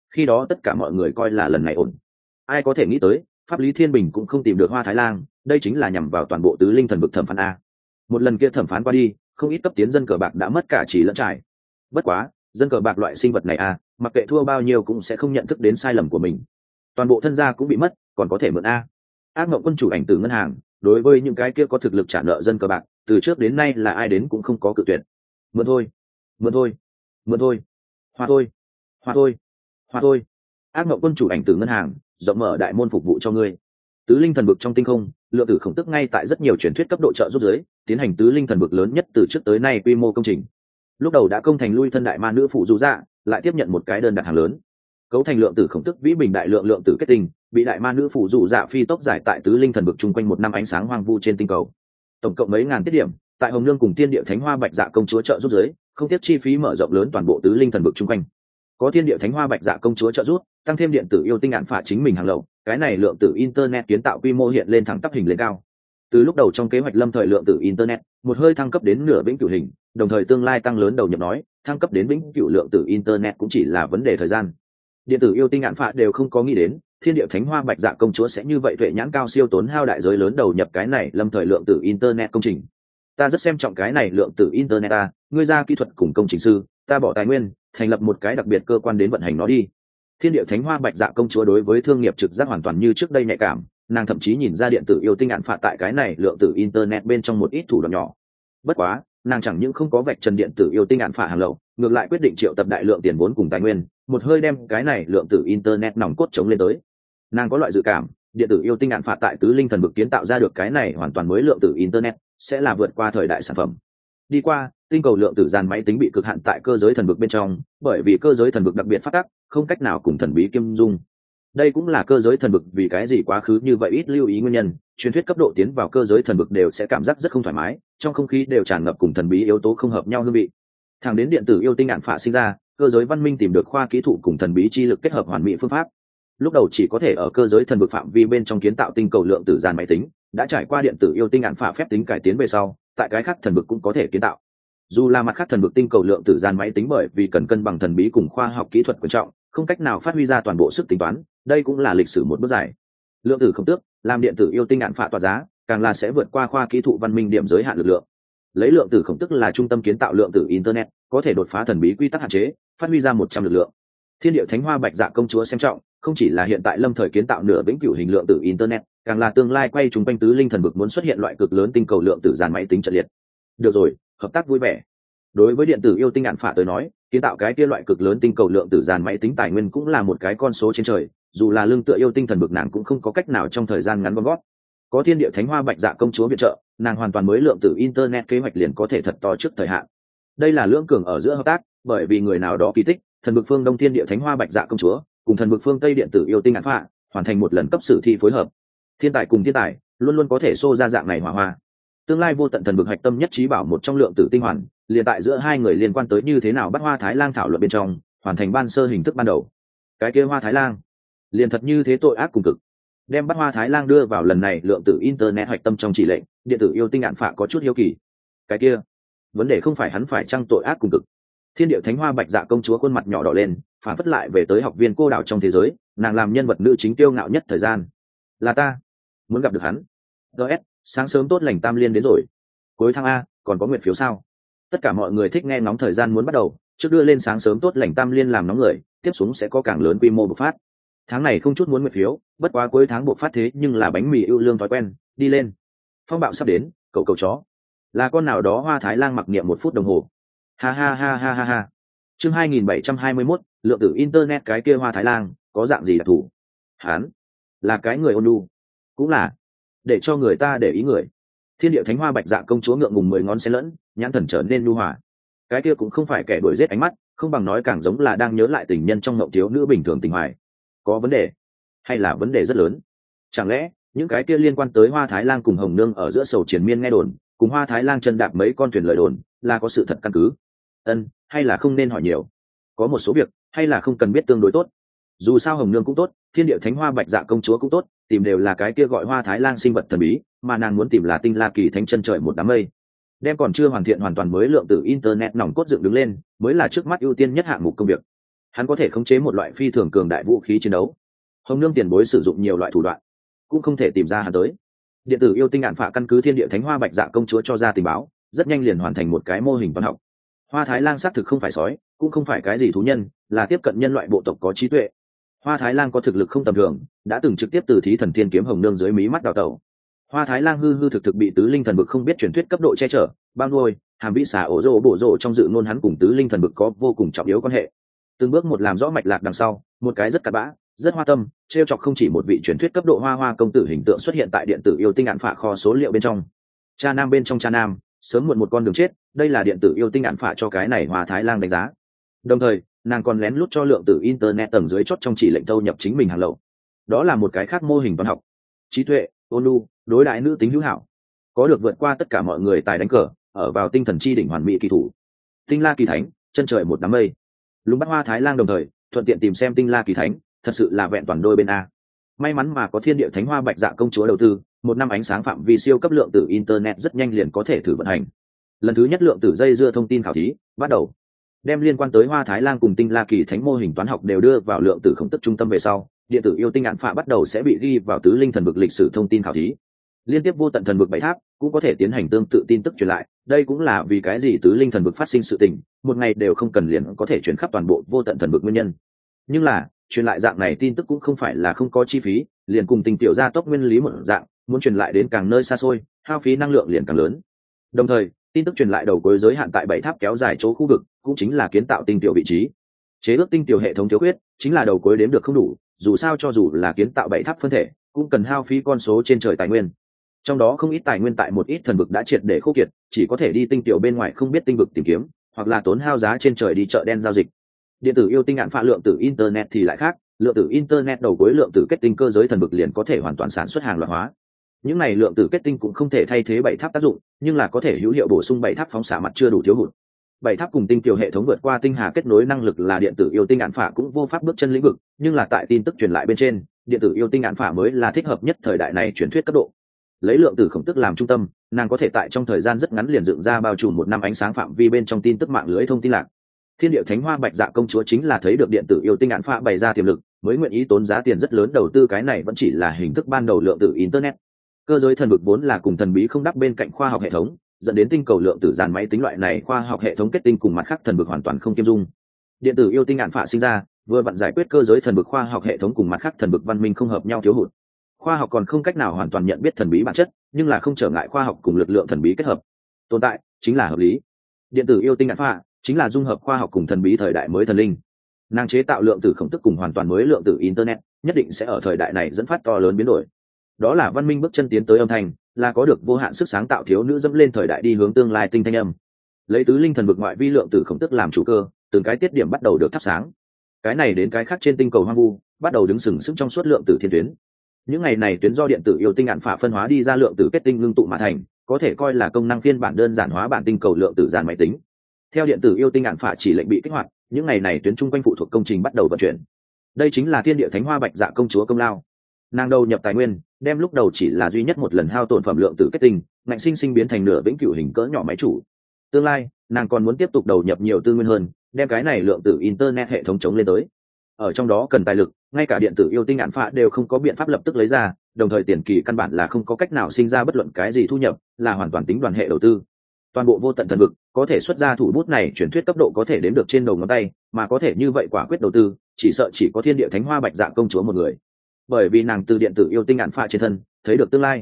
khi đó tất cả mọi người coi là lần này ổn. Ai có thể nghĩ tới pháp lý thiên bình cũng không tìm được Hoa Thái Lang, đây chính là nhằm vào toàn bộ tứ linh thần vực thẩm phán a. Một lần kia thẩm phán qua đi, không ít cấp tiến dân cờ bạc đã mất cả chỉ lẫn trải. Bất quá dân cờ bạc loại sinh vật này a, mặc kệ thua bao nhiêu cũng sẽ không nhận thức đến sai lầm của mình, toàn bộ thân gia cũng bị mất còn có thể mượn a. Ác mộng quân chủ ảnh từ ngân hàng đối với những cái kia có thực lực trả nợ dân cờ bạc từ trước đến nay là ai đến cũng không có cự tuyệt. Mượn thôi, mượn thôi, mượn thôi, hoa thôi, hoa thôi, hoa thôi. Ác mộng quân chủ ảnh từ ngân hàng rộng mở đại môn phục vụ cho ngươi. Tứ linh thần vực trong tinh không, lượng tử khổng tức ngay tại rất nhiều truyền thuyết cấp độ trợ giúp giới tiến hành tứ linh thần vực lớn nhất từ trước tới nay quy mô công trình. Lúc đầu đã công thành lui thân đại ma nữ phụ dù dạ, lại tiếp nhận một cái đơn đặt hàng lớn, cấu thành lượng tử khổng tức vĩ bình đại lượng lượng tử kết tinh, bị đại ma nữ phụ dù dạ phi tốc giải tại tứ linh thần vực chung quanh một năm ánh sáng hoang vu trên tinh cầu. Tổng cộng mấy ngàn tiết điểm, tại Hồng Nương cùng Tiên Địa Thánh Hoa Bạch Dạ công chúa trợ giúp giới, không tiếc chi phí mở rộng lớn toàn bộ tứ linh thần vực chung quanh. Có Tiên Địa Thánh Hoa Bạch Dạ công chúa trợ giúp, tăng thêm điện tử yêu tinh ngạn phả chính mình hàng lậu, cái này lượng tử internet kiến tạo quy mô hiện lên thẳng tắp hình lên cao. Từ lúc đầu trong kế hoạch lâm thời lượng tử internet, một hơi thăng cấp đến nửa vĩnh cửu hình, đồng thời tương lai tăng lớn đầu nhập nói, thăng cấp đến vĩnh cửu lượng tử internet cũng chỉ là vấn đề thời gian. Điện tử yêu tinh ngạn phạ đều không có nghĩ đến Thiên Địa Thánh Hoa Bạch Dạ công chúa sẽ như vậy tuệ nhãn cao siêu tốn hao đại giới lớn đầu nhập cái này lâm thời lượng tử internet công trình. Ta rất xem trọng cái này lượng tử internet ta, ngươi ra kỹ thuật cùng công trình sư, ta bỏ tài nguyên thành lập một cái đặc biệt cơ quan đến vận hành nó đi. Thiên Địa Thánh Hoa Bạch Dạ công chúa đối với thương nghiệp trực giác hoàn toàn như trước đây nhạy cảm, nàng thậm chí nhìn ra điện tử yêu tinh ngạn phạ tại cái này lượng tử internet bên trong một ít thủ đoạn nhỏ. Bất quá nàng chẳng những không có vạch trần điện tử yêu tinh ngạn phạ hàng lậu, ngược lại quyết định triệu tập đại lượng tiền vốn cùng tài nguyên, một hơi đem cái này lượng tử internet nòng cốt chống lên tới. Nàng có loại dự cảm điện tử yêu tinh ngạn phạ tại tứ linh thần vực kiến tạo ra được cái này hoàn toàn mới lượng tử internet sẽ là vượt qua thời đại sản phẩm. Đi qua tinh cầu lượng tử dàn máy tính bị cực hạn tại cơ giới thần vực bên trong, bởi vì cơ giới thần vực đặc biệt phát tác, không cách nào cùng thần bí kiêm dung. Đây cũng là cơ giới thần vực vì cái gì quá khứ như vậy ít lưu ý nguyên nhân, truyền thuyết cấp độ tiến vào cơ giới thần vực đều sẽ cảm giác rất không thoải mái, trong không khí đều tràn ngập cùng thần bí yếu tố không hợp nhau hương vị. Thẳng đến điện tử yêu tinh ngạn phạ sinh ra, cơ giới văn minh tìm được khoa kỹ thuật cùng thần bí chi lực kết hợp hoàn mỹ phương pháp. Lúc đầu chỉ có thể ở cơ giới thần vực phạm vi bên trong kiến tạo tinh cầu lượng tử dàn máy tính, đã trải qua điện tử yêu tinh ngạn phạ phép tính cải tiến về sau, tại cái khác thần vực cũng có thể kiến tạo. Dù là mặt khác thần vực tinh cầu lượng tử dàn máy tính bởi vì cần cân bằng thần bí cùng khoa học kỹ thuật quan trọng, không cách nào phát huy ra toàn bộ sức tính toán, đây cũng là lịch sử một bước dài. Lượng tử không tước làm điện tử yêu tinh ngạn phạ tỏa giá, càng là sẽ vượt qua khoa kỹ thuật văn minh điểm giới hạn lực lượng. Lấy lượng tử khổng tức là trung tâm kiến tạo lượng tử internet, có thể đột phá thần bí quy tắc hạn chế, phát huy ra 100 lực lượng. Thiên Địa Thánh Hoa Bạch Dạ công chúa xem trọng, không chỉ là hiện tại lâm thời kiến tạo nửa vĩnh cửu hình lượng tử internet, càng là tương lai quay trùng quanh tứ linh thần vực muốn xuất hiện loại cực lớn tinh cầu lượng tử dàn máy tính trận liệt. Được rồi, hợp tác vui vẻ. Đối với điện tử yêu tinh ngạn phả tới nói, kiến tạo cái kia loại cực lớn tinh cầu lượng tử dàn máy tính tài nguyên cũng là một cái con số trên trời, dù là lương tựa yêu tinh thần vực nàng cũng không có cách nào trong thời gian ngắn gom gót. Có Thiên Địa Thánh Hoa Bạch Dạ công chúa viện trợ, nàng hoàn toàn mới lượng tử internet kế hoạch liền có thể thật to trước thời hạn. Đây là lưỡng cường ở giữa hợp tác, bởi vì người nào đó kỳ tích, thần vực phương Đông Thiên Địa Thánh Hoa Bạch Dạ công chúa cùng thần vực phương Tây điện tử yêu tinh ngạn phạ hoàn thành một lần cấp sử thi phối hợp. Thiên tài cùng thiên tài luôn luôn có thể xô ra dạng này hỏa hoa. Tương lai vô tận thần vực hạch tâm nhất trí bảo một trong lượng tử tinh hoàn, liền tại giữa hai người liên quan tới như thế nào bắt Hoa Thái Lang thảo luận bên trong, hoàn thành ban sơ hình thức ban đầu. Cái kia Hoa Thái Lang liền thật như thế tội ác cùng cực, đem bắt Hoa Thái Lang đưa vào lần này lượng tử internet hạch tâm trong chỉ lệnh, điện tử yêu tinh ngạn phạ có chút hiếu kỳ. Cái kia vấn đề không phải hắn phải chăng tội ác cùng cực. Thiên Địa Thánh Hoa Bạch Dạ công chúa khuôn mặt nhỏ đỏ lên, phản phất lại về tới học viên cô đảo trong thế giới, nàng làm nhân vật nữ chính tiêu ngạo nhất thời gian. Là ta muốn gặp được hắn. DS, sáng sớm tốt lành tam liên đến rồi. Cuối tháng A, còn có nguyện phiếu sao? Tất cả mọi người thích nghe ngóng thời gian muốn bắt đầu, trước đưa lên sáng sớm tốt lành tam liên làm nóng người, tiếp xuống sẽ có càng lớn quy mô bộc phát. Tháng này không chút muốn nguyện phiếu, bất quá cuối tháng bộc phát thế nhưng là bánh mì ưu lương thói quen, đi lên. Phong bạo sắp đến, cậu chó. Là con nào đó Hoa Thái Lang mặc niệm 1 phút đồng hồ. Ha ha ha ha ha ha. Chương 2721, lượng tử internet cái kia Hoa Thái Lang có dạng gì đặc thù? Hán là cái người ôn nhu, cũng là để cho người ta để ý người. Thiên Địa Thánh Hoa Bạch Dạ công chúa ngượng ngùng 10 ngón xen lẫn, nhãn thần trở nên nhu hòa. Cái kia cũng không phải kẻ đuổi giết ánh mắt, không bằng nói càng giống là đang nhớ lại tình nhân trong mộng thiếu nữ bình thường tình hoài. Có vấn đề, hay là vấn đề rất lớn? Chẳng lẽ những cái kia liên quan tới Hoa Thái Lang cùng Hồng Nương ở giữa sầu triền miên nghe đồn, cùng Hoa Thái Lang chân đạp mấy con thuyền lời đồn, là có sự thật căn cứ? Hay là không nên hỏi nhiều? Có một số việc hay là không cần biết tương đối tốt. Dù sao Hồng Nương cũng tốt, Thiên Địa Thánh Hoa Bạch Dạ công chúa cũng tốt, tìm đều là cái kia gọi Hoa Thái Lang sinh vật thần bí, mà nàng muốn tìm là Tinh La Kỳ Thánh chân trời một đám mây. Đem còn chưa hoàn thiện hoàn toàn mới lượng tử internet nòng cốt dựng đứng lên, mới là trước mắt ưu tiên nhất hạng mục công việc. hắn có thể khống chế một loại phi thường cường đại vũ khí chiến đấu. Hồng Nương tiền bối sử dụng nhiều loại thủ đoạn, cũng không thể tìm ra hắn tới. Điện tử yêu tinh ạn phạ căn cứ thiên địa thánh hoa bạch dạ công chúa cho ra tình báo, rất nhanh liền hoàn thành một cái mô hình toán học. Hoa Thái Lang xác thực không phải sói, cũng không phải cái gì thú nhân, là tiếp cận nhân loại bộ tộc có trí tuệ. Hoa Thái Lang có thực lực không tầm thường, đã từng trực tiếp từ thí thần thiên kiếm Hồng Nương dưới mí mắt đào tẩu. Hoa Thái Lang hư hư thực thực bị tứ linh thần bực không biết truyền thuyết cấp độ che chở, bao nuôi, hàm vĩ xà ổ rô bổ rộ trong dự ngôn hắn cùng tứ linh thần bực có vô cùng trọng yếu quan hệ. Từng bước một làm rõ mạch lạc đằng sau, một cái rất cặn bã, rất hoa tâm, trêu chọc không chỉ một vị truyền thuyết cấp độ hoa hoa công tử hình tượng xuất hiện tại điện tử yêu tinh ạn phạ kho số liệu bên trong. Cha nam bên trong cha nam, sớm muộn một con đường chết, đây là điện tử yêu tinh ạn phạ cho cái này Hoa Thái Lang đánh giá. Đồng thời, nàng còn lén lút cho lượng tử internet tầng dưới chốt trong chỉ lệnh thâu nhập chính mình hàng lậu. Đó là một cái khác mô hình toán học. Trí tuệ, ôn nhu, đối đại nữ tính hữu hảo, có được vượt qua tất cả mọi người tài đánh cờ, ở vào tinh thần chi đỉnh hoàn mỹ kỳ thủ. Tinh La Kỳ Thánh, chân trời một đám mây. Lúng bắt Hoa Thái Lang đồng thời thuận tiện tìm xem Tinh La Kỳ Thánh, thật sự là vẹn toàn đôi bên a. May mắn mà có thiên địa thánh hoa bạch dạ công chúa đầu tư, một năm ánh sáng phạm vi siêu cấp lượng tử internet rất nhanh liền có thể thử vận hành. Lần thứ nhất lượng tử dây dưa thông tin khảo thí bắt đầu, đem liên quan tới Hoa Thái Lang cùng Tinh La Kỳ Thánh mô hình toán học đều đưa vào lượng tử khổng tức trung tâm về sau, điện tử yêu tinh ạn phạ bắt đầu sẽ bị ghi vào tứ linh thần vực lịch sử thông tin khảo thí. Liên tiếp vô tận thần vực bảy tháp cũng có thể tiến hành tương tự tin tức truyền lại, đây cũng là vì cái gì tứ linh thần vực phát sinh sự tình một ngày đều không cần liền có thể chuyển khắp toàn bộ vô tận thần vực nguyên nhân. Nhưng là truyền lại dạng này tin tức cũng không phải là không có chi phí, liền cùng tình tiểu gia tốc nguyên lý một dạng, muốn truyền lại đến càng nơi xa xôi, hao phí năng lượng liền càng lớn. Đồng thời, tin tức truyền lại đầu cuối giới hạn tại bảy tháp kéo dài chỗ khu vực, cũng chính là kiến tạo tinh tiểu vị trí. Chế ước tinh tiểu hệ thống thiếu khuyết, chính là đầu cuối đếm được không đủ, dù sao cho dù là kiến tạo bảy tháp phân thể, cũng cần hao phí con số trên trời tài nguyên. Trong đó không ít tài nguyên tại một ít thần vực đã triệt để khô kiệt, chỉ có thể đi tinh tiểu bên ngoài không biết tinh vực tìm kiếm, hoặc là tốn hao giá trên trời đi chợ đen giao dịch. Điện tử yêu tinh ạn phạ lượng tử internet thì lại khác, lượng tử internet đầu cuối lượng tử kết tinh cơ giới thần vực liền có thể hoàn toàn sản xuất hàng loạt hóa. Những này lượng tử kết tinh cũng không thể thay thế bảy tháp tác dụng, nhưng là có thể hữu hiệu bổ sung bảy tháp phóng xạ mặt chưa đủ thiếu hụt. Bảy tháp cùng tinh tiểu hệ thống vượt qua tinh hà kết nối năng lực là điện tử yêu tinh ạn phạ cũng vô pháp bước chân lĩnh vực, nhưng là tại tin tức truyền lại bên trên, điện tử yêu tinh ạn phạ mới là thích hợp nhất thời đại này truyền thuyết cấp độ. Lấy lượng tử khổng tức làm trung tâm, nàng có thể tại trong thời gian rất ngắn liền dựng ra bao trùm một năm ánh sáng phạm vi bên trong tin tức mạng lưới thông tin lạc. Thiên địa thánh hoa bạch dạ công chúa chính là thấy được điện tử yêu tinh ạn phạ bày ra tiềm lực, mới nguyện ý tốn giá tiền rất lớn đầu tư cái này vẫn chỉ là hình thức ban đầu lượng tử internet. Cơ giới thần vực vốn là cùng thần bí không đắp bên cạnh khoa học hệ thống, dẫn đến tinh cầu lượng tử dàn máy tính loại này khoa học hệ thống kết tinh cùng mặt khác thần vực hoàn toàn không kiêm dung. Điện tử yêu tinh ạn phạ sinh ra, vừa vặn giải quyết cơ giới thần vực khoa học hệ thống cùng mặt khác thần vực văn minh không hợp nhau thiếu hụt. Khoa học còn không cách nào hoàn toàn nhận biết thần bí bản chất, nhưng là không trở ngại khoa học cùng lực lượng thần bí kết hợp tồn tại, chính là hợp lý. Điện tử yêu tinh ạn phạ chính là dung hợp khoa học cùng thần bí thời đại mới thần linh. Nàng chế tạo lượng tử khổng tức cùng hoàn toàn mới lượng tử internet, nhất định sẽ ở thời đại này dẫn phát to lớn biến đổi. Đó là văn minh bước chân tiến tới âm thanh, là có được vô hạn sức sáng tạo thiếu nữ dẫm lên thời đại đi hướng tương lai tinh thanh âm. Lấy tứ linh thần vực ngoại vi lượng tử khổng tức làm chủ cơ, từng cái tiết điểm bắt đầu được thắp sáng. Cái này đến cái khác trên tinh cầu hoang vu, bắt đầu đứng sừng sững trong suốt lượng tử thiên tuyến. Những ngày này tuyến do điện tử yêu tinh ạn phạ phân hóa đi ra lượng tử kết tinh ngưng tụ mà thành, có thể coi là công năng phiên bản đơn giản hóa bản tinh cầu lượng tử dàn máy tính. Theo điện tử yêu tinh ạn phạ chỉ lệnh bị kích hoạt, những ngày này tuyến trung quanh phụ thuộc công trình bắt đầu vận chuyển. Đây chính là thiên địa thánh hoa bạch dạ công chúa công lao. Nàng đầu nhập tài nguyên, đem lúc đầu chỉ là duy nhất một lần hao tổn phẩm lượng tử kết tinh, ngạnh sinh sinh biến thành nửa vĩnh cửu hình cỡ nhỏ máy chủ. Tương lai, nàng còn muốn tiếp tục đầu nhập nhiều tư nguyên hơn, đem cái này lượng tử internet hệ thống chống lên tới. Ở trong đó cần tài lực, ngay cả điện tử yêu tinh ạn phạ đều không có biện pháp lập tức lấy ra, đồng thời tiền kỳ căn bản là không có cách nào sinh ra bất luận cái gì thu nhập, là hoàn toàn tính đoàn hệ đầu tư. Toàn bộ vô tận thần vực có thể xuất ra thủ bút này truyền thuyết cấp độ có thể đếm được trên đầu ngón tay, mà có thể như vậy quả quyết đầu tư, chỉ sợ chỉ có thiên địa thánh hoa bạch dạ công chúa một người. Bởi vì nàng từ điện tử yêu tinh ạn phạ trên thân thấy được tương lai.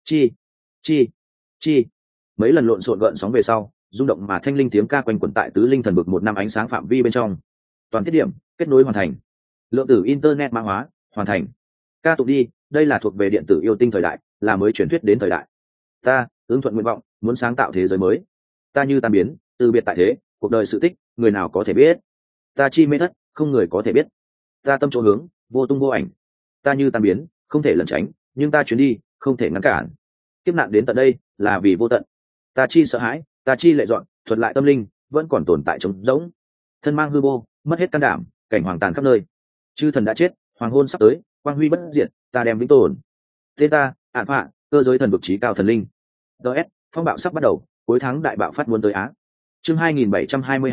Chi mấy lần lộn xộn gợn sóng về sau, rung động mà thanh linh tiếng ca quanh quẩn tại tứ linh thần vực một năm ánh sáng phạm vi bên trong. Toàn thiết điểm kết nối hoàn thành, lượng tử internet mã hóa hoàn thành. Ca tụng đi, đây là thuộc về điện tử yêu tinh thời đại, là mới truyền thuyết đến thời đại. Ta ứng thuận nguyện vọng, muốn sáng tạo thế giới mới. Ta như tan biến, từ biệt tại thế, cuộc đời sự tích, người nào có thể biết. Ta chi mê thất, không người có thể biết. Ta tâm chỗ hướng, vô tung vô ảnh. Ta như tan biến, không thể lẩn tránh, nhưng ta chuyến đi, không thể ngăn cản. Kiếp nạn đến tận đây, là vì vô tận. Ta chi sợ hãi, ta chi lệ dọn, thuật lại tâm linh, vẫn còn tồn tại trống rỗng. Thân mang hư vô, mất hết can đảm, cảnh hoàng tàn khắp nơi. Chư thần đã chết, hoàng hôn sắp tới, quang huy bất diệt, ta đem vĩnh tồn. Tên ta, ạn phạ, cơ giới thần vực trí cao thần linh. DS, phong bạo sắp bắt đầu, cuối tháng đại bạo phát muốn tới Á. Chương 2722,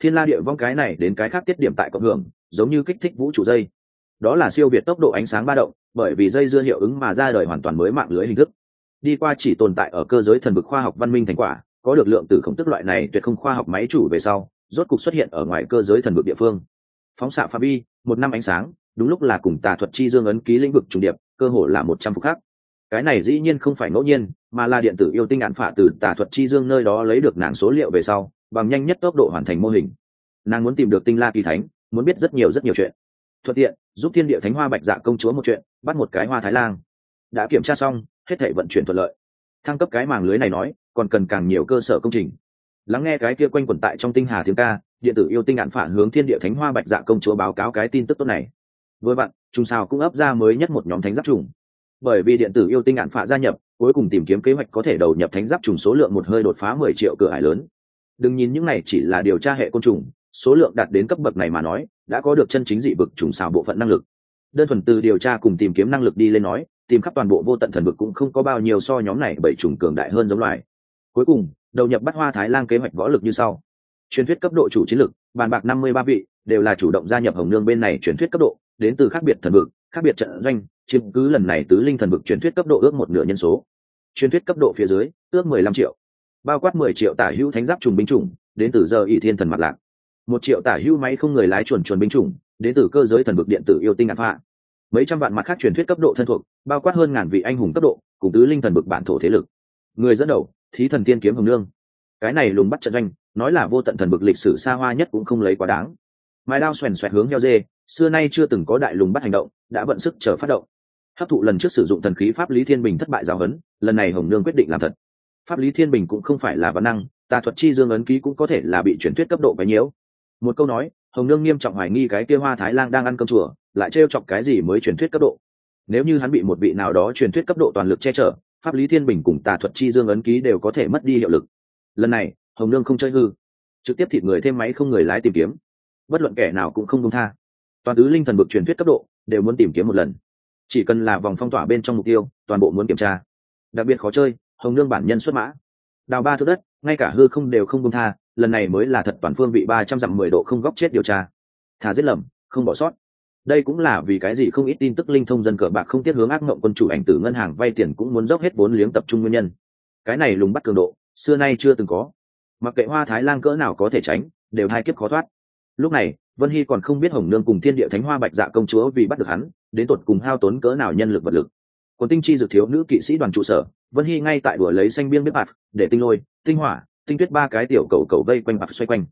thiên la địa vong cái này đến cái khác tiết điểm tại cộng hưởng, giống như kích thích vũ trụ dây. Đó là siêu việt tốc độ ánh sáng ba động, bởi vì dây dưa hiệu ứng mà ra đời hoàn toàn mới mạng lưới hình thức. Đi qua chỉ tồn tại ở cơ giới thần vực khoa học văn minh thành quả, có được lượng tử khổng tức loại này tuyệt không khoa học máy chủ về sau, rốt cục xuất hiện ở ngoài cơ giới thần vực địa phương. Phóng xạ phạm vi 1 năm ánh sáng, đúng lúc là cùng tà thuật chi dương ấn ký lĩnh vực trùng điệp, cơ hồ là 100 phút khác. Cái này dĩ nhiên không phải ngẫu nhiên, mà là điện tử yêu tinh án phạ từ tà thuật chi dương nơi đó lấy được nàng số liệu về sau, bằng nhanh nhất tốc độ hoàn thành mô hình. Nàng muốn tìm được tinh la kỳ thánh, muốn biết rất nhiều chuyện. Thuận tiện giúp thiên địa thánh hoa bạch dạ công chúa một chuyện, bắt một cái hoa thái lang. Đã kiểm tra xong, hết thảy vận chuyển thuận lợi. Thăng cấp cái màng lưới này nói, còn cần càng nhiều cơ sở công trình. Lắng nghe cái kia quanh quẩn tại trong tinh hà tiếng ca, điện tử yêu tinh án phạ hướng thiên địa thánh hoa bạch dạ công chúa báo cáo cái tin tức tốt này. Vừa vặn, trùng sao cũng ấp ra mới nhất một nhóm thánh giáp trùng. Bởi vì điện tử yêu tinh án phạ gia nhập, cuối cùng tìm kiếm kế hoạch có thể đầu nhập thánh giáp trùng số lượng một hơi đột phá 10 triệu cửa ải lớn. Đừng nhìn những này chỉ là điều tra hệ côn trùng, số lượng đạt đến cấp bậc này mà nói, đã có được chân chính dị vực trùng sao bộ phận năng lực. Đơn thuần từ điều tra cùng tìm kiếm năng lực đi lên nói, tìm khắp toàn bộ vô tận thần vực cũng không có bao nhiêu so nhóm này bảy trùng cường đại hơn giống loài. Cuối cùng, đầu nhập bắt hoa thái lang kế hoạch võ lực như sau. Truyền thuyết cấp độ chủ chiến lực, bàn bạc 53 vị, đều là chủ động gia nhập Hồng Nương bên này truyền thuyết cấp độ, đến từ khác biệt thần vực, khác biệt trận doanh, chiếm cứ lần này tứ linh thần vực truyền thuyết cấp độ ước một nửa nhân số. Truyền thuyết cấp độ phía dưới, ước 15 triệu. Bao quát 10 triệu tả hữu thánh giáp trùng binh chủng, đến từ giờ ỷ thiên thần mặt lạc. 1 triệu tả hữu máy không người lái chuẩn binh chủng, đến từ cơ giới thần vực điện tử yêu tinh án phạ. Mấy trăm vạn mặt khác truyền thuyết cấp độ thân thuộc, bao quát hơn ngàn vị anh hùng cấp độ, cùng tứ linh thần vực bản thổ thế lực. Người dẫn đầu, thí thần tiên kiếm Hồng Nương. Cái này lùng bắt trận doanh, nói là vô tận thần vực lịch sử xa hoa nhất cũng không lấy quá đáng. Mài đao xoèn xoẹt hướng heo dê, xưa nay chưa từng có đại lùng bắt hành động, đã vận sức chờ phát động. Hấp thụ lần trước sử dụng thần khí pháp lý thiên bình thất bại giáo huấn, lần này Hồng Nương quyết định làm thật. Pháp lý thiên bình cũng không phải là văn năng, tà thuật chi dương ấn ký cũng có thể là bị truyền thuyết cấp độ quấy nhiễu. Một câu nói, Hồng Nương nghiêm trọng hoài nghi cái kia hoa thái lang đang ăn cơm chùa, lại trêu chọc cái gì mới truyền thuyết cấp độ. Nếu như hắn bị một vị nào đó truyền thuyết cấp độ toàn lực che chở, pháp lý thiên bình cùng tà thuật chi dương ấn ký đều có thể mất đi hiệu lực. Lần này Hồng Nương không chơi hư, trực tiếp thịt người thêm máy không người lái tìm kiếm, bất luận kẻ nào cũng không buông tha. Toàn tứ linh thần vực truyền thuyết cấp độ đều muốn tìm kiếm một lần, chỉ cần là vòng phong tỏa bên trong mục tiêu, toàn bộ muốn kiểm tra. Đặc biệt khó chơi, Hồng Nương bản nhân xuất mã, đào 3 thước đất, ngay cả hư không đều không buông tha. Lần này mới là thật toàn phương vị 300 dặm 10 độ không góc chết điều tra, thả giết lầm, không bỏ sót. Đây cũng là vì cái gì không ít tin tức linh thông dân cờ bạc không tiếc hướng ác mộng quân chủ ảnh tử ngân hàng vay tiền cũng muốn dốc hết vốn liếng tập trung nguyên nhân. Cái này lùng bắt cường độ, xưa nay chưa từng có. Mặc kệ hoa thái lang cỡ nào có thể tránh, đều hai kiếp khó thoát. Lúc này Vân Hy còn không biết Hồng Nương cùng thiên địa thánh hoa bạch dạ công chúa vì bắt được hắn, đến tột cùng hao tốn cỡ nào nhân lực vật lực. Còn tinh chi dược thiếu nữ kỵ sĩ đoàn trụ sở, Vân Hy ngay tại đùa lấy xanh biên biết bạc, để tinh lôi, tinh hỏa, tinh tuyết 3 cái tiểu cầu vây quanh bạc xoay quanh.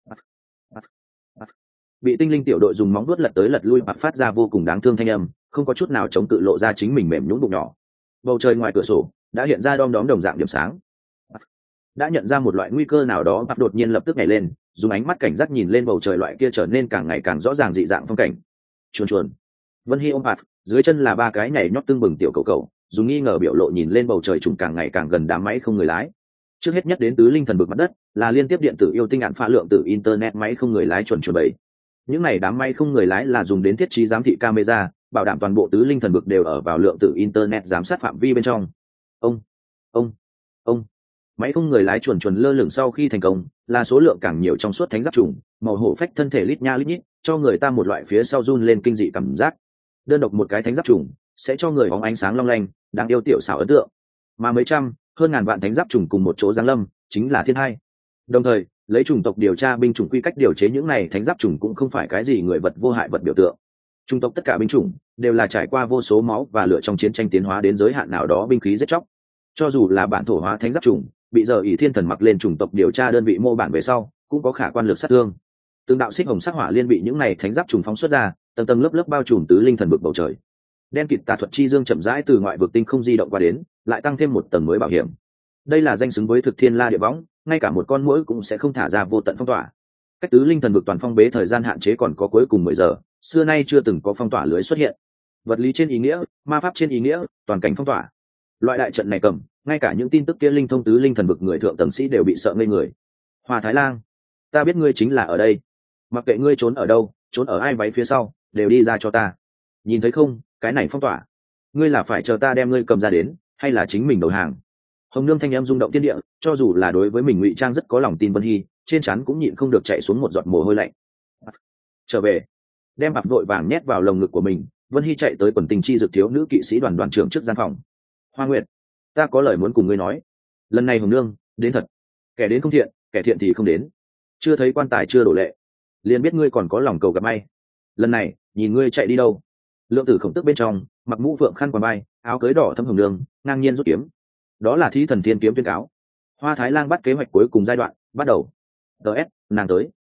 Bị tinh linh tiểu đội dùng móng vuốt lật tới lật lui bạc phát ra vô cùng đáng thương thanh âm, không có chút nào chống tự lộ ra chính mình mềm nhũn bụng nhỏ. Bầu trời ngoài cửa sổ đã hiện ra đom đóm đồng dạng điểm sáng. Đã nhận ra một loại nguy cơ nào đó, bạc đột nhiên lập tức nhảy lên, dùng ánh mắt cảnh giác nhìn lên bầu trời loại kia trở nên càng ngày càng rõ ràng dị dạng phong cảnh. Chuồn. Vân Hy ôm bạc, dưới chân là 3 cái nhảy nhót tương bừng tiểu cầu, dùng nghi ngờ biểu lộ nhìn lên bầu trời trùng càng ngày càng gần đám máy không người lái. Trước hết nhất đến tứ linh thần vực mặt đất là liên tiếp điện tử yêu tinh án phạ lượng tử internet máy không người lái chuẩn bày. Những này đám máy không người lái là dùng đến thiết trí giám thị camera, bảo đảm toàn bộ tứ linh thần vực đều ở vào lượng tử internet giám sát phạm vi bên trong. Ông. Máy không người lái chuồn lơ lửng sau khi thành công, là số lượng càng nhiều trong suốt thánh giáp trùng, màu hổ phách thân thể lít nha lít nhít, cho người ta một loại phía sau run lên kinh dị cảm giác. Đơn độc một cái thánh giáp trùng sẽ cho người bóng ánh sáng long lanh, đáng yêu tiểu xảo ấn tượng. Mà mấy trăm, hơn ngàn vạn thánh giáp trùng cùng một chỗ giáng lâm, chính là thiên hai. Đồng thời, lấy chủng tộc điều tra binh chủng quy cách điều chế những này thánh giáp trùng cũng không phải cái gì người vật vô hại vật biểu tượng. Chủng tộc tất cả binh chủng đều là trải qua vô số máu và lửa trong chiến tranh tiến hóa đến giới hạn nào đó binh khí giết chóc. Cho dù là bản thổ hóa thánh giáp trùng, bị giờ ỷ thiên thần mặc lên chủng tộc điều tra đơn vị mô bản về sau, cũng có khả quan lực sát thương. Từng đạo xích hồng sắc hỏa liên bị những này thánh giáp trùng phóng xuất ra, tầng tầng lớp lớp bao trùm tứ linh thần vực bầu trời. Đen kịt tà thuật chi dương chậm rãi từ ngoại vực tinh không di động qua đến, lại tăng thêm một tầng mới bảo hiểm. Đây là danh xứng với thực thiên la địa võng, ngay cả một con muỗi cũng sẽ không thả ra vô tận phong tỏa. Cách tứ linh thần vực toàn phong bế thời gian hạn chế còn có cuối cùng 10 giờ, xưa nay chưa từng có phong tỏa lưới xuất hiện. Vật lý trên ý nghĩa, ma pháp trên ý nghĩa, toàn cảnh phong tỏa. Loại đại trận này cầm, ngay cả những tin tức kia linh thông tứ linh thần vực người thượng tầng sĩ đều bị sợ ngây người. Hoa Thái Lang, ta biết ngươi chính là ở đây. Mặc kệ ngươi trốn ở đâu, trốn ở ai váy phía sau, đều đi ra cho ta. Nhìn thấy không, cái này phong tỏa. Ngươi là phải chờ ta đem ngươi cầm ra đến, hay là chính mình đầu hàng? Hồng Nương thanh âm rung động thiên địa, cho dù là đối với mình ngụy trang rất có lòng tin Vân Hy, trên trán cũng nhịn không được chạy xuống một giọt mồ hôi lạnh. Trở về, đem bạc vội vàng nhét vào lồng ngực của mình, Vân Hy chạy tới quần tình chi dược thiếu nữ kỵ sĩ đoàn đoàn trưởng trước gian phòng. Hoa Nguyệt, ta có lời muốn cùng ngươi nói. Lần này Hồng Nương đến thật, kẻ đến không thiện, kẻ thiện thì không đến. Chưa thấy quan tài chưa đổ lệ, liền biết ngươi còn có lòng cầu gặp may. Lần này nhìn ngươi chạy đi đâu. Lượng Tử Khổng tức bên trong, mặc mũ phượng khăn quàng vai, áo cưới đỏ thâm hồng nương, ngang nhiên rút kiếm. Đó là Thi Thần Thiên kiếm tuyên cáo. Hoa Thái Lang bắt kế hoạch cuối cùng giai đoạn bắt đầu. DS, nàng tới.